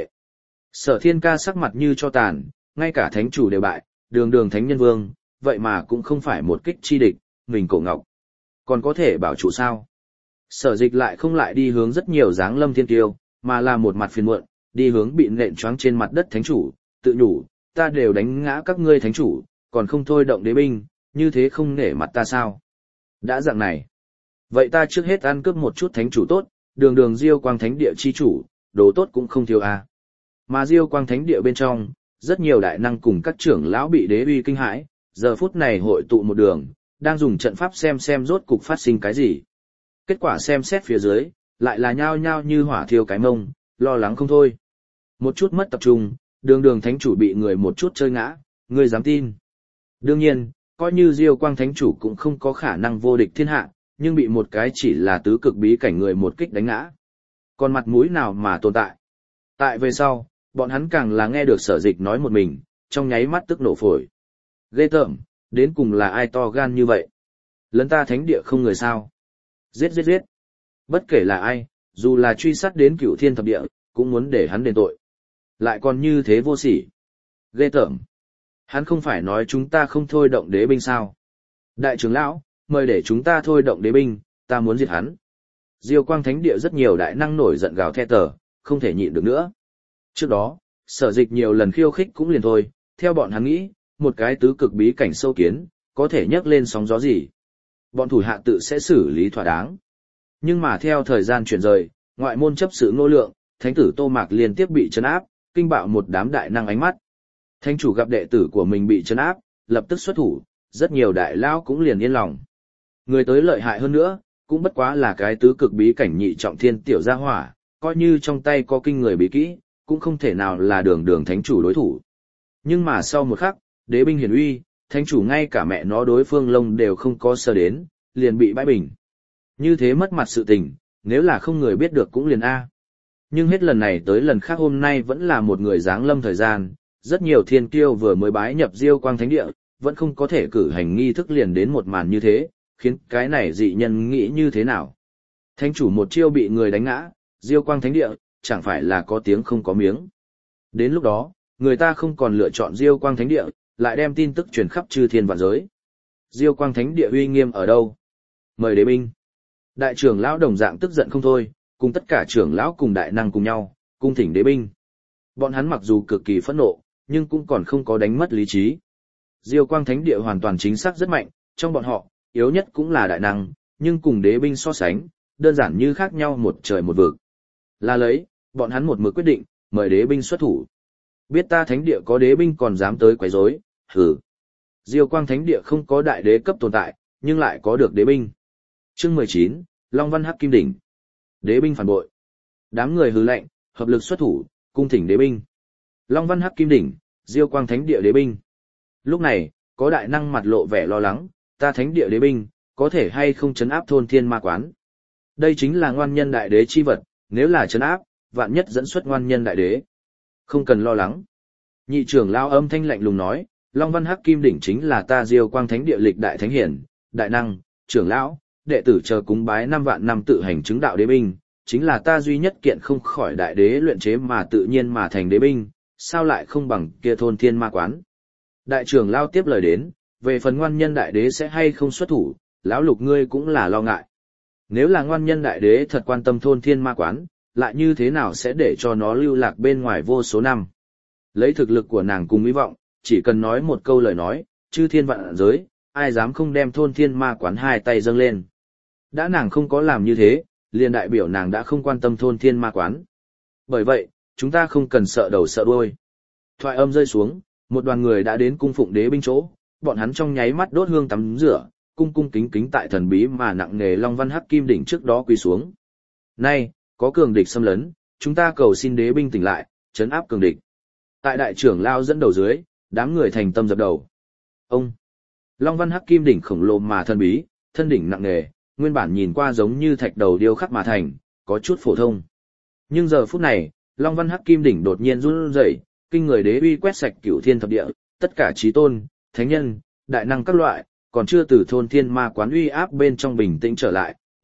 [SPEAKER 1] Sở Thiên Ca sắc mặt như cho tàn, ngay cả thánh chủ đều bại, đường đường thánh nhân vương, vậy mà cũng không phải một kích chi địch, mình cổ ngọc. Còn có thể bảo chủ sao? Sở Dịch lại không lại đi hướng rất nhiều dáng lâm thiên kiêu, mà là một mặt phiền muộn, đi hướng bị nện choáng trên mặt đất thánh chủ, tự nhủ, ta đều đánh ngã các ngươi thánh chủ, còn không thôi động đế binh, như thế không nể mặt ta sao? Đã dạng này. Vậy ta trước hết ăn cướp một chút thánh chủ tốt, đường đường Diêu Quang Thánh Địa chi chủ, đồ tốt cũng không thiếu à. Mà Diêu Quang Thánh Địa bên trong, rất nhiều đại năng cùng các trưởng lão bị đế uy kinh hãi, giờ phút này hội tụ một đường, đang dùng trận pháp xem rốt cục phát sinh cái gì. Kết quả xem xét phía dưới, lại là nhao nhao như hỏa thiêu cái mông, lo lắng không thôi. Một chút mất tập trung, đường đường thánh chủ bị người một chút chơi ngã, ngươi dám tin. Đương nhiên, coi như Diêu Quang Thánh chủ cũng không có khả năng vô địch thiên hạ, nhưng bị một cái chỉ là tứ cực bí cảnh người một kích đánh ngã. Còn mặt mũi nào mà tồn tại. Tại về sau, bọn hắn càng là nghe được Sở Dịch nói một mình, trong nháy mắt tức nổ phổi. Ghê tởm, đến cùng là ai to gan như vậy? Lấn ta thánh địa không người sao? Giết giết giết. Bất kể là ai, dù là truy sát đến Cửu Thiên Thập Địa, cũng muốn để hắn đền tội. Lại còn như thế vô sỉ. Ghê tởm. Hắn không phải nói chúng ta không thôi động đế binh sao? Đại trưởng lão, mời để chúng ta thôi động đế binh, ta muốn diệt hắn. Diêu Quang Thánh Địa rất nhiều đại năng nổi giận gào thét tờ, không thể nhịn được nữa. Trước đó, Sở Dịch nhiều lần khiêu khích cũng liền thôi, theo bọn hắn nghĩ, một cái tứ cực bí cảnh sâu kiến, có thể nhấc lên sóng gió gì. Bọn thủ hạ tự sẽ xử lý thỏa đáng. Nhưng mà theo thời gian chuyển rời, ngoại môn chấp sự Ngô Lượng, thánh tử Tô Mạc liên tiếp bị trấn áp, kinh bạo một đám đại năng ánh mắt. Thánh chủ gặp đệ tử của mình bị trấn áp, lập tức xuất thủ, rất nhiều đại lão cũng liền yên lòng. Người tới lợi hại hơn nữa, cũng bất quá là cái tứ cực bí cảnh nhị trọng thiên tiểu gia hỏa, coi như trong tay có kinh người bí kỹ, cũng không thể nào là đường đường thánh chủ đối thủ. Nhưng mà sau một khắc, đế binh hiển uy, thánh chủ ngay cả mẹ nó đối phương lông đều không có sơ đến, liền bị bãi bình. Như thế mất mặt sự tình, nếu là không người biết được cũng liền A. Nhưng hết lần này tới lần khác hôm nay vẫn là một người giáng lâm thời gian, rất nhiều thiên kiêu vừa mới bái nhập Diêu Quang Thánh Địa, vẫn không có thể cử hành nghi thức liền đến một màn như thế, khiến cái này dị nhân nghĩ như thế nào. Thánh chủ một chiêu bị người đánh ngã, Diêu Quang Thánh Địa, chẳng phải là có tiếng không có miếng. Đến lúc đó, người ta không còn lựa chọn Diêu Quang Thánh Địa, lại đem tin tức truyền khắp chư thiên vạn giới. Diêu Quang Thánh Địa uy nghiêm ở đâu? Mời đế binh. Đại trưởng lão đồng dạng tức giận không thôi, cùng tất cả trưởng lão cùng đại năng cùng nhau, cung thỉnh đế binh. Bọn hắn mặc dù cực kỳ phẫn nộ, nhưng cũng còn không có đánh mất lý trí. Diêu Quang Thánh Địa hoàn toàn chính xác rất mạnh, trong bọn họ, yếu nhất cũng là đại năng, nhưng cùng đế binh so sánh, đơn giản như khác nhau một trời một vực. Là lấy, bọn hắn một mực quyết định, mời đế binh xuất thủ. Biết ta Thánh Địa có đế binh còn dám tới quấy rối, hừ. Diêu Quang Thánh Địa không có đại đế cấp tồn tại, nhưng lại có được đế binh. Chương 19, Long Văn Hắc Kim Đỉnh. Đế binh phản bội. Đám người hừ lạnh, hợp lực xuất thủ, cung thỉnh đế binh. Long Văn Hắc Kim Đỉnh, Diêu Quang Thánh Địa đế binh. Lúc này, có đại năng mặt lộ vẻ lo lắng, ta Thánh Địa đế binh, có thể hay không trấn áp thôn thiên ma quán. Đây chính là ngoan nhân đại đế chi vật, nếu là trấn áp, vạn nhất dẫn xuất ngoan nhân đại đế. Không cần lo lắng. Nhị trưởng lao âm thanh lạnh lùng nói, Long Văn Hắc Kim Đỉnh chính là ta Diêu Quang Thánh Địa lịch đại thánh hiển, đại năng, trưởng lão, đệ tử chờ cúng bái 5 vạn năm tự hành chứng đạo đế binh, chính là ta duy nhất kiện không khỏi đại đế luyện chế mà tự nhiên mà thành đế binh, sao lại không bằng kia thôn thiên ma quán. Đại trưởng lao tiếp lời đến, về phần ngoan nhân đại đế sẽ hay không xuất thủ, lão lục ngươi cũng là lo ngại. Nếu là ngoan nhân đại đế thật quan tâm thôn thiên ma quán, lại như thế nào sẽ để cho nó lưu lạc bên ngoài vô số năm. Lấy thực lực của nàng cùng hy vọng, chỉ cần nói một câu lời nói, chư thiên vạn giới, ai dám không đem thôn thiên ma quán hai tay dâng lên. Đã nàng không có làm như thế, liền đại biểu nàng đã không quan tâm thôn thiên ma quán. Bởi vậy, chúng ta không cần sợ đầu sợ đuôi. Thoại âm rơi xuống, một đoàn người đã đến cung phụng đế binh chỗ, bọn hắn trong nháy mắt đốt hương tắm rửa, cung cung kính kính tại thần bí mà nặng nề Long Văn Hắc Kim Đỉnh trước đó quỳ xuống. Nay, có cường địch xâm lấn, chúng ta cầu xin đế binh tỉnh lại, trấn áp cường địch. Tại đại trưởng lao dẫn đầu dưới, đám người thành tâm dập đầu. Ông Long Văn Hắc Kim Đỉnh khổng lồ mà thần bí, thân đỉnh nặng nề, nguyên bản nhìn qua giống như thạch đầu điêu khắc mà thành, có chút phổ thông. Nhưng giờ phút này, Long Văn Hắc Kim Đỉnh đột nhiên run rẩy, kinh người đế uy quét sạch cửu thiên thập địa, tất cả chí tôn, thánh nhân, đại năng các loại, còn chưa từ thôn thiên ma quán uy áp bên trong bình tĩnh trở lại,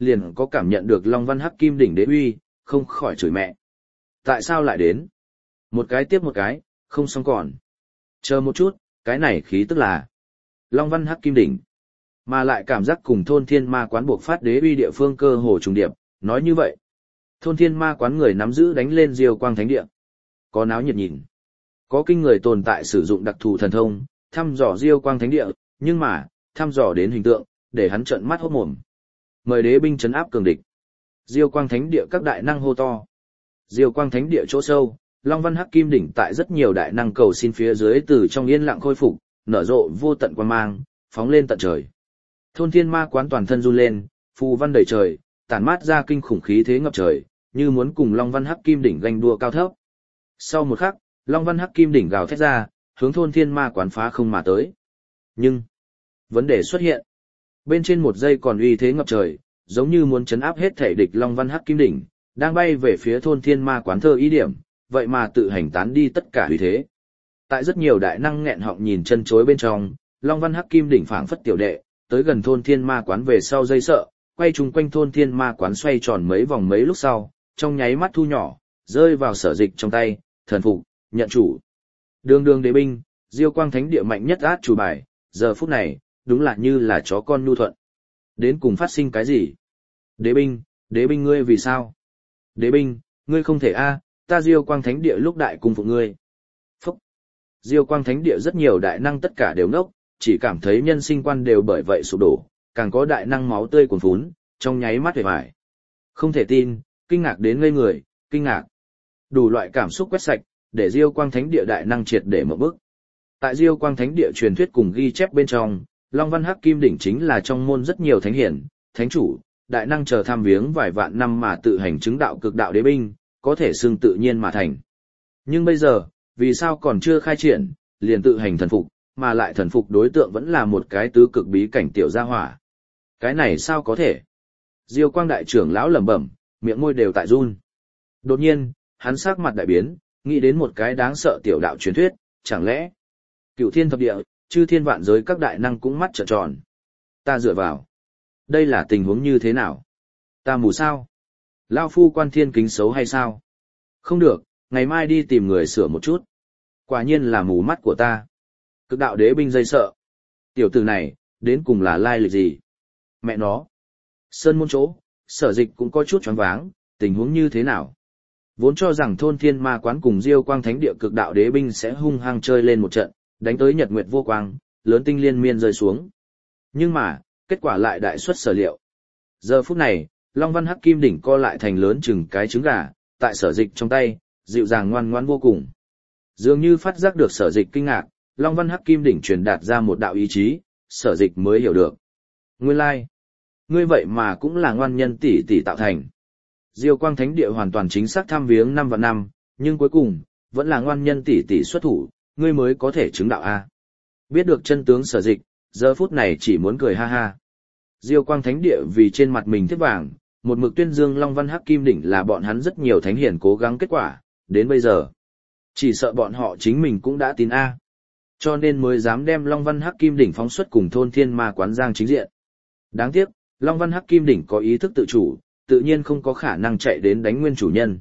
[SPEAKER 1] liền có cảm nhận được Long Văn Hắc Kim Đỉnh đế uy, không khỏi chửi mẹ. Tại sao lại đến? Một cái tiếp một cái, không xong còn. Chờ một chút, cái này khí tức là Long Văn Hắc Kim Đỉnh. Mà lại cảm giác cùng thôn thiên ma quán buộc phát đế uy địa phương cơ hồ trùng điệp, nói như vậy. Thôn thiên ma quán người nắm giữ đánh lên Diêu Quang Thánh Địa. Có náo nhiệt nhìn. Có kinh người tồn tại sử dụng đặc thù thần thông, thăm dò Diêu Quang Thánh Địa, nhưng mà, thăm dò đến hình tượng, để hắn trợn mắt hốt mồm. Mời đế binh trấn áp cường địch. Diêu Quang Thánh Địa các đại năng hô to. Diêu Quang Thánh Địa chỗ sâu, Long Văn Hắc Kim Đỉnh tại rất nhiều đại năng cầu xin phía dưới từ trong yên lặng khôi phục, nở rộ vô tận quang mang, phóng lên tận trời. Thôn thiên ma quán toàn thân run lên, phù văn đầy trời, tản mát ra kinh khủng khí thế ngập trời, như muốn cùng Long Văn Hắc Kim Đỉnh ganh đua cao thấp. Sau một khắc, Long Văn Hắc Kim Đỉnh gào thét ra, hướng thôn thiên ma quán phá không mà tới. Nhưng, vấn đề xuất hiện. Bên trên một giây còn uy thế ngập trời, giống như muốn chấn áp hết thể địch Long Văn Hắc Kim Đỉnh, đang bay về phía thôn thiên ma quán thơ ý điểm, vậy mà tự hành tán đi tất cả uy thế. Tại rất nhiều đại năng nghẹn họng nhìn chân chối bên trong, Long Văn Hắc Kim Đỉnh phảng phất tiểu đệ, tới gần thôn thiên ma quán về sau dây sợ, quay chung quanh thôn thiên ma quán xoay tròn mấy vòng mấy lúc sau, trong nháy mắt thu nhỏ, rơi vào Sở Dịch trong tay, thần phục, nhận chủ. Đường đường đế binh, Diêu Quang Thánh Địa mạnh nhất át chủ bài, giờ phút này, đúng là như là chó con nhu thuận. Đến cùng phát sinh cái gì? Đế binh ngươi vì sao? Đế binh, ngươi không thể a, ta Diêu Quang Thánh Địa lúc đại cung phụ ngươi. Phúc! Diêu Quang Thánh Địa rất nhiều đại năng tất cả đều ngốc, chỉ cảm thấy nhân sinh quan đều bởi vậy sụp đổ, càng có đại năng máu tươi cuồn phún, trong nháy mắt hề bại. Không thể tin, kinh ngạc đến ngây người, kinh ngạc. Đủ loại cảm xúc quét sạch, để Diêu Quang Thánh Địa đại năng triệt để mở bức. Tại Diêu Quang Thánh Địa truyền thuyết cùng ghi chép bên trong, Long Văn Hắc Kim Đỉnh chính là trong môn rất nhiều thánh hiển, thánh chủ, đại năng chờ tham viếng vài vạn năm mà tự hành chứng đạo cực đạo đế binh, có thể xưng tự nhiên mà thành. Nhưng bây giờ, vì sao còn chưa khai triển, liền tự hành thần phục, mà lại thần phục đối tượng vẫn là một cái tứ cực bí cảnh tiểu gia hỏa. Cái này sao có thể? Diêu Quang đại trưởng lão lẩm bẩm, miệng môi đều tại run. Đột nhiên, hắn sắc mặt đại biến, nghĩ đến một cái đáng sợ tiểu đạo truyền thuyết, chẳng lẽ Cửu Thiên thập địa, chư thiên vạn giới các đại năng cũng mắt trợn tròn. Ta dựa vào. Đây là tình huống như thế nào? Ta mù sao? Lao phu quan thiên kính xấu hay sao? Không được, ngày mai đi tìm người sửa một chút. Quả nhiên là mù mắt của ta. Cực đạo đế binh dây sợ. Tiểu tử này, đến cùng là lai lịch gì? Mẹ nó. Sơn môn chỗ, Sở Dịch cũng có chút choáng váng, tình huống như thế nào? Vốn cho rằng thôn thiên ma quán cùng Diêu Quang Thánh Địa cực đạo đế binh sẽ hung hăng chơi lên một trận, đánh tới nhật nguyệt vô quang, lớn tinh liên miên rơi xuống. Nhưng mà, kết quả lại đại xuất sở liệu. Giờ phút này, Long Văn Hắc Kim Đỉnh co lại thành lớn chừng cái trứng gà, tại Sở Dịch trong tay, dịu dàng ngoan ngoãn vô cùng. Dường như phát giác được Sở Dịch kinh ngạc, Long Văn Hắc Kim Đỉnh truyền đạt ra một đạo ý chí, Sở Dịch mới hiểu được. Nguyên lai, ngươi vậy mà cũng là ngoan nhân tỷ tỷ tạo thành. Diêu Quang Thánh Địa hoàn toàn chính xác tham viếng 5 vạn năm, nhưng cuối cùng, vẫn là ngoan nhân tỷ tỷ xuất thủ, ngươi mới có thể chứng đạo a. Biết được chân tướng Sở Dịch, giờ phút này chỉ muốn cười ha ha. Diêu Quang Thánh Địa vì trên mặt mình thiết vàng, một mực tuyên dương Long Văn Hắc Kim Đỉnh là bọn hắn rất nhiều thánh hiển cố gắng kết quả, đến bây giờ. Chỉ sợ bọn họ chính mình cũng đã tin a. Cho nên mới dám đem Long Văn Hắc Kim Đỉnh phóng xuất cùng thôn thiên ma quán giang chính diện. Đáng tiếc, Long Văn Hắc Kim Đỉnh có ý thức tự chủ, tự nhiên không có khả năng chạy đến đánh nguyên chủ nhân.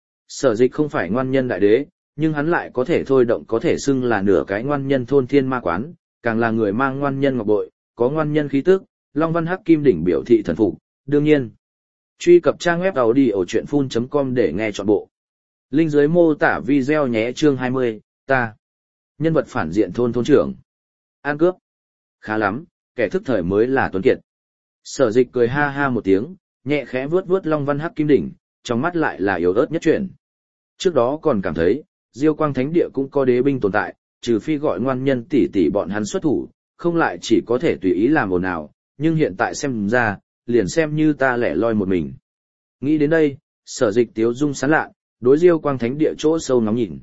[SPEAKER 1] Sở Dịch không phải ngoan nhân đại đế, nhưng hắn lại có thể thôi động có thể xưng là nửa cái ngoan nhân thôn thiên ma quán, càng là người mang ngoan nhân ngọc bội, có ngoan nhân khí tức, Long Văn Hắc Kim Đỉnh biểu thị thần phục, đương nhiên. Truy cập trang web audiochuyenphun.com để nghe trọn bộ. Link dưới mô tả video nhé. Chương 20, ta. Nhân vật phản diện thôn trưởng. An cướp. Khá lắm, kẻ thức thời mới là tuấn kiệt. Sở Dịch cười ha ha một tiếng, nhẹ khẽ vuốt vuốt Long Văn Hắc Kim Đỉnh, trong mắt lại là yếu ớt nhất chuyển. Trước đó còn cảm thấy, Diêu Quang Thánh Địa cũng có đế binh tồn tại, trừ phi gọi ngoan nhân tỷ tỷ bọn hắn xuất thủ, không lại chỉ có thể tùy ý làm ồn ào, nhưng hiện tại xem ra, liền xem như ta lẻ loi một mình. Nghĩ đến đây, Sở Dịch tiếu dung sán lạ, đối Diêu Quang Thánh Địa chỗ sâu ngóng nhìn.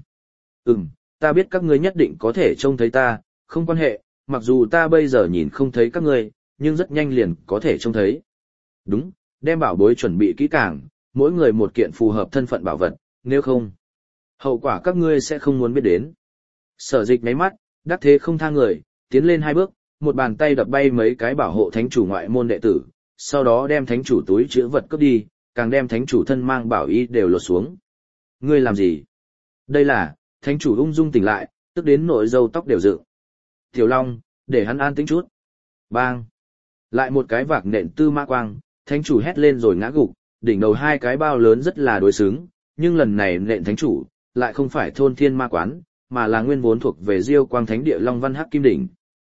[SPEAKER 1] Ta biết các ngươi nhất định có thể trông thấy ta, không quan hệ, mặc dù ta bây giờ nhìn không thấy các ngươi, nhưng rất nhanh liền có thể trông thấy. Đúng, đem bảo bối chuẩn bị kỹ càng, mỗi người một kiện phù hợp thân phận bảo vật, nếu không, hậu quả các ngươi sẽ không muốn biết đến. Sở Dịch nháy mắt, đắc thế không tha người, tiến lên 2 bước, một bàn tay đập bay mấy cái bảo hộ thánh chủ ngoại môn đệ tử, sau đó đem thánh chủ túi chữ vật cướp đi, càng đem thánh chủ thân mang bảo y đều lột xuống. Ngươi làm gì? Đây là, thánh chủ ung dung tỉnh lại, tức đến nỗi râu tóc đều dựng. Tiểu Long, để hắn an tĩnh chút. Bang! Lại một cái vạc nện tư mã quang, thánh chủ hét lên rồi ngã gục, đỉnh đầu hai cái bao lớn rất là đối xứng, nhưng lần này nện thánh chủ, lại không phải thôn thiên ma quán, mà là nguyên vốn thuộc về Diêu Quang Thánh Địa Long Văn Hắc Kim Đỉnh.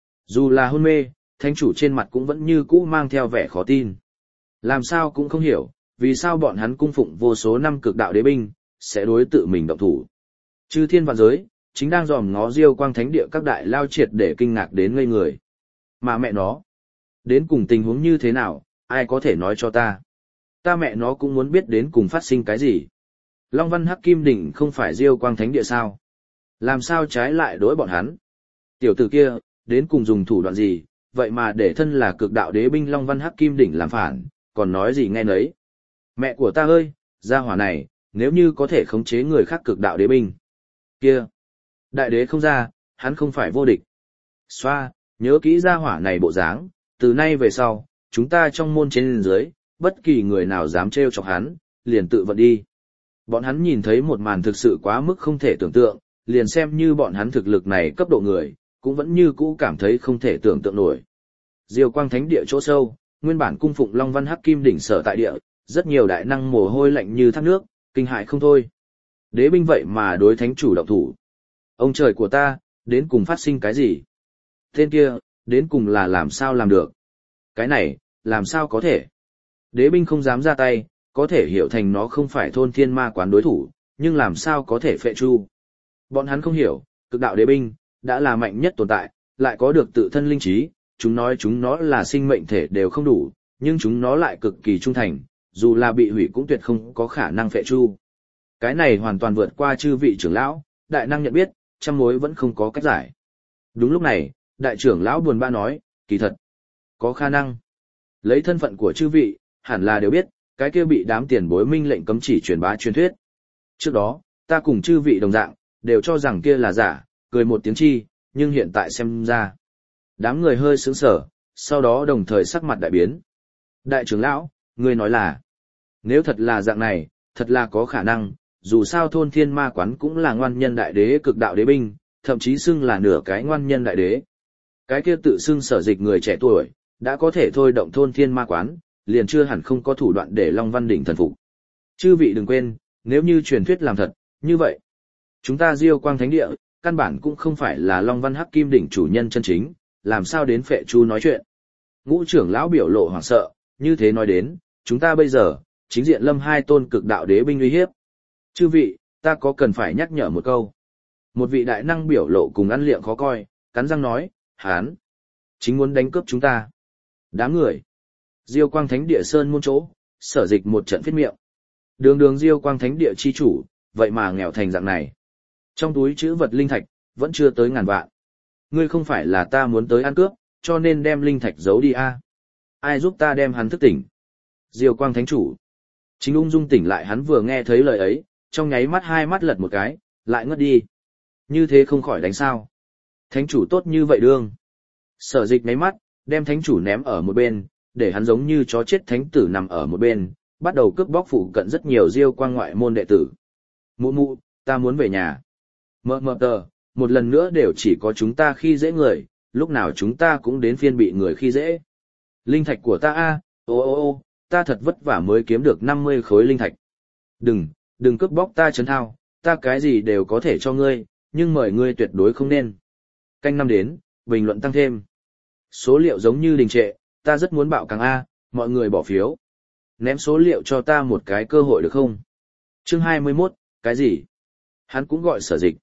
[SPEAKER 1] Dù là hôn mê, thánh chủ trên mặt cũng vẫn như cũ mang theo vẻ khó tin. Làm sao cũng không hiểu, vì sao bọn hắn cung phụng vô số năm cực đạo đế binh, sẽ đối tự mình động thủ. Chư thiên vạn giới, chính đang dòm ngó Diêu Quang Thánh Địa các đại lao triệt để kinh ngạc đến ngây người. Mà mẹ nó, đến cùng tình huống như thế nào, ai có thể nói cho ta? Ta mẹ nó cũng muốn biết đến cùng phát sinh cái gì. Long Văn Hắc Kim Đỉnh không phải Diêu Quang Thánh Địa sao? Làm sao trái lại đối bọn hắn? Tiểu tử kia, đến cùng dùng thủ đoạn gì, vậy mà để thân là cực đạo đế binh Long Văn Hắc Kim Đỉnh làm phản, còn nói gì nghe nấy. Mẹ của ta ơi, gia hỏa này, nếu như có thể khống chế người khác cực đạo đế binh. Kia, đại đế không ra, hắn không phải vô địch. Xoa, nhớ kỹ gia hỏa này bộ dáng, từ nay về sau, chúng ta trong môn trên dưới, bất kỳ người nào dám trêu chọc hắn, liền tự vận đi. Bọn hắn nhìn thấy một màn thực sự quá mức không thể tưởng tượng, liền xem như bọn hắn thực lực này cấp độ người, cũng vẫn như cũ cảm thấy không thể tưởng tượng nổi. Diêu Quang Thánh Địa chỗ sâu, nguyên bản cung phụng Long Văn Hắc Kim Đỉnh sở tại địa, rất nhiều đại năng mồ hôi lạnh như thác nước, kinh hại không thôi. Đế binh vậy mà đối thánh chủ động thủ. Ông trời của ta, đến cùng phát sinh cái gì? Tên kia, đến cùng là làm sao làm được? Cái này, làm sao có thể? Đế binh không dám ra tay, có thể hiểu thành nó không phải thôn thiên ma quán đối thủ, nhưng làm sao có thể phệ chu? Bọn hắn không hiểu, cực đạo đế binh, đã là mạnh nhất tồn tại, lại có được tự thân linh trí, chúng nói chúng nó là sinh mệnh thể đều không đủ, nhưng chúng nó lại cực kỳ trung thành, dù là bị hủy cũng tuyệt không có khả năng phệ chu. Cái này hoàn toàn vượt qua chư vị trưởng lão, đại năng nhận biết, trăm mối vẫn không có cách giải. Đúng lúc này, đại trưởng lão buồn bã nói, kỳ thật, có khả năng. Lấy thân phận của chư vị, hẳn là đều biết, cái kia bị đám tiền bối minh lệnh cấm chỉ truyền bá truyền thuyết. Trước đó, ta cùng chư vị đồng dạng, đều cho rằng kia là giả, cười một tiếng chi, nhưng hiện tại xem ra. Đám người hơi sững sờ, sau đó đồng thời sắc mặt đại biến. Đại trưởng lão, ngươi nói là, nếu thật là dạng này, thật là có khả năng, dù sao thôn thiên ma quán cũng là ngoan nhân đại đế cực đạo đế binh, thậm chí xưng là nửa cái ngoan nhân đại đế. Cái kia tự xưng sở dịch người trẻ tuổi, đã có thể thôi động thôn thiên ma quán, liền chưa hẳn không có thủ đoạn để Long Văn Đỉnh thần phục. Chư vị đừng quên, nếu như truyền thuyết làm thật, như vậy, chúng ta Diêu Quang Thánh Địa, căn bản cũng không phải là Long Văn Hắc Kim Đỉnh chủ nhân chân chính, làm sao đến phệ chu nói chuyện. Ngũ trưởng lão biểu lộ hoảng sợ, như thế nói đến, chúng ta bây giờ, chính diện lâm hai tôn cực đạo đế binh uy hiếp. Chư vị, ta có cần phải nhắc nhở một câu. Một vị đại năng biểu lộ cùng ăn liệng khó coi, cắn răng nói, hán, chính muốn đánh cướp chúng ta. Đám người. Diêu Quang Thánh Địa sơn môn chỗ, sở dịch một trận phết miệng. Đường Diêu Quang Thánh Địa chi chủ, vậy mà nghèo thành dạng này. Trong túi chữ vật linh thạch, vẫn chưa tới 1000 vạn. Ngươi không phải là ta muốn tới ăn cướp, cho nên đem linh thạch giấu đi a. Ai giúp ta đem hắn thức tỉnh? Diêu Quang Thánh Chủ. Chính ung dung tỉnh lại hắn vừa nghe thấy lời ấy, trong nháy mắt hai mắt lật một cái, lại ngất đi. Như thế không khỏi đánh sao. Thánh Chủ tốt như vậy đương. Sở dịch nháy mắt, đem Thánh Chủ ném ở một bên, để hắn giống như chó chết thánh tử nằm ở một bên, bắt đầu cướp bóc phụ cận rất nhiều Diêu Quang ngoại môn đệ tử. Mụ, ta muốn về nhà. Mờ tờ, một lần nữa đều chỉ có chúng ta khi dễ người, lúc nào chúng ta cũng đến phiên bị người khi dễ. Linh thạch của ta a, ô, ta thật vất vả mới kiếm được 50 khối linh thạch. Đừng cướp bóc ta Trấn Thao, ta cái gì đều có thể cho ngươi, nhưng mời ngươi tuyệt đối không nên. Canh năm đến, bình luận tăng thêm. Số liệu giống như đình trệ, ta rất muốn bạo càng A, mọi người bỏ phiếu. Ném số liệu cho ta một cái cơ hội được không? Chương 21, cái gì? Hắn cũng gọi sở dịch.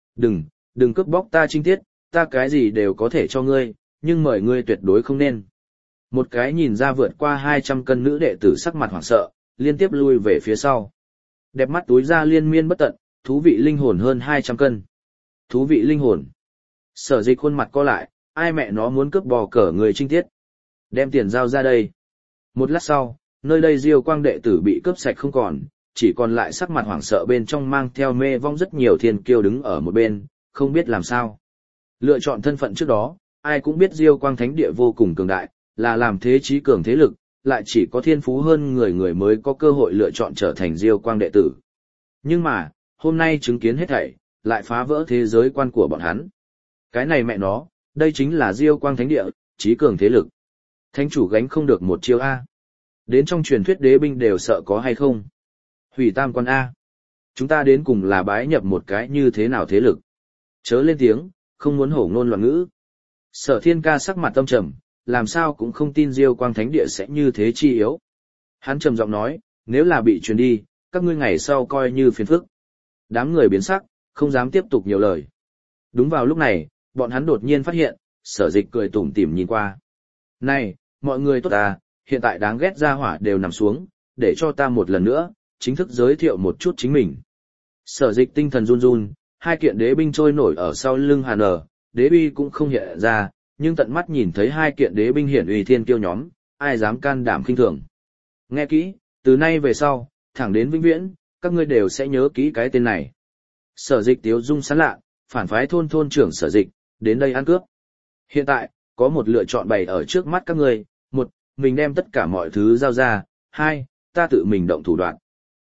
[SPEAKER 1] Đừng cướp bóc ta Trinh Tiết, ta cái gì đều có thể cho ngươi, nhưng mời ngươi tuyệt đối không nên. Một cái nhìn ra vượt qua 200 cân nữ đệ tử sắc mặt hoảng sợ, liên tiếp lui về phía sau. Đẹp mắt túi ra liên miên bất tận, thú vị linh hồn hơn 200 cân. Thú vị linh hồn. Sở dịch khuôn mặt co lại, ai mẹ nó muốn cướp bò cỡ người Trinh Tiết. Đem tiền giao ra đây. Một lát sau, nơi đây Diêu Quang đệ tử bị cướp sạch không còn, chỉ còn lại sắc mặt hoảng sợ bên trong mang theo mê vong rất nhiều thiên kiêu đứng ở một bên, không biết làm sao. Lựa chọn thân phận trước đó, ai cũng biết Diêu Quang Thánh Địa vô cùng cường đại, là làm thế chí cường thế lực, lại chỉ có thiên phú hơn người người mới có cơ hội lựa chọn trở thành Diêu Quang đệ tử. Nhưng mà, hôm nay chứng kiến hết thảy, lại phá vỡ thế giới quan của bọn hắn. Cái này mẹ nó, đây chính là Diêu Quang Thánh Địa, trí cường thế lực. Thánh chủ gánh không được một chiêu A. Đến trong truyền thuyết đế binh đều sợ có hay không. Hủy tam quan A. Chúng ta đến cùng là bái nhập một cái như thế nào thế lực. Chớ lên tiếng, không muốn hổ ngôn loạn ngữ. Sở Thiên Ca sắc mặt tâm trầm, làm sao cũng không tin Diêu Quang Thánh Địa sẽ như thế chi yếu. Hắn trầm giọng nói, nếu là bị truyền đi, các ngươi ngày sau coi như phiền phức. Đám người biến sắc, không dám tiếp tục nhiều lời. Đúng vào lúc này, bọn hắn đột nhiên phát hiện, Sở Dịch cười tủm tỉm nhìn qua. Này, mọi người tốt à, hiện tại đáng ghét ra hỏa đều nằm xuống, để cho ta một lần nữa, chính thức giới thiệu một chút chính mình. Sở Dịch tinh thần run run, hai kiện đế binh trôi nổi ở sau lưng Hàn ở, đế uy cũng không hiện ra, nhưng tận mắt nhìn thấy hai kiện đế binh hiển uy thiên kiêu nhóm, ai dám can đảm khinh thường. Nghe kỹ, từ nay về sau, thẳng đến vĩnh viễn, các ngươi đều sẽ nhớ kỹ cái tên này. Sở Dịch tiếu dung sán lạ, phản phái thôn trưởng Sở Dịch, đến đây ăn cướp. Hiện tại, có một lựa chọn bày ở trước mắt các ngươi, một, mình đem tất cả mọi thứ giao ra, hai, ta tự mình động thủ đoạn.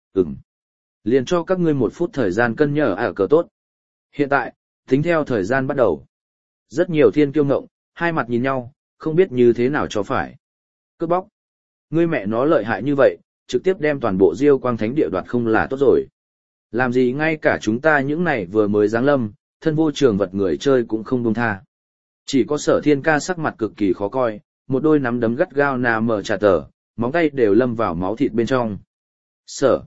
[SPEAKER 1] Liền cho các ngươi 1 phút thời gian cân nhở cờ tốt. Hiện tại, tính theo thời gian bắt đầu. Rất nhiều thiên kiêu ngộng, hai mặt nhìn nhau, không biết như thế nào cho phải. Cướp bóc. Ngươi mẹ nó lợi hại như vậy, trực tiếp đem toàn bộ Diêu Quang Thánh Địa đoạt không là tốt rồi. Làm gì ngay cả chúng ta những này vừa mới giáng lâm, thân vô trường vật người chơi cũng không buông tha. Chỉ có Sở Thiên Ca sắc mặt cực kỳ khó coi, một đôi nắm đấm gắt gao nà mở trà tờ, móng tay đều lâm vào máu thịt bên trong. Sở.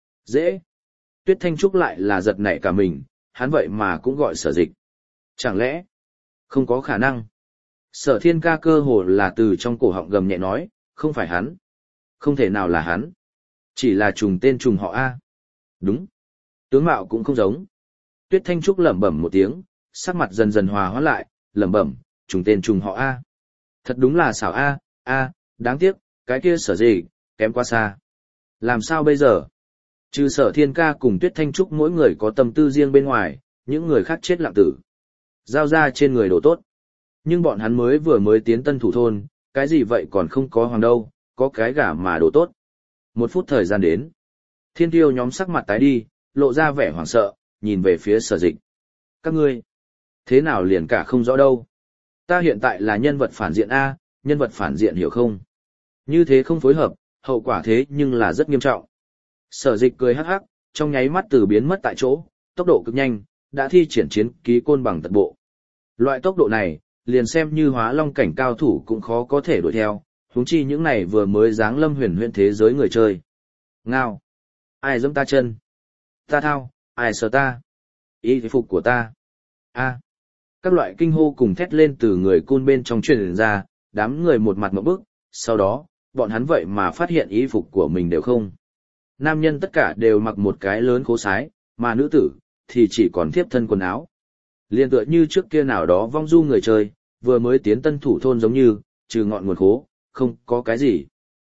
[SPEAKER 1] Dễ. Tuyết Thanh Trúc lại là giật nảy cả mình, hắn vậy mà cũng gọi Sở Dịch. Chẳng lẽ, không có khả năng. Sở Thiên Ca cơ hồ là từ trong cổ họng gầm nhẹ nói, không phải hắn. Không thể nào là hắn. Chỉ là trùng tên trùng họ A. Đúng. Tướng mạo cũng không giống. Tuyết Thanh Trúc lẩm bẩm một tiếng, sắc mặt dần dần hòa hóa lại, lẩm bẩm, trùng tên trùng họ A. Thật đúng là xảo A, đáng tiếc, cái kia Sở Dịch, kém quá xa. Làm sao bây giờ? Trừ Sở Thiên Ca cùng Tuyết Thanh Trúc mỗi người có tâm tư riêng bên ngoài, những người khác chết lặng tử. Giao ra trên người đồ tốt. Nhưng bọn hắn vừa mới tiến tân thủ thôn, cái gì vậy còn không có hoàng đâu, có cái gả mà đồ tốt. 1 phút thời gian đến. Thiên tiêu nhóm sắc mặt tái đi, lộ ra vẻ hoảng sợ, nhìn về phía Sở Dịch. Các ngươi, thế nào liền cả không rõ đâu. Ta hiện tại là nhân vật phản diện A, nhân vật phản diện hiểu không? Như thế không phối hợp, hậu quả thế nhưng là rất nghiêm trọng. Sở Dịch cười hắc hắc, trong nháy mắt từ biến mất tại chỗ, tốc độ cực nhanh, đã thi triển chiến ký côn bằng tật bộ. Loại tốc độ này, liền xem như hóa long cảnh cao thủ cũng khó có thể đuổi theo, huống chi những này vừa mới giáng lâm huyền huyễn thế giới người chơi. Ngao! Ai giẫm ta chân? Ta thao, ai sờ ta? Y phục của ta? A! Các loại kinh hô cùng thét lên từ người côn bên trong truyền ra, đám người một mặt ngộp bức, sau đó, bọn hắn vậy mà phát hiện y phục của mình đều không. Nam nhân tất cả đều mặc một cái lớn khố sái, mà nữ tử, thì chỉ còn thiếp thân quần áo. Liên tựa như trước kia nào đó vong du người chơi, vừa mới tiến tân thủ thôn giống như, trừ ngọn nguồn khố, không có cái gì.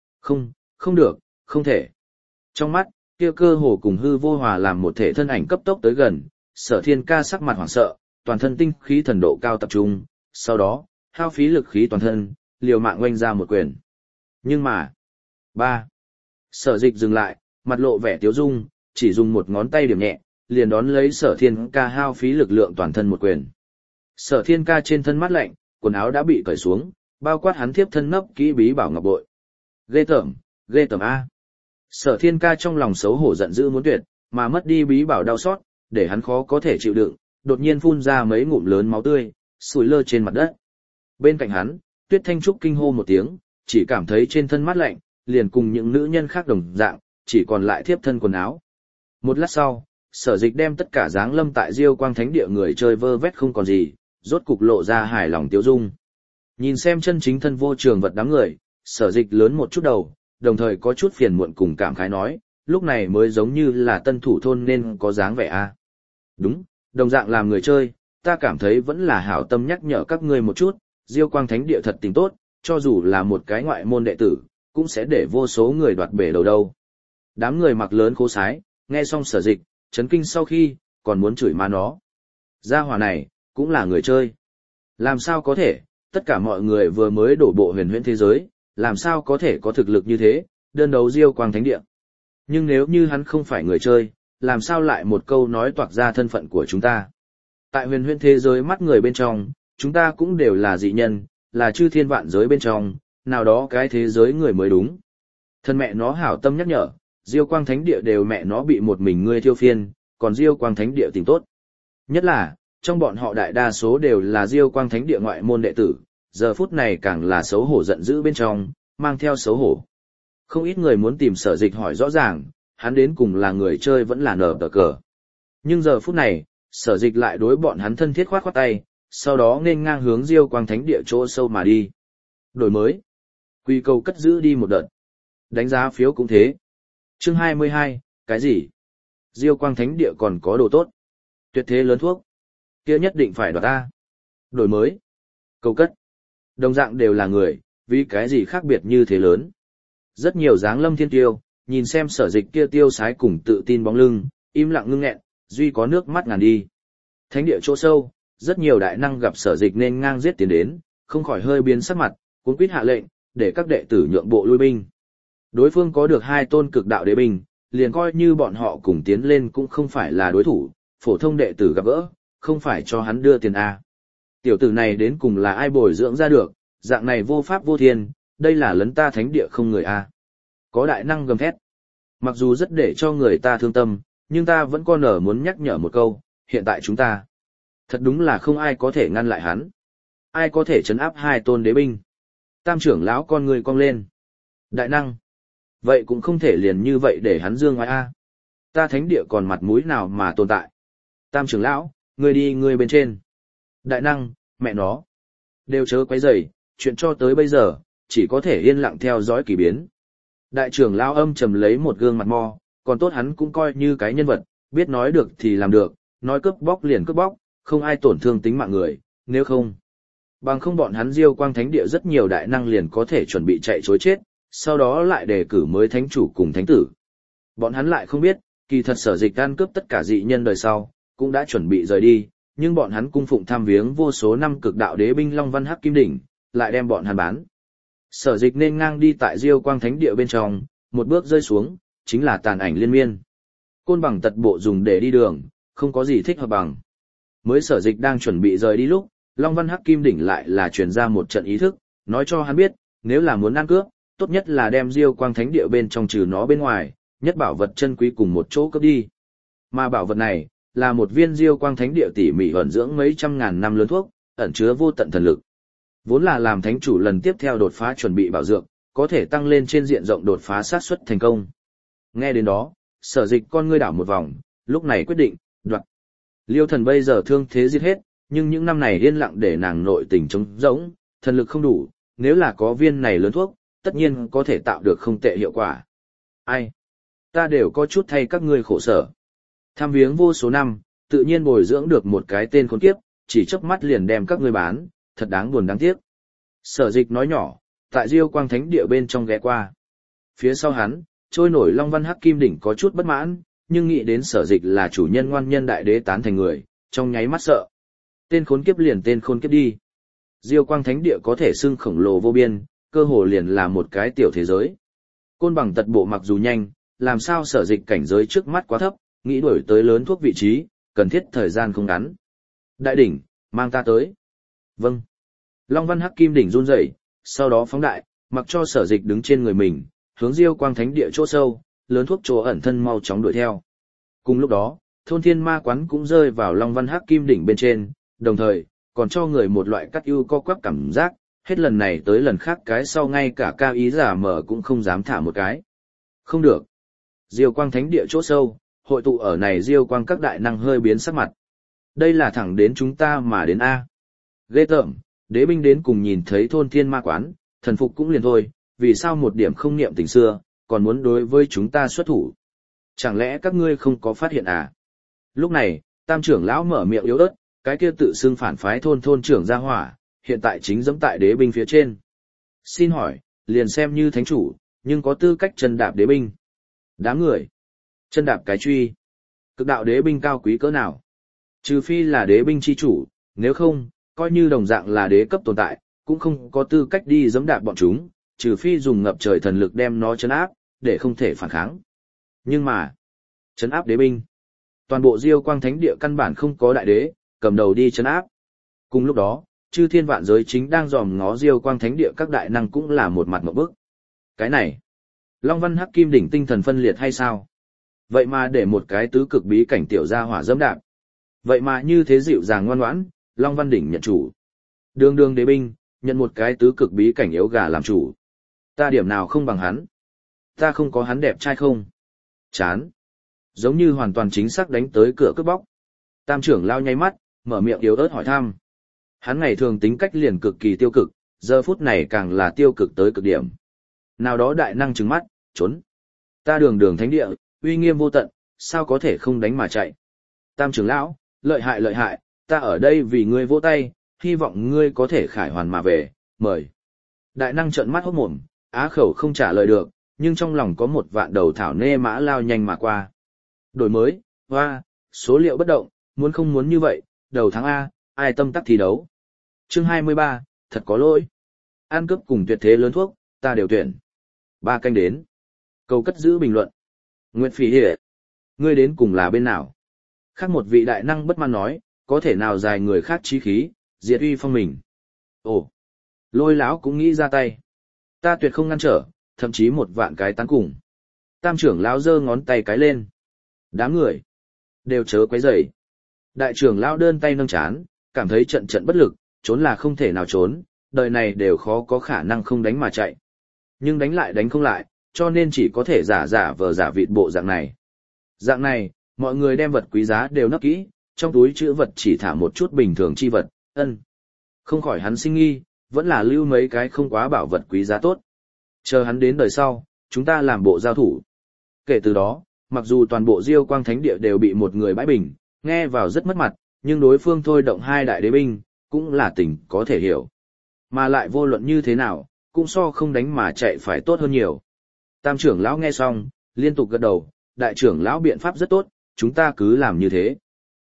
[SPEAKER 1] Không được, không thể. Trong mắt, kia cơ hồ cùng hư vô hòa làm một thể thân ảnh cấp tốc tới gần, Sở Thiên Ca sắc mặt hoảng sợ, toàn thân tinh khí thần độ cao tập trung, sau đó, hao phí lực khí toàn thân, liều mạng oanh ra một quyền. Nhưng mà, Sở Dịch dừng lại, mặt lộ vẻ tiếu dung, chỉ dùng một ngón tay điểm nhẹ, liền đón lấy Sở Thiên Ca hao phí lực lượng toàn thân một quyền. Sở Thiên Ca trên thân mát lạnh, quần áo đã bị cởi xuống, bao quát hắn thiếp thân nấp kỹ bí bảo ngọc bội. Ghê tởm A. Sở Thiên Ca trong lòng xấu hổ giận dữ muốn tuyệt, mà mất đi bí bảo đau xót, để hắn khó có thể chịu đựng, đột nhiên phun ra mấy ngụm lớn máu tươi, sủi lơ trên mặt đất. Bên cạnh hắn, Tuyết Thanh Trúc kinh hô một tiếng, chỉ cảm thấy trên thân mát lạnh, liền cùng những nữ nhân khác đồng dạng, chỉ còn lại thiếp thân quần áo. Một lát sau, Sở Dịch đem tất cả dáng lâm tại Diêu Quang Thánh Địa người chơi vơ vét không còn gì, rốt cục lộ ra hài lòng tiêu dung. Nhìn xem chân chính thân vô trường vật đám người, Sở Dịch lớn một chút đầu, đồng thời có chút phiền muộn cùng cảm khái nói, lúc này mới giống như là tân thủ thôn nên có dáng vẻ a. Đúng, đồng dạng làm người chơi, ta cảm thấy vẫn là hảo tâm nhắc nhở các ngươi một chút, Diêu Quang Thánh Địa thật tình tốt, cho dù là một cái ngoại môn đệ tử, cũng sẽ để vô số người đoạt bể đầu đâu. Đám người mặc lớn khố sái, nghe xong Sở Dịch, chấn kinh sau khi, còn muốn chửi ma nó. Gia hỏa này, cũng là người chơi. Làm sao có thể, tất cả mọi người vừa mới đổ bộ huyền huyễn thế giới, làm sao có thể có thực lực như thế, đơn đấu Diêu Quang Thánh Địa. Nhưng nếu như hắn không phải người chơi, làm sao lại một câu nói toạc ra thân phận của chúng ta. Tại huyền huyễn thế giới mắt người bên trong, chúng ta cũng đều là dị nhân, là chư thiên vạn giới bên trong, nào đó cái thế giới người mới đúng. Thân mẹ nó hảo tâm nhắc nhở, Diêu Quang Thánh Địa đều mẹ nó bị một mình ngươi thiêu phiên, còn Diêu Quang Thánh Địa tình tốt. Nhất là, trong bọn họ đại đa số đều là Diêu Quang Thánh Địa ngoại môn đệ tử, giờ phút này càng là xấu hổ giận dữ bên trong, mang theo xấu hổ. Không ít người muốn tìm Sở Dịch hỏi rõ ràng, hắn đến cùng là người chơi vẫn là nở tờ cờ. Nhưng giờ phút này, Sở Dịch lại đối bọn hắn thân thiết khoát khoát tay, sau đó nên ngang hướng Diêu Quang Thánh Địa chỗ sâu mà đi. Đổi mới. Quy cầu cất giữ đi một đợt. Đánh giá phiếu cũng thế. Chương 22, cái gì? Diêu Quang Thánh Địa còn có đồ tốt. Tuyệt thế lớn thuốc. Kia nhất định phải đoạt ta. Đổi mới. Cầu cất. Đồng dạng đều là người, vì cái gì khác biệt như thế lớn. Rất nhiều dáng lâm thiên tiêu, nhìn xem Sở Dịch kia tiêu sái cùng tự tin bóng lưng, im lặng ngưng nghẹn, duy có nước mắt ngàn đi. Thánh địa chỗ sâu, rất nhiều đại năng gặp Sở Dịch nên ngang giết tiến đến, không khỏi hơi biến sắc mặt, cuống quýt hạ lệnh, để các đệ tử nhượng bộ lui binh. Đối phương có được 2 tôn cực đạo đế binh, liền coi như bọn họ cùng tiến lên cũng không phải là đối thủ, phổ thông đệ tử gặp gỡ, không phải cho hắn đưa tiền A. Tiểu tử này đến cùng là ai bồi dưỡng ra được, dạng này vô pháp vô thiên, đây là lấn ta thánh địa không người A. Có đại năng gầm thét. Mặc dù rất để cho người ta thương tâm, nhưng ta vẫn còn nở muốn nhắc nhở một câu, hiện tại chúng ta. Thật đúng là không ai có thể ngăn lại hắn. Ai có thể trấn áp 2 tôn đế binh. Tam trưởng lão con người cong lên. Đại năng. Vậy cũng không thể liền như vậy để hắn dương ngoài A. Ta thánh địa còn mặt mũi nào mà tồn tại. Tam trưởng lão, ngươi đi ngươi bên trên. Đại năng, mẹ nó. Đều chớ quấy rầy, chuyện cho tới bây giờ, chỉ có thể yên lặng theo dõi kỳ biến. Đại trưởng lão âm trầm lấy một gương mặt mo, còn tốt hắn cũng coi như cái nhân vật, biết nói được thì làm được, nói cướp bóc liền cướp bóc, không ai tổn thương tính mạng người, nếu không. Bằng không bọn hắn Diêu Quang Thánh Địa rất nhiều đại năng liền có thể chuẩn bị chạy trối chết, sau đó lại đề cử mới thánh chủ cùng thánh tử. Bọn hắn lại không biết, kỳ thật Sở Dịch ăn cướp tất cả dị nhân đời sau, cũng đã chuẩn bị rời đi, nhưng bọn hắn cung phụng tham viếng vô số năm cực đạo đế binh Long Văn Hắc Kim Đỉnh, lại đem bọn hắn bán. Sở Dịch nên ngang đi tại Diêu Quang Thánh Địa bên trong, một bước rơi xuống, chính là tàn ảnh liên miên. Côn bằng tật bộ dùng để đi đường, không có gì thích hợp bằng. Mới Sở Dịch đang chuẩn bị rời đi lúc, Long Văn Hắc Kim Đỉnh lại là truyền ra một trận ý thức, nói cho hắn biết, nếu là muốn ăn cướp, tốt nhất là đem Diêu Quang Thánh Địa bên trong trừ nó bên ngoài, nhất bảo vật chân quý cùng một chỗ cướp đi. Mà bảo vật này, là một viên Diêu Quang Thánh Địa tỉ mỉ ẩn dưỡng mấy trăm ngàn năm lớn thuốc, ẩn chứa vô tận thần lực. Vốn là làm thánh chủ lần tiếp theo đột phá chuẩn bị bảo dược, có thể tăng lên trên diện rộng đột phá sát suất thành công. Nghe đến đó, Sở Dịch con ngươi đảo một vòng, lúc này quyết định, đoạt. Liêu Thần bây giờ thương thế giết hết, nhưng những năm này yên lặng để nàng nội tình trống rỗng, thần lực không đủ, nếu là có viên này lớn thuốc, tất nhiên có thể tạo được không tệ hiệu quả. Ai? Ta đều có chút thay các ngươi khổ sở. Tham viếng vô số năm, tự nhiên bồi dưỡng được một cái tên khốn kiếp, chỉ chớp mắt liền đem các ngươi bán, thật đáng buồn đáng tiếc. Sở Dịch nói nhỏ, tại Diêu Quang Thánh Địa bên trong ghé qua. Phía sau hắn, trôi nổi Long Văn Hắc Kim Đỉnh có chút bất mãn, nhưng nghĩ đến Sở Dịch là chủ nhân ngoan nhân đại đế tán thành người, trong nháy mắt sợ. Tên khốn kiếp liền tên khốn kiếp đi. Diêu Quang Thánh Địa có thể xưng khổng lồ vô biên, cơ hồ liền là một cái tiểu thế giới. Côn bằng tật bộ mặc dù nhanh, làm sao Sở Dịch cảnh giới trước mắt quá thấp, nghĩ đuổi tới lớn thuốc vị trí, cần thiết thời gian không ngắn. Đại đỉnh, mang ta tới. Vâng. Long Văn Hắc Kim Đỉnh run rẩy, sau đó phóng đại, mặc cho Sở Dịch đứng trên người mình, hướng Diêu Quang Thánh Địa chỗ sâu, lớn thuốc chỗ ẩn thân mau chóng đuổi theo. Cùng lúc đó, thôn thiên ma quán cũng rơi vào Long Văn Hắc Kim Đỉnh bên trên, đồng thời, còn cho người một loại cắt ưu co quắp cảm giác, hết lần này tới lần khác cái sau ngay cả cao ý giả mở cũng không dám thả một cái. Không được. Diêu Quang Thánh Địa chỗ sâu, hội tụ ở này Diêu Quang các đại năng hơi biến sắc mặt. Đây là thẳng đến chúng ta mà đến A. Ghê tởm, đế binh đến cùng nhìn thấy thôn thiên ma quán, thần phục cũng liền thôi, vì sao một điểm không niệm tình xưa, còn muốn đối với chúng ta xuất thủ. Chẳng lẽ các ngươi không có phát hiện à? Lúc này, tam trưởng lão mở miệng yếu ớt, cái kia tự xưng phản phái thôn trưởng gia hỏa, hiện tại chính dẫm tại đế binh phía trên. Xin hỏi, liền xem như thánh chủ, nhưng có tư cách chân đạp đế binh. Đám người, chân đạp cái truy. Cực đạo đế binh cao quý cỡ nào? Trừ phi là đế binh chi chủ, nếu không, coi như đồng dạng là đế cấp tồn tại, cũng không có tư cách đi dẫm đạp bọn chúng, trừ phi dùng ngập trời thần lực đem nó trấn áp, để không thể phản kháng. Nhưng mà, trấn áp đế binh. Toàn bộ Diêu Quang Thánh Địa căn bản không có đại đế, cầm đầu đi trấn áp. Cùng lúc đó, chư thiên vạn giới chính đang dòm ngó Diêu Quang Thánh Địa các đại năng cũng là một mặt ngộp bức. Cái này, Long Văn Hắc Kim đỉnh tinh thần phân liệt hay sao? Vậy mà để một cái tứ cực bí cảnh tiểu gia hỏa dẫm đạp. Vậy mà như thế dịu dàng ngoan ngoãn, Long Văn đỉnh nhận chủ. Đường đường đế binh, nhận một cái tứ cực bí cảnh yếu gà làm chủ. Ta điểm nào không bằng hắn? Ta không có hắn đẹp trai không? Chán. Giống như hoàn toàn chính xác đánh tới cửa cướp bóc. Tam trưởng lao nháy mắt, mở miệng yếu ớt hỏi thăm. Hắn ngày thường tính cách liền cực kỳ tiêu cực, giờ phút này càng là tiêu cực tới cực điểm. Nào đó đại năng trừng mắt, trốn. Ta đường đường thánh địa, uy nghiêm vô tận, sao có thể không đánh mà chạy. Tam trưởng lão, lợi hại, ta ở đây vì ngươi vỗ tay, hy vọng ngươi có thể khải hoàn mà về, mời. Đại năng trợn mắt hốt mồm, á khẩu không trả lời được, nhưng trong lòng có một vạn đầu thảo nê mã lao nhanh mà qua. Đổi mới, hoa, số liệu bất động, muốn không muốn như vậy, đầu tháng A, ai tâm tắc thì đấu. Chương 23, thật có lỗi. An cướp cùng tuyệt thế lớn thuốc, ta đều tuyển. 3 canh đến. Cầu cất giữ bình luận. Nguyệt Phỉ Hiệp, ngươi đến cùng là bên nào? Khác một vị đại năng bất mãn nói, có thể nào dài người khác chí khí, diệt uy phong mình. Ồ, Lôi lão cũng nghĩ ra tay. Ta tuyệt không ngăn trở, thậm chí một vạn cái tán cùng. Tam trưởng lão giơ ngón tay cái lên. Đám người đều chớ quấy rầy. Đại trưởng lão đơn tay nâng chán, cảm thấy trận trận bất lực, trốn là không thể nào trốn, đời này đều khó có khả năng không đánh mà chạy. Nhưng đánh lại đánh không lại, cho nên chỉ có thể giả vờ giả vịt bộ dạng này. Dạng này, mọi người đem vật quý giá đều nấp kỹ, trong túi chữ vật chỉ thả một chút bình thường chi vật, Không khỏi hắn sinh nghi, vẫn là lưu mấy cái không quá bảo vật quý giá tốt. Chờ hắn đến đời sau, chúng ta làm bộ giao thủ. Kể từ đó, mặc dù toàn bộ Diêu Quang Thánh Địa đều bị một người bãi bình, nghe vào rất mất mặt, nhưng đối phương thôi động 2 đại đế binh, cũng là tình có thể hiểu. Mà lại vô luận như thế nào, cũng so không đánh mà chạy phải tốt hơn nhiều. Tam trưởng lão nghe xong, liên tục gật đầu, đại trưởng lão biện pháp rất tốt, chúng ta cứ làm như thế.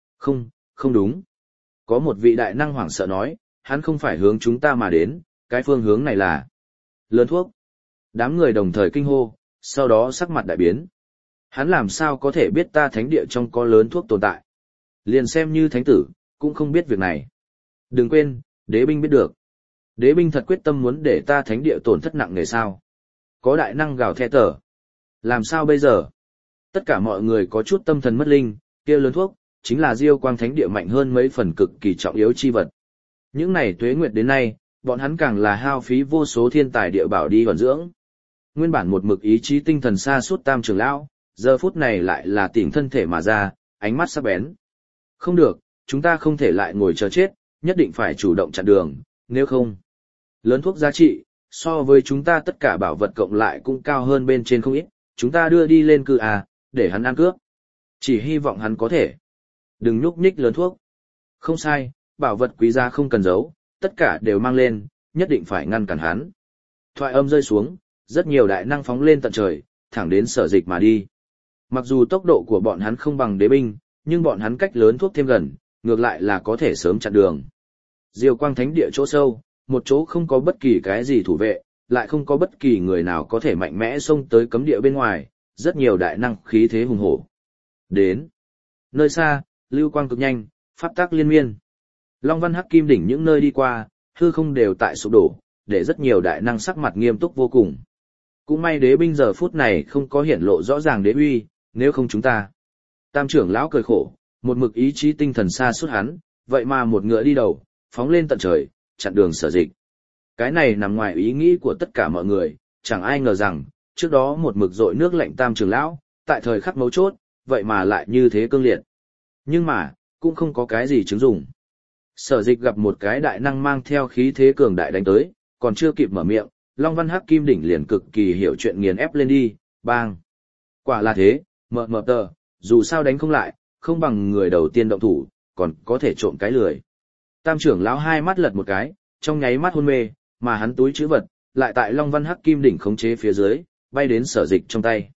[SPEAKER 1] Không đúng. Có một vị đại năng hoảng sợ nói, hắn không phải hướng chúng ta mà đến, cái phương hướng này là lớn thuốc. Đám người đồng thời kinh hô, sau đó sắc mặt đại biến. Hắn làm sao có thể biết ta thánh địa trong có lớn thuốc tồn tại? Liền xem như thánh tử, cũng không biết việc này. Đừng quên, đế binh biết được. Đế binh thật quyết tâm muốn để ta thánh địa tổn thất nặng nề sao? Có đại năng gào thét tở. Làm sao bây giờ? Tất cả mọi người có chút tâm thần mất linh, kia lớn thuốc, chính là Diêu Quang Thánh Địa mạnh hơn mấy phần cực kỳ trọng yếu chi vật. Những này tuế nguyệt đến nay, bọn hắn càng là hao phí vô số thiên tài địa bảo đi vận dưỡng. Nguyên bản một mực ý chí tinh thần xa suốt tam trưởng lão, giờ phút này lại là tỉnh thân thể mà ra, ánh mắt sắc bén. Không được, chúng ta không thể lại ngồi chờ chết, nhất định phải chủ động chặn đường, nếu không. Lớn thuốc giá trị, so với chúng ta tất cả bảo vật cộng lại cũng cao hơn bên trên không ít, chúng ta đưa đi lên cư để hắn ăn cướp. Chỉ hy vọng hắn có thể. Đừng nhúc nhích lớn thuốc. Không sai, bảo vật quý giá không cần giấu, tất cả đều mang lên, nhất định phải ngăn cản hắn. Thoại âm rơi xuống, rất nhiều đại năng phóng lên tận trời, thẳng đến Sở Dịch mà đi. Mặc dù tốc độ của bọn hắn không bằng đế binh, nhưng bọn hắn cách lớn thuốc thêm gần, ngược lại là có thể sớm chặn đường. Diêu Quang Thánh Địa chỗ sâu, một chỗ không có bất kỳ cái gì thủ vệ, lại không có bất kỳ người nào có thể mạnh mẽ xông tới cấm địa bên ngoài, rất nhiều đại năng khí thế hùng hổ. Đến nơi xa, lưu quang cực nhanh, pháp tắc liên miên. Long Văn Hắc Kim đỉnh những nơi đi qua, hư không đều tại sụp đổ, để rất nhiều đại năng sắc mặt nghiêm túc vô cùng. Cũng may đế binh giờ phút này không có hiển lộ rõ ràng đế uy, nếu không chúng ta. Tam trưởng lão cười khổ, một mực ý chí tinh thần xa suốt hắn, vậy mà một ngựa đi đầu, phóng lên tận trời, chặn đường Sở Dịch. Cái này nằm ngoài ý nghĩ của tất cả mọi người, chẳng ai ngờ rằng, trước đó một mực dội nước lạnh tam trưởng lão, tại thời khắc mấu chốt, vậy mà lại như thế cương liệt. Nhưng mà, cũng không có cái gì chứng dụng. Sở Dịch gặp một cái đại năng mang theo khí thế cường đại đánh tới, còn chưa kịp mở miệng, Long Văn Hắc Kim đỉnh liền cực kỳ hiểu chuyện nghiền ép lên đi, bang. Quả là thế, mờ tờ, dù sao đánh không lại, không bằng người đầu tiên động thủ, còn có thể trộm cái lười. Tam trưởng lão hai mắt lật một cái, trong nháy mắt hôn mê, mà hắn túi trữ vật, lại tại Long Văn Hắc Kim đỉnh khống chế phía dưới, bay đến Sở Dịch trong tay.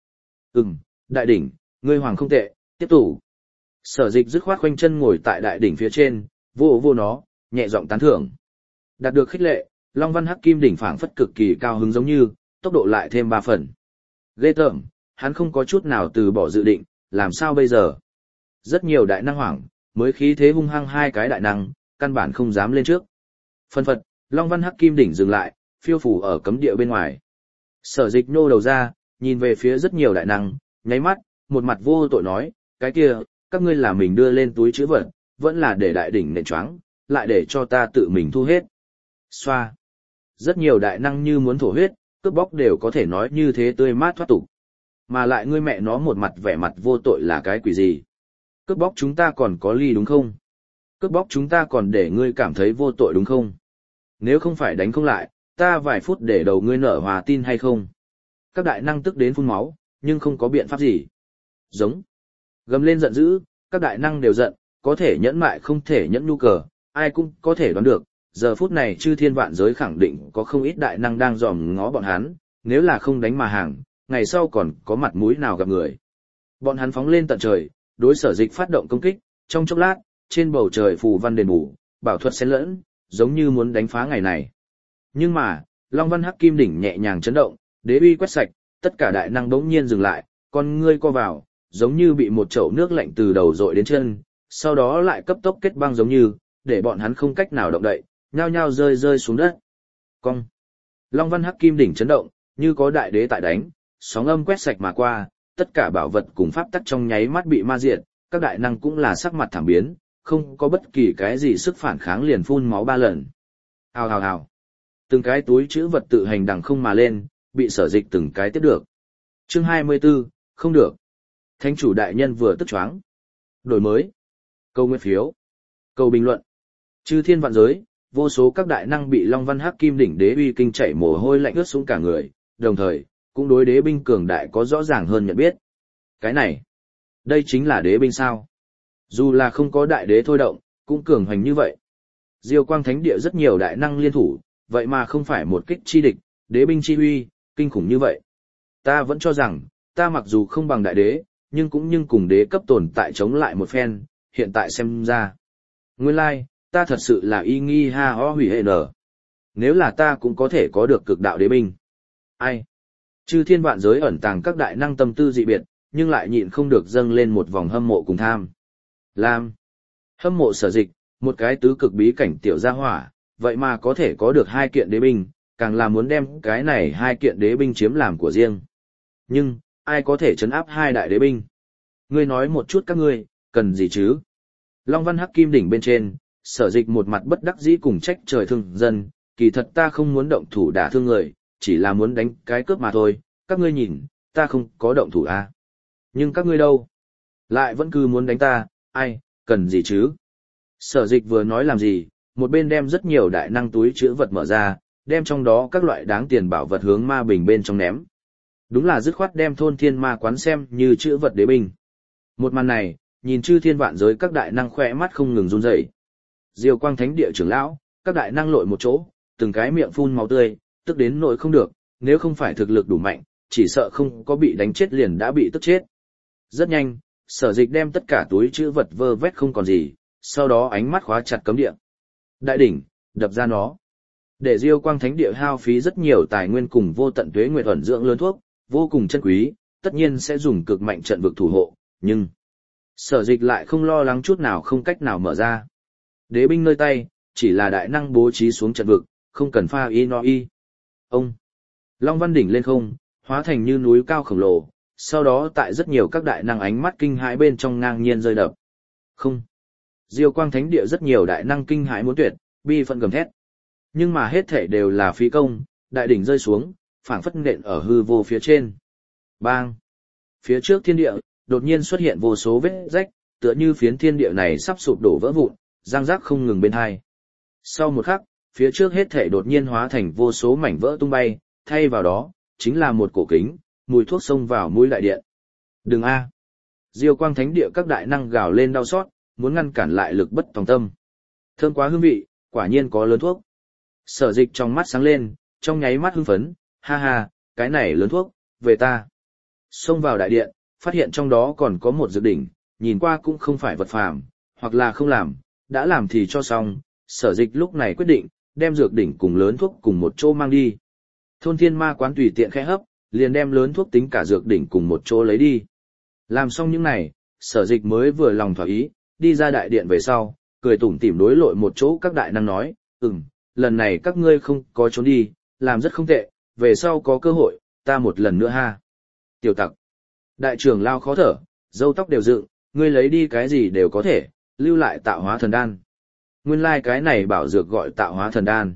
[SPEAKER 1] Đại đỉnh, ngươi hoàng không tệ, tiếp tục. Sở Dịch dứt khoát khoanh chân ngồi tại đại đỉnh phía trên, vô nó, nhẹ giọng tán thưởng. Đạt được khích lệ, Long Văn Hắc Kim đỉnh phảng phất cực kỳ cao hứng giống như, tốc độ lại thêm 3 phần. Ghê tởm, hắn không có chút nào từ bỏ dự định, làm sao bây giờ? Rất nhiều đại năng hoảng, mới khí thế hung hăng hai cái đại năng, căn bản không dám lên trước. Phân phật, Long Văn Hắc Kim đỉnh dừng lại, phiêu phủ ở cấm địa bên ngoài. Sở Dịch nô đầu ra, nhìn về phía rất nhiều đại năng, nháy mắt, một mặt vô tội nói, cái kia, các ngươi là mình đưa lên túi chữ vật, vẫn là để đại đỉnh nện choáng, lại để cho ta tự mình thu hết. Xoa. Rất nhiều đại năng như muốn thổ huyết, cướp bóc đều có thể nói như thế tươi mát thoát tục. Mà lại ngươi mẹ nó một mặt vẻ mặt vô tội là cái quỷ gì? Cướp bóc chúng ta còn có ly đúng không? Cướp bóc chúng ta còn để ngươi cảm thấy vô tội đúng không? Nếu không phải đánh không lại, ta vài phút để đầu ngươi nở hòa tin hay không? Các đại năng tức đến phun máu, nhưng không có biện pháp gì. Giống. Gầm lên giận dữ, các đại năng đều giận, có thể nhẫn mại không thể nhẫn nhu cờ, ai cũng có thể đoán được. Giờ phút này chư thiên vạn giới khẳng định có không ít đại năng đang dòm ngó bọn hắn, nếu là không đánh mà hàng, ngày sau còn có mặt mũi nào gặp người. Bọn hắn phóng lên tận trời, đối Sở Dịch phát động công kích, trong chốc lát, trên bầu trời phù văn đền bù, bảo thuật xen lẫn, giống như muốn đánh phá ngày này. Nhưng mà, Long Văn Hắc Kim đỉnh nhẹ nhàng chấn động, đế uy quét sạch, tất cả đại năng bỗng nhiên dừng lại, con ngươi co vào, giống như bị một chậu nước lạnh từ đầu dội đến chân, sau đó lại cấp tốc kết băng giống như, để bọn hắn không cách nào động đậy, nhao nhao rơi xuống đất. Cong. Long Văn Hắc Kim đỉnh chấn động, như có đại đế tại đánh, sóng âm quét sạch mà qua, tất cả bảo vật cùng pháp tắc trong nháy mắt bị ma diệt, các đại năng cũng là sắc mặt thảm biến, không có bất kỳ cái gì sức phản kháng liền phun máu 3 lần. Hào hào hào. Từng cái túi chữ vật tự hành đằng không mà lên, bị Sở Dịch từng cái tiếp được. Chương 24, không được. Thánh chủ đại nhân vừa tức choáng. Đổi mới. Câu nguyên phiếu. Câu bình luận. Chư thiên vạn giới, vô số các đại năng bị Long Văn Hắc Kim đỉnh đế uy kinh chảy mồ hôi lạnh ướt xuống cả người, đồng thời, cũng đối đế binh cường đại có rõ ràng hơn nhận biết. Cái này, đây chính là đế binh sao? Dù là không có đại đế thôi động, cũng cường hoành như vậy. Diêu Quang Thánh Địa rất nhiều đại năng liên thủ, vậy mà không phải một kích chi địch, đế binh chi uy, kinh khủng như vậy. Ta vẫn cho rằng, ta mặc dù không bằng đại đế, nhưng cùng đế cấp tồn tại chống lại một phen, hiện tại xem ra. Nguyên lai, ta thật sự là y nghi ha ho hủy hệ nở. Nếu là ta cũng có thể có được cực đạo đế binh. Ai? Chư thiên vạn giới ẩn tàng các đại năng tâm tư dị biệt, nhưng lại nhịn không được dâng lên một vòng hâm mộ cùng tham. Lam. Hâm mộ Sở Dịch, một cái tứ cực bí cảnh tiểu gia hỏa, vậy mà có thể có được 2 kiện đế binh, càng là muốn đem cái này 2 kiện đế binh chiếm làm của riêng. Nhưng, ai có thể trấn áp 2 đại đế binh? Ngươi nói một chút các ngươi, cần gì chứ? Long Văn Hắc Kim đỉnh bên trên, Sở Dịch một mặt bất đắc dĩ cùng trách trời thương dân, kỳ thật ta không muốn động thủ đả thương người, chỉ là muốn đánh cái cướp mà thôi, các ngươi nhìn, ta không có động thủ à. Nhưng các ngươi đâu? Lại vẫn cứ muốn đánh ta, ai, cần gì chứ? Sở Dịch vừa nói làm gì, một bên đem rất nhiều đại năng túi chữ vật mở ra, đem trong đó các loại đáng tiền bảo vật hướng ma bình bên trong ném. Đúng là dứt khoát đem thôn thiên ma quán xem như chữ vật đế binh. Một màn này, nhìn chư thiên vạn giới các đại năng khỏe mắt không ngừng run rẩy. Diêu Quang Thánh Địa trưởng lão, các đại năng lội một chỗ, từng cái miệng phun máu tươi, tức đến nỗi không được, nếu không phải thực lực đủ mạnh, chỉ sợ không có bị đánh chết liền đã bị tức chết. Rất nhanh, Sở Dịch đem tất cả túi chữ vật vơ vét không còn gì, sau đó ánh mắt khóa chặt cấm địa. Đại đỉnh, đập ra nó. Để Diêu Quang Thánh Địa hao phí rất nhiều tài nguyên cùng vô tận tuế nguyệt ẩn dưỡng lớn thuốc, vô cùng chân quý, tất nhiên sẽ dùng cực mạnh trận vực thủ hộ, nhưng Sở Dịch lại không lo lắng chút nào không cách nào mở ra. Đế binh nơi tay, chỉ là đại năng bố trí xuống trận vực, không cần pha y no y. Ông Long Văn đỉnh lên không, hóa thành như núi cao khổng lồ, sau đó tại rất nhiều các đại năng ánh mắt kinh hãi bên trong ngang nhiên rơi đập. Không. Diêu Quang Thánh Địa rất nhiều đại năng kinh hãi muốn tuyệt, bi phận gầm thét. Nhưng mà hết thể đều là phí công, đại đỉnh rơi xuống, phảng phất nện ở hư vô phía trên. Bang! Phía trước thiên địa, đột nhiên xuất hiện vô số vết rách, tựa như phiến thiên địa này sắp sụp đổ vỡ vụn, răng rác không ngừng bên hai. Sau một khắc, phía trước hết thể đột nhiên hóa thành vô số mảnh vỡ tung bay, thay vào đó, chính là một cổ kính, mùi thuốc xông vào mũi đại điện. Đừng a! Diêu Quang Thánh Địa các đại năng gào lên đau xót, muốn ngăn cản lại lực bất tòng tâm. Thơm quá hương vị, quả nhiên có lớn thuốc. Sở Dịch trong mắt sáng lên, trong nháy mắt hưng phấn, ha ha, cái này lớn thuốc, về ta. Xông vào đại điện, phát hiện trong đó còn có một dược đỉnh, nhìn qua cũng không phải vật phàm, hoặc là không làm, đã làm thì cho xong. Sở Dịch lúc này quyết định, đem dược đỉnh cùng lớn thuốc cùng một chỗ mang đi. Thôn thiên ma quán tùy tiện khẽ hấp, liền đem lớn thuốc tính cả dược đỉnh cùng một chỗ lấy đi. Làm xong những này, Sở Dịch mới vừa lòng thỏa ý, đi ra đại điện về sau, cười tủm tỉm đối lội một chỗ các đại năng nói, lần này các ngươi không có trốn đi, làm rất không tệ, về sau có cơ hội, ta một lần nữa ha. Tiểu tặc. Đại trưởng lao khó thở, râu tóc đều dựng, ngươi lấy đi cái gì đều có thể, lưu lại tạo hóa thần đan. Nguyên lai cái này bảo dược gọi tạo hóa thần đan.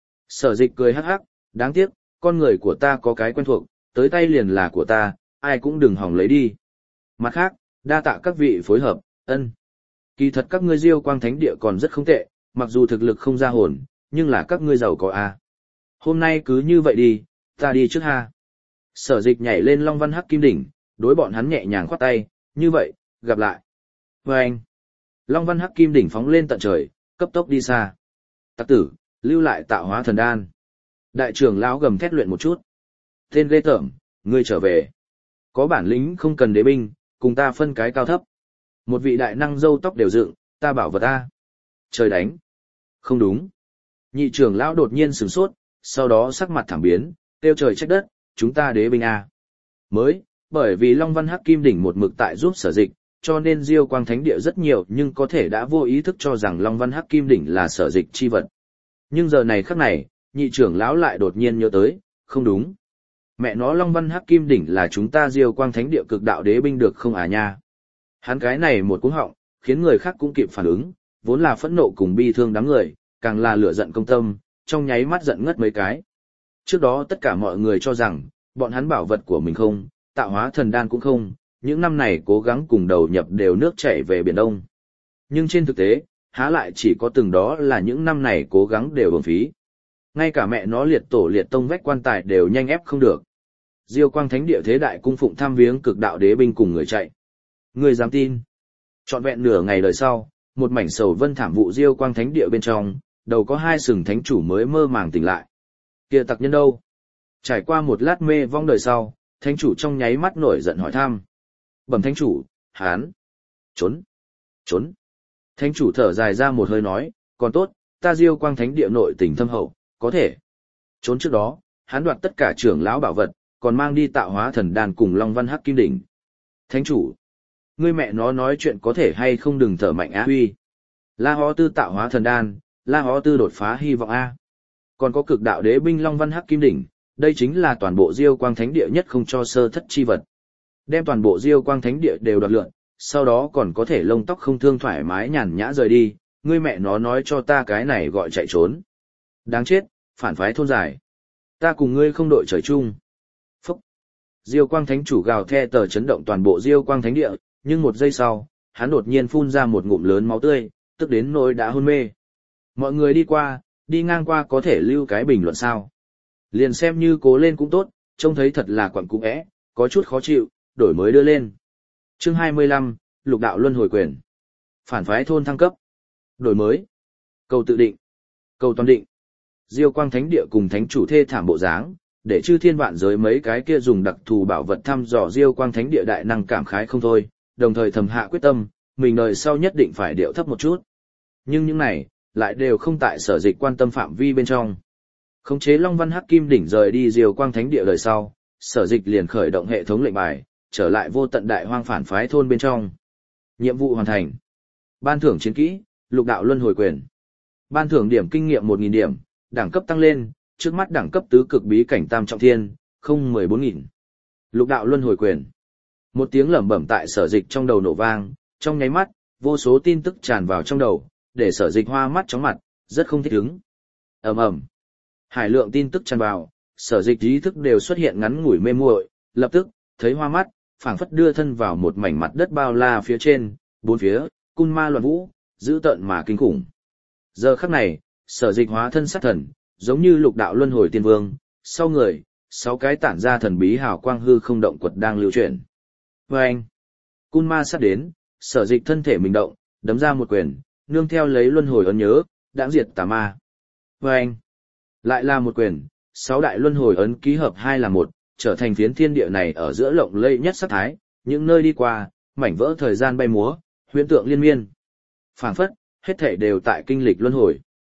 [SPEAKER 1] Sở Dịch cười hắc hắc, đáng tiếc, con người của ta có cái quen thuộc, tới tay liền là của ta, ai cũng đừng hòng lấy đi. Mặt khác, đa tạ các vị phối hợp, ân. Kỳ thật các ngươi Diêu Quang Thánh Địa còn rất không tệ, mặc dù thực lực không ra hồn, nhưng là các ngươi giàu có a. Hôm nay cứ như vậy đi, ta đi trước ha. Sở Dịch nhảy lên Long Văn Hắc Kim Đỉnh, đối bọn hắn nhẹ nhàng khoát tay, như vậy, gặp lại. Và anh, Long Văn Hắc Kim Đỉnh phóng lên tận trời, cấp tốc đi xa. Tặc tử, lưu lại tạo hóa thần đan. Đại trưởng lão gầm thét luyện một chút. Tên ghê tởm, ngươi trở về. Có bản lĩnh không cần đế binh, cùng ta phân cái cao thấp. Một vị đại năng râu tóc đều dựng, ta bảo vật ta. Trời đánh. Không đúng. Nhị trưởng lão đột nhiên sửng sốt, sau đó sắc mặt thảm biến, kêu trời trách đất, chúng ta đế binh a. Mới, bởi vì Long Văn Hắc Kim Đỉnh một mực tại giúp Sở Dịch, cho nên Diêu Quang Thánh Địa rất nhiều nhưng có thể đã vô ý thức cho rằng Long Văn Hắc Kim Đỉnh là Sở Dịch chi vật. Nhưng giờ này khắc này, nhị trưởng lão lại đột nhiên nhớ tới, không đúng. Mẹ nó Long Văn Hắc Kim Đỉnh là chúng ta Diêu Quang Thánh Địa cực đạo đế binh được không à nha. Hắn cái này một cú họng, khiến người khác cũng kịp phản ứng, vốn là phẫn nộ cùng bi thương đám người, càng là lửa giận công tâm, trong nháy mắt giận ngất mấy cái. Trước đó tất cả mọi người cho rằng, bọn hắn bảo vật của mình không, tạo hóa thần đan cũng không, những năm này cố gắng cùng đầu nhập đều nước chảy về Biển Đông. Nhưng trên thực tế, há lại chỉ có từng đó là những năm này cố gắng đều uổng phí. Ngay cả mẹ nó liệt tổ liệt tông vách quan tài đều nhanh ép không được. Diêu Quang Thánh Địa thế đại cung phụng tham viếng cực đạo đế binh cùng người chạy. Người dám tin? Trọn vẹn nửa ngày đời sau, một mảnh sầu vân thảm vụ Diêu Quang Thánh Địa bên trong, đầu có hai sừng thánh chủ mới mơ màng tỉnh lại. Kia tặc nhân đâu? Trải qua một lát mê vong đời sau, thánh chủ trong nháy mắt nổi giận hỏi thăm. Bẩm thánh chủ, hán. Trốn. Trốn. Thánh chủ thở dài ra một hơi nói, còn tốt, ta Diêu Quang Thánh Địa nội tình thâm hậu, có thể. Trốn trước đó, hắn đoạt tất cả trưởng lão bảo vật, còn mang đi tạo hóa thần đan cùng Long Văn Hắc Kim Đỉnh. Thánh chủ, ngươi mẹ nó nói chuyện có thể hay không đừng thở mạnh á huy. La Hó Tư tạo hóa thần đan, La Hó Tư đột phá hy vọng a. Còn có cực đạo đế binh Long Văn Hắc Kim Đỉnh, đây chính là toàn bộ Diêu Quang Thánh Địa nhất không cho sơ thất chi vật. Đem toàn bộ Diêu Quang Thánh Địa đều đoạt lượn, sau đó còn có thể lông tóc không thương thoải mái nhàn nhã rời đi, ngươi mẹ nó nói cho ta cái này gọi chạy trốn. Đáng chết, phản phái thôn giải. Ta cùng ngươi không đội trời chung. Phúc. Diêu Quang Thánh chủ gào the tờ chấn động toàn bộ Diêu Quang Thánh Địa, nhưng một giây sau, hắn đột nhiên phun ra một ngụm lớn máu tươi, tức đến nỗi đã hôn mê. Mọi người đi qua, đi ngang qua có thể lưu cái bình luận sao. Liền xem như cố lên cũng tốt, trông thấy thật là quặn cũ é, có chút khó chịu, đổi mới đưa lên. Chương 25, Lục đạo luân hồi quyền. Phản phái thôn thăng cấp. Đổi mới. Cầu tự định. Cầu toàn định. Diêu Quang Thánh Địa cùng thánh chủ thê thảm bộ dáng, để chư thiên vạn giới mấy cái kia dùng đặc thù bảo vật thăm dò Diêu Quang Thánh Địa đại năng cảm khái không thôi, đồng thời thầm hạ quyết tâm, mình đời sau nhất định phải điệu thấp một chút. Nhưng những này, lại đều không tại Sở Dịch quan tâm phạm vi bên trong. Khống chế Long Văn Hắc Kim Đỉnh rời đi Diêu Quang Thánh Địa đời sau, Sở Dịch liền khởi động hệ thống lệnh bài, trở lại vô tận đại hoang phản phái thôn bên trong. Nhiệm vụ hoàn thành. Ban thưởng chiến kỹ, Lục đạo luân hồi quyền. Ban thưởng điểm kinh nghiệm 1000 điểm, đẳng cấp tăng lên, trước mắt đẳng cấp tứ cực bí cảnh tam trọng thiên, 014.000. Lục đạo luân hồi quyền. Một tiếng lẩm bẩm tại Sở Dịch trong đầu nổ vang, trong nháy mắt, vô số tin tức tràn vào trong đầu, để Sở Dịch hoa mắt chóng mặt, rất không thích ứng. Ầm ầm. Hải lượng tin tức tràn vào, Sở Dịch ý thức đều xuất hiện ngắn ngủi mê muội, lập tức thấy hoa mắt, phảng phất đưa thân vào một mảnh mặt đất bao la phía trên, bốn phía, cun ma loạn vũ, dữ tợn mà kinh khủng. Giờ khắc này, Sở Dịch hóa thân sát thần, giống như lục đạo luân hồi tiên vương, sau người, 6 cái tản ra thần bí hào quang hư không động quật đang lưu chuyển. Và anh, cun ma sát đến, Sở Dịch thân thể mình động, đấm ra một quyền, nương theo lấy luân hồi ấn nhớ, đãng diệt tà ma. Và anh, lại là một quyền, 6 đại luân hồi ấn ký hợp 2 là 1, trở thành phiến thiên địa này ở giữa lộng lẫy nhất sát thái, những nơi đi qua, mảnh vỡ thời gian bay múa, huyễn tượng liên miên. Phảng phất, hết thảy đều tại kinh lịch luân hồi.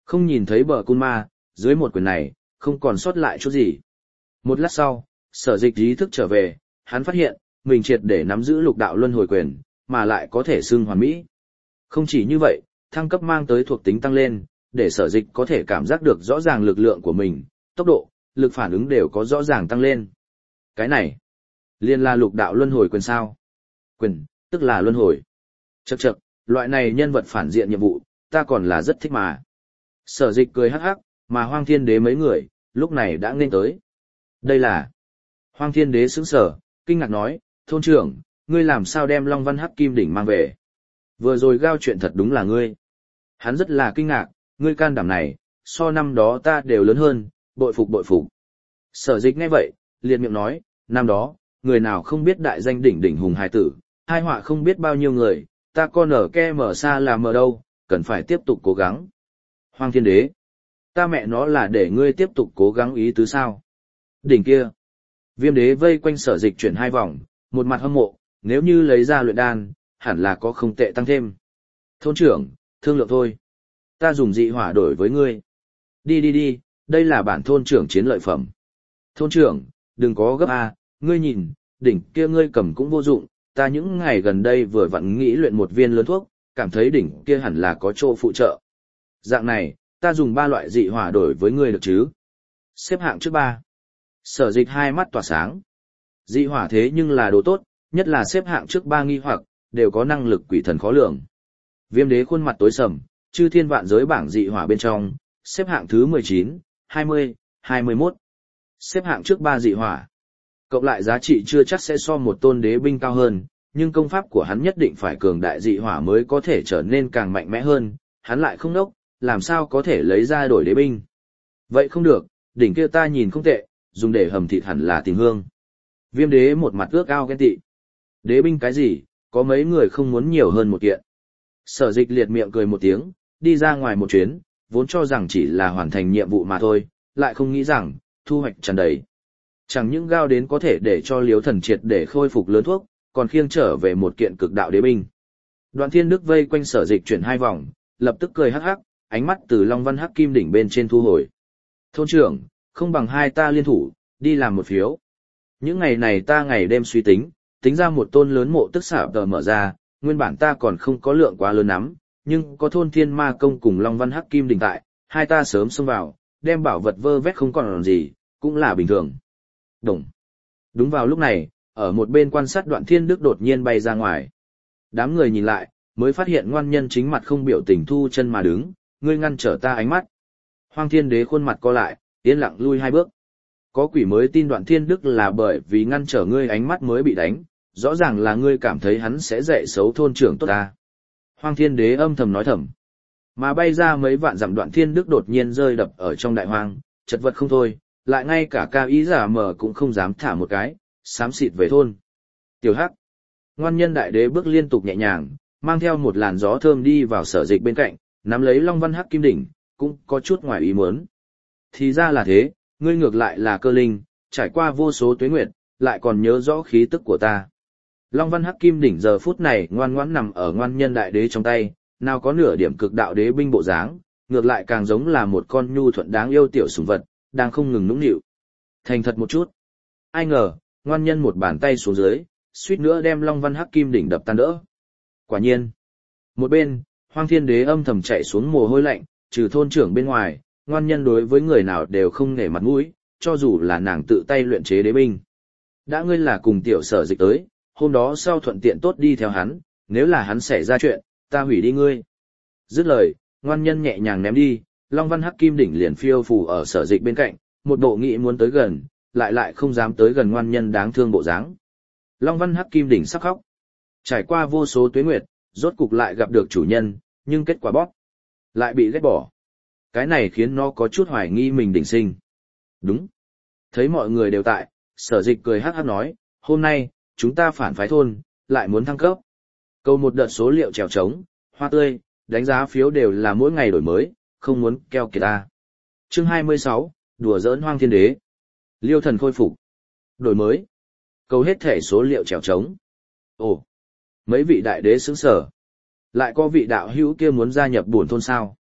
[SPEAKER 1] Không nhìn thấy bờ cun ma, dưới một quyền này, không còn sót lại chút gì. Một lát sau, Sở Dịch ý thức trở về, hắn phát hiện, mình triệt để nắm giữ lục đạo luân hồi quyền, mà lại có thể xưng hoàn mỹ. Không chỉ như vậy, thăng cấp mang tới thuộc tính tăng lên, để Sở Dịch có thể cảm giác được rõ ràng lực lượng của mình, tốc độ, lực phản ứng đều có rõ ràng tăng lên. Cái này, liên là lục đạo luân hồi quyền sao? Quyền, tức là luân hồi. Chậc chậc, loại này nhân vật phản diện nhiệm vụ, ta còn là rất thích mà. Sở Dịch cười hắc hắc, mà Hoang Thiên Đế mấy người, lúc này đã nên tới. Đây là... Hoang Thiên Đế sững sờ, kinh ngạc nói, thôn trưởng, ngươi làm sao đem Long Văn Hắc Kim Đỉnh mang về? Vừa rồi gao chuyện thật đúng là ngươi. Hắn rất là kinh ngạc, ngươi can đảm này, so năm đó ta đều lớn hơn, bội phục bội phục. Sở Dịch nghe vậy, liền miệng nói, năm đó, người nào không biết đại danh đỉnh đỉnh hùng hài tử, hai họa không biết bao nhiêu người, ta con ở ke mở xa là mở đâu, cần phải tiếp tục cố gắng. Hoang Thiên Đế, ta mẹ nó là để ngươi tiếp tục cố gắng ý tứ sao? Đỉnh kia. Viêm Đế vây quanh Sở Dịch chuyển hai vòng, một mặt hâm mộ, nếu như lấy ra luyện đan, hẳn là có không tệ tăng thêm. Thôn trưởng, thương lượng thôi. Ta dùng dị hỏa đổi với ngươi. Đi đi đi, đây là bản thôn trưởng chiến lợi phẩm. Thôn trưởng, đừng có gấp a, ngươi nhìn, đỉnh kia ngươi cầm cũng vô dụng, ta những ngày gần đây vừa vặn nghĩ luyện một viên lớn thuốc, cảm thấy đỉnh kia hẳn là có chỗ phụ trợ. Dạng này, ta dùng 3 loại dị hỏa đổi với ngươi được chứ? Xếp hạng trước 3. Sở Dịch hai mắt tỏa sáng. Dị hỏa thế nhưng là đồ tốt, nhất là xếp hạng trước 3 nghi hoặc, đều có năng lực quỷ thần khó lường. Viêm Đế khuôn mặt tối sầm, chư thiên vạn giới bảng dị hỏa bên trong, xếp hạng thứ 19, 20, 21. Xếp hạng trước 3 dị hỏa. Cộng lại giá trị chưa chắc sẽ so một tôn đế binh cao hơn, nhưng công pháp của hắn nhất định phải cường đại dị hỏa mới có thể trở nên càng mạnh mẽ hơn, hắn lại không đốc, làm sao có thể lấy ra đổi đế binh. Vậy không được, đỉnh kia ta nhìn không tệ, dùng để hầm thịt hẳn là tình hương. Viêm Đế một mặt ước ao ghen tị. Đế binh cái gì, có mấy người không muốn nhiều hơn một kiện. Sở Dịch liệt miệng cười một tiếng, đi ra ngoài một chuyến, vốn cho rằng chỉ là hoàn thành nhiệm vụ mà thôi, lại không nghĩ rằng, thu hoạch tràn đầy. Chẳng những gao đến có thể để cho Liếu Thần triệt để khôi phục lớn thuốc, còn khiêng trở về một kiện cực đạo đế binh. Đoạn Thiên Đức vây quanh Sở Dịch chuyển hai vòng, lập tức cười hắc hắc, ánh mắt từ Long Văn Hắc Kim Đỉnh bên trên thu hồi. Thôn trưởng, không bằng hai ta liên thủ, đi làm một phiếu. Những ngày này ta ngày đêm suy tính, tính ra một tôn lớn mộ tức xả tờ mở ra, nguyên bản ta còn không có lượng quá lớn lắm, nhưng có thôn Thiên Ma Công cùng Long Văn Hắc Kim Đỉnh tại, hai ta sớm xông vào, đem bảo vật vơ vét không còn gì, cũng là bình thường. Đồng. Đúng vào lúc này, ở một bên quan sát Đoạn Thiên Đức đột nhiên bay ra ngoài. Đám người nhìn lại, mới phát hiện ngoan nhân chính mặt không biểu tình thu chân mà đứng, ngươi ngăn trở ta ánh mắt. Hoang Thiên Đế khuôn mặt co lại, yên lặng lui 2 bước. Có quỷ mới tin Đoạn Thiên Đức là bởi vì ngăn trở ngươi ánh mắt mới bị đánh, rõ ràng là ngươi cảm thấy hắn sẽ dạy xấu thôn trưởng tốt ta. Hoang Thiên Đế âm thầm nói thầm. Mà bay ra mấy vạn dặm Đoạn Thiên Đức đột nhiên rơi đập ở trong đại hoang, chật vật không thôi, lại ngay cả ca ý giả mở cũng không dám thả một cái, xám xịt về thôn. Tiểu Hắc. Ngoan nhân đại đế bước liên tục nhẹ nhàng, mang theo một làn gió thơm đi vào Sở Dịch bên cạnh, nắm lấy Long Văn Hắc Kim Đỉnh, cũng có chút ngoài ý muốn. Thì ra là thế, ngươi ngược lại là cơ linh, trải qua vô số tuế nguyệt, lại còn nhớ rõ khí tức của ta. Long Văn Hắc Kim Đỉnh giờ phút này ngoan ngoãn nằm ở ngoan nhân đại đế trong tay, nào có nửa điểm cực đạo đế binh bộ dáng, ngược lại càng giống là một con nhu thuận đáng yêu tiểu sủng vật, đang không ngừng nũng nịu. Thành thật một chút. Ai ngờ, ngoan nhân một bàn tay xuống dưới, suýt nữa đem Long Văn Hắc Kim Đỉnh đập tan đỡ. Quả nhiên. Một bên, Hoang Thiên Đế âm thầm chạy xuống mồ hôi lạnh, trừ thôn trưởng bên ngoài, ngoan nhân đối với người nào đều không nể mặt mũi, cho dù là nàng tự tay luyện chế đế binh. Đã ngươi là cùng tiểu Sở Dịch tới, hôm đó sau thuận tiện tốt đi theo hắn, nếu là hắn xảy ra chuyện, ta hủy đi ngươi. Dứt lời, ngoan nhân nhẹ nhàng ném đi, Long Văn Hắc Kim Đỉnh liền phiêu phù ở Sở Dịch bên cạnh, một bộ nghĩ muốn tới gần, lại không dám tới gần ngoan nhân đáng thương bộ dáng. Long Văn Hắc Kim Đỉnh sắp khóc. Trải qua vô số tuế nguyệt, rốt cục lại gặp được chủ nhân, nhưng kết quả bóp, lại bị ghét bỏ. Cái này khiến nó có chút hoài nghi mình đỉnh sinh. Đúng. Thấy mọi người đều tại, Sở Dịch cười hắc hắc nói, hôm nay, chúng ta phản phái thôn, lại muốn thăng cấp. Câu một đợt số liệu trèo trống, hoa tươi, đánh giá phiếu đều là mỗi ngày đổi mới, không muốn keo kiệt ta. Chương 26, đùa giỡn Hoang Thiên Đế. Liêu Thần khôi phục. Đổi mới. Câu hết thể số liệu trèo trống. Ồ, mấy vị đại đế sững sở. Lại có vị đạo hữu kia muốn gia nhập bổn thôn sao?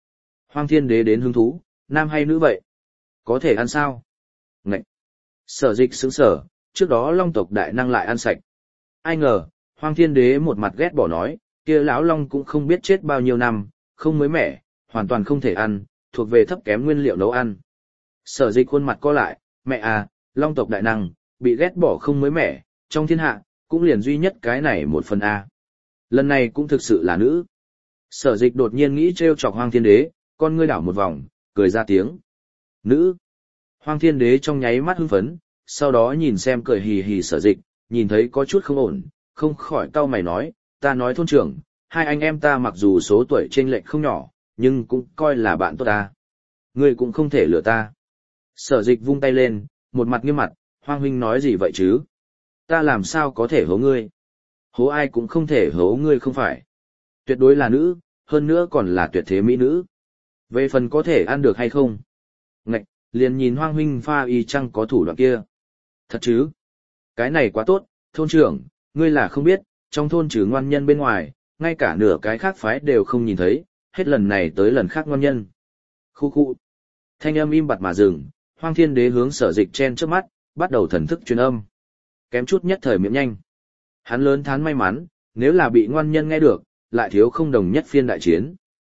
[SPEAKER 1] Hoang Thiên Đế đến hứng thú, nam hay nữ vậy? Có thể ăn sao? Ngậy! Sở Dịch sững sờ, trước đó long tộc đại năng lại ăn sạch. Ai ngờ, Hoang Thiên Đế một mặt ghét bỏ nói, kia lão long cũng không biết chết bao nhiêu năm, không mới mẻ, hoàn toàn không thể ăn, thuộc về thấp kém nguyên liệu nấu ăn. Sở Dịch khuôn mặt co lại, mẹ à, long tộc đại năng, bị ghét bỏ không mới mẻ, trong thiên hạ, cũng liền duy nhất cái này một phần A. Lần này cũng thực sự là nữ. Sở Dịch đột nhiên nghĩ trêu chọc Hoang Thiên Đế, con ngươi đảo một vòng, cười ra tiếng. Nữ. Hoang Thiên Đế trong nháy mắt hưng phấn, sau đó nhìn xem cười hì hì Sở Dịch, nhìn thấy có chút không ổn, không khỏi cau mày nói, ta nói thôn trưởng, hai anh em ta mặc dù số tuổi chênh lệch không nhỏ, nhưng cũng coi là bạn tốt ta. Ngươi cũng không thể lừa ta. Sở Dịch vung tay lên, một mặt nghiêm mặt, Hoang huynh nói gì vậy chứ? Ta làm sao có thể hố ngươi? Hố ai cũng không thể hố ngươi không phải. Tuyệt đối là nữ, hơn nữa còn là tuyệt thế mỹ nữ. Về phần có thể ăn được hay không? Ngạch, liền nhìn Hoang huynh pha y chăng có thủ đoạn kia. Thật chứ? Cái này quá tốt, thôn trưởng, ngươi là không biết, trong thôn trừ ngoan nhân bên ngoài, ngay cả nửa cái khác phái đều không nhìn thấy, hết lần này tới lần khác ngoan nhân. Khu khu. Thanh âm im bặt mà dừng, Hoang Thiên Đế hướng Sở Dịch chen trước mắt, bắt đầu thần thức truyền âm. Kém chút nhất thời miệng nhanh. Hắn lớn thán may mắn, nếu là bị ngoan nhân nghe được, lại thiếu không đồng nhất phiên đại chiến.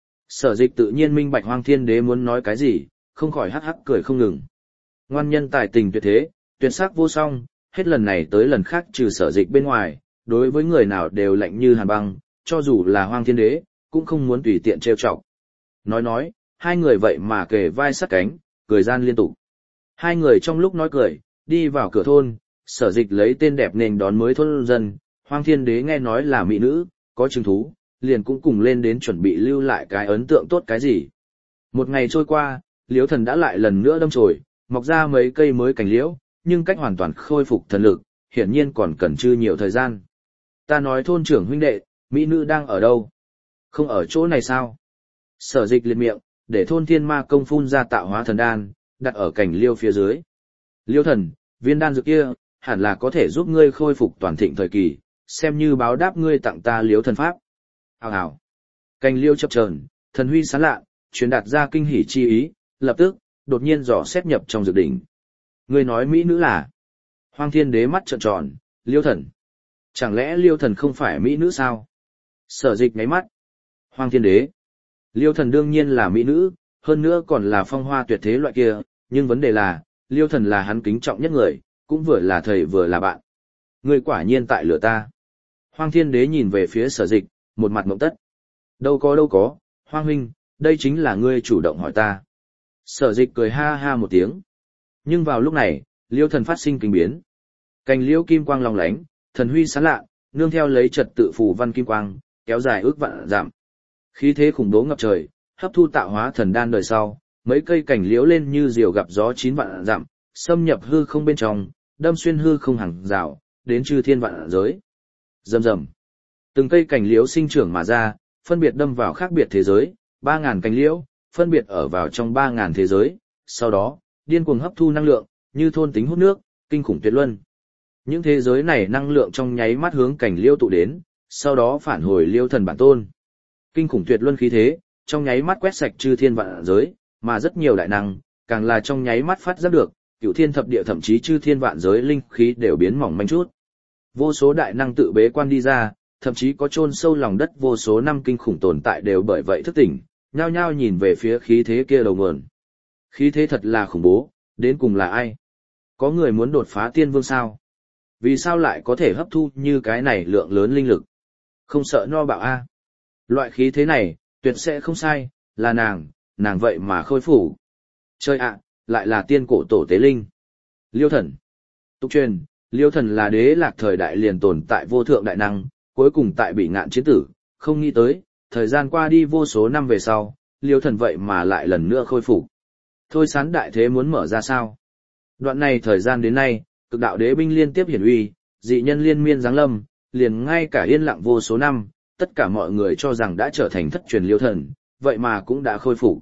[SPEAKER 1] Sở Dịch tự nhiên minh bạch Hoang Thiên Đế muốn nói cái gì, không khỏi hắc hắc cười không ngừng. Ngoan nhân tài tình tuyệt thế, tuyệt sắc vô song, hết lần này tới lần khác trừ Sở Dịch bên ngoài, đối với người nào đều lạnh như hàn băng, cho dù là Hoang Thiên Đế, cũng không muốn tùy tiện trêu chọc. Nói, hai người vậy mà kề vai sát cánh, cười gian liên tục. Hai người trong lúc nói cười, đi vào cửa thôn, Sở Dịch lấy tên đẹp nền đón mới thôn dân, Hoang Thiên Đế nghe nói là mỹ nữ, có chứng thú, liền cũng cùng lên đến chuẩn bị lưu lại cái ấn tượng tốt cái gì. Một ngày trôi qua, Liễu Thần đã lại lần nữa đâm chồi, mọc ra mấy cây mới cành liễu, nhưng cách hoàn toàn khôi phục thần lực, hiển nhiên còn cần chưa nhiều thời gian. Ta nói thôn trưởng huynh đệ, mỹ nữ đang ở đâu? Không ở chỗ này sao? Sở Dịch liệt miệng, để thôn thiên ma công phun ra tạo hóa thần đan, đặt ở cành liêu phía dưới. Liêu thần, viên đan dược kia, hẳn là có thể giúp ngươi khôi phục toàn thịnh thời kỳ, xem như báo đáp ngươi tặng ta liếu thần pháp. Hào hào. Cành liêu chập chờn, thần huy sáng lạ, truyền đạt ra kinh hỉ chi ý, lập tức, đột nhiên dò xét nhập trong dược đỉnh. Ngươi nói mỹ nữ là? Hoang Thiên Đế mắt trợn tròn, liêu thần. Chẳng lẽ liêu thần không phải mỹ nữ sao? Sở Dịch ngáy mắt. Hoang Thiên Đế. Liêu thần đương nhiên là mỹ nữ, hơn nữa còn là phong hoa tuyệt thế loại kia, nhưng vấn đề là, Liêu thần là hắn kính trọng nhất người, cũng vừa là thầy vừa là bạn. Ngươi quả nhiên tại lửa ta. Hoang Thiên Đế nhìn về phía Sở Dịch, một mặt mộng tất. Đâu có, Hoang huynh, đây chính là ngươi chủ động hỏi ta. Sở Dịch cười ha ha một tiếng. Nhưng vào lúc này, Liêu thần phát sinh kinh biến. Cành liễu kim quang long lánh, thần huy sáng lạ, nương theo lấy trật tự phù văn kim quang, kéo dài ước vạn dặm. Khí thế khủng bố ngập trời, hấp thu tạo hóa thần đan đời sau, mấy cây cảnh liễu lên như diều gặp gió 9 vạn dặm, xâm nhập hư không bên trong, đâm xuyên hư không hàng rào, đến chư thiên vạn giới. Rầm rầm. Từng cây cảnh liễu sinh trưởng mà ra, phân biệt đâm vào khác biệt thế giới, 3000 cành liễu, phân biệt ở vào trong 3000 thế giới, sau đó, điên cuồng hấp thu năng lượng, như thôn tính hút nước, kinh khủng tuyệt luân. Những thế giới này năng lượng trong nháy mắt hướng cảnh liễu tụ đến, sau đó phản hồi Liêu thần bản tôn. Kinh khủng tuyệt luân khí thế, trong nháy mắt quét sạch chư thiên vạn giới, mà rất nhiều đại năng, càng là trong nháy mắt phát giác được, cửu thiên thập địa thậm chí chư thiên vạn giới linh khí đều biến mỏng manh chút. Vô số đại năng tự bế quan đi ra, thậm chí có chôn sâu lòng đất vô số năm kinh khủng tồn tại đều bởi vậy thức tỉnh, nhao nhao nhìn về phía khí thế kia đầu nguồn. Khí thế thật là khủng bố, đến cùng là ai? Có người muốn đột phá tiên vương sao? Vì sao lại có thể hấp thu như cái này lượng lớn linh lực? Không sợ no bạo a? Loại khí thế này, tuyệt sẽ không sai, là nàng vậy mà khôi phủ. Chơi ạ, lại là tiên cổ tổ tế linh. Liêu thần. Tục truyền, Liêu thần là đế lạc thời đại liền tồn tại vô thượng đại năng, cuối cùng tại bị ngạn chiến tử, không nghĩ tới, thời gian qua đi vô số năm về sau, Liêu thần vậy mà lại lần nữa khôi phục. Thôi sán đại thế muốn mở ra sao? Đoạn này thời gian đến nay, cực đạo đế binh liên tiếp hiển uy, dị nhân liên miên giáng lâm, liền ngay cả yên lặng vô số năm, tất cả mọi người cho rằng đã trở thành thất truyền Liêu thần, vậy mà cũng đã khôi phục.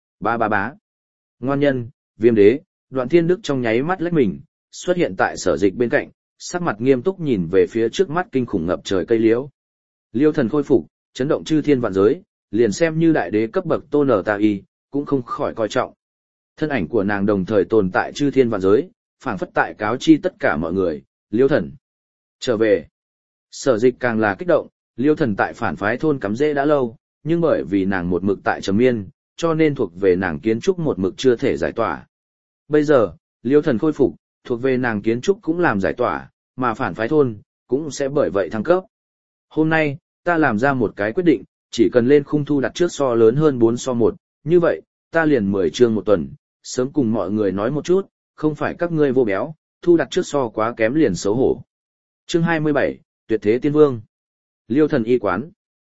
[SPEAKER 1] Bá. Ngoan nhân, Viêm đế, Đoạn Thiên Đức trong nháy mắt lách mình, xuất hiện tại Sở Dịch bên cạnh, sắc mặt nghiêm túc nhìn về phía trước mắt kinh khủng ngập trời cây liễu. Liêu thần khôi phục, chấn động chư thiên vạn giới, liền xem như đại đế cấp bậc Tôn Nở Ta Y, cũng không khỏi coi trọng. Thân ảnh của nàng đồng thời tồn tại chư thiên vạn giới, phảng phất tại cáo chi tất cả mọi người, Liêu Thần trở về. Sở Dịch càng là kích động, Liêu Thần tại phản phái thôn cắm rễ đã lâu, nhưng bởi vì nàng một mực tại trầm miên, cho nên thuộc về nàng kiến trúc một mực chưa thể giải tỏa. Bây giờ, Liêu Thần khôi phục, thuộc về nàng kiến trúc cũng làm giải tỏa, mà phản phái thôn cũng sẽ bởi vậy thăng cấp. Hôm nay, ta làm ra một cái quyết định, chỉ cần lên khung thu đặt trước so lớn hơn 4-1, như vậy, ta liền 10 chương một tuần, sớm cùng mọi người nói một chút, không phải các ngươi vô béo, thu đặt trước so quá kém liền xấu hổ. Chương 27, Tuyệt thế tiên vương. Liêu Thần y quán.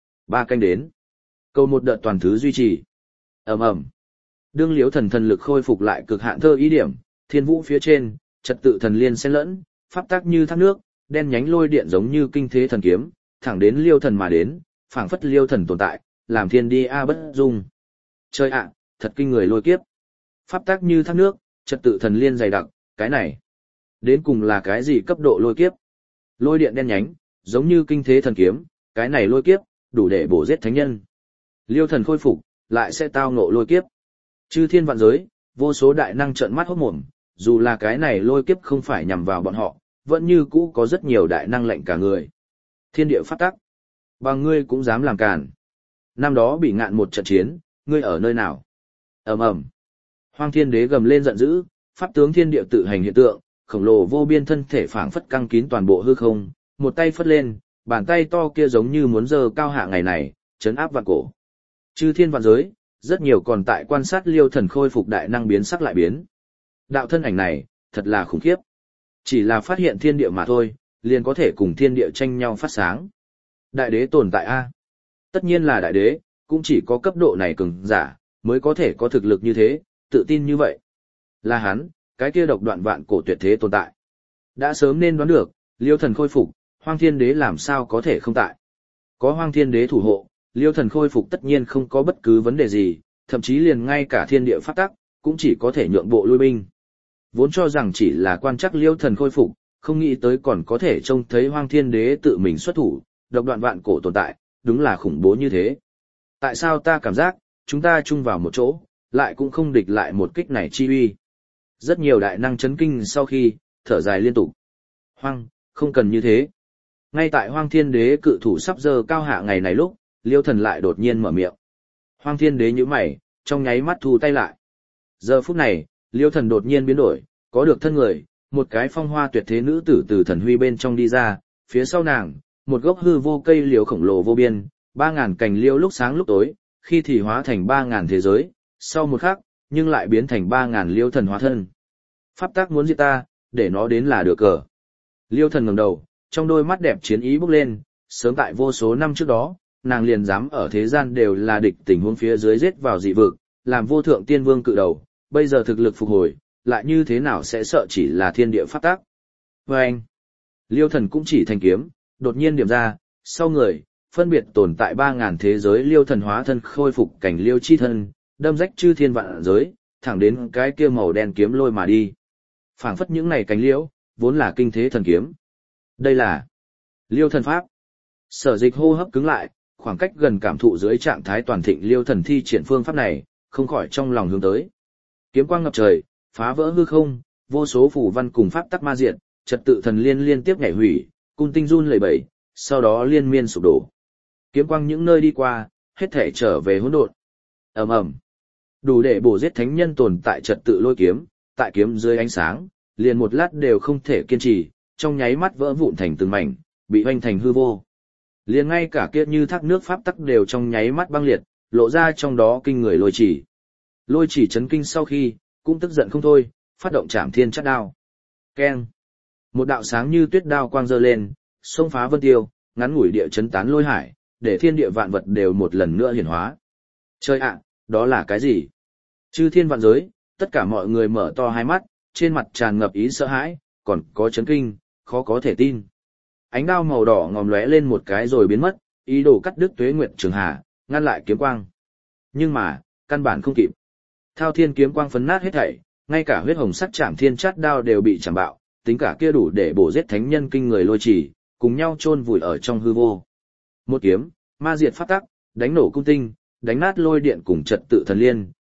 [SPEAKER 1] 3 canh đến. Cầu một đợt toàn thứ duy trì. Ầm ầm. Đương Liêu Thần thần lực khôi phục lại cực hạn thơ ý điểm, thiên vũ phía trên, trật tự thần liên xen lẫn, pháp tác như thác nước, đen nhánh lôi điện giống như kinh thế thần kiếm, thẳng đến Liêu Thần mà đến, phảng phất Liêu Thần tồn tại, làm thiên đi a bất dung. Trời ạ, thật kinh người lôi kiếp. Pháp tác như thác nước, trật tự thần liên dày đặc, cái này đến cùng là cái gì cấp độ lôi kiếp? Lôi điện đen nhánh, giống như kinh thế thần kiếm, cái này lôi kiếp, đủ để bổ giết thánh nhân. Liêu Thần khôi phục, lại sẽ tao ngộ lôi kiếp. Chư thiên vạn giới, vô số đại năng trợn mắt hốt mồm, dù là cái này lôi kiếp không phải nhằm vào bọn họ, vẫn như cũ có rất nhiều đại năng lệnh cả người. Thiên địa pháp tắc, bằng ngươi cũng dám làm càn. Năm đó bị ngạn một trận chiến, ngươi ở nơi nào? Ầm ầm. Hoang Thiên Đế gầm lên giận dữ, pháp tướng thiên địa tự hành hiện tượng, khổng lồ vô biên thân thể phảng phất căng kín toàn bộ hư không, một tay phất lên, bàn tay to kia giống như muốn giơ cao hạ ngày này, chấn áp vạn cổ. Chư thiên vạn giới, rất nhiều còn tại quan sát Liêu Thần khôi phục đại năng biến sắc lại biến. Đạo thân ảnh này, thật là khủng khiếp. Chỉ là phát hiện thiên địa mà thôi, liền có thể cùng thiên địa tranh nhau phát sáng. Đại đế tồn tại a? Tất nhiên là đại đế, cũng chỉ có cấp độ này cường giả mới có thể có thực lực như thế, tự tin như vậy. Là hắn, cái kia độc đoạn vạn cổ tuyệt thế tồn tại. Đã sớm nên đoán được, Liêu Thần khôi phục, Hoang Thiên Đế làm sao có thể không tại. Có Hoang Thiên Đế thủ hộ, Liêu Thần khôi phục tất nhiên không có bất cứ vấn đề gì, thậm chí liền ngay cả thiên địa pháp tắc, cũng chỉ có thể nhượng bộ lui binh. Vốn cho rằng chỉ là quan chắc Liêu Thần khôi phục, không nghĩ tới còn có thể trông thấy Hoang Thiên Đế tự mình xuất thủ, độc đoạn vạn cổ tồn tại, đúng là khủng bố như thế. Tại sao ta cảm giác, chúng ta chung vào một chỗ, lại cũng không địch lại một kích này chi uy. Rất nhiều đại năng chấn kinh sau khi, thở dài liên tục. Hoang, không cần như thế. Ngay tại Hoang Thiên Đế cự thủ sắp giơ cao hạ ngày này lúc, Liêu Thần lại đột nhiên mở miệng. Hoang Thiên Đế nhíu mày, trong nháy mắt thu tay lại. Giờ phút này, Liêu Thần đột nhiên biến đổi, có được thân người, một cái phong hoa tuyệt thế nữ tử từ thần huy bên trong đi ra, phía sau nàng, một gốc hư vô cây liễu khổng lồ vô biên, 3.000 cành liễu lúc sáng lúc tối, khi thì hóa thành 3.000 thế giới, sau một khắc, nhưng lại biến thành 3.000 Liêu Thần hóa thân. Pháp tắc muốn giết ta, để nó đến là được cờ. Liêu Thần ngẩng đầu, trong đôi mắt đẹp chiến ý bốc lên, sớm tại vô số năm trước đó, nàng liền dám ở thế gian đều là địch tình huống phía dưới giết vào dị vực, làm vô thượng tiên vương cự đầu, bây giờ thực lực phục hồi, lại như thế nào sẽ sợ chỉ là thiên địa pháp tắc. Và anh, Liêu Thần cũng chỉ thành kiếm, đột nhiên điểm ra, sau người, phân biệt tồn tại 3.000 thế giới Liêu Thần hóa thân khôi phục cảnh Liêu chi thân, đâm rách chư thiên vạn giới, thẳng đến cái kia màu đen kiếm lôi mà đi. Phảng phất những này cánh liễu, vốn là kinh thế thần kiếm. Đây là Liêu Thần pháp. Sở Dịch hô hấp cứng lại, khoảng cách gần cảm thụ dưới trạng thái toàn thịnh Liêu Thần thi triển phương pháp này, không khỏi trong lòng hướng tới. Kiếm quang ngập trời, phá vỡ hư không, vô số phù văn cùng pháp tắc ma diệt, trật tự thần liên liên tiếp nhảy hủy, cung tinh run lẩy bẩy, sau đó liên miên sụp đổ. Kiếm quang những nơi đi qua, hết thể trở về hỗn độn. Ầm ầm. Đủ để bổ giết thánh nhân tồn tại trật tự lôi kiếm, tại kiếm dưới ánh sáng, liền một lát đều không thể kiên trì, trong nháy mắt vỡ vụn thành từng mảnh, bị hoành thành hư vô. Liền ngay cả kia như thác nước pháp tắc đều trong nháy mắt băng liệt, lộ ra trong đó kinh người lôi chỉ. Lôi chỉ chấn kinh sau khi, cũng tức giận không thôi, phát động Trảm Thiên Chát Đao. Keng. Một đạo sáng như tuyết đao quang giơ lên, xông phá vân tiêu, ngắn ngủi địa chấn tán lôi hải, để thiên địa vạn vật đều một lần nữa hiển hóa. Trời ạ, đó là cái gì? Chư thiên vạn giới, tất cả mọi người mở to hai mắt, trên mặt tràn ngập ý sợ hãi, còn có chấn kinh, khó có thể tin. Ánh đao màu đỏ ngòm lóe lên một cái rồi biến mất, ý đồ cắt đứt Tuế Nguyệt Trường Hà, ngăn lại kiếm quang. Nhưng mà, căn bản không kịp. Thao thiên kiếm quang phấn nát hết thảy, ngay cả huyết hồng sắc Trảm Thiên Chát Đao đều bị chạm bạo, tính cả kia đủ để bổ giết thánh nhân kinh người lôi chỉ, cùng nhau chôn vùi ở trong hư vô. Một kiếm, ma diệt pháp tắc, đánh nổ cung tinh, đánh nát lôi điện cùng trật tự thần liên,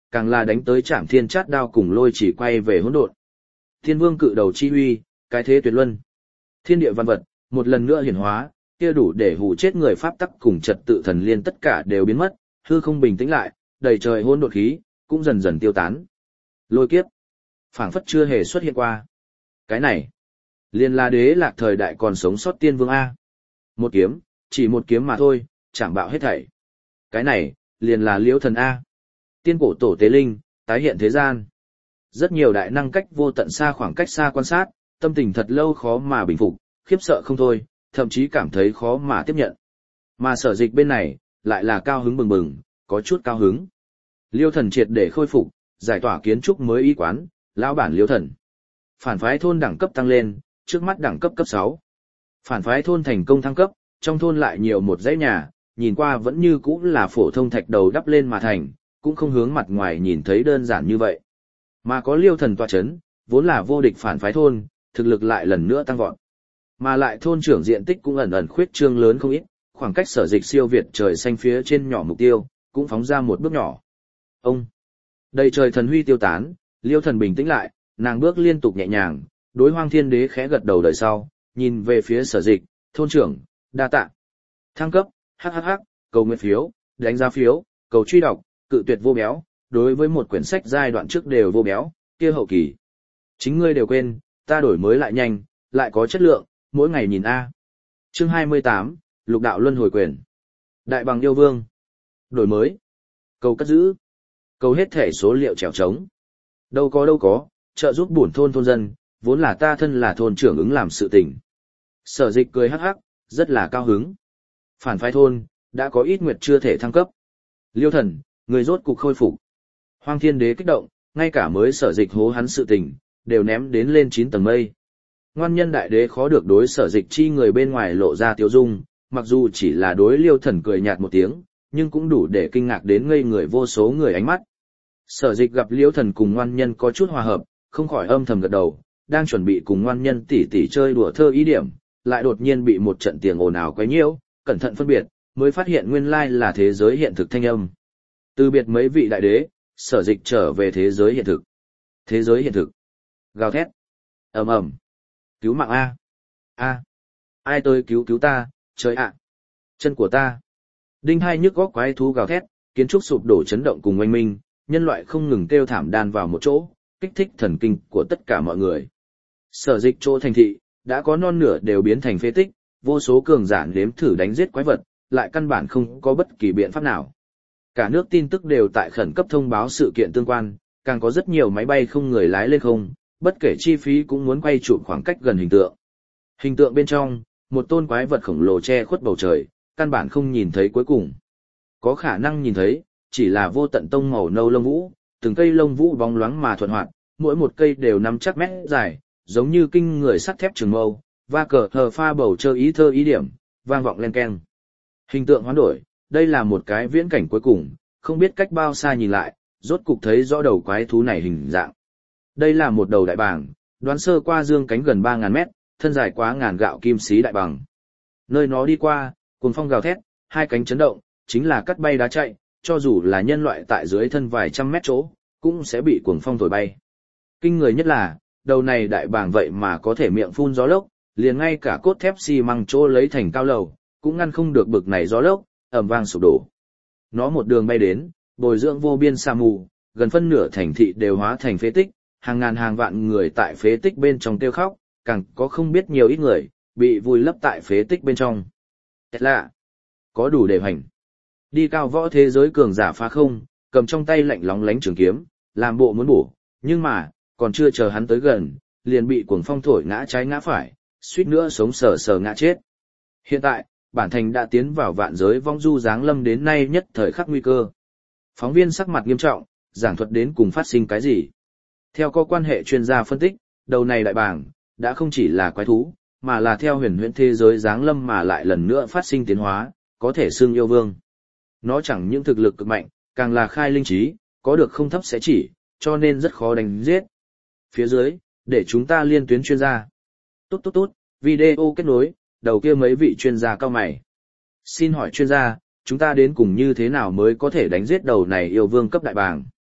[SPEAKER 1] càng là đánh tới Trảm Thiên Chát Đao cùng Lôi Chỉ quay về hỗn độn. Thiên Vương cự đầu chi uy, cái thế tuyệt luân. Thiên địa văn vật, một lần nữa hiển hóa, kia đủ để hù chết người pháp tắc cùng trật tự thần liên tất cả đều biến mất, hư không bình tĩnh lại, đầy trời hỗn độn khí cũng dần dần tiêu tán. Lôi kiếp, phảng phất chưa hề xuất hiện qua. Cái này, liền là Đế Lạc thời đại còn sống sót tiên vương a. Một kiếm, chỉ một kiếm mà thôi, chạm bạo hết thảy. Cái này, liền là Liễu Thần a. Tiên cổ tổ tế linh, tái hiện thế gian. Rất nhiều đại năng cách vô tận xa khoảng cách xa quan sát, tâm tình thật lâu khó mà bình phục, khiếp sợ không thôi, thậm chí cảm thấy khó mà tiếp nhận. Mà Sở Dịch bên này, lại là cao hứng bừng bừng, có chút cao hứng. Liêu Thần triệt để khôi phục, giải tỏa kiến trúc mới y quán, lão bản Liêu Thần. Phản phái thôn đẳng cấp tăng lên, trước mắt đẳng cấp cấp 6. Phản phái thôn thành công thăng cấp, trong thôn lại nhiều một dãy nhà, nhìn qua vẫn như cũ là phổ thông thạch đầu đắp lên mà thành, cũng không hướng mặt ngoài nhìn thấy đơn giản như vậy. Mà có Liêu Thần tọa chấn, vốn là vô địch phản phái thôn, thực lực lại lần nữa tăng vọt. Mà lại thôn trưởng diện tích cũng ẩn ẩn khuyết trương lớn không ít, khoảng cách Sở Dịch siêu việt trời xanh phía trên nhỏ mục tiêu, cũng phóng ra một bước nhỏ. Ông, đầy trời thần huy tiêu tán, Liêu Thần bình tĩnh lại, nàng bước liên tục nhẹ nhàng, đối Hoang Thiên Đế khẽ gật đầu đời sau, nhìn về phía Sở Dịch, thôn trưởng, đa tạ. Thăng cấp, hhh, cầu nguyện phiếu, đánh giá phiếu, cầu truy đọc, cự tuyệt vô béo, đối với một quyển sách giai đoạn trước đều vô béo, kia hậu kỳ. Chính ngươi đều quên, ta đổi mới lại nhanh, lại có chất lượng, mỗi ngày nhìn A. Chương 28, Lục đạo luân hồi quyền. Đại bằng yêu vương. Đổi mới. Cầu cất giữ. Cầu hết thể số liệu trèo trống. Đâu có, trợ giúp bổn thôn thôn dân, vốn là ta thân là thôn trưởng ứng làm sự tình. Sở Dịch cười hắc hắc, rất là cao hứng. Phản phái thôn, đã có ít nguyệt chưa thể thăng cấp. Liêu Thần, người rốt cục khôi phục. Hoang Thiên Đế kích động, ngay cả mới Sở Dịch hố hắn sự tình, đều ném đến lên 9 tầng mây. Ngoan nhân đại đế khó được đối Sở Dịch chi người bên ngoài lộ ra tiêu dung, mặc dù chỉ là đối Liêu Thần cười nhạt một tiếng, nhưng cũng đủ để kinh ngạc đến ngây người vô số người ánh mắt. Sở Dịch gặp Liêu Thần cùng ngoan nhân có chút hòa hợp, không khỏi âm thầm gật đầu, đang chuẩn bị cùng ngoan nhân tỉ tỉ chơi đùa thơ ý điểm, lại đột nhiên bị một trận tiếng ồn ào quấy nhiễu, cẩn thận phân biệt, mới phát hiện nguyên lai là thế giới hiện thực thanh âm. Từ biệt mấy vị đại đế, Sở Dịch trở về thế giới hiện thực. Thế giới hiện thực. Gào thét. Ầm ầm. Cứu mạng a. A. Ai tới cứu ta, trời ạ. Chân của ta. Đinh hai nhức góc quái thú gào thét, kiến trúc sụp đổ chấn động cùng oanh minh, nhân loại không ngừng kêu thảm đan vào một chỗ, kích thích thần kinh của tất cả mọi người. Sở Dịch chỗ thành thị, đã có non nửa đều biến thành phế tích, vô số cường giả nếm thử đánh giết quái vật, lại căn bản không có bất kỳ biện pháp nào. Cả nước tin tức đều tại khẩn cấp thông báo sự kiện tương quan, càng có rất nhiều máy bay không người lái lên không, bất kể chi phí cũng muốn quay chụp khoảng cách gần hình tượng. Hình tượng bên trong, một tôn quái vật khổng lồ che khuất bầu trời, căn bản không nhìn thấy cuối cùng. Có khả năng nhìn thấy, chỉ là vô tận tông màu nâu lông vũ, từng cây lông vũ bóng loáng mà thuận hoạt, mỗi một cây đều nắm chắc mét dài, giống như kinh người sắt thép trường mâu, và cờ hờ pha bầu chơi ý thơ ý điểm, vang vọng len keng. Hình tượng hoán đổi, đây là một cái viễn cảnh cuối cùng, không biết cách bao xa nhìn lại, rốt cục thấy rõ đầu quái thú này hình dạng. Đây là một đầu đại bàng, đoán sơ qua dương cánh gần 3.000 mét, thân dài quá ngàn gạo kim xí đại bàng. Nơi nó đi qua, cuồng phong gào thét, hai cánh chấn động, chính là cắt bay đá chạy, cho dù là nhân loại tại dưới thân vài trăm mét chỗ, cũng sẽ bị cuồng phong thổi bay. Kinh người nhất là, đầu này đại bàng vậy mà có thể miệng phun gió lốc, liền ngay cả cốt thép xi măng chỗ lấy thành cao lầu, cũng ngăn không được bực này gió lốc, ầm vang sụp đổ. Nó một đường bay đến, bồi dưỡng vô biên sa mù, gần phân nửa thành thị đều hóa thành phế tích, hàng ngàn hàng vạn người tại phế tích bên trong kêu khóc, càng có không biết nhiều ít người, bị vùi lấp tại phế tích bên trong. Thật lạ, có đủ để hoành. Đi cao võ thế giới cường giả phá không, cầm trong tay lạnh lóng lánh trường kiếm, làm bộ muốn bổ, nhưng mà, còn chưa chờ hắn tới gần, liền bị cuồng phong thổi ngã trái ngã phải, suýt nữa sống sờ sờ ngã chết. Hiện tại, bản thành đã tiến vào vạn giới vong du giáng lâm đến nay nhất thời khắc nguy cơ. Phóng viên sắc mặt nghiêm trọng, giảng thuật đến cùng phát sinh cái gì. Theo có quan hệ chuyên gia phân tích, đầu này đại bàng, đã không chỉ là quái thú, mà là theo huyền huyễn thế giới giáng lâm mà lại lần nữa phát sinh tiến hóa, có thể xưng yêu vương. Nó chẳng những thực lực cực mạnh, càng là khai linh trí, có được không thấp sẽ chỉ, cho nên rất khó đánh giết. Phía dưới, để chúng ta liên tuyến chuyên gia. Tốt, video kết nối, đầu kia mấy vị chuyên gia cao mày. Xin hỏi chuyên gia, chúng ta đến cùng như thế nào mới có thể đánh giết đầu này yêu vương cấp đại bàng?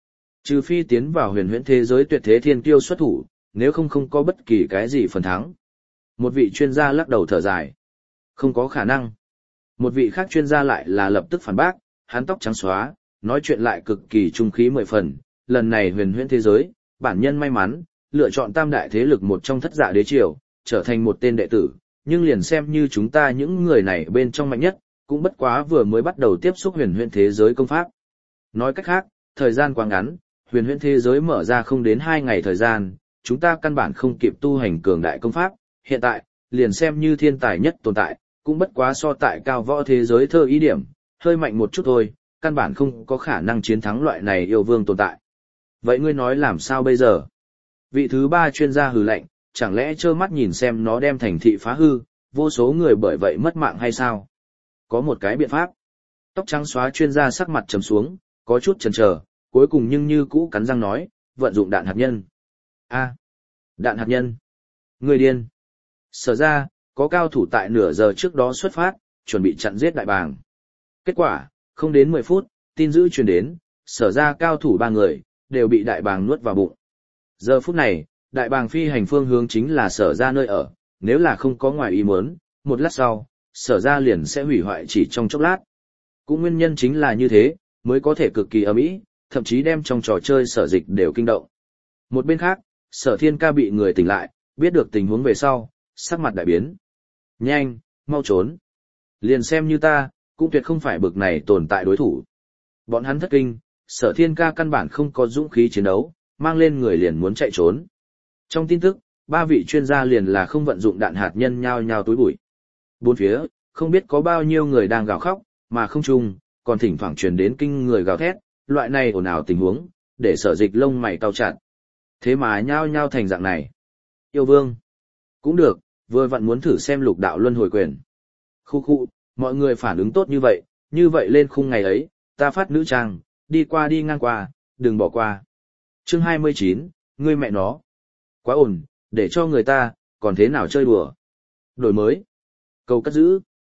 [SPEAKER 1] Trừ phi tiến vào huyền huyễn thế giới tuyệt thế thiên kiêu xuất thủ, nếu không có bất kỳ cái gì phần thắng. Một vị chuyên gia lắc đầu thở dài. Không có khả năng. Một vị khác chuyên gia lại là lập tức phản bác, hắn tóc trắng xóa, nói chuyện lại cực kỳ trung khí mười phần. Lần này huyền huyễn thế giới, bản nhân may mắn, lựa chọn tam đại thế lực một trong thất dạ đế triều, trở thành một tên đệ tử, nhưng liền xem như chúng ta những người này bên trong mạnh nhất, cũng bất quá vừa mới bắt đầu tiếp xúc huyền huyễn thế giới công pháp. Nói cách khác, thời gian quá ngắn, huyền huyễn thế giới mở ra không đến 2 ngày thời gian, chúng ta căn bản không kịp tu hành cường đại công pháp, hiện tại, liền xem như thiên tài nhất tồn tại, cũng bất quá so tại cao võ thế giới thơ ý điểm, hơi mạnh một chút thôi, căn bản không có khả năng chiến thắng loại này yêu vương tồn tại. Vậy ngươi nói làm sao bây giờ? Vị thứ 3 chuyên gia hừ lạnh, chẳng lẽ trơ mắt nhìn xem nó đem thành thị phá hư, vô số người bởi vậy mất mạng hay sao? Có một cái biện pháp. Tóc trắng xóa chuyên gia sắc mặt trầm xuống, có chút chần chờ, cuối cùng nhưng như cũ cắn răng nói, vận dụng đạn hạt nhân. Đạn hạt nhân. Người điên. Sở ra, có cao thủ tại nửa giờ trước đó xuất phát, chuẩn bị chặn giết đại bàng. Kết quả, không đến 10 phút, tin dữ truyền đến, sở ra cao thủ 3 người, đều bị đại bàng nuốt vào bụng. Giờ phút này, đại bàng phi hành phương hướng chính là sở ra nơi ở, nếu là không có ngoài ý muốn, một lát sau, sở ra liền sẽ hủy hoại chỉ trong chốc lát. Cũng nguyên nhân chính là như thế, mới có thể cực kỳ ầm ĩ, thậm chí đem trong trò chơi sở dịch đều kinh động. Một bên khác, sở thiên ca bị người tỉnh lại, biết được tình huống về sau, sắc mặt đại biến. Nhanh, mau trốn. Liền xem như ta, cũng tuyệt không phải bực này tồn tại đối thủ. Bọn hắn thất kinh, sở thiên ca căn bản không có dũng khí chiến đấu, mang lên người liền muốn chạy trốn. Trong tin tức, 3 vị chuyên gia liền là không vận dụng đạn hạt nhân nhao nhao túi bụi. Bốn phía, không biết có bao nhiêu người đang gào khóc, mà không chung, còn thỉnh thoảng truyền đến kinh người gào thét, loại này ồn ào tình huống, để sở dịch lông mày cau chặt. Thế mà nhao nhao thành dạng này. Yêu vương. Cũng được, vừa vặn muốn thử xem lục đạo luân hồi quyền. Khu, mọi người phản ứng tốt như vậy lên khung ngày ấy, ta phát nữ trang, đi qua đi ngang qua, đừng bỏ qua. Chương 29, ngươi mẹ nó. Quá ổn, để cho người ta, còn thế nào chơi đùa. Đổi mới. Cầu cất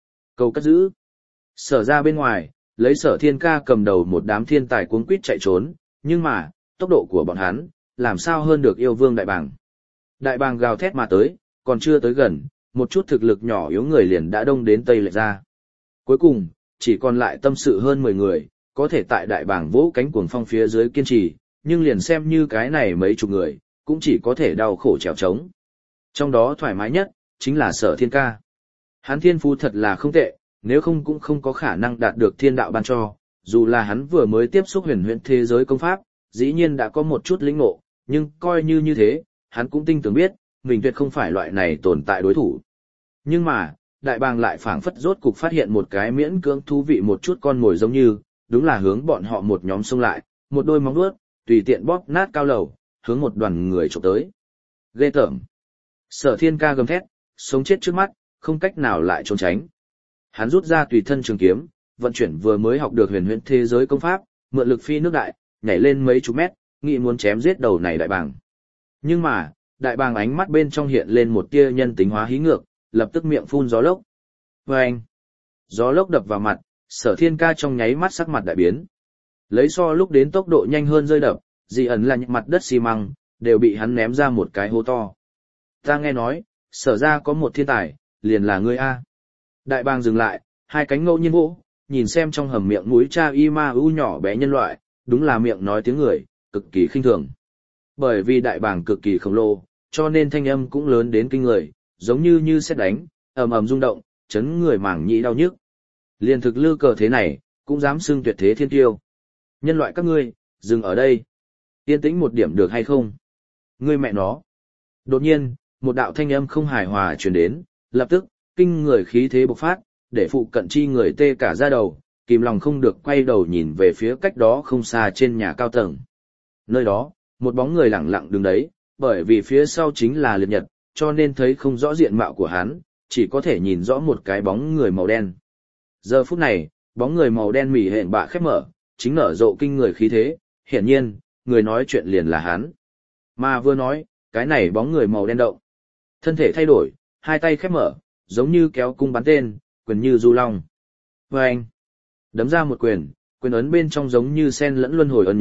[SPEAKER 1] giữ. Sở ra bên ngoài, lấy sở thiên ca cầm đầu một đám thiên tài cuống quýt chạy trốn, nhưng mà, tốc độ của bọn hắn, làm sao hơn được yêu vương đại bàng. Đại bàng gào thét mà tới, còn chưa tới gần, một chút thực lực nhỏ yếu người liền đã đông đến tây lệch ra. Cuối cùng, chỉ còn lại tâm sự hơn 10 người, có thể tại đại bàng vỗ cánh cuồng phong phía dưới kiên trì, nhưng liền xem như cái này mấy chục người, cũng chỉ có thể đau khổ trèo trống. Trong đó thoải mái nhất, chính là sở thiên ca. Hắn thiên phú thật là không tệ, nếu không cũng không có khả năng đạt được thiên đạo ban cho, dù là hắn vừa mới tiếp xúc huyền huyễn thế giới công pháp, dĩ nhiên đã có một chút lĩnh ngộ, nhưng coi như thế, hắn cũng tinh tường biết, mình tuyệt không phải loại này tồn tại đối thủ. Nhưng mà, đại bàng lại phảng phất rốt cục phát hiện một cái miễn cưỡng thú vị một chút con mồi giống như, đúng là hướng bọn họ một nhóm xông lại, một đôi móng vuốt, tùy tiện bóp nát cao lầu, hướng một đoàn người chụp tới. Ghê tởm. Sở thiên ca gầm thét, sống chết trước mắt, không cách nào lại trốn tránh. Hắn rút ra tùy thân trường kiếm, vận chuyển vừa mới học được huyền huyễn thế giới công pháp, mượn lực phi nước đại, nhảy lên mấy chục mét, nghĩ muốn chém giết đầu này đại bàng. Nhưng mà, đại bàng ánh mắt bên trong hiện lên một tia nhân tính hóa hí ngược, lập tức miệng phun gió lốc. Vâng! Gió lốc đập vào mặt, sở thiên ca trong nháy mắt sắc mặt đại biến. Lấy so lúc đến tốc độ nhanh hơn rơi đập, dị ẩn là những mặt đất xi măng, đều bị hắn ném ra một cái hố to. Ta nghe nói, sở ra có một thiên tài, liền là ngươi A. Đại bàng dừng lại, hai cánh ngẫu nhiên vỗ, nhìn xem trong hầm miệng mũi cha y ma u nhỏ bé nhân loại, đúng là miệng nói tiếng người, cực kỳ khinh thường. Bởi vì đại bàng cực kỳ khổng lồ, cho nên thanh âm cũng lớn đến kinh người, giống như sét đánh, ầm ầm rung động, chấn người màng nhĩ đau nhức. Liên thực lư cờ thế này, cũng dám xưng tuyệt thế thiên tiêu. Nhân loại các ngươi, dừng ở đây. Yên tĩnh một điểm được hay không? Ngươi mẹ nó. Đột nhiên, một đạo thanh âm không hài hòa truyền đến, lập tức, kinh người khí thế bộc phát, để phụ cận chi người tê cả da đầu, kìm lòng không được quay đầu nhìn về phía cách đó không xa trên nhà cao tầng. Nơi đó, một bóng người lẳng lặng đứng đấy, bởi vì phía sau chính là liệt nhật, cho nên thấy không rõ diện mạo của hắn, chỉ có thể nhìn rõ một cái bóng người màu đen. Giờ phút này, bóng người màu đen mỉ hẹn bạ khép mở, chính nở rộ kinh người khí thế, hiển nhiên, người nói chuyện liền là hắn. Mà vừa nói, cái này bóng người màu đen động. Thân thể thay đổi, hai tay khép mở, giống như kéo cung bắn tên, quyền như du long. Và anh, đấm ra một quyền, quyền ấn bên trong giống như sen lẫn luân hồi ấn nhớ,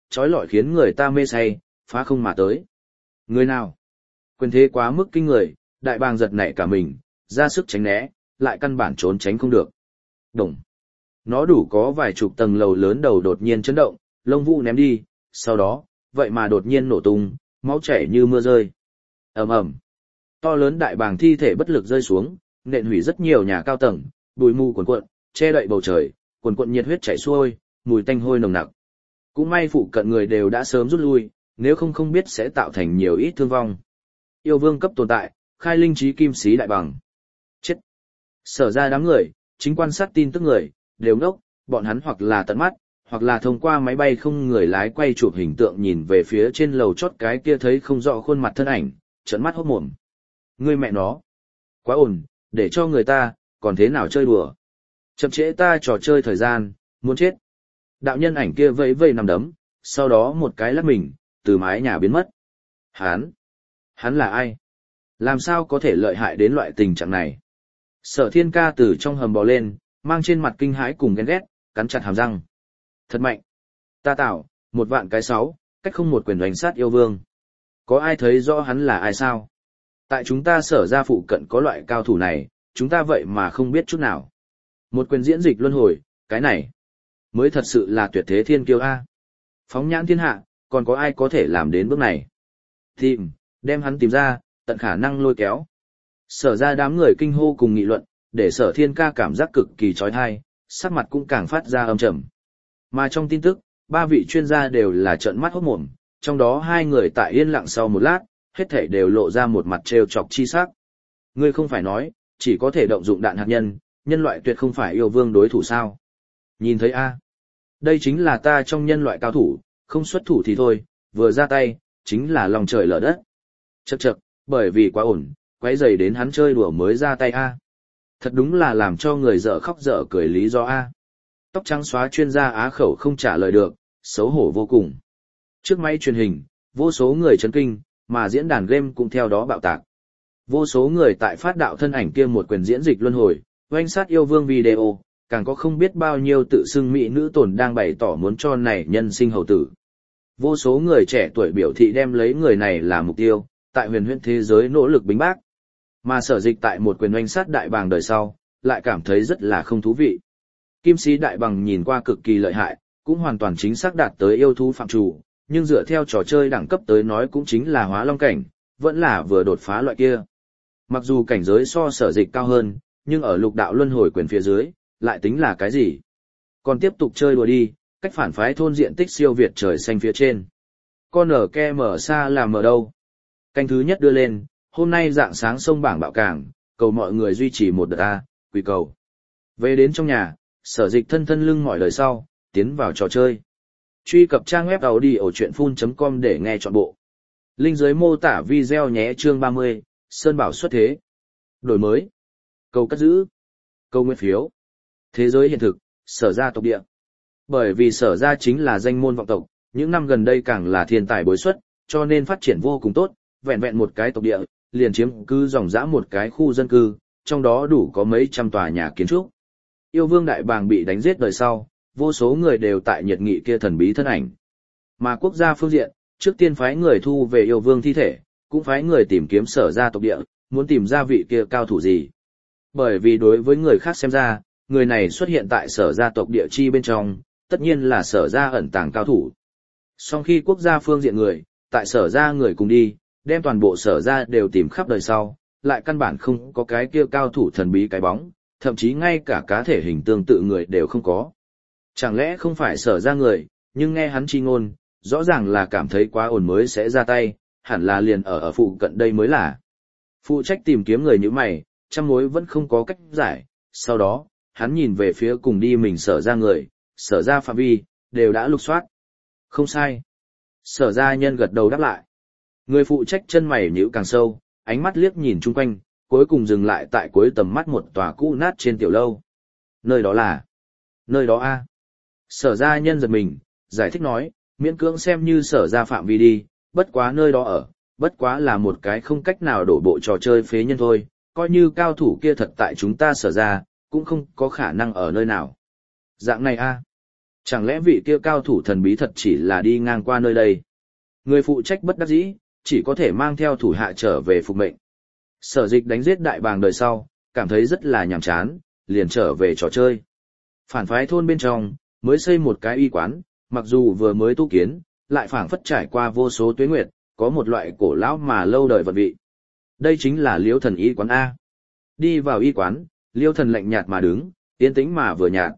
[SPEAKER 1] trói lọi khiến người ta mê say, phá không mà tới. Người nào? Quyền thế quá mức kinh người, đại bàng giật nảy cả mình, ra sức tránh né, lại căn bản trốn tránh không được. Đồng. Nó đủ có vài chục tầng lầu lớn đầu đột nhiên chấn động, lông vũ ném đi, sau đó, vậy mà đột nhiên nổ tung, máu chảy như mưa rơi. Ầm ầm. To lớn đại bàng thi thể bất lực rơi xuống, nện hủy rất nhiều nhà cao tầng, bụi mù cuồn cuộn, che đậy bầu trời, cuồn cuộn nhiệt huyết chảy xuôi, mùi tanh hôi nồng nặc. Cũng may phụ cận người đều đã sớm rút lui, nếu không không biết sẽ tạo thành nhiều ít thương vong. Yêu vương cấp tồn tại, khai linh trí kim sĩ đại bằng. Chết. Sở ra đám người, chính quan sát tin tức người, đều ngốc, bọn hắn hoặc là tận mắt, hoặc là thông qua máy bay không người lái quay chụp hình tượng nhìn về phía trên lầu chót cái kia thấy không rõ khuôn mặt thân ảnh, trợn mắt hốt mồm. Ngươi mẹ nó. Quá ổn, để cho người ta, còn thế nào chơi đùa. Chậm trễ ta trò chơi thời gian, muốn chết. Đạo nhân ảnh kia vẫy vẫy nằm đấm, sau đó một cái lắc mình, từ mái nhà biến mất. Hắn là ai? Làm sao có thể lợi hại đến loại tình trạng này? Sở Thiên Ca từ trong hầm bò lên, mang trên mặt kinh hãi cùng ghen ghét, cắn chặt hàm răng. Thật mạnh. Ta tạo, 1.000.6, cách không một quyền đánh sát yêu vương. Có ai thấy rõ hắn là ai sao? Tại chúng ta sở ra phụ cận có loại cao thủ này, chúng ta vậy mà không biết chút nào. Một quyền diễn dịch luân hồi, cái này mới thật sự là tuyệt thế thiên kiêu A. Phóng nhãn thiên hạ, còn có ai có thể làm đến bước này? Đem hắn tìm ra, tận khả năng lôi kéo. Sở ra đám người kinh hô cùng nghị luận, để Sở Thiên Ca cảm giác cực kỳ chói tai, sắc mặt cũng càng phát ra âm trầm. Mà trong tin tức, 3 vị chuyên gia đều là trợn mắt hốt mồm, trong đó 2 người tại yên lặng sau một lát, hết thảy đều lộ ra một mặt trêu chọc chi sắc. Ngươi không phải nói, chỉ có thể động dụng đạn hạt nhân, nhân loại tuyệt không phải yêu vương đối thủ sao? Nhìn thấy a, đây chính là ta trong nhân loại cao thủ, không xuất thủ thì thôi, vừa ra tay, chính là lòng trời lở đất. Chậc chậc, bởi vì quá ổn, quấy rầy đến hắn chơi đùa mới ra tay a. Thật đúng là làm cho người dở khóc dở cười lý do a. Tóc trắng xóa chuyên gia á khẩu không trả lời được, xấu hổ vô cùng. Trước máy truyền hình, vô số người chấn kinh, mà diễn đàn game cũng theo đó bạo tạc. Vô số người tại phát đạo thân ảnh kia một quyền diễn dịch luân hồi, oanh sát yêu vương video, càng có không biết bao nhiêu tự xưng mỹ nữ tồn đang bày tỏ muốn cho này nhân sinh hầu tử. Vô số người trẻ tuổi biểu thị đem lấy người này làm mục tiêu, tại huyền huyễn thế giới nỗ lực bính bác. Mà Sở Dịch tại một quyền oanh sát đại bàng đời sau, lại cảm thấy rất là không thú vị. Kim sĩ đại bàng nhìn qua cực kỳ lợi hại, cũng hoàn toàn chính xác đạt tới yêu thú phạm chủ, nhưng dựa theo trò chơi đẳng cấp tới nói cũng chính là hóa long cảnh, vẫn là vừa đột phá loại kia. Mặc dù cảnh giới so Sở Dịch cao hơn, nhưng ở lục đạo luân hồi quyền phía dưới, lại tính là cái gì? Còn tiếp tục chơi đùa đi, cách phản phái thôn diện tích siêu việt trời xanh phía trên. Con ở ke mở xa làm ở đâu? Canh thứ nhất đưa lên, hôm nay dạng sáng sông bảng bạo cảng, cầu mọi người duy trì một đợt A, quỳ cầu. Về đến trong nhà, Sở Dịch thân thân lưng mỏi lời sau, tiến vào trò chơi. Truy cập trang web audiochuyenphun.com để nghe trọn bộ. Link dưới mô tả video nhé. Chương 30, Sơn Bảo xuất thế. Đổi mới. Cầu cất giữ. Câu nguyên phiếu. Thế giới hiện thực, Sở ra tộc địa. Bởi vì Sở ra chính là danh môn vọng tộc, những năm gần đây càng là thiên tài bối xuất, cho nên phát triển vô cùng tốt, vẹn vẹn một cái tộc địa, liền chiếm cứ dòng dã một cái khu dân cư, trong đó đủ có mấy trăm tòa nhà kiến trúc. Yêu vương đại bàng bị đánh giết đời sau, vô số người đều tại nhiệt nghị kia thần bí thân ảnh. Mà quốc gia phương diện, trước tiên phái người thu về yêu vương thi thể, cũng phái người tìm kiếm Sở ra tộc địa, muốn tìm ra vị kia cao thủ gì. Bởi vì đối với người khác xem ra, người này xuất hiện tại Sở gia tộc địa chi bên trong, tất nhiên là Sở gia ẩn tàng cao thủ. Song khi quốc gia phương diện người, tại Sở gia người cùng đi, đem toàn bộ Sở gia đều tìm khắp đời sau, lại căn bản không có cái kia cao thủ thần bí cái bóng, thậm chí ngay cả cá thể hình tương tự người đều không có. Chẳng lẽ không phải Sở gia người, nhưng nghe hắn chi ngôn, rõ ràng là cảm thấy quá ổn mới sẽ ra tay, hẳn là liền ở phụ cận đây mới là. Phụ trách tìm kiếm người như mày, trăm mối vẫn không có cách giải, sau đó, hắn nhìn về phía cùng đi mình Sở ra người, Sở ra phạm vi, đều đã lục soát. Không sai. Sở ra nhân gật đầu đáp lại. Người phụ trách chân mày nhíu càng sâu, ánh mắt liếc nhìn chung quanh, cuối cùng dừng lại tại cuối tầm mắt một tòa cũ nát trên tiểu lâu. Nơi đó là? Nơi đó a. Sở ra nhân giật mình, giải thích nói, miễn cưỡng xem như Sở ra phạm vi đi, bất quá nơi đó ở, bất quá là một cái không cách nào đổ bộ trò chơi phế nhân thôi, coi như cao thủ kia thật tại chúng ta Sở ra, cũng không có khả năng ở nơi nào. Dạng này a. Chẳng lẽ vị kia cao thủ thần bí thật chỉ là đi ngang qua nơi đây? Người phụ trách bất đắc dĩ, chỉ có thể mang theo thủ hạ trở về phục mệnh. Sở Dịch đánh giết đại bàng đời sau, cảm thấy rất là nhàm chán, liền trở về trò chơi. Phản phái thôn bên trong, mới xây một cái y quán, mặc dù vừa mới tu kiến, lại phảng phất trải qua vô số tuế nguyệt, có một loại cổ lão mà lâu đời vận vị. Đây chính là Liêu Thần y quán A. Đi vào y quán, Liêu Thần lạnh nhạt mà đứng, yên tĩnh mà vừa nhạt.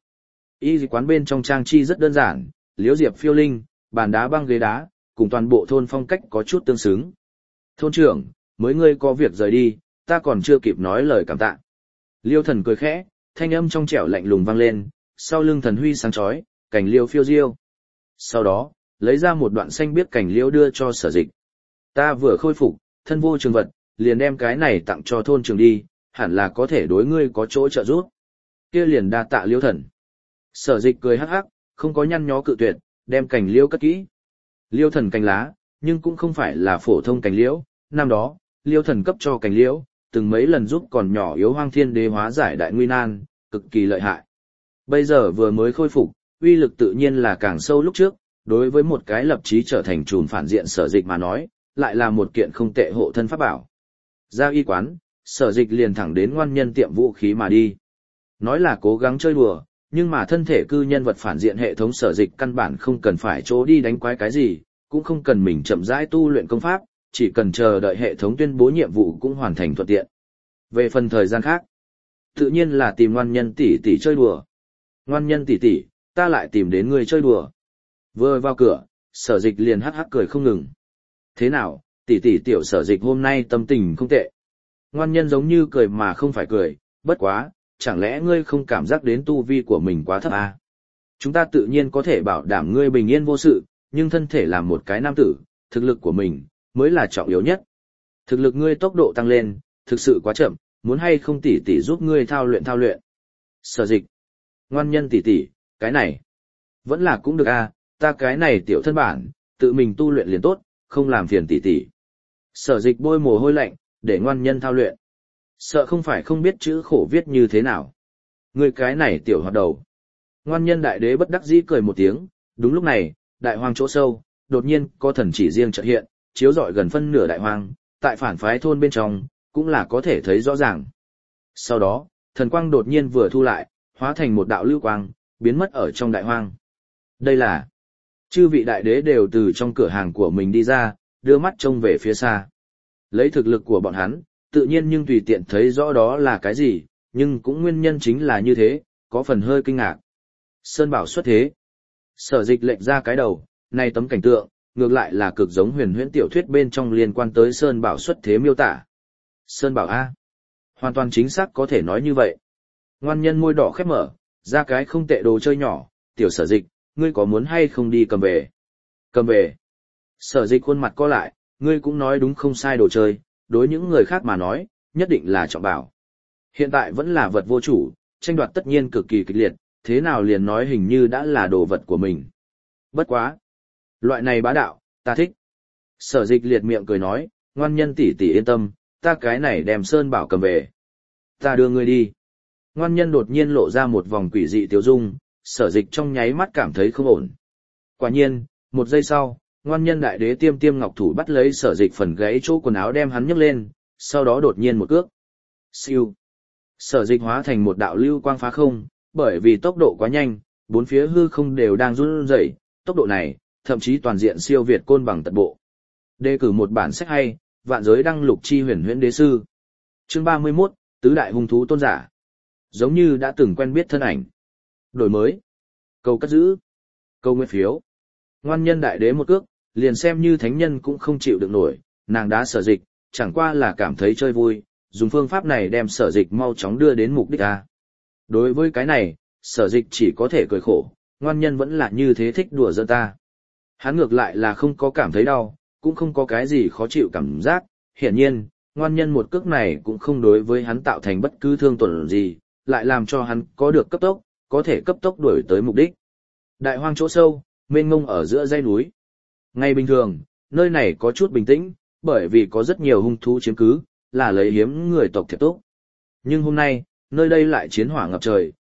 [SPEAKER 1] Y quán bên trong trang trí rất đơn giản, liễu diệp phiêu linh, bàn đá băng ghế đá, cùng toàn bộ thôn phong cách có chút tương xứng. Thôn trưởng, mới ngươi có việc rời đi, ta còn chưa kịp nói lời cảm tạ. Liêu Thần cười khẽ, thanh âm trong trẻo lạnh lùng vang lên, sau lưng thần huy sáng chói, cành liêu phiêu diêu. Sau đó, lấy ra một đoạn xanh biếc cành liêu đưa cho Sở Dịch. Ta vừa khôi phục, thân vô trường vật, liền đem cái này tặng cho thôn trưởng đi, hẳn là có thể đối ngươi có chỗ trợ giúp. Kia liền đa tạ Liêu Thần. Sở Dịch cười hắc hắc, không có nhăn nhó cự tuyệt, đem cành liêu cất kỹ. Liêu Thần cành lá, nhưng cũng không phải là phổ thông cành liễu, năm đó, Liêu Thần cấp cho cành liễu, từng mấy lần giúp còn nhỏ yếu Hoang Thiên Đế hóa giải đại nguy nan, cực kỳ lợi hại. Bây giờ vừa mới khôi phục, uy lực tự nhiên là càng sâu lúc trước, đối với một cái lập chí trở thành trùm phản diện Sở Dịch mà nói, lại là một kiện không tệ hộ thân pháp bảo. Ra y quán, Sở Dịch liền thẳng đến ngoan nhân tiệm vũ khí mà đi. Nói là cố gắng chơi đùa, nhưng mà thân thể cư nhân vật phản diện hệ thống Sở Dịch căn bản không cần phải chỗ đi đánh quái cái gì, cũng không cần mình chậm rãi tu luyện công pháp, chỉ cần chờ đợi hệ thống tuyên bố nhiệm vụ cũng hoàn thành thuận tiện. Về phần thời gian khác, tự nhiên là tìm ngoan nhân tỷ tỷ chơi đùa. Ngoan nhân tỷ tỷ, ta lại tìm đến người chơi đùa. Vừa vào cửa, Sở Dịch liền hắc hắc cười không ngừng. Thế nào, tỷ tỷ tiểu Sở Dịch hôm nay tâm tình không tệ. Ngoan nhân giống như cười mà không phải cười, bất quá, chẳng lẽ ngươi không cảm giác đến tu vi của mình quá thấp à? Chúng ta tự nhiên có thể bảo đảm ngươi bình yên vô sự, nhưng thân thể làm một cái nam tử, thực lực của mình, mới là trọng yếu nhất. Thực lực ngươi tốc độ tăng lên, thực sự quá chậm, muốn hay không tỷ tỷ giúp ngươi thao luyện. Sở Dịch. Ngoan nhân tỷ tỷ, cái này, vẫn là cũng được à, ta cái này tiểu thân bản, tự mình tu luyện liền tốt, không làm phiền tỷ tỷ. Sở Dịch bôi mồ hôi lạnh, để ngoan nhân thao luyện. Sợ không phải không biết chữ khổ viết như thế nào. Ngươi cái này tiểu hoạt đầu. Ngoan nhân đại đế bất đắc dĩ cười một tiếng, đúng lúc này, đại hoang chỗ sâu, đột nhiên có thần chỉ riêng chợt hiện, chiếu rọi gần phân nửa đại hoang, tại phản phái thôn bên trong, cũng là có thể thấy rõ ràng. Sau đó, thần quang đột nhiên vừa thu lại, hóa thành một đạo lưu quang, biến mất ở trong đại hoang. Đây là, chư vị đại đế đều từ trong cửa hàng của mình đi ra, đưa mắt trông về phía xa. Lấy thực lực của bọn hắn, tự nhiên nhưng tùy tiện thấy rõ đó là cái gì, nhưng cũng nguyên nhân chính là như thế, có phần hơi kinh ngạc. Sơn Bảo xuất thế. Sở Dịch lệnh ra cái đầu, này tấm cảnh tượng, ngược lại là cực giống huyền huyễn tiểu thuyết bên trong liên quan tới Sơn Bảo xuất thế miêu tả. Sơn Bảo A. Hoàn toàn chính xác có thể nói như vậy. Ngoan nhân môi đỏ khép mở, ra cái không tệ đồ chơi nhỏ, tiểu Sở Dịch, ngươi có muốn hay không đi cầm về? Cầm về. Sở Dịch khuôn mặt co lại, ngươi cũng nói đúng không sai đồ chơi, đối những người khác mà nói, nhất định là trọng bảo. Hiện tại vẫn là vật vô chủ, tranh đoạt tất nhiên cực kỳ kịch liệt, thế nào liền nói hình như đã là đồ vật của mình. Bất quá. Loại này bá đạo, ta thích. Sở Dịch liệt miệng cười nói, ngoan nhân tỷ tỷ yên tâm, ta cái này đem Sơn Bảo cầm về. Ta đưa ngươi đi. Ngoan nhân đột nhiên lộ ra một vòng quỷ dị tiêu dung, Sở Dịch trong nháy mắt cảm thấy không ổn. Quả nhiên, một giây sau, ngoan nhân đại đế tiêm tiêm ngọc thủ bắt lấy Sở Dịch phần gáy chỗ quần áo đem hắn nhấc lên, sau đó đột nhiên một cước. Siêu. Sở Dịch hóa thành một đạo lưu quang phá không, bởi vì tốc độ quá nhanh, bốn phía hư không đều đang run rẩy, tốc độ này, thậm chí toàn diện siêu việt Côn Bằng tật bộ. Đề cử một bản sách hay, Vạn giới đăng lục chi huyền huyễn đế sư. Chương 31, Tứ đại hung thú tôn giả. Giống như đã từng quen biết thân ảnh. Đổi mới. Câu cất giữ. Câu nguyên phiếu. Ngoan nhân đại đế một cước, liền xem như thánh nhân cũng không chịu được nổi, nàng đã Sở Dịch, chẳng qua là cảm thấy chơi vui, dùng phương pháp này đem Sở Dịch mau chóng đưa đến mục đích a. Đối với cái này, Sở Dịch chỉ có thể cười khổ, ngoan nhân vẫn là như thế thích đùa giỡn ta. Hắn ngược lại là không có cảm thấy đau, cũng không có cái gì khó chịu cảm giác, hiển nhiên, ngoan nhân một cước này cũng không đối với hắn tạo thành bất cứ thương tổn gì, lại làm cho hắn có được cấp tốc, có thể cấp tốc đuổi tới mục đích. Đại hoang chỗ sâu, mênh mông ở giữa dãy núi. Ngày bình thường, nơi này có chút bình tĩnh, bởi vì có rất nhiều hung thú chiếm cứ, là lấy hiếm người tộc thiệt tốt. Nhưng hôm nay, nơi đây lại chiến hỏa ngập trời,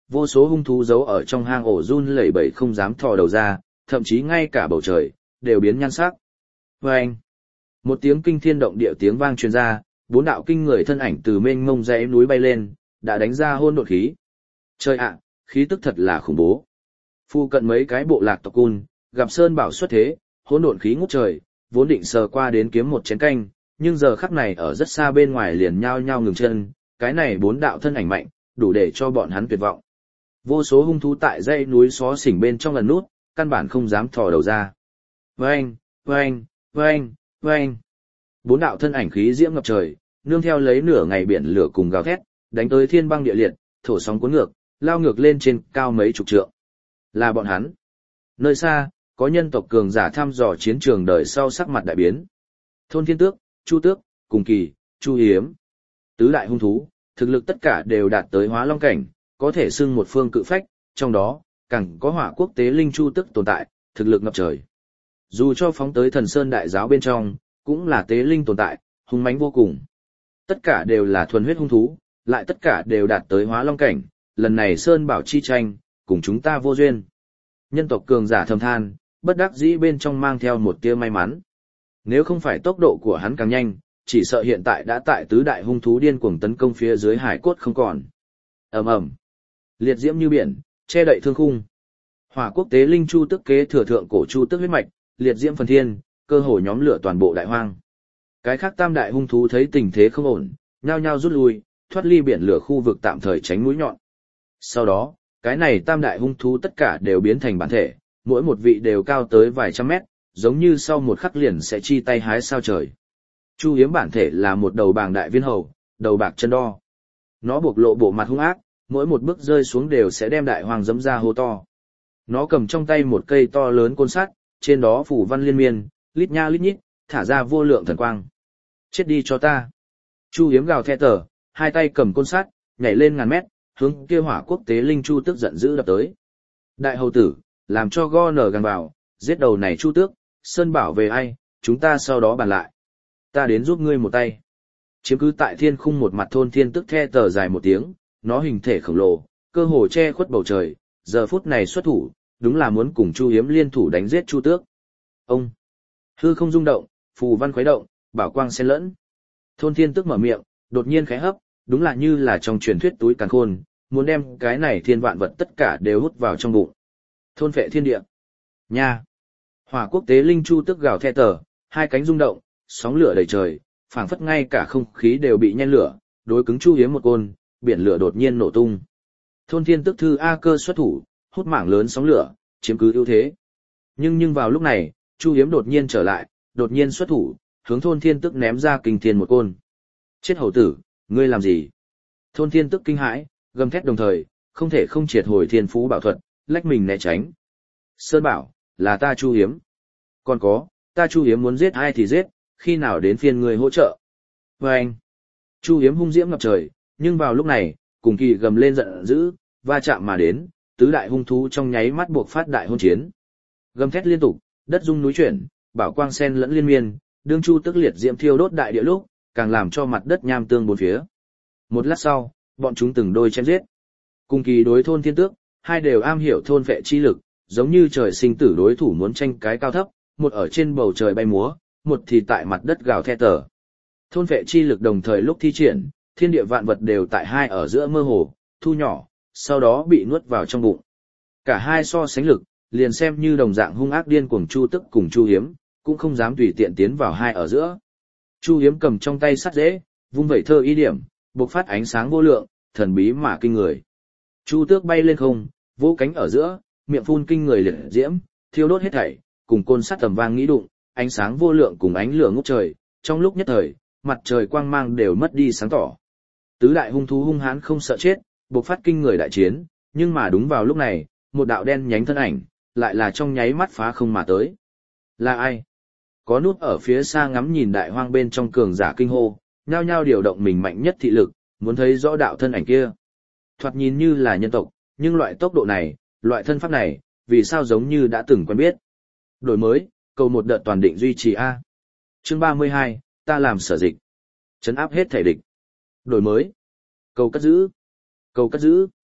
[SPEAKER 1] vô số hung thú giấu ở trong hang ổ run lẩy bẩy không dám thò đầu ra, thậm chí ngay cả bầu trời đều biến nhan sắc. Vâng! Một tiếng kinh thiên động địa tiếng vang truyền ra, 4 đạo kinh người thân ảnh từ mênh mông dãy núi bay lên, đã đánh ra hỗn độn khí. Trời ạ, khí tức thật là khủng bố. Phu cận mấy cái bộ lạc tộc cun, gặp Sơn Bảo xuất thế, hỗn độn khí ngút trời, vốn định sờ qua đến kiếm một chén canh, nhưng giờ khắc này ở rất xa bên ngoài liền nhao nhao ngừng chân, cái này 4 đạo thân ảnh mạnh, đủ để cho bọn hắn tuyệt vọng. Vô số hung thú tại dãy núi xó xỉnh bên trong lần nút, căn bản không dám thò đầu ra. Vâng, vâng, vâng, vâng. 4 đạo thân ảnh khí diễm ngập trời, nương theo lấy nửa ngày biển lửa cùng gào thét, đánh tới thiên băng địa liệt, thổ sóng cuốn ngược, lao ngược lên trên cao mấy chục trượng. Là bọn hắn. Nơi xa, có nhân tộc cường giả thăm dò chiến trường đời sau sắc mặt đại biến. Thôn Thiên Tước, Chu Tước, Cùng Kỳ, Chu Hiếm. Tứ đại hung thú, thực lực tất cả đều đạt tới hóa long cảnh, có thể xưng một phương cự phách, trong đó, càng có Hỏa Quốc tế linh Chu Tước tồn tại, thực lực ngập trời. Dù cho phóng tới Thần Sơn đại giáo bên trong, cũng là tế linh tồn tại, hung mãnh vô cùng. Tất cả đều là thuần huyết hung thú, lại tất cả đều đạt tới hóa long cảnh, lần này Sơn Bảo chi tranh, cùng chúng ta vô duyên. Nhân tộc cường giả thầm than, bất đắc dĩ bên trong mang theo một tia may mắn. Nếu không phải tốc độ của hắn càng nhanh, chỉ sợ hiện tại đã tại tứ đại hung thú điên cuồng tấn công phía dưới hải cốt không còn. Ầm ầm, liệt diễm như biển, che đậy thương khung. Hỏa Quốc tế linh Chu Tước kế thừa thượng cổ Chu Tước huyết mạch, liệt diễm phần thiên, cơ hồ nhóm lửa toàn bộ đại hoang. Cái khác tam đại hung thú thấy tình thế không ổn, nhao nhao rút lui, thoát ly biển lửa khu vực tạm thời tránh mũi nhọn. Sau đó, cái này tam đại hung thú tất cả đều biến thành bản thể, mỗi một vị đều cao tới vài trăm mét, giống như sau một khắc liền sẽ chi tay hái sao trời. Chu Hiếm bản thể là một đầu bàng đại viên hầu, đầu bạc chân đo. Nó bộc lộ bộ mặt hung ác, mỗi một bước rơi xuống đều sẽ đem đại hoàng dẫm ra hô to. Nó cầm trong tay một cây to lớn côn sắt, trên đó phủ văn liên miên, lít nha lít nhít, thả ra vô lượng thần quang. Chết đi cho ta. Chu Hiếm gào thét tở, hai tay cầm côn sắt, nhảy lên ngàn mét, hướng kia Hỏa Quốc tế linh Chu Tước giận dữ đập tới. Đại hầu tử, làm cho go nở gàng vào, giết đầu này Chu Tước, Sơn Bảo về ai, chúng ta sau đó bàn lại. Ta đến giúp ngươi một tay. Chiếm cứ tại thiên khung một mặt Thôn Thiên Tước the tờ dài một tiếng, nó hình thể khổng lồ, cơ hồ che khuất bầu trời, giờ phút này xuất thủ, đúng là muốn cùng Chu Hiếm liên thủ đánh giết Chu Tước. Ông, hư không rung động, phù văn khuấy động, bảo quang xen lẫn. Thôn Thiên Tước mở miệng, đột nhiên khẽ hấp, đúng là như là trong truyền thuyết túi càn khôn, muốn đem cái này thiên vạn vật tất cả đều hút vào trong bụng. Thôn phệ thiên địa. Nha. Hỏa Quốc tế linh Chu Tước gào thét tở, hai cánh rung động, sóng lửa đầy trời, phảng phất ngay cả không khí đều bị nhen lửa, đối cứng Chu Hiếm một côn, biển lửa đột nhiên nổ tung. Thôn Thiên Tước thư A Cơ xuất thủ, hút mảng lớn sóng lửa, chiếm cứ ưu thế. Nhưng vào lúc này, Chu Hiếm đột nhiên trở lại, đột nhiên xuất thủ, hướng Thôn Thiên Tước ném ra kinh thiên một côn. Chết hầu tử, ngươi làm gì? Thôn Thiên Tước kinh hãi, gầm thét đồng thời, không thể không triệt hồi thiên phú bảo thuật, lách mình né tránh. Sơn Bảo, là ta Chu Hiếm. Còn có, ta Chu Hiếm muốn giết ai thì giết, khi nào đến phiên ngươi hỗ trợ. Và anh, Chu Hiếm hung diễm ngập trời, nhưng vào lúc này, Cùng Kỳ gầm lên giận dữ, va chạm mà đến, tứ đại hung thú trong nháy mắt buộc phát đại hôn chiến. Gầm thét liên tục, đất rung núi chuyển, bảo quang sen lẫn liên miên, đương Chu Tước liệt diễm thiêu đốt đại địa lúc, càng làm cho mặt đất nham tương bốn phía. Một lát sau, bọn chúng từng đôi chém giết. Cùng Kỳ đối Thôn Thiên Tước, hai đều am hiểu thôn vệ chi lực, giống như trời sinh tử đối thủ muốn tranh cái cao thấp, một ở trên bầu trời bay múa, một thì tại mặt đất gào thét tở. Thôn vệ chi lực đồng thời lúc thi triển, thiên địa vạn vật đều tại hai ở giữa mơ hồ, thu nhỏ, sau đó bị nuốt vào trong bụng. Cả hai so sánh lực, liền xem như đồng dạng hung ác điên cuồng Chu Tước cùng Chu Hiếm, cũng không dám tùy tiện tiến vào hai ở giữa. Chu Hiếm cầm trong tay sắt dễ, vung vẩy thơ ý điểm, bộc phát ánh sáng vô lượng, thần bí mà kinh người. Chu Tước bay lên không, vỗ cánh ở giữa, miệng phun kinh người liệt diễm, thiêu đốt hết thảy, cùng côn sắt tầm vang nghĩ đụng, ánh sáng vô lượng cùng ánh lửa ngút trời, trong lúc nhất thời, mặt trời quang mang đều mất đi sáng tỏ. Tứ đại hung thú hung hãn không sợ chết, bộc phát kinh người đại chiến, nhưng mà đúng vào lúc này, một đạo đen nhánh thân ảnh, lại là trong nháy mắt phá không mà tới. Là ai? Có nút ở phía xa ngắm nhìn đại hoang bên trong cường giả kinh hô, nhao nhao điều động mình mạnh nhất thị lực, muốn thấy rõ đạo thân ảnh kia. Thoạt nhìn như là nhân tộc, nhưng loại tốc độ này, loại thân pháp này, vì sao giống như đã từng quen biết. Đổi mới, cầu một đợt toàn định duy trì A. Chương 32, ta làm sở dịch. Trấn áp hết thể địch. Đổi mới. Cầu cất giữ. Cầu cất giữ.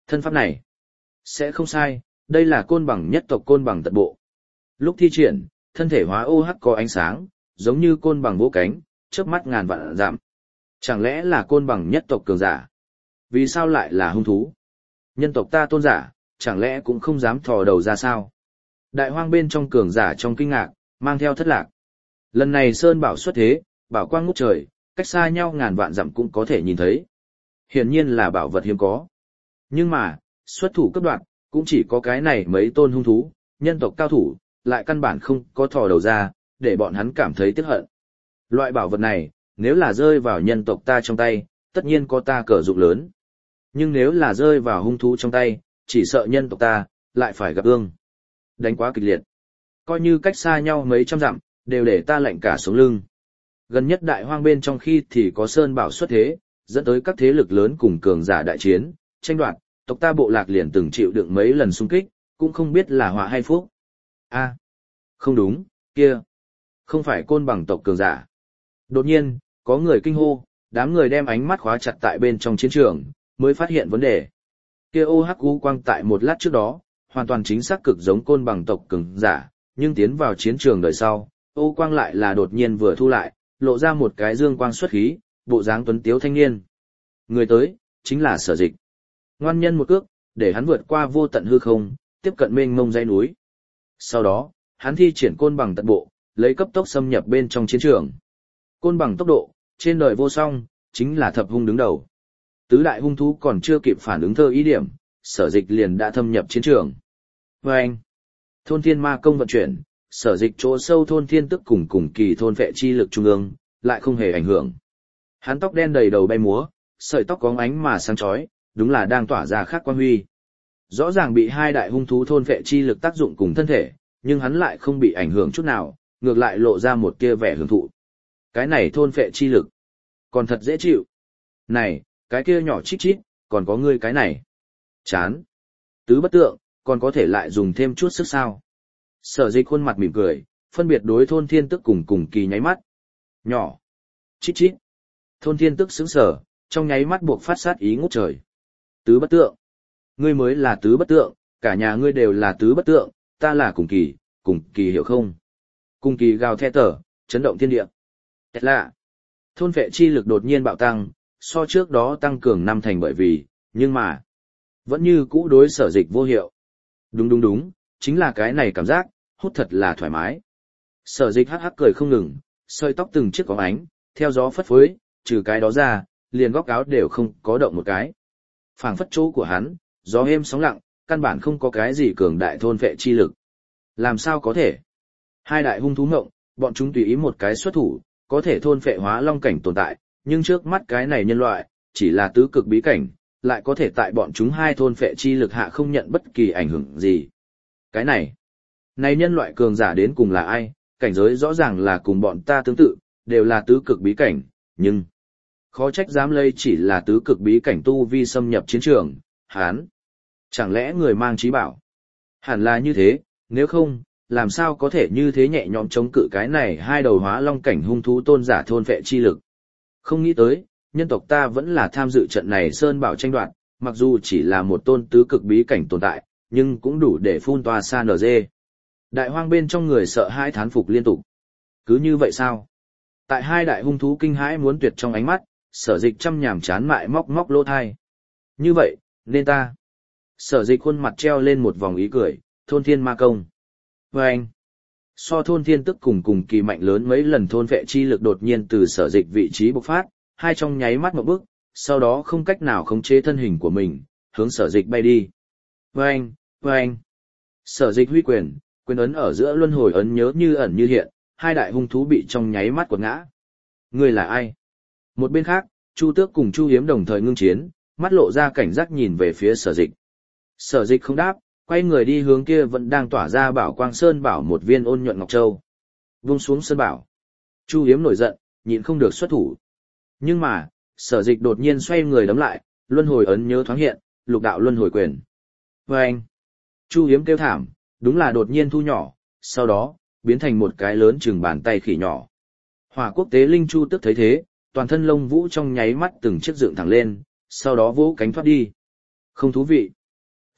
[SPEAKER 1] Thân pháp này, sẽ không sai, đây là côn bằng nhất tộc côn bằng tật bộ. Lúc thi triển, thân thể hóa OH có ánh sáng, giống như côn bằng vỗ cánh, chớp mắt ngàn vạn dặm. Chẳng lẽ là côn bằng nhất tộc cường giả? Vì sao lại là hung thú? Nhân tộc ta tôn giả, chẳng lẽ cũng không dám thò đầu ra sao? Đại hoang bên trong cường giả trong kinh ngạc, mang theo thất lạc. Lần này Sơn Bảo xuất thế, bảo quang ngút trời, cách xa nhau ngàn vạn dặm cũng có thể nhìn thấy. Hiển nhiên là bảo vật hiếm có. Nhưng mà, xuất thủ cấp đoạn, cũng chỉ có cái này mấy tôn hung thú, nhân tộc cao thủ, lại căn bản không có thò đầu ra, để bọn hắn cảm thấy tiếc hận. Loại bảo vật này, nếu là rơi vào nhân tộc ta trong tay, tất nhiên có ta cờ dụng lớn. Nhưng nếu là rơi vào hung thú trong tay, chỉ sợ nhân tộc ta, lại phải gặp ương. Đánh quá kịch liệt. Coi như cách xa nhau mấy trăm dặm, đều để ta lạnh cả sống lưng. Gần nhất đại hoang bên trong khi thì có Sơn Bảo xuất thế, dẫn tới các thế lực lớn cùng cường giả đại chiến, tranh đoạt, tộc ta bộ lạc liền từng chịu đựng mấy lần xung kích, cũng không biết là họa hay phúc. A, không đúng, kia, không phải côn bằng tộc cường giả. Đột nhiên, có người kinh hô, đám người đem ánh mắt khóa chặt tại bên trong chiến trường, mới phát hiện vấn đề. Kia OHU quang tại một lát trước đó, hoàn toàn chính xác cực giống côn bằng tộc cường giả, nhưng tiến vào chiến trường đời sau, ô quang lại là đột nhiên vừa thu lại, lộ ra một cái dương quang xuất khí, bộ dáng tuấn tiếu thanh niên. Người tới, chính là Sở Dịch. Ngoan nhân một cước, để hắn vượt qua vô tận hư không, tiếp cận mênh mông dãy núi. Sau đó, hắn thi triển côn bằng tật bộ, lấy cấp tốc xâm nhập bên trong chiến trường. Côn bằng tốc độ, trên đời vô song, chính là thập hung đứng đầu. Tứ đại hung thú còn chưa kịp phản ứng thơ ý điểm, Sở Dịch liền đã thâm nhập chiến trường. Và anh, thôn thiên ma công vận chuyển, Sở Dịch chỗ sâu thôn thiên tức cùng kỳ thôn vệ chi lực trung ương, lại không hề ảnh hưởng. Hắn tóc đen đầy đầu bay múa, sợi tóc có ánh mà sáng chói, đúng là đang tỏa ra khác quang huy. Rõ ràng bị hai đại hung thú thôn vệ chi lực tác dụng cùng thân thể, nhưng hắn lại không bị ảnh hưởng chút nào, ngược lại lộ ra một kia vẻ hưởng thụ. Cái này thôn vệ chi lực, còn thật dễ chịu. Này, cái kia nhỏ chít chít, còn có ngươi cái này. Chán. Tứ bất tượng, còn có thể lại dùng thêm chút sức sao. Sở Dịch khuôn mặt mỉm cười, phân biệt đối thôn thiên tức cùng kỳ nháy mắt. Nhỏ. Chít chít. Thôn thiên tức sững sờ, trong nháy mắt buộc phát sát ý ngút trời. Tứ bất tượng. Ngươi mới là tứ bất tượng, cả nhà ngươi đều là tứ bất tượng, ta là cùng kỳ hiểu không? Cùng kỳ gào thét tở, chấn động thiên địa. Thật lạ. Thôn vệ chi lực đột nhiên bạo tăng, so trước đó tăng cường 5 thành bởi vì, nhưng mà, vẫn như cũ đối Sở Dịch vô hiệu. Đúng, chính là cái này cảm giác, hút thật là thoải mái. Sở Dịch hắc hắc cười không ngừng, sợi tóc từng chiếc có ánh, theo gió phất phới, trừ cái đó ra, liền góc áo đều không có động một cái. Phảng phất chỗ của hắn, gió êm sóng lặng, căn bản không có cái gì cường đại thôn vệ chi lực. Làm sao có thể? Hai đại hung thú ngộng, bọn chúng tùy ý một cái xuất thủ, có thể thôn vệ hóa long cảnh tồn tại, nhưng trước mắt cái này nhân loại, chỉ là tứ cực bí cảnh, lại có thể tại bọn chúng hai thôn vệ chi lực hạ không nhận bất kỳ ảnh hưởng gì. Cái này nhân loại cường giả đến cùng là ai? Cảnh giới rõ ràng là cùng bọn ta tương tự, đều là tứ cực bí cảnh, nhưng khó trách dám lây chỉ là tứ cực bí cảnh tu vi xâm nhập chiến trường, hán. Chẳng lẽ người mang trí bảo? Hẳn là như thế, nếu không, làm sao có thể như thế nhẹ nhõm chống cự cái này hai đầu hóa long cảnh hung thú tôn giả thôn vệ chi lực. Không nghĩ tới, nhân tộc ta vẫn là tham dự trận này Sơn Bảo tranh đoạt, mặc dù chỉ là một tôn tứ cực bí cảnh tồn tại, nhưng cũng đủ để phun toa xa nở dê. Đại hoang bên trong người sợ hãi thán phục liên tục. Cứ như vậy sao? Tại hai đại hung thú kinh hãi muốn tuyệt trong ánh mắt, Sở Dịch chăm nhảm chán mại móc lỗ thai. Như vậy, nên ta. Sở Dịch khuôn mặt treo lên một vòng ý cười, thôn thiên ma công. Và anh, so thôn thiên tức cùng kỳ mạnh lớn mấy lần thôn vệ chi lực đột nhiên từ Sở Dịch vị trí bộc phát, hai trong nháy mắt một bước, sau đó không cách nào khống chế thân hình của mình, hướng Sở Dịch bay đi. Và anh, Sở Dịch huy quyền ấn ở giữa luân hồi ấn nhớ như ẩn như hiện, hai đại hung thú bị trong nháy mắt quật ngã. Ngươi là ai? Một bên khác, Chu Tước cùng Chu Hiếm đồng thời ngưng chiến, mắt lộ ra cảnh giác nhìn về phía Sở Dịch. Sở Dịch không đáp, quay người đi hướng kia vẫn đang tỏa ra bảo quang sơn bảo một viên ôn nhuận ngọc châu. Vung xuống sơn bảo. Chu Hiếm nổi giận, nhịn không được xuất thủ. Nhưng mà, Sở Dịch đột nhiên xoay người đấm lại, luân hồi ấn nhớ thoáng hiện, lục đạo luân hồi quyền. Và anh, Chu Hiếm kêu thảm, đúng là đột nhiên thu nhỏ, sau đó, biến thành một cái lớn chừng bàn tay khỉ nhỏ. Hỏa Quốc tế linh Chu Tước thấy thế, toàn thân lông vũ trong nháy mắt từng chiếc dựng thẳng lên, sau đó vỗ cánh thoát đi. Không thú vị.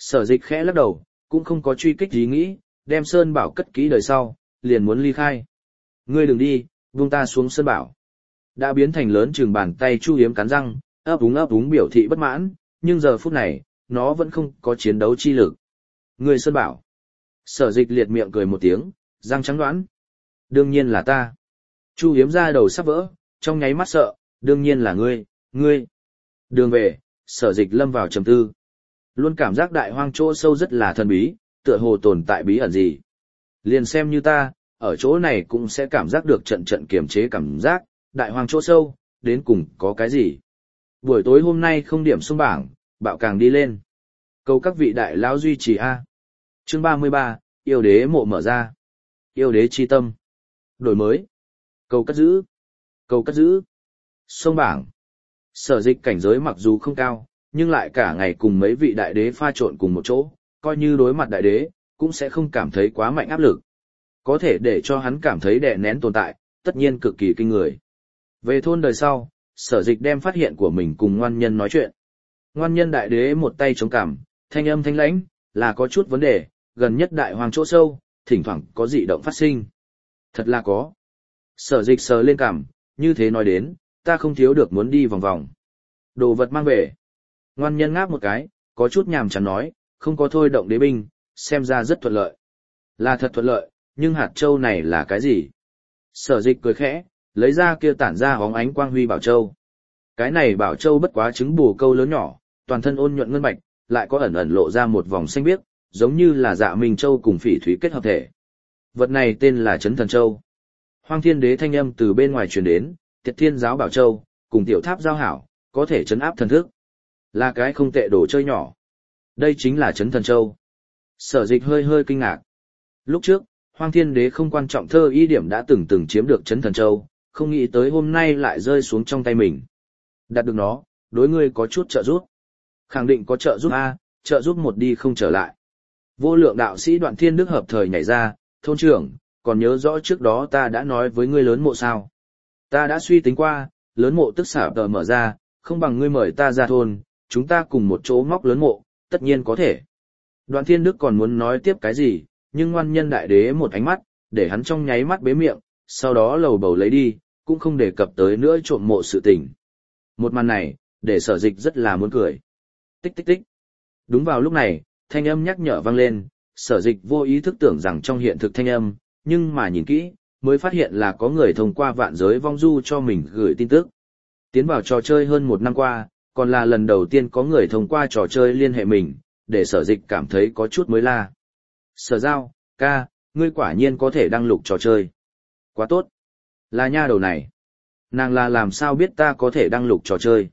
[SPEAKER 1] Sở Dịch khẽ lắc đầu, cũng không có truy kích ý nghĩ, đem Sơn Bảo cất kỹ đời sau, liền muốn ly khai. Ngươi đừng đi, buông ta xuống Sơn Bảo. Đã biến thành lớn chừng bàn tay Chu Hiếm cắn răng, ấp úng biểu thị bất mãn, nhưng giờ phút này, nó vẫn không có chiến đấu chi lực. Ngươi Sơn Bảo. Sở Dịch liệt miệng cười một tiếng, răng trắng đoán. Đương nhiên là ta. Chu Hiếm ra đầu sắp vỡ, trong nháy mắt sợ, đương nhiên là ngươi. Đường về, Sở Dịch lâm vào trầm tư. Luôn cảm giác đại hoang chỗ sâu rất là thần bí, tựa hồ tồn tại bí ẩn gì. Liền xem như ta, ở chỗ này cũng sẽ cảm giác được trận trận kiềm chế cảm giác, đại hoang chỗ sâu, đến cùng có cái gì. Buổi tối hôm nay không điểm xuống bảng, bạo càng đi lên. Cầu các vị đại lão duy trì A. Chương 33, yêu đế mộ mở ra. Yêu đế chi tâm. Đổi mới. Cầu cất giữ. Cầu cất giữ. Sông bảng. Sở Dịch cảnh giới mặc dù không cao, nhưng lại cả ngày cùng mấy vị đại đế pha trộn cùng một chỗ, coi như đối mặt đại đế, cũng sẽ không cảm thấy quá mạnh áp lực. Có thể để cho hắn cảm thấy đè nén tồn tại, tất nhiên cực kỳ kinh người. Về thôn đời sau, Sở Dịch đem phát hiện của mình cùng ngoan nhân nói chuyện. Ngoan nhân đại đế một tay chống cằm, thanh âm thanh lãnh, là có chút vấn đề, gần nhất đại hoàng chỗ sâu, thỉnh thoảng có dị động phát sinh. Thật là có. Sở Dịch sờ lên cằm, như thế nói đến, ta không thiếu được muốn đi vòng vòng. Đồ vật mang về. Ngoan nhân ngáp một cái, có chút nhàm chán nói, không có thôi động đế binh, xem ra rất thuận lợi. Là thật thuận lợi, nhưng hạt châu này là cái gì? Sở Dịch cười khẽ, lấy ra kia tản ra hóng ánh quang huy bảo châu. Cái này bảo châu bất quá trứng bồ câu lớn nhỏ, toàn thân ôn nhuận ngân bạch, lại có ẩn ẩn lộ ra một vòng xanh biếc, giống như là Dạ Minh Châu cùng Phỉ Thúy kết hợp thể. Vật này tên là Chấn Thần Châu. Hoang Thiên Đế thanh âm từ bên ngoài truyền đến, Tiệt Thiên Giáo bảo châu, cùng tiểu tháp giao hảo, có thể trấn áp thần thức. Là cái không tệ đồ chơi nhỏ. Đây chính là Chấn Thần Châu. Sở Dịch hơi kinh ngạc. Lúc trước, Hoang Thiên Đế không quan trọng thơ ý điểm đã từng chiếm được Chấn Thần Châu, không nghĩ tới hôm nay lại rơi xuống trong tay mình. Đạt được nó, đối ngươi có chút trợ giúp. Khẳng định có trợ giúp A, trợ giúp một đi không trở lại. Vô Lượng đạo sĩ Đoạn Thiên Đức hợp thời nhảy ra, thôn trưởng, còn nhớ rõ trước đó ta đã nói với ngươi lớn mộ sao. Ta đã suy tính qua, lớn mộ tức xả tờ mở ra, không bằng ngươi mời ta ra thôn, chúng ta cùng một chỗ móc lớn mộ, tất nhiên có thể. Đoạn Thiên Đức còn muốn nói tiếp cái gì, nhưng ngoan nhân đại đế một ánh mắt, để hắn trong nháy mắt bế miệng, sau đó lầu bầu lấy đi, cũng không đề cập tới nữa trộm mộ sự tình. Một màn này, để Sở Dịch rất là muốn cười. Tích tích tích. Đúng vào lúc này, thanh âm nhắc nhở vang lên, Sở Dịch vô ý thức tưởng rằng trong hiện thực thanh âm, nhưng mà nhìn kỹ, mới phát hiện là có người thông qua vạn giới vong du cho mình gửi tin tức. Tiến vào trò chơi hơn 1 năm qua, còn là lần đầu tiên có người thông qua trò chơi liên hệ mình, để Sở Dịch cảm thấy có chút mới lạ. Sở Giao, ca, ngươi quả nhiên có thể đăng lục trò chơi. Quá tốt. Là nha đầu này. Nàng là làm sao biết ta có thể đăng lục trò chơi.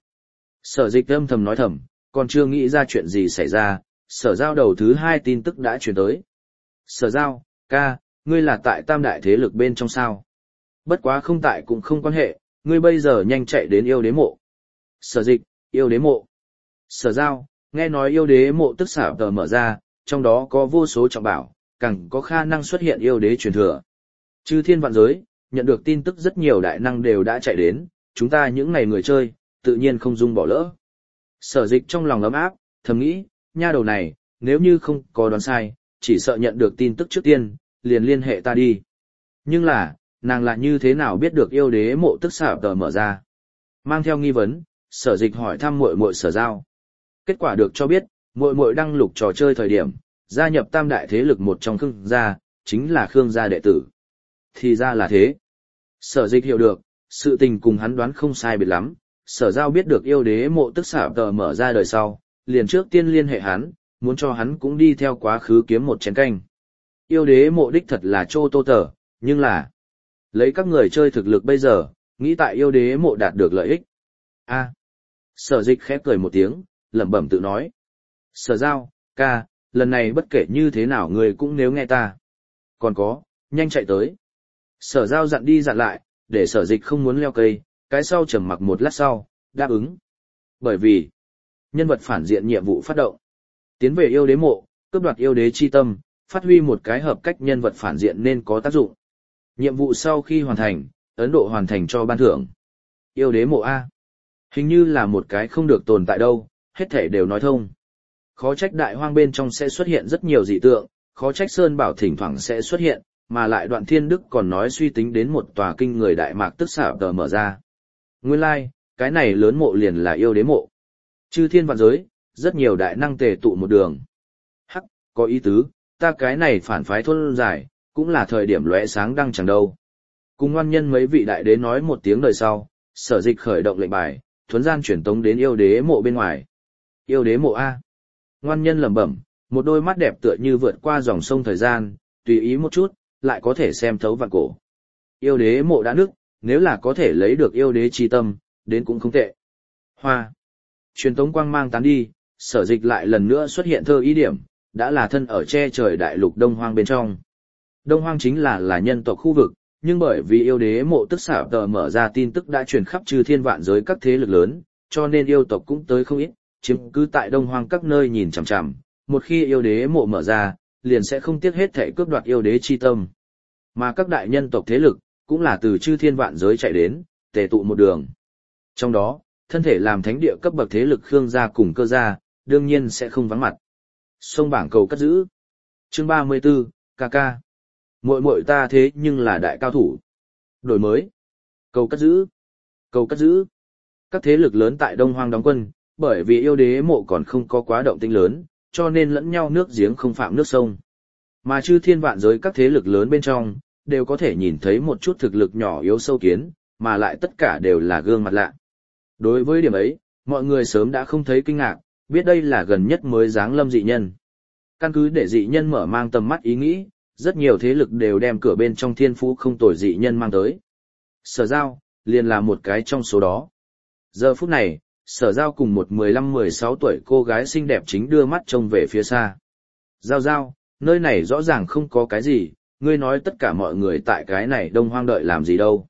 [SPEAKER 1] Sở Dịch âm thầm nói thầm, còn chưa nghĩ ra chuyện gì xảy ra, Sở Giao đầu thứ 2 tin tức đã truyền tới. Sở Giao, ca, ngươi là tại tam đại thế lực bên trong sao. Bất quá không tại cũng không quan hệ, ngươi bây giờ nhanh chạy đến yêu đế mộ. Sở Dịch, yêu đế mộ. Sở Giao, nghe nói yêu đế mộ tức xả tờ mở ra, trong đó có vô số trọng bảo, càng có khả năng xuất hiện yêu đế truyền thừa. Chư thiên vạn giới, nhận được tin tức rất nhiều đại năng đều đã chạy đến, chúng ta những ngày người chơi, tự nhiên không dung bỏ lỡ. Sở Dịch trong lòng ấm áp, thầm nghĩ, nha đầu này, nếu như không có đoán sai, chỉ sợ nhận được tin tức trước tiên, liền liên hệ ta đi. Nhưng là, nàng lại như thế nào biết được yêu đế mộ tức xả tờ mở ra? Mang theo nghi vấn, Sở Dịch hỏi thăm muội muội Sở Giao. Kết quả được cho biết, muội muội đăng lục trò chơi thời điểm, gia nhập tam đại thế lực một trong Khương gia, chính là Khương gia đệ tử. Thì ra là thế. Sở Dịch hiểu được, sự tình cùng hắn đoán không sai biệt lắm, Sở Giao biết được yêu đế mộ tức xả tờ mở ra đời sau, liền trước tiên liên hệ hắn, muốn cho hắn cũng đi theo quá khứ kiếm một chén canh. Yêu đế mộ đích thật là Chô Tô Tờ, nhưng là lấy các người chơi thực lực bây giờ, nghĩ tại yêu đế mộ đạt được lợi ích. Sở Dịch khẽ cười một tiếng, lẩm bẩm tự nói. Sở Giao, ca, lần này bất kể như thế nào người cũng nếu nghe ta. Còn có, nhanh chạy tới. Sở Giao dặn đi dặn lại, để Sở Dịch không muốn leo cây, cái sau trầm mặc một lát sau, đáp ứng. Bởi vì, nhân vật phản diện nhiệm vụ phát động. Tiến về yêu đế mộ, cướp đoạt yêu đế chi tâm, phát huy một cái hợp cách nhân vật phản diện nên có tác dụng. Nhiệm vụ sau khi hoàn thành, Ấn Độ hoàn thành cho ban thưởng. Yêu đế mộ A. Hình như là một cái không được tồn tại đâu, hết thể đều nói thông. Khó trách đại hoang bên trong sẽ xuất hiện rất nhiều dị tượng, khó trách Sơn Bảo thỉnh thoảng sẽ xuất hiện, mà lại Đoạn Thiên Đức còn nói suy tính đến một tòa kinh người đại mạc tức xảo tờ mở ra. Nguyên lai, like, cái này lớn mộ liền là yêu đế mộ. Chư thiên vạn giới, rất nhiều đại năng tề tụ một đường. Hắc, có ý tứ, ta cái này phản phái thôn giải, cũng là thời điểm lóe sáng đăng chẳng đâu. Cùng ngoan nhân mấy vị đại đế nói một tiếng đời sau, Sở Dịch khởi động lệnh bài, thuấn gian chuyển tống đến yêu đế mộ bên ngoài. Yêu đế mộ A. Ngoan nhân lẩm bẩm, một đôi mắt đẹp tựa như vượt qua dòng sông thời gian, tùy ý một chút, lại có thể xem thấu vạn cổ. Yêu đế mộ đã nức, nếu là có thể lấy được yêu đế chi tâm, đến cũng không tệ. Hoa. Truyền tống quang mang tán đi, Sở Dịch lại lần nữa xuất hiện thơ ý điểm, đã là thân ở che trời đại lục Đông Hoang bên trong. Đông Hoang chính là nhân tộc khu vực, nhưng bởi vì yêu đế mộ tức xảo tờ mở ra tin tức đã truyền khắp chư thiên vạn giới các thế lực lớn, cho nên yêu tộc cũng tới không ít, chiếm cứ tại Đông Hoang các nơi nhìn chằm chằm. Một khi yêu đế mộ mở ra, liền sẽ không tiếc hết thể cướp đoạt yêu đế chi tâm. Mà các đại nhân tộc thế lực, cũng là từ chư thiên vạn giới chạy đến, tề tụ một đường. Trong đó, thân thể làm thánh địa cấp bậc thế lực Khương gia cùng Cơ gia, đương nhiên sẽ không vắng mặt. Sông bảng cầu cất giữ. Chương 34, KK. Muội muội ta thế nhưng là đại cao thủ. Đổi mới. Cầu cất giữ. Cầu cất giữ. Các thế lực lớn tại Đông Hoang đóng quân, bởi vì yêu đế mộ còn không có quá động tĩnh lớn, cho nên lẫn nhau nước giếng không phạm nước sông. Mà chư thiên vạn giới các thế lực lớn bên trong, đều có thể nhìn thấy một chút thực lực nhỏ yếu sâu kiến, mà lại tất cả đều là gương mặt lạ. Đối với điểm ấy, mọi người sớm đã không thấy kinh ngạc, biết đây là gần nhất mới giáng lâm dị nhân. Căn cứ để dị nhân mở mang tầm mắt ý nghĩ, rất nhiều thế lực đều đem cửa bên trong thiên phú không tồi dị nhân mang tới. Sở Giao, liền là một cái trong số đó. Giờ phút này, Sở Giao cùng một 15-16 tuổi cô gái xinh đẹp chính đưa mắt trông về phía xa. Giao Giao, nơi này rõ ràng không có cái gì, ngươi nói tất cả mọi người tại cái này Đông Hoang đợi làm gì đâu.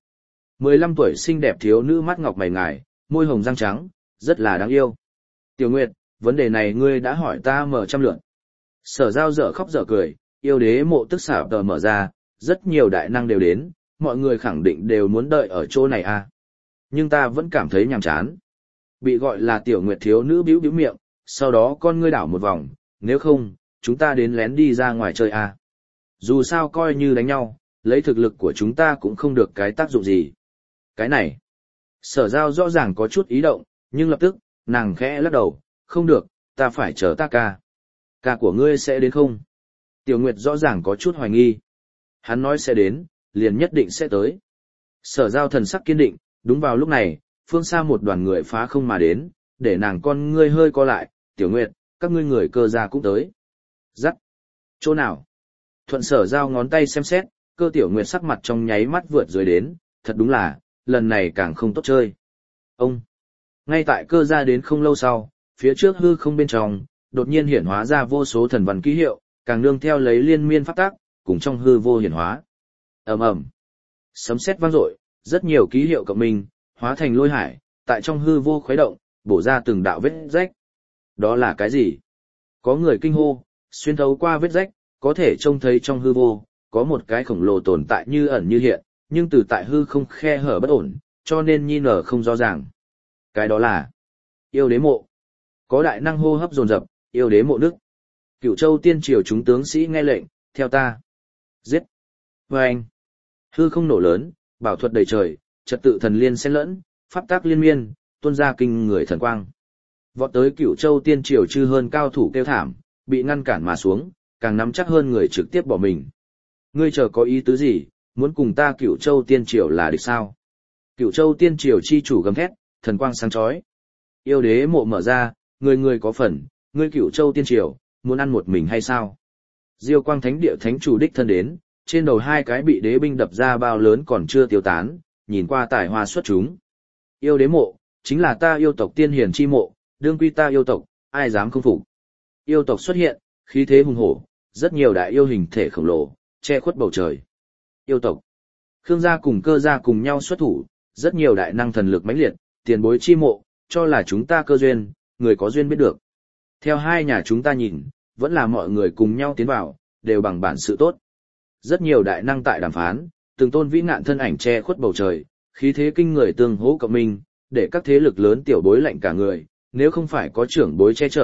[SPEAKER 1] 15 tuổi xinh đẹp thiếu nữ mắt ngọc mày ngài, môi hồng răng trắng, rất là đáng yêu. Tiểu Nguyệt, vấn đề này ngươi đã hỏi ta mở trăm lượt. Sở Giao dở khóc dở cười, yêu đế mộ tức xảo tờ mở ra, rất nhiều đại năng đều đến, mọi người khẳng định đều muốn đợi ở chỗ này à. Nhưng ta vẫn cảm thấy nhàm chán. Bị gọi là Tiểu Nguyệt thiếu nữ bĩu bĩu miệng, sau đó con ngươi đảo một vòng, nếu không, chúng ta đến lén đi ra ngoài chơi à. Dù sao coi như đánh nhau, lấy thực lực của chúng ta cũng không được cái tác dụng gì. Cái này, Sở Giao rõ ràng có chút ý động, nhưng lập tức, nàng khẽ lắc đầu, không được, ta phải chờ ta ca. Ca của ngươi sẽ đến không? Tiểu Nguyệt rõ ràng có chút hoài nghi. Hắn nói sẽ đến, liền nhất định sẽ tới. Sở Giao thần sắc kiên định, đúng vào lúc này, phương xa một đoàn người phá không mà đến, để nàng con ngươi hơi co lại, Tiểu Nguyệt, các ngươi người Cơ gia cũng tới. Dắt. Chỗ nào? Thuận Sở Giao ngón tay xem xét, Cơ Tiểu Nguyệt sắc mặt trong nháy mắt vượt dưới đến, thật đúng là, lần này càng không tốt chơi. Ông. Ngay tại Cơ gia đến không lâu sau, phía trước hư không bên trong, đột nhiên hiển hóa ra vô số thần văn ký hiệu, càng nương theo lấy liên miên pháp tác, cùng trong hư vô hiển hóa. Ầm ầm. Sấm sét vang dội, rất nhiều ký hiệu cộng minh, hóa thành lôi hải, tại trong hư vô khuấy động, bổ ra từng đạo vết rách. Đó là cái gì? Có người kinh hô, xuyên thấu qua vết rách, có thể trông thấy trong hư vô, có một cái khổng lồ tồn tại như ẩn như hiện, nhưng từ tại hư không khe hở bất ổn, cho nên nhi nở không rõ ràng. Cái đó là yêu đế mộ. Có đại năng hô hấp dồn dập, yêu đế mộ đức. Cửu Châu tiên triều chúng tướng sĩ nghe lệnh, theo ta. Giết. Vâng. Hư không nổ lớn, bảo thuật đầy trời, trật tự thần liên xen lẫn, pháp tác liên miên, tuôn ra kinh người thần quang. Vọt tới Cửu Châu tiên triều chư hơn cao thủ kêu thảm, bị ngăn cản mà xuống, càng nắm chắc hơn người trực tiếp bỏ mình. Ngươi chờ có ý tứ gì, muốn cùng ta Cửu Châu tiên triều là địch sao? Cửu Châu tiên triều chi chủ gầm thét, thần quang sáng chói. Yêu đế mộ mở ra, người người có phần, ngươi Cửu Châu tiên triều, muốn ăn một mình hay sao? Diêu Quang Thánh địa thánh chủ đích thân đến, trên đầu hai cái bị đế binh đập ra bao lớn còn chưa tiêu tán, nhìn qua tài hoa xuất chúng. Yêu đế mộ, chính là ta yêu tộc tiên hiền chi mộ, đương quy ta yêu tộc, ai dám không phục. Yêu tộc xuất hiện, khí thế hùng hổ, rất nhiều đại yêu hình thể khổng lồ, che khuất bầu trời. Yêu tộc. Khương gia cùng Cơ gia cùng nhau xuất thủ, rất nhiều đại năng thần lực mãnh liệt, tiền bối chi mộ, cho là chúng ta cơ duyên, người có duyên biết được. Theo hai nhà chúng ta nhìn, vẫn là mọi người cùng nhau tiến vào, đều bằng bản sự tốt. Rất nhiều đại năng tại đàm phán, từng tôn vĩ nạn thân ảnh che khuất bầu trời, khí thế kinh người tương hỗ cộng minh, để các thế lực lớn tiểu bối lạnh cả người, nếu không phải có trưởng bối che chở,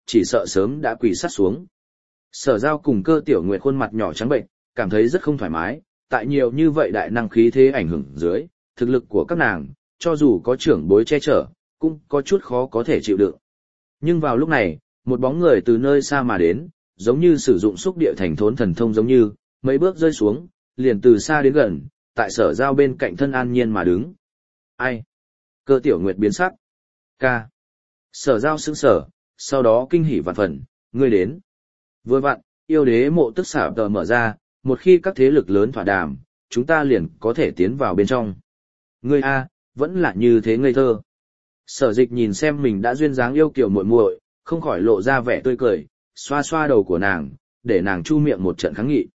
[SPEAKER 1] chỉ sợ sớm đã quỳ sát xuống. Sở Giao cùng Cơ Tiểu Nguyệt khuôn mặt nhỏ trắng bệnh, cảm thấy rất không thoải mái, tại nhiều như vậy đại năng khí thế ảnh hưởng dưới, thực lực của các nàng, cho dù có trưởng bối che chở, cũng có chút khó có thể chịu đựng. Nhưng vào lúc này, một bóng người từ nơi xa mà đến, giống như sử dụng xúc địa thành thốn thần thông giống như, mấy bước rơi xuống, liền từ xa đến gần, tại Sở Giao bên cạnh thân an nhiên mà đứng. Ai? Cơ Tiểu Nguyệt biến sắc. Ca. Sở Giao sững sờ, sau đó kinh hỉ vạn phần, ngươi đến. Vừa vặn, yêu đế mộ tức xả tờ mở ra, một khi các thế lực lớn thỏa đàm, chúng ta liền có thể tiến vào bên trong. Ngươi a, vẫn là như thế ngây thơ. Sở Dịch nhìn xem mình đã duyên dáng yêu kiều muội muội, không khỏi lộ ra vẻ tươi cười, xoa xoa đầu của nàng, để nàng chu miệng một trận kháng nghị.